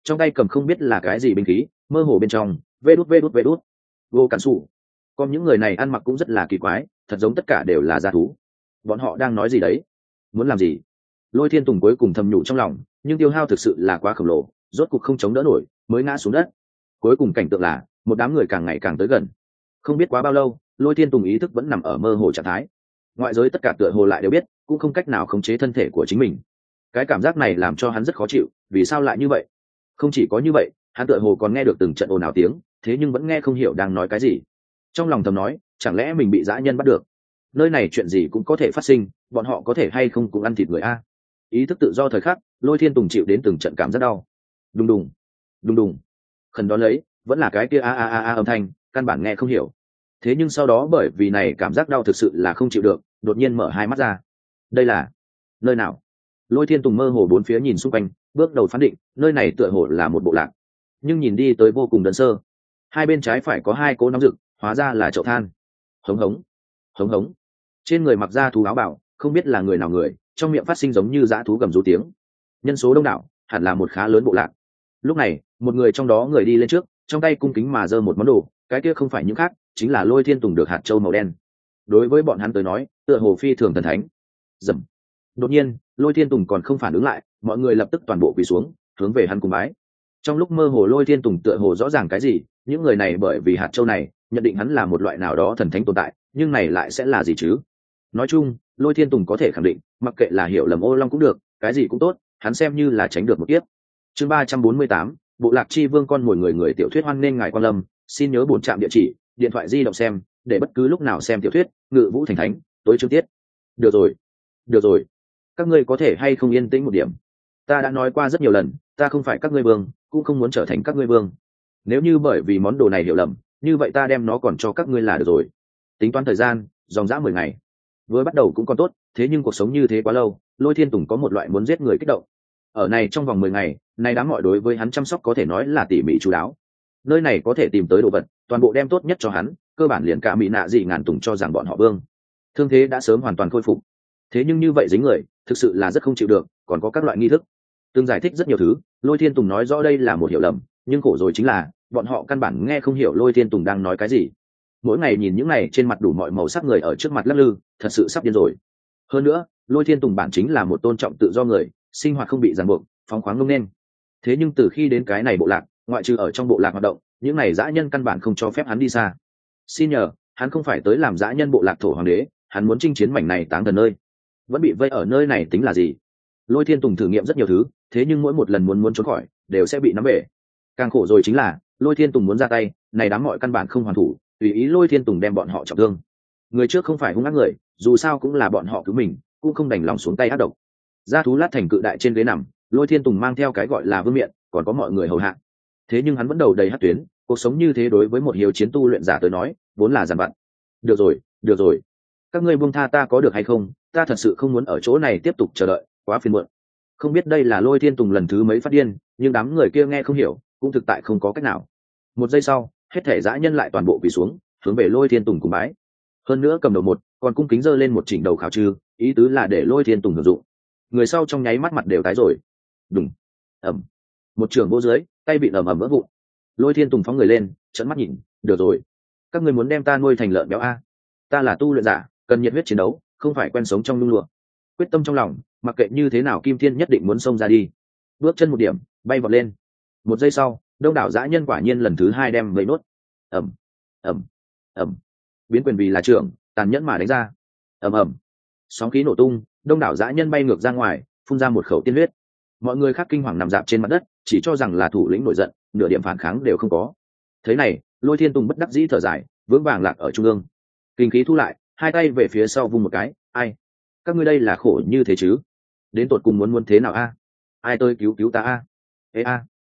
trong tay cầm không biết là cái gì binh khí, mơ hồ bên trong vê đút vô cản xù. Còn những người này ăn mặc cũng rất là kỳ quái, thật giống tất cả đều là gia thú. Bọn họ đang nói gì đấy, muốn làm gì? Lôi Thiên Tùng cuối cùng thầm nhủ trong lòng, nhưng tiêu hao thực sự là quá khổng lồ, rốt cục không chống đỡ nổi mới ngã xuống đất. Cuối cùng cảnh tượng là một đám người càng ngày càng tới gần. Không biết quá bao lâu, Lôi Thiên Tùng ý thức vẫn nằm ở mơ hồ trạng thái. Ngoại giới tất cả tựa hồ lại đều biết, cũng không cách nào khống chế thân thể của chính mình. Cái cảm giác này làm cho hắn rất khó chịu, vì sao lại như vậy? Không chỉ có như vậy, hắn tựa hồ còn nghe được từng trận ồn ào tiếng, thế nhưng vẫn nghe không hiểu đang nói cái gì. Trong lòng thầm nói, chẳng lẽ mình bị dã nhân bắt được? Nơi này chuyện gì cũng có thể phát sinh, bọn họ có thể hay không cũng ăn thịt người a? Ý thức tự do thời khắc, Lôi Thiên Tùng chịu đến từng trận cảm rất đau. Đùng đùng, đùng đùng. Khẩn đó lấy, vẫn là cái kia a âm thanh, căn bản nghe không hiểu. Thế nhưng sau đó bởi vì này cảm giác đau thực sự là không chịu được, đột nhiên mở hai mắt ra. Đây là nơi nào? Lôi Thiên Tùng mơ hồ bốn phía nhìn xung quanh, bước đầu phán định nơi này tựa hồ là một bộ lạc, nhưng nhìn đi tới vô cùng đơn sơ. Hai bên trái phải có hai cỗ nóng rực, hóa ra là chậu than. Hống hống, hống hống. Trên người mặc da thú áo bảo, không biết là người nào người, trong miệng phát sinh giống như dã thú gầm rú tiếng. Nhân số đông đảo, hẳn là một khá lớn bộ lạc. Lúc này, một người trong đó người đi lên trước, trong tay cung kính mà giơ một món đồ, cái kia không phải những khác, chính là Lôi Thiên Tùng được hạt châu màu đen. Đối với bọn hắn tới nói, tựa hồ phi thường thần thánh. Dầm. Đột nhiên, Lôi Thiên Tùng còn không phản ứng lại, mọi người lập tức toàn bộ quỳ xuống, hướng về hắn cung bái. Trong lúc mơ hồ Lôi Thiên Tùng tựa hồ rõ ràng cái gì, những người này bởi vì hạt châu này, nhận định hắn là một loại nào đó thần thánh tồn tại, nhưng này lại sẽ là gì chứ? Nói chung, Lôi Thiên Tùng có thể khẳng định, mặc kệ là hiểu lầm ô long cũng được, cái gì cũng tốt, hắn xem như là tránh được một kiếp. Chương 348, Bộ lạc chi vương con mồi người tiểu thuyết hoan nên ngài quan lâm, xin nhớ bổn trạm địa chỉ, điện thoại di động xem, để bất cứ lúc nào xem tiểu thuyết, Ngự Vũ Thành Thánh, tối chương tiết. Được rồi, các ngươi có thể hay không yên tĩnh một điểm? Ta đã nói qua rất nhiều lần, ta không phải các ngươi vương, cũng không muốn trở thành các ngươi vương. Nếu như bởi vì món đồ này hiểu lầm, như vậy ta đem nó còn cho các ngươi là được rồi. Tính toán thời gian, dòng dã 10 ngày. Vừa bắt đầu cũng còn tốt, thế nhưng cuộc sống như thế quá lâu, Lôi Thiên Tùng có một loại muốn giết người kích động. Ở này trong vòng 10 ngày, này đám mọi đối với hắn chăm sóc có thể nói là tỉ mỉ chú đáo. Nơi này có thể tìm tới đồ vật, toàn bộ đem tốt nhất cho hắn, cơ bản liền cả mỹ nạ gì ngàn tùng cho rằng bọn họ vương. Thương thế đã sớm hoàn toàn khôi phục. Thế nhưng như vậy dính người, thực sự là rất không chịu được, còn có các loại nghi thức. Từng giải thích rất nhiều thứ, Lôi Thiên Tùng nói rõ đây là một hiểu lầm, nhưng khổ rồi chính là, bọn họ căn bản nghe không hiểu Lôi Thiên Tùng đang nói cái gì. Mỗi ngày nhìn những này trên mặt đủ mọi màu sắc người ở trước mặt lắc lư, thật sự sắp điên rồi. Hơn nữa, Lôi Thiên Tùng bản chính là một tôn trọng tự do người, sinh hoạt không bị ràng buộc, phóng khoáng ngông nên. Thế nhưng từ khi đến cái này bộ lạc, ngoại trừ ở trong bộ lạc hoạt động, những này dã nhân căn bản không cho phép hắn đi xa. Xin nhờ, hắn không phải tới làm dã nhân bộ lạc thổ hoàng đế, hắn muốn chinh chiến mảnh này táng thần nơi. Vẫn bị vây ở nơi này tính là gì? Lôi Thiên Tùng thử nghiệm rất nhiều thứ, thế nhưng mỗi một lần muốn trốn khỏi, đều sẽ bị nắm về. Càng khổ rồi chính là, Lôi Thiên Tùng muốn ra tay, này đám mọi căn bản không hoàn thủ, tùy ý Lôi Thiên Tùng đem bọn họ trọng thương. Người trước không phải hung ác người, dù sao cũng là bọn họ cứu mình, cũng không đành lòng xuống tay ác độc. Gia thú lát thành cự đại trên ghế nằm, Lôi Thiên Tùng mang theo cái gọi là vương miện, còn có mọi người hầu hạ. Thế nhưng hắn vẫn đầu đầy hắc tuyến, cuộc sống như thế đối với một hiếu chiến tu luyện giả tới nói, vốn là giàn vặt. Được rồi, các ngươi buông tha ta có được hay không? Ta thật sự không muốn ở chỗ này tiếp tục chờ đợi, quá phiền muộn. Không biết đây là Lôi Thiên Tùng lần thứ mấy phát điên, nhưng đám người kia nghe không hiểu, cũng thực tại không có cách nào. Một giây sau, hết thể dã nhân lại toàn bộ quỳ xuống, hướng về Lôi Thiên Tùng cùng bái. Hơn nữa cầm đầu một, còn cung kính giơ lên một chỉnh đầu khảo trừ, ý tứ là để Lôi Thiên Tùng hưởng dụng. Người sau trong nháy mắt mặt đều tái rồi. Đùng, ầm, một trường vô dưới, tay bị ầm ầm vỡ vụn. Lôi Thiên Tùng phóng người lên, trợn mắt nhìn, được rồi, các người muốn đem ta nuôi thành lợn béo a? Ta là tu luyện giả, cần nhiệt huyết chiến đấu, không phải quen sống trong nhung lụa. Quyết tâm trong lòng, mặc kệ như thế nào Kim Thiên nhất định muốn xông ra đi. Bước chân một điểm, bay vọt lên. Một giây sau, đông đảo dã nhân quả nhiên lần thứ hai đem vây nốt. ầm ầm ầm, biến quyền vì là trưởng, tàn nhẫn mà đánh ra. ầm ầm, sóng khí nổ tung, đông đảo dã nhân bay ngược ra ngoài, phun ra một khẩu tiên huyết. Mọi người khác kinh hoàng nằm dạp trên mặt đất, chỉ cho rằng là thủ lĩnh nổi giận, nửa điểm phản kháng đều không có. Thế này, Lôi Thiên Tùng bất đắc dĩ thở dài, vững vàng lạc ở trung ương. Kinh khí thu lại, hai tay về phía sau vung một cái, ai? Các ngươi đây là khổ như thế chứ? Đến tột cùng muốn thế nào a? Ai tôi cứu ta a? Ê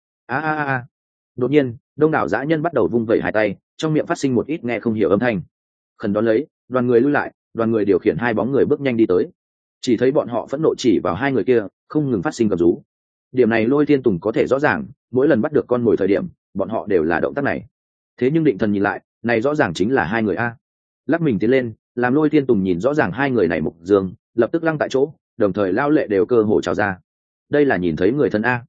a. Đột nhiên, đông đảo dã nhân bắt đầu vung vẩy hai tay, trong miệng phát sinh một ít nghe không hiểu âm thanh. Khẩn đón lấy, đoàn người lui lại, đoàn người điều khiển hai bóng người bước nhanh đi tới. Chỉ thấy bọn họ phẫn nộ chỉ vào hai người kia, không ngừng phát sinh gầm rú. Điểm này Lôi Thiên Tùng có thể rõ ràng, mỗi lần bắt được con mồi thời điểm, bọn họ đều là động tác này. Thế nhưng định thần nhìn lại, này rõ ràng chính là hai người a. Lắc mình tiến lên, làm Lôi Thiên Tùng nhìn rõ ràng hai người này mục dương, lập tức lăng tại chỗ, đồng thời lao lệ đều cơ hồ trào ra. Đây là nhìn thấy người thân a.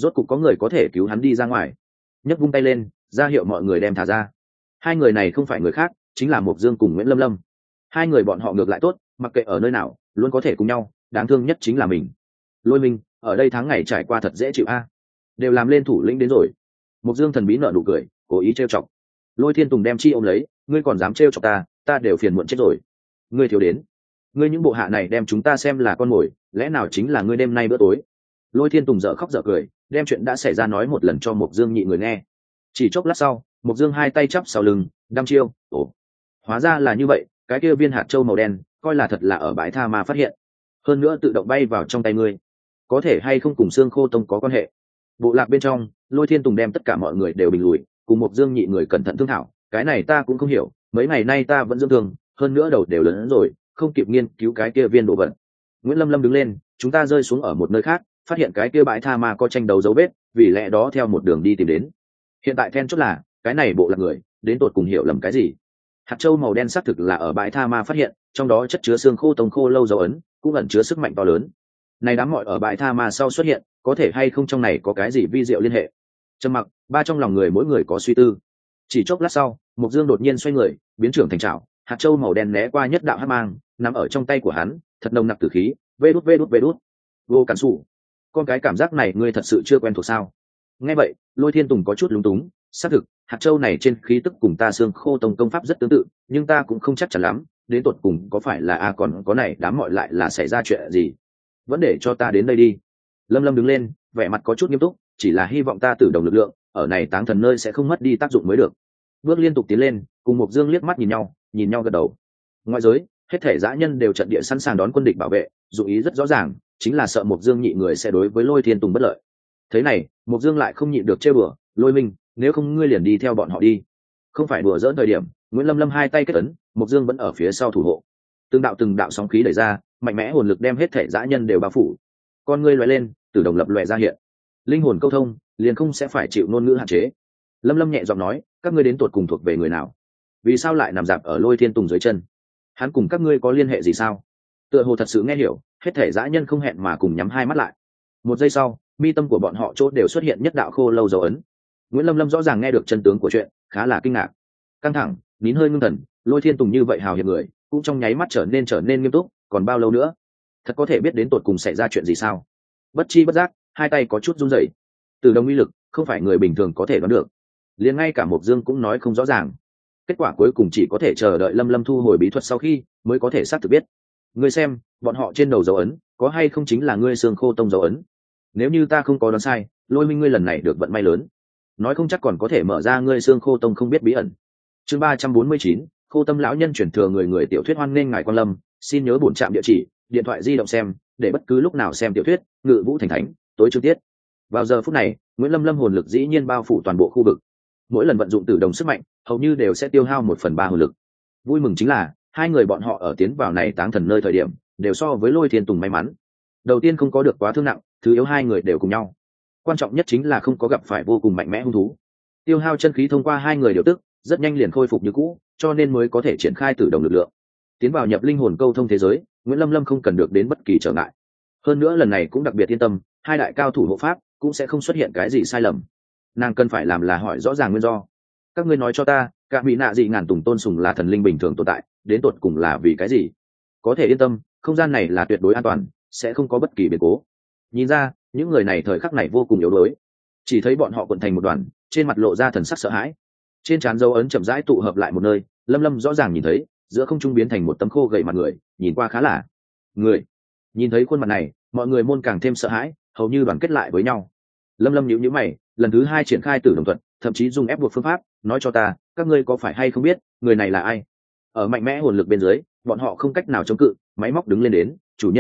rốt cục có người có thể cứu hắn đi ra ngoài. Nhấc vung tay lên ra hiệu mọi người đem thả ra. Hai người này không phải người khác, chính là Mộc Dương cùng Nguyễn Lâm Lâm. Hai người bọn họ ngược lại tốt, mặc kệ ở nơi nào luôn có thể cùng nhau, đáng thương nhất chính là mình. Lôi Minh, ở đây tháng ngày trải qua thật dễ chịu a. Đều làm lên thủ lĩnh đến rồi. Mộc Dương thần bí nở nụ cười, cố ý trêu chọc. Lôi Thiên Tùng đem chi ôm lấy, ngươi còn dám trêu chọc ta, ta đều phiền muộn chết rồi. Ngươi thiếu đến, ngươi những bộ hạ này đem chúng ta xem là con mồi, lẽ nào chính là ngươi đêm nay bữa tối? Lôi Thiên Tùng dở khóc dở cười, đem chuyện đã xảy ra nói một lần cho Mộc Dương nhị người nghe. Chỉ chốc lát sau, Mộc Dương hai tay chắp sau lưng, đăm chiêu, ồ, hóa ra là như vậy, cái kia viên hạt châu màu đen, coi là thật là ở bãi tha ma phát hiện, hơn nữa tự động bay vào trong tay ngươi, có thể hay không cùng xương khô tông có quan hệ? Bộ lạc bên trong, Lôi Thiên Tùng đem tất cả mọi người đều bình lùi, cùng Mộc Dương nhị người cẩn thận thương thảo, cái này ta cũng không hiểu, mấy ngày nay ta vẫn dưỡng thương, hơn nữa đầu đều lớn rồi, không kịp nghiên cứu cái kia viên đồ vật. Nguyễn Lâm Lâm đứng lên, chúng ta rơi xuống ở một nơi khác, phát hiện cái kia bãi tha ma có tranh đấu dấu vết, vì lẽ đó theo một đường đi tìm đến. Hiện tại then chốt là cái này bộ lạc người đến tột cùng hiểu lầm cái gì? Hạt châu màu đen xác thực là ở bãi tha ma phát hiện, trong đó chất chứa xương khô tông khô lâu dấu ấn, cũng ẩn chứa sức mạnh to lớn. Này đám mọi ở bãi tha ma sau xuất hiện, có thể hay không trong này có cái gì vi diệu liên hệ? Trầm mặc, ba trong lòng người mỗi người có suy tư. Chỉ chốc lát sau, Mộc Dương đột nhiên xoay người, biến trưởng thành trảo, hạt châu màu đen né qua nhất đạo hắc mang, nắm ở trong tay của hắn, thật nồng nặc tử khí, vê đút. Vô cản sủ. Con cái cảm giác này ngươi thật sự chưa quen thuộc sao? Nghe vậy, Lôi Thiên Tùng có chút lúng túng, xác thực, hạt châu này trên khí tức cùng ta xương khô tông công pháp rất tương tự, nhưng ta cũng không chắc chắn lắm, đến tột cùng có phải là còn có này đám mọi lại là xảy ra chuyện gì? Vẫn để cho ta đến đây đi. Lâm Lâm đứng lên, vẻ mặt có chút nghiêm túc, chỉ là hy vọng ta tử đồng lực lượng, ở này táng thần nơi sẽ không mất đi tác dụng mới được. Bước liên tục tiến lên, cùng Mộc Dương liếc mắt nhìn nhau gật đầu. Ngoại giới, hết thể dã nhân đều trận địa sẵn sàng đón quân địch bảo vệ, dụng ý rất rõ ràng, chính là sợ Mộc Dương nhị người sẽ đối với Lôi Thiên Tùng bất lợi. Thế này, Mộc Dương lại không nhịn được trêu bừa, Lôi Minh, nếu không ngươi liền đi theo bọn họ đi. Không phải đùa giỡn thời điểm, Nguyễn Lâm Lâm hai tay kết ấn, Mộc Dương vẫn ở phía sau thủ hộ. Từng đạo sóng khí đẩy ra, mạnh mẽ hồn lực đem hết thể dã nhân đều bao phủ. Con ngươi lóe lên, tử đồng lập lòe ra hiện. Linh hồn câu thông, liền không sẽ phải chịu ngôn ngữ hạn chế. Lâm Lâm nhẹ giọng nói, các ngươi đến tụt cùng thuộc về người nào? Vì sao lại nằm dạp ở Lôi Thiên Tùng dưới chân? Hắn cùng các ngươi có liên hệ gì sao? Tựa hồ thật sự nghe hiểu, hết thể dã nhân không hẹn mà cùng nhắm hai mắt lại. Một giây sau, mi tâm của bọn họ chốt đều xuất hiện nhất đạo khô lâu dấu ấn. Nguyễn Lâm Lâm rõ ràng nghe được chân tướng của chuyện, khá là kinh ngạc, căng thẳng, nín hơi ngưng thần. Lôi Thiên Tùng như vậy hào hiệp người, cũng trong nháy mắt trở nên nghiêm túc. Còn bao lâu nữa? Thật có thể biết đến tột cùng xảy ra chuyện gì sao? Bất chi bất giác, hai tay có chút run rẩy. Từ đồng uy lực, không phải người bình thường có thể đoán được. Liền ngay cả Mộc Dương cũng nói không rõ ràng. Kết quả cuối cùng chỉ có thể chờ đợi Lâm Lâm thu hồi bí thuật sau khi mới có thể xác thực biết. Ngươi xem, bọn họ trên đầu dấu ấn, có hay không chính là ngươi xương khô tông dấu ấn? Nếu như ta không có đoán sai, Lôi Minh ngươi lần này được vận may lớn, nói không chắc còn có thể mở ra ngươi xương khô tông không biết bí ẩn. Chương 349, Khô Tâm lão nhân chuyển thừa người tiểu thuyết hoan nghênh ngài quan lâm, xin nhớ bổn trạm địa chỉ, điện thoại di động xem, để bất cứ lúc nào xem tiểu thuyết, Ngự Vũ Thành Thánh, tối chương tiết. Vào giờ phút này, Nguyễn Lâm Lâm hồn lực dĩ nhiên bao phủ toàn bộ khu vực. Mỗi lần vận dụng tử đồng sức mạnh, hầu như đều sẽ tiêu hao 1/3 hồn lực. Vui mừng chính là, hai người bọn họ ở tiến vào này táng thần nơi thời điểm, đều so với Lôi Thiên Tùng may mắn. Đầu tiên không có được quá thương nặng, thứ yếu hai người đều cùng nhau. Quan trọng nhất chính là không có gặp phải vô cùng mạnh mẽ hung thú. Tiêu hao chân khí thông qua hai người điều tức, rất nhanh liền khôi phục như cũ, cho nên mới có thể triển khai tử đồng lực lượng. Tiến vào nhập linh hồn câu thông thế giới, Nguyễn Lâm Lâm không cần được đến bất kỳ trở ngại. Hơn nữa lần này cũng đặc biệt yên tâm, hai đại cao thủ hộ pháp cũng sẽ không xuất hiện cái gì sai lầm. Nàng cần phải làm là hỏi rõ ràng nguyên do. Các ngươi nói cho ta, cả mỹ nạ dị ngàn tùng tôn sùng là thần linh bình thường tồn tại, đến tột cùng là vì cái gì? Có thể yên tâm, không gian này là tuyệt đối an toàn, sẽ không có bất kỳ biến cố. Nhìn ra, những người này thời khắc này vô cùng yếu đuối. Chỉ thấy bọn họ quận thành một đoàn, trên mặt lộ ra thần sắc sợ hãi. Trên trán dấu ấn chậm rãi tụ hợp lại một nơi, Lâm Lâm rõ ràng nhìn thấy, giữa không trung biến thành một tấm khô gầy mặt người, nhìn qua khá là người. Nhìn thấy khuôn mặt này, mọi người môn càng thêm sợ hãi, hầu như đoàn kết lại với nhau. Lâm Lâm nhíu nhíu mày, lần thứ hai triển khai tử đồng thuật, thậm chí dùng ép buộc phương pháp, nói cho ta, các ngươi có phải hay không biết, người này là ai? Ở mạnh mẽ hồn lực bên dưới, bọn họ không cách nào chống cự, máy móc đứng lên đến,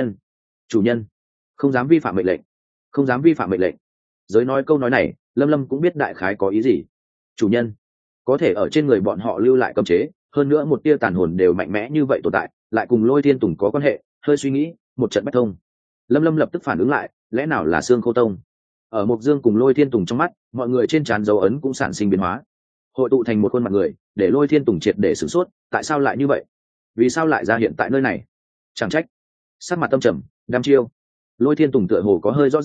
chủ nhân, không dám vi phạm mệnh lệnh, không dám vi phạm mệnh lệnh. Giới nói câu nói này, Lâm Lâm cũng biết đại khái có ý gì. Chủ nhân, có thể ở trên người bọn họ lưu lại cấm chế, hơn nữa một tia tàn hồn đều mạnh mẽ như vậy tồn tại, lại cùng Lôi Thiên Tùng có quan hệ, hơi suy nghĩ, một trận bách thông. Lâm Lâm lập tức phản ứng lại, lẽ nào là xương khô tông? Ở Mộc Dương cùng Lôi Thiên Tùng trong mắt, mọi người trên trán dấu ấn cũng sản sinh biến hóa, hội tụ thành một khuôn mặt người, để Lôi Thiên Tùng triệt để sửng sốt, tại sao lại như vậy? Vì sao lại ra hiện tại nơi này? Chẳng trách. Sắc mặt tâm trầm, đăm chiêu. Lôi Thiên Tùng tựa hồ có hơi rõ ràng,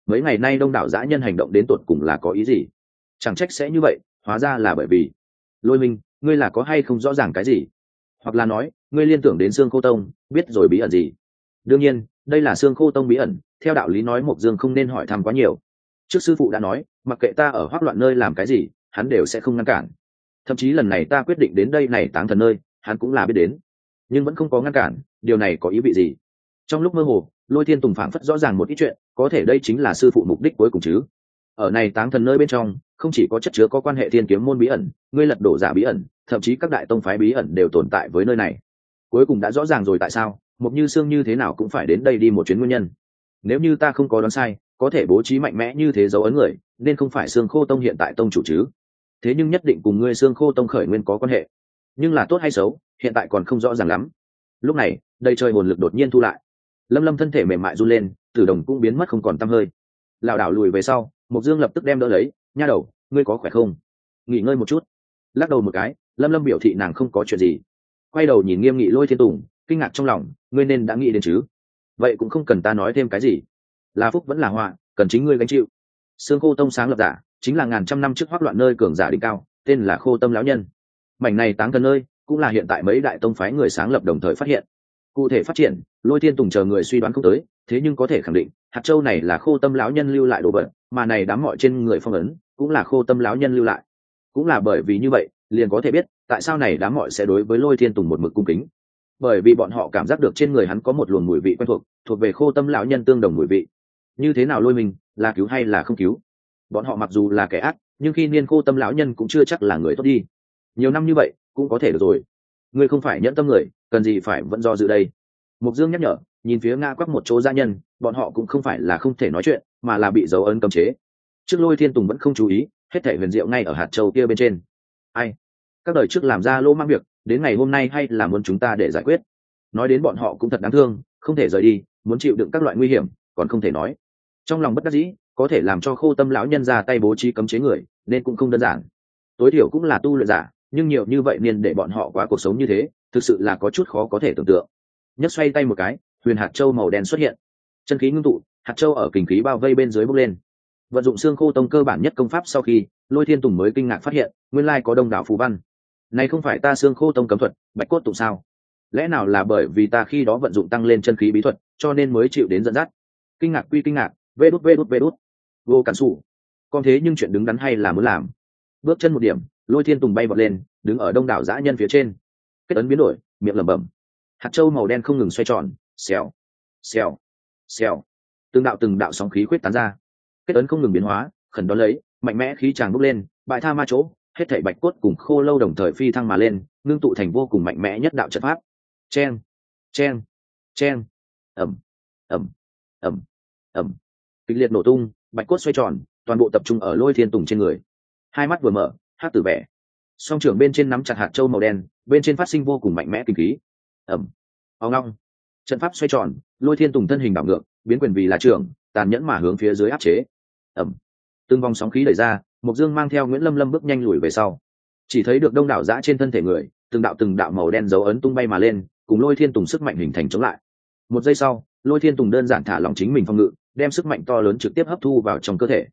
mấy ngày nay đông đảo dã nhân hành động đến tột cùng là có ý gì? Chẳng trách sẽ như vậy, hóa ra là bởi vì Lôi Minh, ngươi là có hay không rõ ràng cái gì? Hoặc là nói, ngươi liên tưởng đến Xương Khô Tông, biết rồi bí ẩn gì? Đương nhiên, đây là Xương Khô Tông bí ẩn, theo đạo lý nói Mộc Dương không nên hỏi thăm quá nhiều. Trước sư phụ đã nói, mặc kệ ta ở hoắc loạn nơi làm cái gì, hắn đều sẽ không ngăn cản. Thậm chí lần này ta quyết định đến đây này táng thần nơi, hắn cũng là biết đến, nhưng vẫn không có ngăn cản. Điều này có ý vị gì? Trong lúc mơ hồ, Lôi Thiên Tùng phảng phất rõ ràng một ít chuyện, có thể đây chính là sư phụ mục đích cuối cùng chứ. Ở này táng thần nơi bên trong, không chỉ có chất chứa có quan hệ thiên kiếm môn bí ẩn, ngươi lật đổ giả bí ẩn, thậm chí các đại tông phái bí ẩn đều tồn tại với nơi này. Cuối cùng đã rõ ràng rồi tại sao Mộc Như Sương như thế nào cũng phải đến đây đi một chuyến nguyên nhân. Nếu như ta không có đoán sai, có thể bố trí mạnh mẽ như thế dấu ấn người, nên không phải Xương Khô Tông hiện tại tông chủ chứ. Thế nhưng nhất định cùng ngươi Xương Khô Tông khởi nguyên có quan hệ. Nhưng là tốt hay xấu, hiện tại còn không rõ ràng lắm. Lúc này, đầy trời hồn lực đột nhiên thu lại. Lâm Lâm thân thể mềm mại run lên, Tử Đồng cũng biến mất không còn tăm hơi. Lảo đảo lùi về sau, Mộc Dương lập tức đem đỡ lấy, nha đầu, ngươi có khỏe không? Nghỉ ngơi một chút. Lắc đầu một cái, Lâm Lâm biểu thị nàng không có chuyện gì. Quay đầu nhìn nghiêm nghị Lôi Thiên Tùng, kinh ngạc trong lòng, ngươi nên đã nghĩ đến chứ? Vậy cũng không cần ta nói thêm cái gì. Là phúc vẫn là họa, cần chính ngươi gánh chịu. Xương Khô Tông sáng lập giả, chính là ngàn trăm năm trước hoắc loạn nơi cường giả đỉnh cao, tên là Khô Tâm lão nhân. Mảnh này táng thần nơi, cũng là hiện tại mấy đại tông phái người sáng lập đồng thời phát hiện. Cụ thể phát triển, Lôi Thiên Tùng chờ người suy đoán không tới, thế nhưng có thể khẳng định, hạt châu này là Khô Tâm lão nhân lưu lại đồ vật, mà này đám mọi trên người phong ấn, cũng là Khô Tâm lão nhân lưu lại. Cũng là bởi vì như vậy, liền có thể biết, tại sao này đám mọi sẽ đối với Lôi Thiên Tùng một mực cung kính. Bởi vì bọn họ cảm giác được trên người hắn có một luồng mùi vị quen thuộc về Khô Tâm lão nhân tương đồng mùi vị. Như thế nào Lôi mình, là cứu hay là không cứu? Bọn họ mặc dù là kẻ ác, nhưng khi niên Khô Tâm lão nhân cũng chưa chắc là người tốt đi. Nhiều năm như vậy, cũng có thể được rồi. Ngươi không phải nhẫn tâm người, cần gì phải vẫn do dự đây. Mục Dương nhắc nhở, nhìn phía Nga quắc một chỗ gia nhân, bọn họ cũng không phải là không thể nói chuyện, mà là bị dấu ấn cấm chế. Trước Lôi Thiên Tùng vẫn không chú ý, hết thảy huyền diệu ngay ở hạt châu kia bên trên. Ai? Các đời trước làm ra lỗ mang việc, đến ngày hôm nay hay là muốn chúng ta để giải quyết. Nói đến bọn họ cũng thật đáng thương, không thể rời đi, muốn chịu đựng các loại nguy hiểm, còn không thể nói. Trong lòng bất đắc dĩ, có thể làm cho Khô Tâm lão nhân ra tay bố trí cấm chế người, nên cũng không đơn giản. Tối thiểu cũng là tu luyện giả, nhưng nhiều như vậy nên để bọn họ qua cuộc sống như thế, thực sự là có chút khó có thể tưởng tượng. Nhấc xoay tay một cái, huyền hạt châu màu đen xuất hiện, chân khí ngưng tụ, hạt châu ở kình khí bao vây bên dưới bốc lên. Vận dụng Xương Khô Tông cơ bản nhất công pháp sau khi, Lôi Thiên Tùng mới kinh ngạc phát hiện, nguyên lai có đông đảo phù văn. Này không phải ta Xương Khô Tông cấm thuật, bạch cốt tụng sao? Lẽ nào là bởi vì ta khi đó vận dụng tăng lên chân khí bí thuật, cho nên mới chịu đến dẫn dắt? Kinh ngạc quy kinh ngạc, vê đút, vô cản sủ. Còn thế nhưng chuyện đứng đắn hay là muốn làm? Bước chân một điểm, Lôi Thiên Tùng bay vọt lên, đứng ở đông đảo dã nhân phía trên. Kết ấn biến đổi, miệng lẩm bẩm. Hạt châu màu đen không ngừng xoay tròn, xèo, xèo, xèo. Từng đạo sóng khí khuyết tán ra. Kết ấn không ngừng biến hóa, khẩn đón lấy, mạnh mẽ khí tràng bốc lên, bại tha ma chỗ, hết thảy bạch cốt cùng khô lâu đồng thời phi thăng mà lên, ngưng tụ thành vô cùng mạnh mẽ nhất đạo trận pháp. Chen, chen, chen. Ầm, ầm, ầm, ầm. Kịch liệt nổ tung, bạch cốt xoay tròn, toàn bộ tập trung ở Lôi Thiên Tùng trên người. Hai mắt vừa mở, hắc tử vẻ. Song trưởng bên trên nắm chặt hạt châu màu đen, bên trên phát sinh vô cùng mạnh mẽ kinh khí. Ầm, ong long. Trận pháp xoay tròn, Lôi Thiên Tùng thân hình đảo ngược, biến quyền vì là trưởng, tàn nhẫn mà hướng phía dưới áp chế. Ầm. Từng vòng sóng khí đẩy ra, Mộc Dương mang theo Nguyễn Lâm Lâm bước nhanh lùi về sau. Chỉ thấy được đông đảo dã trên thân thể người, từng đạo màu đen dấu ấn tung bay mà lên, cùng Lôi Thiên Tùng sức mạnh hình thành chống lại. Một giây sau, Lôi Thiên Tùng đơn giản thả lỏng chính mình phòng ngự, đem sức mạnh to lớn trực tiếp hấp thu vào trong cơ thể.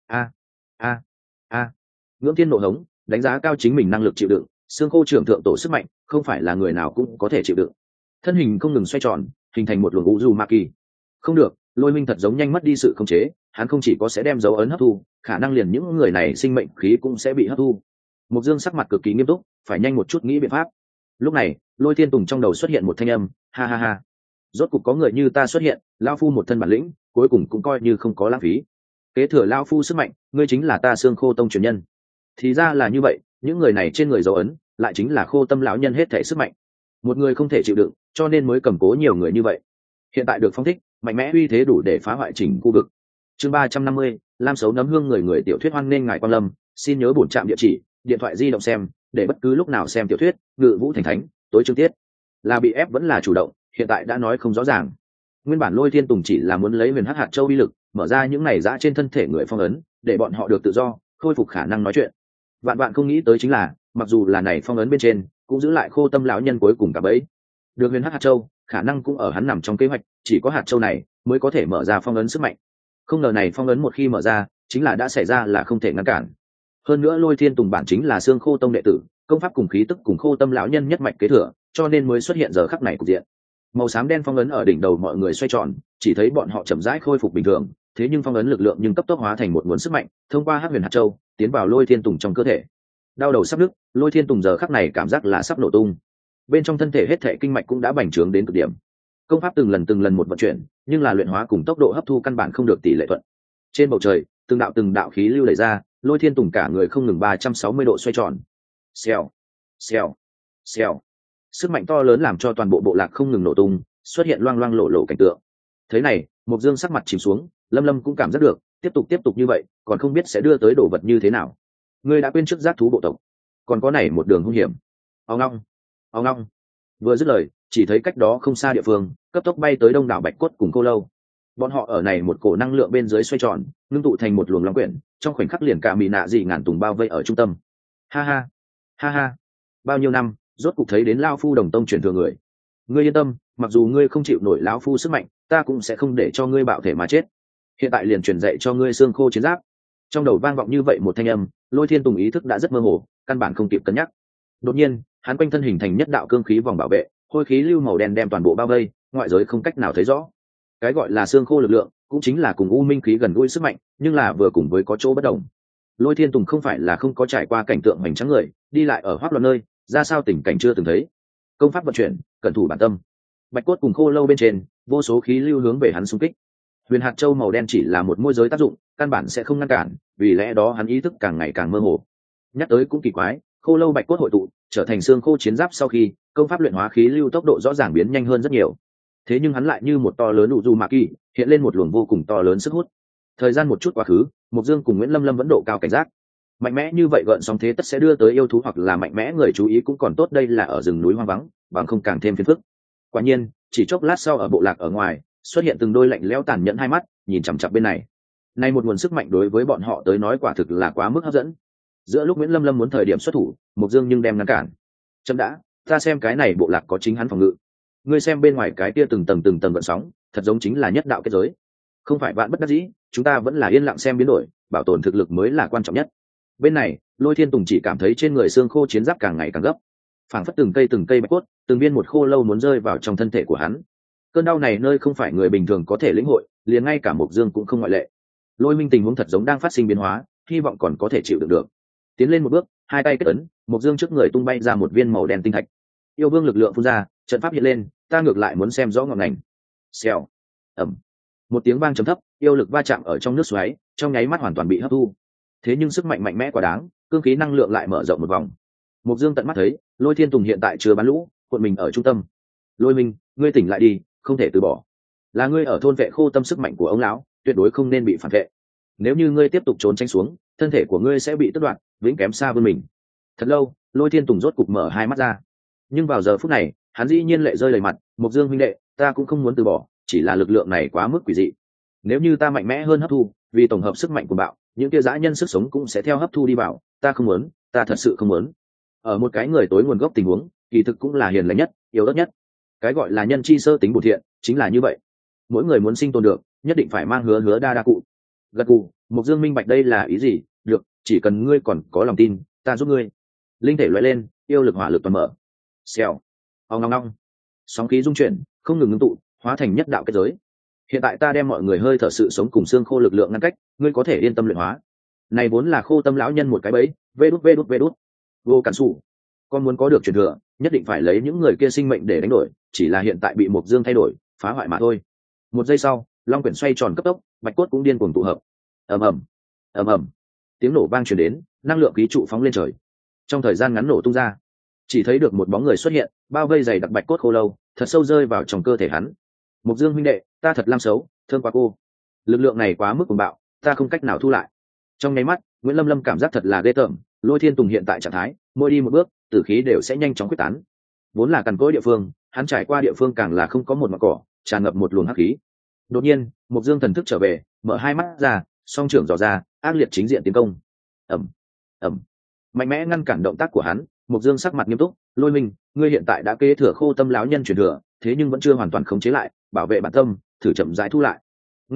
A, Ngưỡng Thiên nộ hống, đánh giá cao chính mình năng lực chịu đựng, xương khô trưởng thượng tổ sức mạnh, không phải là người nào cũng có thể chịu đựng. Thân hình không ngừng xoay tròn, hình thành một luồng vũ du ma kỳ. Không được, Lôi Minh thật giống nhanh mất đi sự khống chế, hắn không chỉ có sẽ đem dấu ấn hấp thu, khả năng liền những người này sinh mệnh khí cũng sẽ bị hấp thu. Mục Dương sắc mặt cực kỳ nghiêm túc, phải nhanh một chút nghĩ biện pháp. Lúc này, Lôi Thiên Tùng trong đầu xuất hiện một thanh âm, ha ha ha. Rốt cục có người như ta xuất hiện, lão phu một thân bản lĩnh, cuối cùng cũng coi như không có lãng phí. Kế thừa lão phu sức mạnh, ngươi chính là ta Xương Khô Tông truyền nhân. Thì ra là như vậy, những người này trên người dấu ấn, lại chính là Khô Tâm lão nhân hết thể sức mạnh. Một người không thể chịu đựng, cho nên mới cầm cố nhiều người như vậy. Hiện tại được phong thích, mạnh mẽ uy thế đủ để phá hoại chỉnh khu vực. Chương 350, Lam Sấu nấm hương người tiểu thuyết hoan nên ngài quan lâm, xin nhớ bổn trạm địa chỉ, điện thoại di động xem, để bất cứ lúc nào xem tiểu thuyết, Ngự Vũ Thành Thánh, tối chương tiết. Là bị ép vẫn là chủ động, hiện tại đã nói không rõ ràng. Nguyên bản Lôi Thiên Tùng chỉ là muốn lấy Huyền Hắc hạt châu uy lực, mở ra những này dã trên thân thể người phong ấn, để bọn họ được tự do, khôi phục khả năng nói chuyện. Vạn vạn không nghĩ tới chính là, mặc dù là này phong ấn bên trên, cũng giữ lại Khô Tâm lão nhân cuối cùng cả bấy. Được Huyền Hắc hạt châu, khả năng cũng ở hắn nằm trong kế hoạch, chỉ có hạt châu này mới có thể mở ra phong ấn sức mạnh. Không ngờ này phong ấn một khi mở ra chính là đã xảy ra là không thể ngăn cản. Hơn nữa Lôi Thiên Tùng bản chính là Xương Khô Tông đệ tử, công pháp cùng khí tức cùng Khô Tâm lão nhân nhất mạch kế thừa, cho nên mới xuất hiện giờ khắc này cục diện. Màu xám đen phong ấn ở đỉnh đầu mọi người xoay tròn, chỉ thấy bọn họ chậm rãi khôi phục bình thường, thế nhưng phong ấn lực lượng nhưng cấp tốc hóa thành một nguồn sức mạnh, thông qua Hắc Huyền hạt châu tiến vào Lôi Thiên Tùng trong cơ thể. Đau đầu sắp nứt, Lôi Thiên Tùng giờ khắc này cảm giác là sắp nổ tung. Bên trong thân thể hết thảy kinh mạch cũng đã bành trướng đến cực điểm. Công pháp từng lần một vận chuyển, nhưng là luyện hóa cùng tốc độ hấp thu căn bản không được tỷ lệ thuận. Trên bầu trời, từng đạo khí lưu đẩy ra, Lôi Thiên Tùng cả người không ngừng 360 độ xoay tròn. Xèo, xèo, xèo. Sức mạnh to lớn làm cho toàn bộ bộ lạc không ngừng nổ tung, xuất hiện loang loang lộ lộ cảnh tượng. Thế này, Mộc Dương sắc mặt chìm xuống, Lâm cũng cảm giác được, tiếp tục như vậy, còn không biết sẽ đưa tới đồ vật như thế nào. Ngươi đã quên trước giác thú bộ tộc, còn có này một đường hung hiểm. Ong ong. Vừa dứt lời, chỉ thấy cách đó không xa địa phương, cấp tốc bay tới đông đảo Bạch Cốt cùng Cô Lâu. Bọn họ ở này một cổ năng lượng bên dưới xoay tròn, ngưng tụ thành một luồng long quyển, trong khoảnh khắc liền cả mì nạ dị ngàn tùng bao vây ở trung tâm. Ha ha. Bao nhiêu năm, rốt cục thấy đến lão phu đồng tông truyền thừa người. Ngươi yên tâm, mặc dù ngươi không chịu nổi lão phu sức mạnh, ta cũng sẽ không để cho ngươi bạo thể mà chết. Hiện tại liền truyền dạy cho ngươi xương khô chiến giáp. Trong đầu vang vọng như vậy một thanh âm, Lôi Thiên Tùng ý thức đã rất mơ hồ, căn bản không kịp cân nhắc. Đột nhiên, hắn quanh thân hình thành nhất đạo cương khí vòng bảo vệ, hôi khí lưu màu đen đem toàn bộ bao vây, ngoại giới không cách nào thấy rõ. Cái gọi là xương khô lực lượng, cũng chính là cùng u minh khí gần gũi sức mạnh, nhưng là vừa cùng với có chỗ bất đồng. Lôi Thiên Tùng không phải là không có trải qua cảnh tượng hoành tráng người, đi lại ở hoác loạn nơi, ra sao tình cảnh chưa từng thấy. Công pháp vận chuyển, cẩn thủ bản tâm. Bạch Cốt cùng Khô Lâu bên trên, vô số khí lưu hướng về hắn xung kích. Huyền hạt châu màu đen chỉ là một môi giới tác dụng, căn bản sẽ không ngăn cản, vì lẽ đó hắn ý thức càng ngày càng mơ hồ. Nhắc tới cũng kỳ quái, Khô Lâu Bạch Cốt hội tụ, trở thành xương khô chiến giáp sau khi, công pháp luyện hóa khí lưu tốc độ rõ ràng biến nhanh hơn rất nhiều. Thế nhưng hắn lại như một to lớn u ma kỳ, hiện lên một luồng vô cùng to lớn sức hút. Thời gian một chút quá khứ, Mộc Dương cùng Nguyễn Lâm vẫn độ cao cảnh giác. Mạnh mẽ như vậy gợn sóng thế tất sẽ đưa tới yêu thú hoặc là mạnh mẽ người chú ý cũng còn tốt, đây là ở rừng núi hoang vắng, bằng không càng thêm phiền phức. Quả nhiên, chỉ chốc lát sau ở bộ lạc ở ngoài, xuất hiện từng đôi lạnh lẽo tàn nhẫn hai mắt, nhìn chằm chằm bên này. Nay một nguồn sức mạnh đối với bọn họ tới nói quả thực là quá mức hấp dẫn. Giữa lúc Nguyễn Lâm muốn thời điểm xuất thủ, Mộc Dương nhưng đem ngăn cản. Chấm đã, ta xem cái này bộ lạc có chính hắn phòng ngự. Ngươi xem bên ngoài cái kia từng tầng gợn sóng, thật giống chính là nhất đạo kết giới. Không phải vạn bất đắc dĩ, chúng ta vẫn là yên lặng xem biến đổi, bảo tồn thực lực mới là quan trọng nhất. Bên này, Lôi Thiên Tùng chỉ cảm thấy trên người xương khô chiến giáp càng ngày càng gấp, phảng phất từng cây bạch cốt, từng viên một khô lâu muốn rơi vào trong thân thể của hắn. Cơn đau này nơi không phải người bình thường có thể lĩnh hội, liền ngay cả Mộc Dương cũng không ngoại lệ. Lôi Minh tình huống thật giống đang phát sinh biến hóa, hy vọng còn có thể chịu đựng được. Tiến lên một bước, hai tay kết ấn, Mộc Dương trước người tung bay ra một viên màu đen tinh thạch. Yêu vương lực lượng phun ra, trận pháp hiện lên, ta ngược lại muốn xem rõ ngọn ngành. Xèo, ầm, một tiếng vang trầm thấp, yêu lực va chạm ở trong nước xoáy, trong nháy mắt hoàn toàn bị hấp thu. Thế nhưng sức mạnh mẽ quá đáng, cương khí năng lượng lại mở rộng một vòng. Mộc Dương tận mắt thấy, Lôi Thiên Tùng hiện tại chưa bán lũ, cuộn mình ở trung tâm. Lôi Minh, ngươi tỉnh lại đi, không thể từ bỏ. Là ngươi ở thôn vệ khô tâm sức mạnh của ông lão, tuyệt đối không nên bị phản vệ. Nếu như ngươi tiếp tục trốn tránh xuống, thân thể của ngươi sẽ bị tước đoạt, vĩnh kém xa vươn mình. Thật lâu, Lôi Thiên Tùng rốt cục mở hai mắt ra. Nhưng vào giờ phút này, hắn dĩ nhiên lệ rơi đầy mặt. Mộc Dương huynh đệ, ta cũng không muốn từ bỏ, chỉ là lực lượng này quá mức quỷ dị. Nếu như ta mạnh mẽ hơn hấp thu, vì tổng hợp sức mạnh của bạo, những kia dã nhân sức sống cũng sẽ theo hấp thu đi vào. Ta không muốn, ta thật sự không muốn. Ở một cái người tối nguồn gốc tình huống, kỳ thực cũng là hiền lành nhất, yếu ớt nhất. Cái gọi là nhân chi sơ tính bổn thiện, chính là như vậy. Mỗi người muốn sinh tồn được, nhất định phải mang hứa đa cụ. Gật gù, Mộc Dương minh bạch đây là ý gì. Được, chỉ cần ngươi còn có lòng tin, ta giúp ngươi. Linh thể lóe lên, yêu lực hỏa lực toàn mở. Xèo, ong ong. Sóng khí dung chuyển, không ngừng ngưng tụ, hóa thành nhất đạo kết giới. Hiện tại ta đem mọi người hơi thở sự sống cùng xương khô lực lượng ngăn cách, ngươi có thể yên tâm luyện hóa. Này vốn là khô tâm lão nhân một cái bẫy, vê đút. Vô cản sủ. Con muốn có được truyền thừa, nhất định phải lấy những người kia sinh mệnh để đánh đổi, chỉ là hiện tại bị Mộc Dương thay đổi, phá hoại mà thôi. Một giây sau, long quyển xoay tròn cấp tốc, bạch cốt cũng điên cuồng tụ hợp. ầm, tiếng nổ vang truyền đến, năng lượng khí trụ phóng lên trời. Trong thời gian ngắn nổ tung ra, chỉ thấy được một bóng người xuất hiện, bao vây dày đặc bạch cốt khô lâu, thật sâu rơi vào trong cơ thể hắn. Mộc Dương huynh đệ, ta thật lam xấu, thương quá cô. Lực lượng này quá mức cuồng bạo, ta không cách nào thu lại. Trong nháy mắt, Nguyễn Lâm cảm giác thật là ghê tởm. Lôi Thiên Tùng hiện tại trạng thái, mỗi đi một bước, tử khí đều sẽ nhanh chóng quyết tán. Vốn là cằn cỗi địa phương, hắn trải qua địa phương càng là không có một mảng cỏ, tràn ngập một luồng hắc khí. Đột nhiên, Mộc Dương thần thức trở về, mở hai mắt ra, song trưởng dò ra, ác liệt chính diện tiến công. ầm, mạnh mẽ ngăn cản động tác của hắn. Mộc Dương sắc mặt nghiêm túc, Lôi Minh, ngươi hiện tại đã kế thừa khô tâm lão nhân truyền thừa, thế nhưng vẫn chưa hoàn toàn khống chế lại, bảo vệ bản tâm, thử chậm rãi thu lại. Nghe vậy,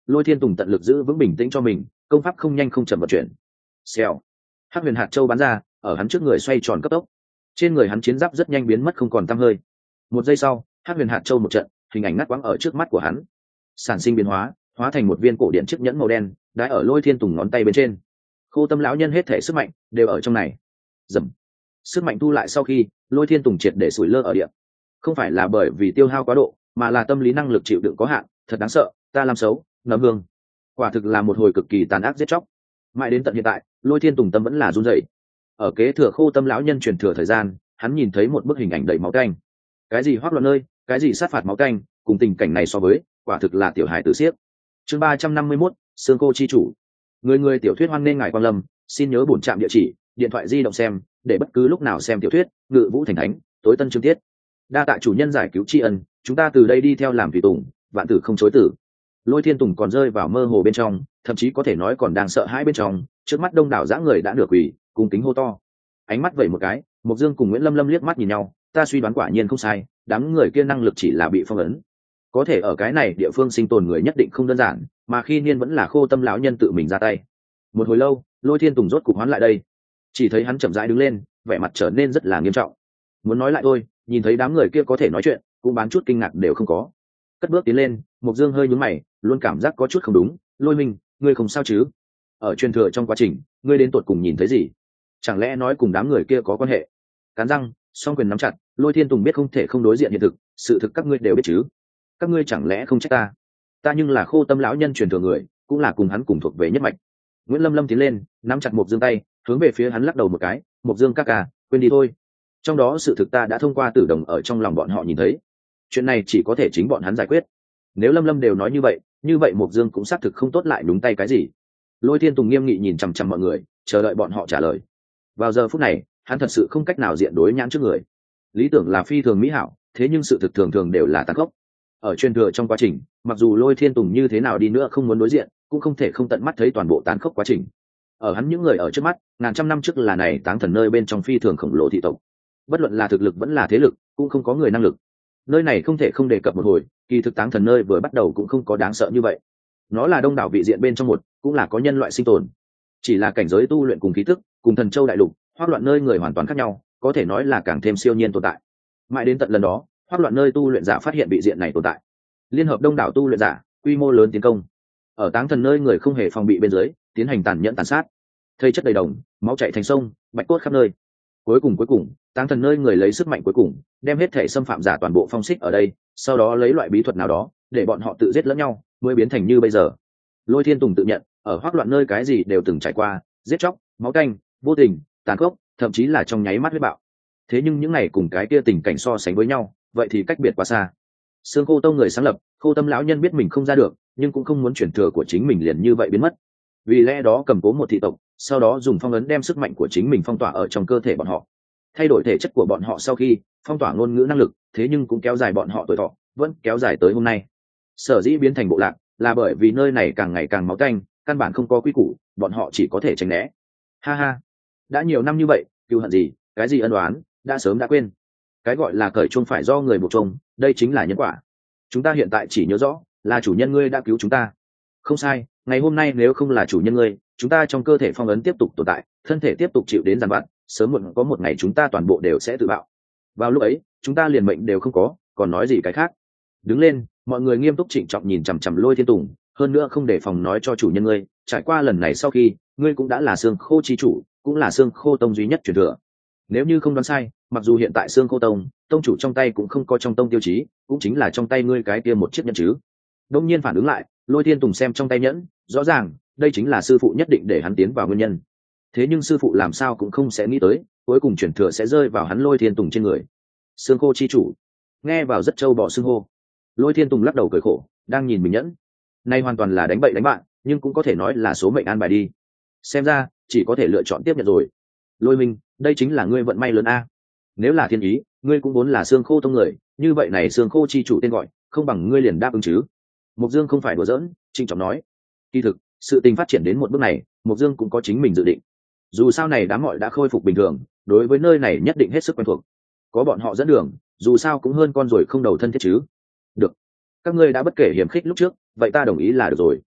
Lôi Thiên Tùng tận lực giữ vững bình tĩnh cho mình, công pháp không nhanh không chậm vận chuyển. Xèo, hắc huyền hạt châu bắn ra, ở hắn trước người xoay tròn cấp tốc. Trên người hắn chiến giáp rất nhanh biến mất không còn tăm hơi. Một giây sau, hắc huyền hạt châu một trận, hình ảnh ngắt quãng ở trước mắt của hắn, sản sinh biến hóa, hóa thành một viên cổ điện chiếc nhẫn màu đen, đái ở Lôi Thiên Tùng ngón tay bên trên. Khô Tâm lão nhân hết thể sức mạnh đều ở trong này. Dầm. Sức mạnh thu lại sau khi, Lôi Thiên Tùng triệt để sủi lơ ở địa. Không phải là bởi vì tiêu hao quá độ, mà là tâm lý năng lực chịu đựng có hạn, thật đáng sợ, ta làm xấu, nấm hương. Quả thực là một hồi cực kỳ tàn ác giết chóc. Mãi đến tận hiện tại, Lôi Thiên Tùng tâm vẫn là run rẩy. Ở kế thừa Khô Tâm lão nhân truyền thừa thời gian, hắn nhìn thấy một bức hình ảnh đầy máu tanh. Cái gì hoắc loạn nơi, cái gì sát phạt máu tanh, cùng tình cảnh này so với, quả thực là tiểu hài tử xiếc. Chương 351, Sương Cô chi chủ. Người tiểu thuyết hoan nên ngài quan lâm, xin nhớ bổn trạm địa chỉ, điện thoại di động xem, để bất cứ lúc nào xem tiểu thuyết, Ngự Vũ Thành Thánh, tối tân chương tiết. Đa tạ chủ nhân giải cứu tri ân, chúng ta từ đây đi theo làm tùy tùng, vạn tử không chối tử. Lôi Thiên Tùng còn rơi vào mơ hồ bên trong, thậm chí có thể nói còn đang sợ hãi bên trong, trước mắt đông đảo dã người đã nửa quỳ, cung kính hô to. Ánh mắt vẩy một cái, Mộc Dương cùng Nguyễn Lâm Lâm liếc mắt nhìn nhau, ta suy đoán quả nhiên không sai, đám người kia năng lực chỉ là bị phong ấn. Có thể ở cái này địa phương sinh tồn người nhất định không đơn giản, mà khi niên vẫn là Khô Tâm lão nhân tự mình ra tay. Một hồi lâu, Lôi Thiên Tùng rốt cục hoán lại đây, chỉ thấy hắn chậm rãi đứng lên, vẻ mặt trở nên rất là nghiêm trọng. Muốn nói lại thôi, nhìn thấy đám người kia có thể nói chuyện, cũng bán chút kinh ngạc đều không có. Cất bước tiến lên, Mộc Dương hơi nhướng mày, luôn cảm giác có chút không đúng. Lôi Minh, ngươi không sao chứ? Ở truyền thừa trong quá trình, ngươi đến tột cùng nhìn thấy gì? Chẳng lẽ nói cùng đám người kia có quan hệ? Cắn răng, song quyền nắm chặt, Lôi Thiên Tùng biết không thể không đối diện hiện thực, sự thực các ngươi đều biết chứ? Các ngươi chẳng lẽ không trách ta? Ta nhưng là Khô Tâm lão nhân truyền thừa người, cũng là cùng hắn cùng thuộc về nhất mạch. Nguyễn Lâm Lâm tiến lên, nắm chặt Mộc Dương tay, hướng về phía hắn lắc đầu một cái. Mộc Dương ca ca, quên đi thôi. Trong đó sự thực ta đã thông qua Tử Đồng ở trong lòng bọn họ nhìn thấy, chuyện này chỉ có thể chính bọn hắn giải quyết. Nếu Lâm Lâm đều nói như vậy Mộc Dương cũng xác thực không tốt lại đúng tay cái gì. Lôi Thiên Tùng nghiêm nghị nhìn chằm chằm mọi người, chờ đợi bọn họ trả lời. Vào giờ phút này, hắn thật sự không cách nào diện đối nhãn trước người. Lý tưởng là phi thường mỹ hảo, thế nhưng sự thực thường thường đều là tàn khốc. Ở truyền thừa trong quá trình, mặc dù Lôi Thiên Tùng như thế nào đi nữa không muốn đối diện, cũng không thể không tận mắt thấy toàn bộ tàn khốc quá trình. Ở hắn những người ở trước mắt, ngàn trăm năm trước là này Táng Thần nơi bên trong phi thường khổng lồ thị tộc. Bất luận là thực lực vẫn là thế lực, cũng không có người năng lực. Nơi này không thể không đề cập một hồi, kỳ thực Táng Thần nơi vừa bắt đầu cũng không có đáng sợ như vậy. Nó là đông đảo vị diện bên trong một, cũng là có nhân loại sinh tồn. Chỉ là cảnh giới tu luyện cùng khí tức, cùng Thần Châu đại lục, Hoắc Loạn nơi người hoàn toàn khác nhau, có thể nói là càng thêm siêu nhiên tồn tại. Mãi đến tận lần đó, Hoắc Loạn nơi tu luyện giả phát hiện vị diện này tồn tại, liên hợp đông đảo tu luyện giả, quy mô lớn tiến công. Ở Táng Thần nơi người không hề phòng bị bên dưới, tiến hành tàn nhẫn tàn sát, thây chất đầy đồng, máu chảy thành sông, bạch cốt khắp nơi. Cuối cùng, Táng Thần nơi người lấy sức mạnh cuối cùng, đem hết thể xâm phạm giả toàn bộ phong xích ở đây, sau đó lấy loại bí thuật nào đó, để bọn họ tự giết lẫn nhau, mới biến thành như bây giờ. Lôi Thiên Tùng tự nhận, ở Hoắc Loạn nơi cái gì đều từng trải qua, giết chóc, máu tanh, vô tình, tàn khốc, thậm chí là trong nháy mắt huyết bạo. Thế nhưng những này cùng cái kia tình cảnh so sánh với nhau, vậy thì cách biệt quá xa. Sương Khô Tông người sáng lập, Khô Tâm lão nhân biết mình không ra được, nhưng cũng không muốn chuyển thừa của chính mình liền như vậy biến mất. Vì lẽ đó cầm cố một thị tộc, sau đó dùng phong ấn đem sức mạnh của chính mình phong tỏa ở trong cơ thể bọn họ. Thay đổi thể chất của bọn họ sau khi phong tỏa ngôn ngữ năng lực, thế nhưng cũng kéo dài bọn họ tuổi thọ, vẫn kéo dài tới hôm nay. Sở dĩ biến thành bộ lạc, là bởi vì nơi này càng ngày càng máu tanh, căn bản không có quy củ, bọn họ chỉ có thể tránh né. Ha ha, đã nhiều năm như vậy, cừu hận gì, cái gì ân oán, đã sớm đã quên. Cái gọi là cởi chuông phải do người buộc chuông, đây chính là nhân quả. Chúng ta hiện tại chỉ nhớ rõ là chủ nhân ngươi đã cứu chúng ta. Không sai, ngày hôm nay nếu không là chủ nhân ngươi, chúng ta trong cơ thể phong ấn tiếp tục tồn tại, thân thể tiếp tục chịu đến giàn vặt, sớm muộn có một ngày chúng ta toàn bộ đều sẽ tự bạo. Vào lúc ấy, chúng ta liền mệnh đều không có, còn nói gì cái khác. Đứng lên, mọi người nghiêm túc trịnh trọng nhìn chằm chằm Lôi Thiên Tùng, hơn nữa không để phòng nói cho chủ nhân ngươi, trải qua lần này sau khi, ngươi cũng đã là Sương Khô chi chủ, cũng là Sương Khô Tông duy nhất truyền thừa. Nếu như không đoán sai, mặc dù hiện tại Sương Khô Tông, tông chủ trong tay cũng không có trong tông tiêu chí, cũng chính là trong tay ngươi cái kia một chiếc nhẫn chứ. Đông nhiên phản ứng lại, Lôi Thiên Tùng xem trong tay nhẫn, rõ ràng, đây chính là sư phụ nhất định để hắn tiến vào nguyên nhân. Thế nhưng sư phụ làm sao cũng không sẽ nghĩ tới, cuối cùng chuyển thừa sẽ rơi vào hắn Lôi Thiên Tùng trên người. Sương Khô chi chủ, nghe vào rất trâu bò xưng hô. Lôi Thiên Tùng lắc đầu cười khổ, đang nhìn mình nhẫn. Nay hoàn toàn là đánh bậy đánh bạn, nhưng cũng có thể nói là số mệnh an bài đi. Xem ra, chỉ có thể lựa chọn tiếp nhận rồi. Lôi Minh, đây chính là ngươi vận may lớn a. Nếu là thiên ý, ngươi cũng vốn là Sương Khô Tông người, như vậy này Sương Khô chi chủ tên gọi, không bằng ngươi liền đáp ứng chứ. Mộc Dương không phải đùa giỡn, trinh trọng nói. Kỳ thực, sự tình phát triển đến một bước này, Mộc Dương cũng có chính mình dự định. Dù sao này đám mọi đã khôi phục bình thường, đối với nơi này nhất định hết sức quen thuộc. Có bọn họ dẫn đường, dù sao cũng hơn con ruồi không đầu thân thiết chứ. Được, các ngươi đã bất kể hiểm khích lúc trước, vậy ta đồng ý là được rồi.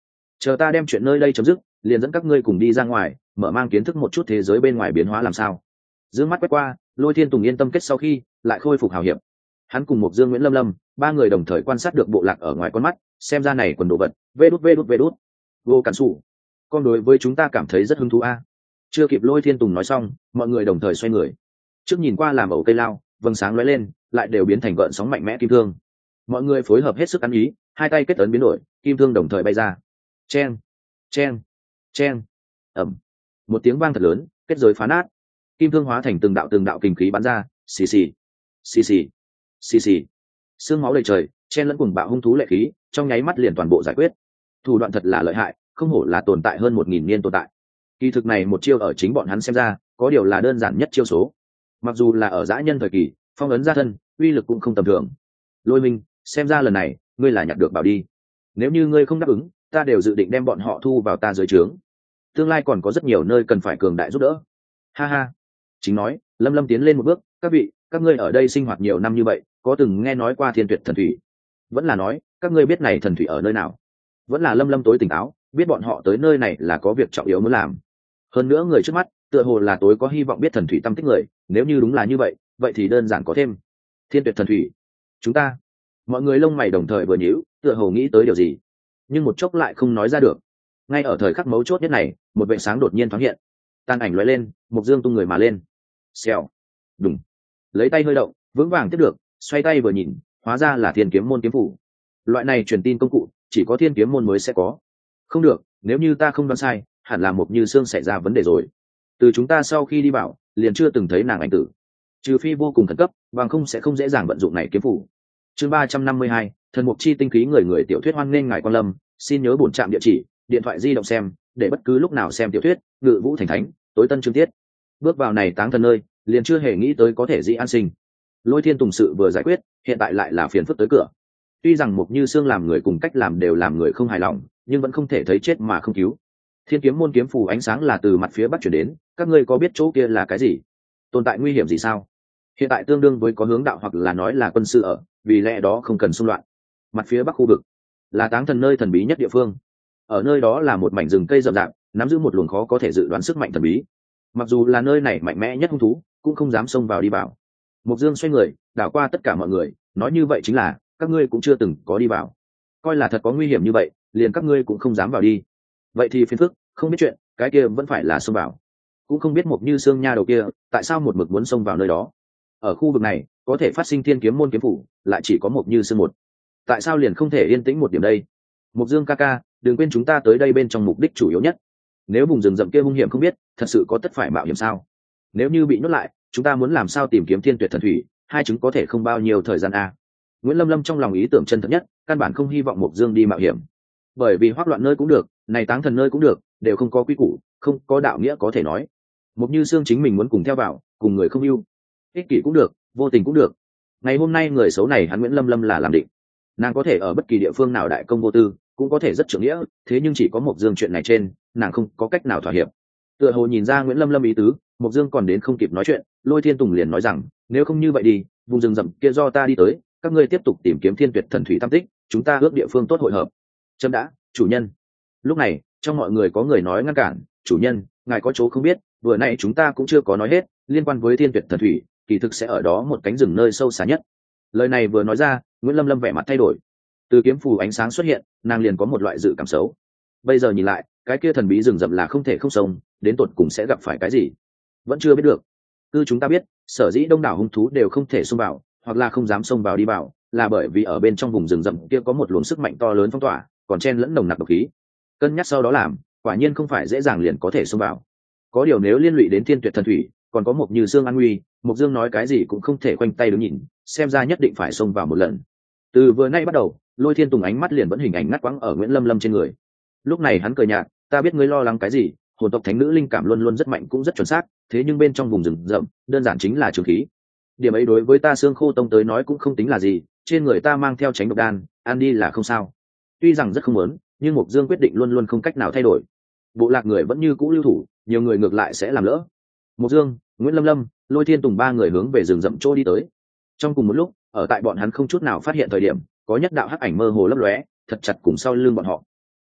chờ ta đem chuyện nơi đây chấm dứt, liền dẫn các ngươi cùng đi ra ngoài, mở mang kiến thức một chút thế giới bên ngoài biến hóa làm sao. Dương mắt quét qua, Lôi Thiên Tùng yên tâm kết sau khi lại khôi phục hào hiệp. Hắn cùng một Dương Nguyễn Lâm Lâm, ba người đồng thời quan sát được bộ lạc ở ngoài con mắt, xem ra này quần đồ vật, vê đút, vô cản sủ. Con đối với chúng ta cảm thấy rất hứng thú a. Chưa kịp Lôi Thiên Tùng nói xong, mọi người đồng thời xoay người. Trước nhìn qua làm ẩu cây lao, vầng sáng lóe lên, lại đều biến thành gợn sóng mạnh mẽ kim thương. Mọi người phối hợp hết sức ăn ý, hai tay kết ấn biến đổi, kim thương đồng thời bay ra. Chen, chen, chen. Ầm. Một tiếng vang thật lớn, kết giới phá nát. Kim thương hóa thành từng đạo kình khí bắn ra, xì xì, xì xì, xì xì. Sương máu đầy trời, chen lẫn cùng bạo hung thú lệ khí, trong nháy mắt liền toàn bộ giải quyết. Thủ đoạn thật là lợi hại, không hổ là tồn tại hơn 1000 niên tồn tại. Kỳ thực này một chiêu ở chính bọn hắn xem ra, có điều là đơn giản nhất chiêu số. Mặc dù là ở dã nhân thời kỳ, phong ấn ra thân, uy lực cũng không tầm thường. Lôi Minh, xem ra lần này, ngươi là nhặt được bảo đi. Nếu như ngươi không đáp ứng, ta đều dự định đem bọn họ thu vào ta dưới trướng. Tương lai còn có rất nhiều nơi cần phải cường đại giúp đỡ. Ha ha. Chính nói, Lâm Lâm tiến lên một bước, các vị, các ngươi ở đây sinh hoạt nhiều năm như vậy, có từng nghe nói qua Thiên Tuyệt thần thủy? Vẫn là nói, các ngươi biết này thần thủy ở nơi nào? Vẫn là Lâm Lâm tối tỉnh táo, biết bọn họ tới nơi này là có việc trọng yếu muốn làm. Hơn nữa người trước mắt, tựa hồ là tối có hy vọng biết thần thủy tâm tích người, nếu như đúng là như vậy, vậy thì đơn giản có thêm. Thiên Tuyệt thần thủy. Chúng ta. Mọi người lông mày đồng thời vừa nhíu, tựa hồ nghĩ tới điều gì, nhưng một chốc lại không nói ra được. Ngay ở thời khắc mấu chốt nhất này, một vệt sáng đột nhiên thoáng hiện, tàn ảnh lóe lên, Mộc Dương tung người mà lên. Xèo, đùng, lấy tay hơi động, vững vàng tiếp được, xoay tay vừa nhìn, hóa ra là Thiên Kiếm môn kiếm phủ. Loại này truyền tin công cụ chỉ có Thiên Kiếm môn mới sẽ có. Không được, nếu như ta không đoán sai, hẳn là Mộc Như Sương xảy ra vấn đề rồi. Từ chúng ta sau khi đi bảo, liền chưa từng thấy nàng ảnh tử, trừ phi vô cùng khẩn cấp, bằng không sẽ không dễ dàng vận dụng này kiếm phủ. Chương 352, thần mục chi tinh khí người tiểu thuyết hoan nghênh ngài quan lâm, xin nhớ bổn trạm địa chỉ, điện thoại di động xem, để bất cứ lúc nào xem tiểu thuyết, Ngự Vũ Thành Thánh, tối tân chương tiết. Bước vào này táng thần nơi, liền chưa hề nghĩ tới có thể dĩ an sinh. Lôi Thiên Tùng sự vừa giải quyết, hiện tại lại là phiền phức tới cửa. Tuy rằng Mục Như Sương làm người cùng cách làm đều làm người không hài lòng, nhưng vẫn không thể thấy chết mà không cứu. Thiên Kiếm môn kiếm phù ánh sáng là từ mặt phía bắc chuyển đến, các ngươi có biết chỗ kia là cái gì? Tồn tại nguy hiểm gì sao? Hiện tại tương đương với có hướng đạo hoặc là nói là quân sư ở, vì lẽ đó không cần xung loạn. Mặt phía bắc khu vực là táng thần nơi thần bí nhất địa phương. Ở nơi đó là một mảnh rừng cây rậm rạp, nắm giữ một luồng khó có thể dự đoán sức mạnh thần bí. Mặc dù là nơi này mạnh mẽ nhất hung thú, cũng không dám xông vào đi vào. Mộc Dương xoay người, đảo qua tất cả mọi người, nói như vậy chính là các ngươi cũng chưa từng có đi vào. Coi là thật có nguy hiểm như vậy, liền các ngươi cũng không dám vào đi. Vậy thì phiền phức, không biết chuyện, cái kia vẫn phải là xông vào. Cũng không biết Mộc Như Sương nha đầu kia, tại sao một mực muốn xông vào nơi đó. Ở khu vực này, có thể phát sinh Thiên Kiếm môn kiếm phủ, lại chỉ có Mộc Như Sương một. Tại sao liền không thể yên tĩnh một điểm đây? Mộc Dương ca ca, đừng quên chúng ta tới đây bên trong mục đích chủ yếu nhất. Nếu vùng rừng rậm kia hung hiểm không biết, thật sự có tất phải mạo hiểm sao? Nếu như bị nhốt lại, chúng ta muốn làm sao tìm kiếm Thiên Tuyệt thần thủy, hai chứng có thể không bao nhiêu thời gian a. Nguyễn Lâm Lâm trong lòng ý tưởng chân thật nhất, căn bản không hy vọng Mộc Dương đi mạo hiểm. Bởi vì hoắc loạn nơi cũng được, này táng thần nơi cũng được, đều không có quy củ, không có đạo nghĩa có thể nói. Mộc Như Sương chính mình muốn cùng theo vào, cùng người không yêu, ích kỷ cũng được, vô tình cũng được. Ngày hôm nay người xấu này hắn Nguyễn Lâm Lâm là làm định. Nàng có thể ở bất kỳ địa phương nào đại công vô tư, cũng có thể rất trưởng nghĩa, thế nhưng chỉ có Mộc Dương chuyện này trên, nàng không có cách nào thỏa hiệp. Tựa hồ nhìn ra Nguyễn Lâm Lâm ý tứ, Mộc Dương còn đến không kịp nói chuyện, Lôi Thiên Tùng liền nói rằng, nếu không như vậy đi, vùng rừng rậm kia do ta đi tới, các ngươi tiếp tục tìm kiếm Thiên Tuyệt thần thủy tam tích, chúng ta ước địa phương tốt hội hợp. Chấm đã, chủ nhân. Lúc này, trong mọi người có người nói ngăn cản, chủ nhân, ngài có chỗ không biết, vừa nãy chúng ta cũng chưa có nói hết, liên quan với Thiên Tuyệt thần thủy, kỳ thực sẽ ở đó một cánh rừng nơi sâu xa nhất. Lời này vừa nói ra, Nguyễn Lâm Lâm vẻ mặt thay đổi. Từ kiếm phù ánh sáng xuất hiện, nàng liền có một loại dự cảm xấu. Bây giờ nhìn lại, cái kia thần bí rừng rậm là không thể không sống, đến tột cùng sẽ gặp phải cái gì, vẫn chưa biết được. Cứ chúng ta biết, sở dĩ đông đảo hung thú đều không thể xông vào, hoặc là không dám xông vào đi vào, là bởi vì ở bên trong vùng rừng rậm kia có một luồng sức mạnh to lớn phong tỏa, còn chen lẫn nồng nặc độc khí. Cân nhắc sau đó làm, quả nhiên không phải dễ dàng liền có thể xông vào. Có điều nếu liên lụy đến Thiên Tuyệt thần thủy, còn có Mộc Như Sương an nguy, Mộc Dương nói cái gì cũng không thể khoanh tay đứng nhìn, xem ra nhất định phải xông vào một lần. Từ vừa nay bắt đầu, Lôi Thiên Tùng ánh mắt liền vẫn hình ảnh ngắt quãng ở Nguyễn Lâm Lâm trên người. Lúc này hắn cười nhạt, ta biết ngươi lo lắng cái gì, hồn tộc thánh nữ linh cảm luôn luôn rất mạnh cũng rất chuẩn xác, thế nhưng bên trong vùng rừng rậm, đơn giản chính là trường khí. Điểm ấy đối với ta Xương Khô tông tới nói cũng không tính là gì, trên người ta mang theo tránh độc đan, ăn đi là không sao. Tuy rằng rất không muốn, nhưng Mộc Dương quyết định luôn luôn không cách nào thay đổi. Bộ lạc người vẫn như cũ lưu thủ, nhiều người ngược lại sẽ làm lỡ. Mộc Dương, Nguyễn Lâm Lâm, Lôi Thiên Tùng ba người hướng về rừng rậm chỗ đi tới. Trong cùng một lúc, ở tại bọn hắn không chút nào phát hiện thời điểm, có nhất đạo hắc ảnh mơ hồ lấp lóe, thật chặt cùng sau lưng bọn họ.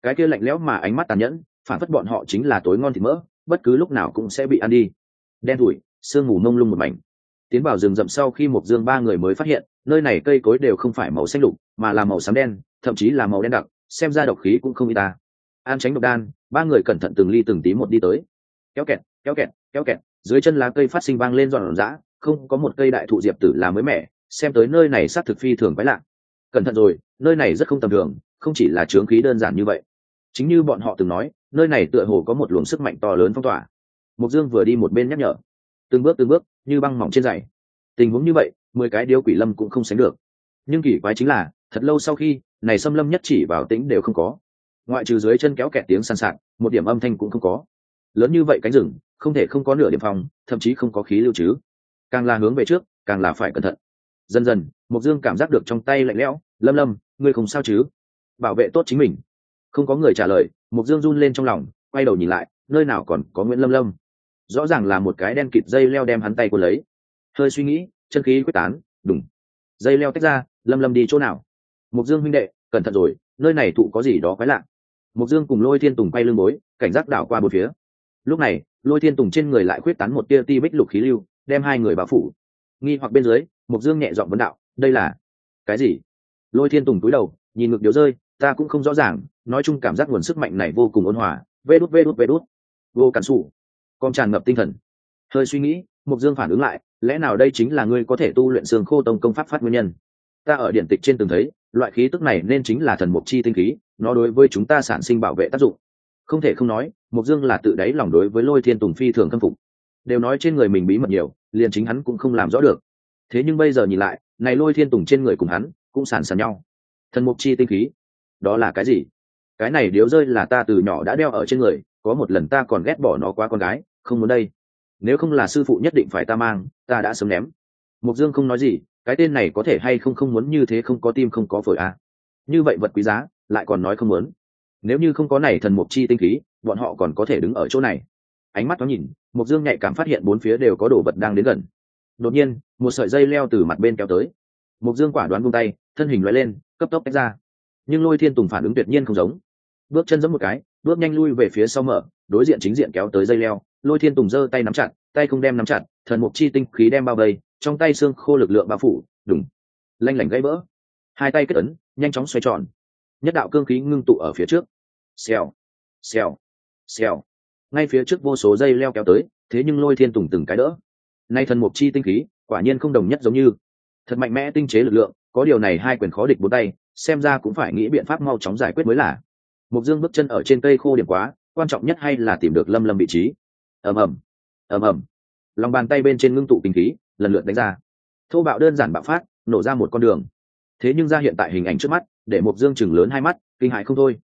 cái kia lạnh lẽo mà ánh mắt tàn nhẫn, phản phất bọn họ chính là tối ngon thịt mỡ, bất cứ lúc nào cũng sẽ bị ăn đi. Đen thủi, sương mù mông lung một mảnh. Tiến vào rừng rậm sau khi Mộc Dương ba người mới phát hiện, nơi này cây cối đều không phải màu xanh lục, mà là màu xám đen, thậm chí là màu đen đặc, xem ra độc khí cũng không ít ta. An tránh độc đan, ba người cẩn thận từng ly từng tí một đi tới. Kéo kẹt, kéo kẹt, kéo kẹt, dưới chân lá cây phát sinh vang lên ròn rã, không có một cây đại thụ diệp tử là mới mẻ, xem tới nơi này sát thực phi thường quái lạ. Cẩn thận rồi, nơi này rất không tầm thường, không chỉ là chướng khí đơn giản như vậy. Chính như bọn họ từng nói, nơi này tựa hồ có một luồng sức mạnh to lớn phong tỏa. Mộc Dương vừa đi một bên nhắc nhở, từng bước như băng mỏng trên giày. Tình huống như vậy, 10 cái điếu quỷ lâm cũng không sánh được. Nhưng kỳ quái chính là, thật lâu sau khi, này xâm lâm nhất chỉ vào tĩnh đều không có. Ngoại trừ dưới chân kéo kẹt tiếng sàn sạt, một điểm âm thanh cũng không có. Lớn như vậy cánh rừng, không thể không có nửa điểm phòng, thậm chí không có khí lưu chứ. Càng là hướng về trước, càng là phải cẩn thận. Dần dần, Mộc Dương cảm giác được trong tay lạnh lẽo, "Lâm Lâm, ngươi không sao chứ? Bảo vệ tốt chính mình." Không có người trả lời, Mộc Dương run lên trong lòng, quay đầu nhìn lại, nơi nào còn có Nguyễn Lâm Lâm. Rõ ràng là một cái đen kịt dây leo đem hắn tay cuốn lấy. Hơi suy nghĩ, chân khí quyết tán, đùng. Dây leo tách ra, Lâm Lâm đi chỗ nào? Mộc Dương huynh đệ, cẩn thận rồi, nơi này thụ có gì đó quái lạ. Mộc Dương cùng Lôi Thiên Tùng quay lưng bối, cảnh giác đảo qua bốn phía. Lúc này, Lôi Thiên Tùng trên người lại quyết tán một tia ti bích lục khí lưu, đem hai người bao phủ. Nghi hoặc bên dưới, Mộc Dương nhẹ giọng vấn đạo, đây là cái gì? Lôi Thiên Tùng cúi đầu, nhìn ngực điếu rơi, ta cũng không rõ ràng, nói chung cảm giác nguồn sức mạnh này vô cùng ôn hòa. Vê đút vê đút vê đút. Vô cản sủ. Con tràn ngập tinh thần. Hơi suy nghĩ, Mộc Dương phản ứng lại, lẽ nào đây chính là ngươi có thể tu luyện xương khô tông công pháp phát nguyên nhân? Ta ở điển tịch trên từng thấy, loại khí tức này nên chính là thần mục chi tinh khí, nó đối với chúng ta sản sinh bảo vệ tác dụng. Không thể không nói, Mộc Dương là tự đáy lòng đối với Lôi Thiên Tùng phi thường khâm phục. Đều nói trên người mình bí mật nhiều, liền chính hắn cũng không làm rõ được. Thế nhưng bây giờ nhìn lại, này Lôi Thiên Tùng trên người cùng hắn cũng sàn sàn nhau. Thần mục chi tinh khí, đó là cái gì? Cái này điếu rơi là ta từ nhỏ đã đeo ở trên người, có một lần ta còn ghét bỏ nó quá con gái, không muốn đây. Nếu không là sư phụ nhất định phải ta mang, ta đã sớm ném. Mộc Dương không nói gì, cái tên này có thể hay không muốn như thế, không có tim không có phổi à? Như vậy vật quý giá, lại còn nói không muốn. Nếu như không có này thần mục chi tinh khí, bọn họ còn có thể đứng ở chỗ này. Ánh mắt thoáng nhìn, Mộc Dương nhạy cảm phát hiện bốn phía đều có đồ vật đang đến gần. Đột nhiên, một sợi dây leo từ mặt bên kéo tới. Mộc Dương quả đoán buông tay, thân hình lóe lên, cấp tốc tách ra. Nhưng Lôi Thiên Tùng phản ứng tuyệt nhiên không giống. Bước chân giẫm một cái, bước nhanh lui về phía sau mở, đối diện chính diện kéo tới dây leo. Lôi Thiên Tùng giơ tay nắm chặt, tay không đem nắm chặt, thần mục chi tinh khí đem bao vây, trong tay xương khô lực lượng bao phủ, đùng, lanh lảnh gãy vỡ. Hai tay kết ấn, nhanh chóng xoay tròn. Nhất đạo cương khí ngưng tụ ở phía trước. Xèo, xèo, xèo. Ngay phía trước vô số dây leo kéo tới, thế nhưng Lôi Thiên Tùng từng cái đỡ. Nay thần mục chi tinh khí, quả nhiên không đồng nhất giống như. Thật mạnh mẽ tinh chế lực lượng, có điều này hai quyền khó địch bốn tay, xem ra cũng phải nghĩ biện pháp mau chóng giải quyết mới là. Mộc Dương bước chân ở trên cây khô điểm quá, quan trọng nhất hay là tìm được Lâm Lâm vị trí. Ầm ầm, ầm ầm. Lòng bàn tay bên trên ngưng tụ tinh khí, lần lượt đánh ra. Thô bạo đơn giản bạo phát, nổ ra một con đường. Thế nhưng ra hiện tại hình ảnh trước mắt, để Mộc Dương chừng lớn hai mắt, kinh hãi không thôi.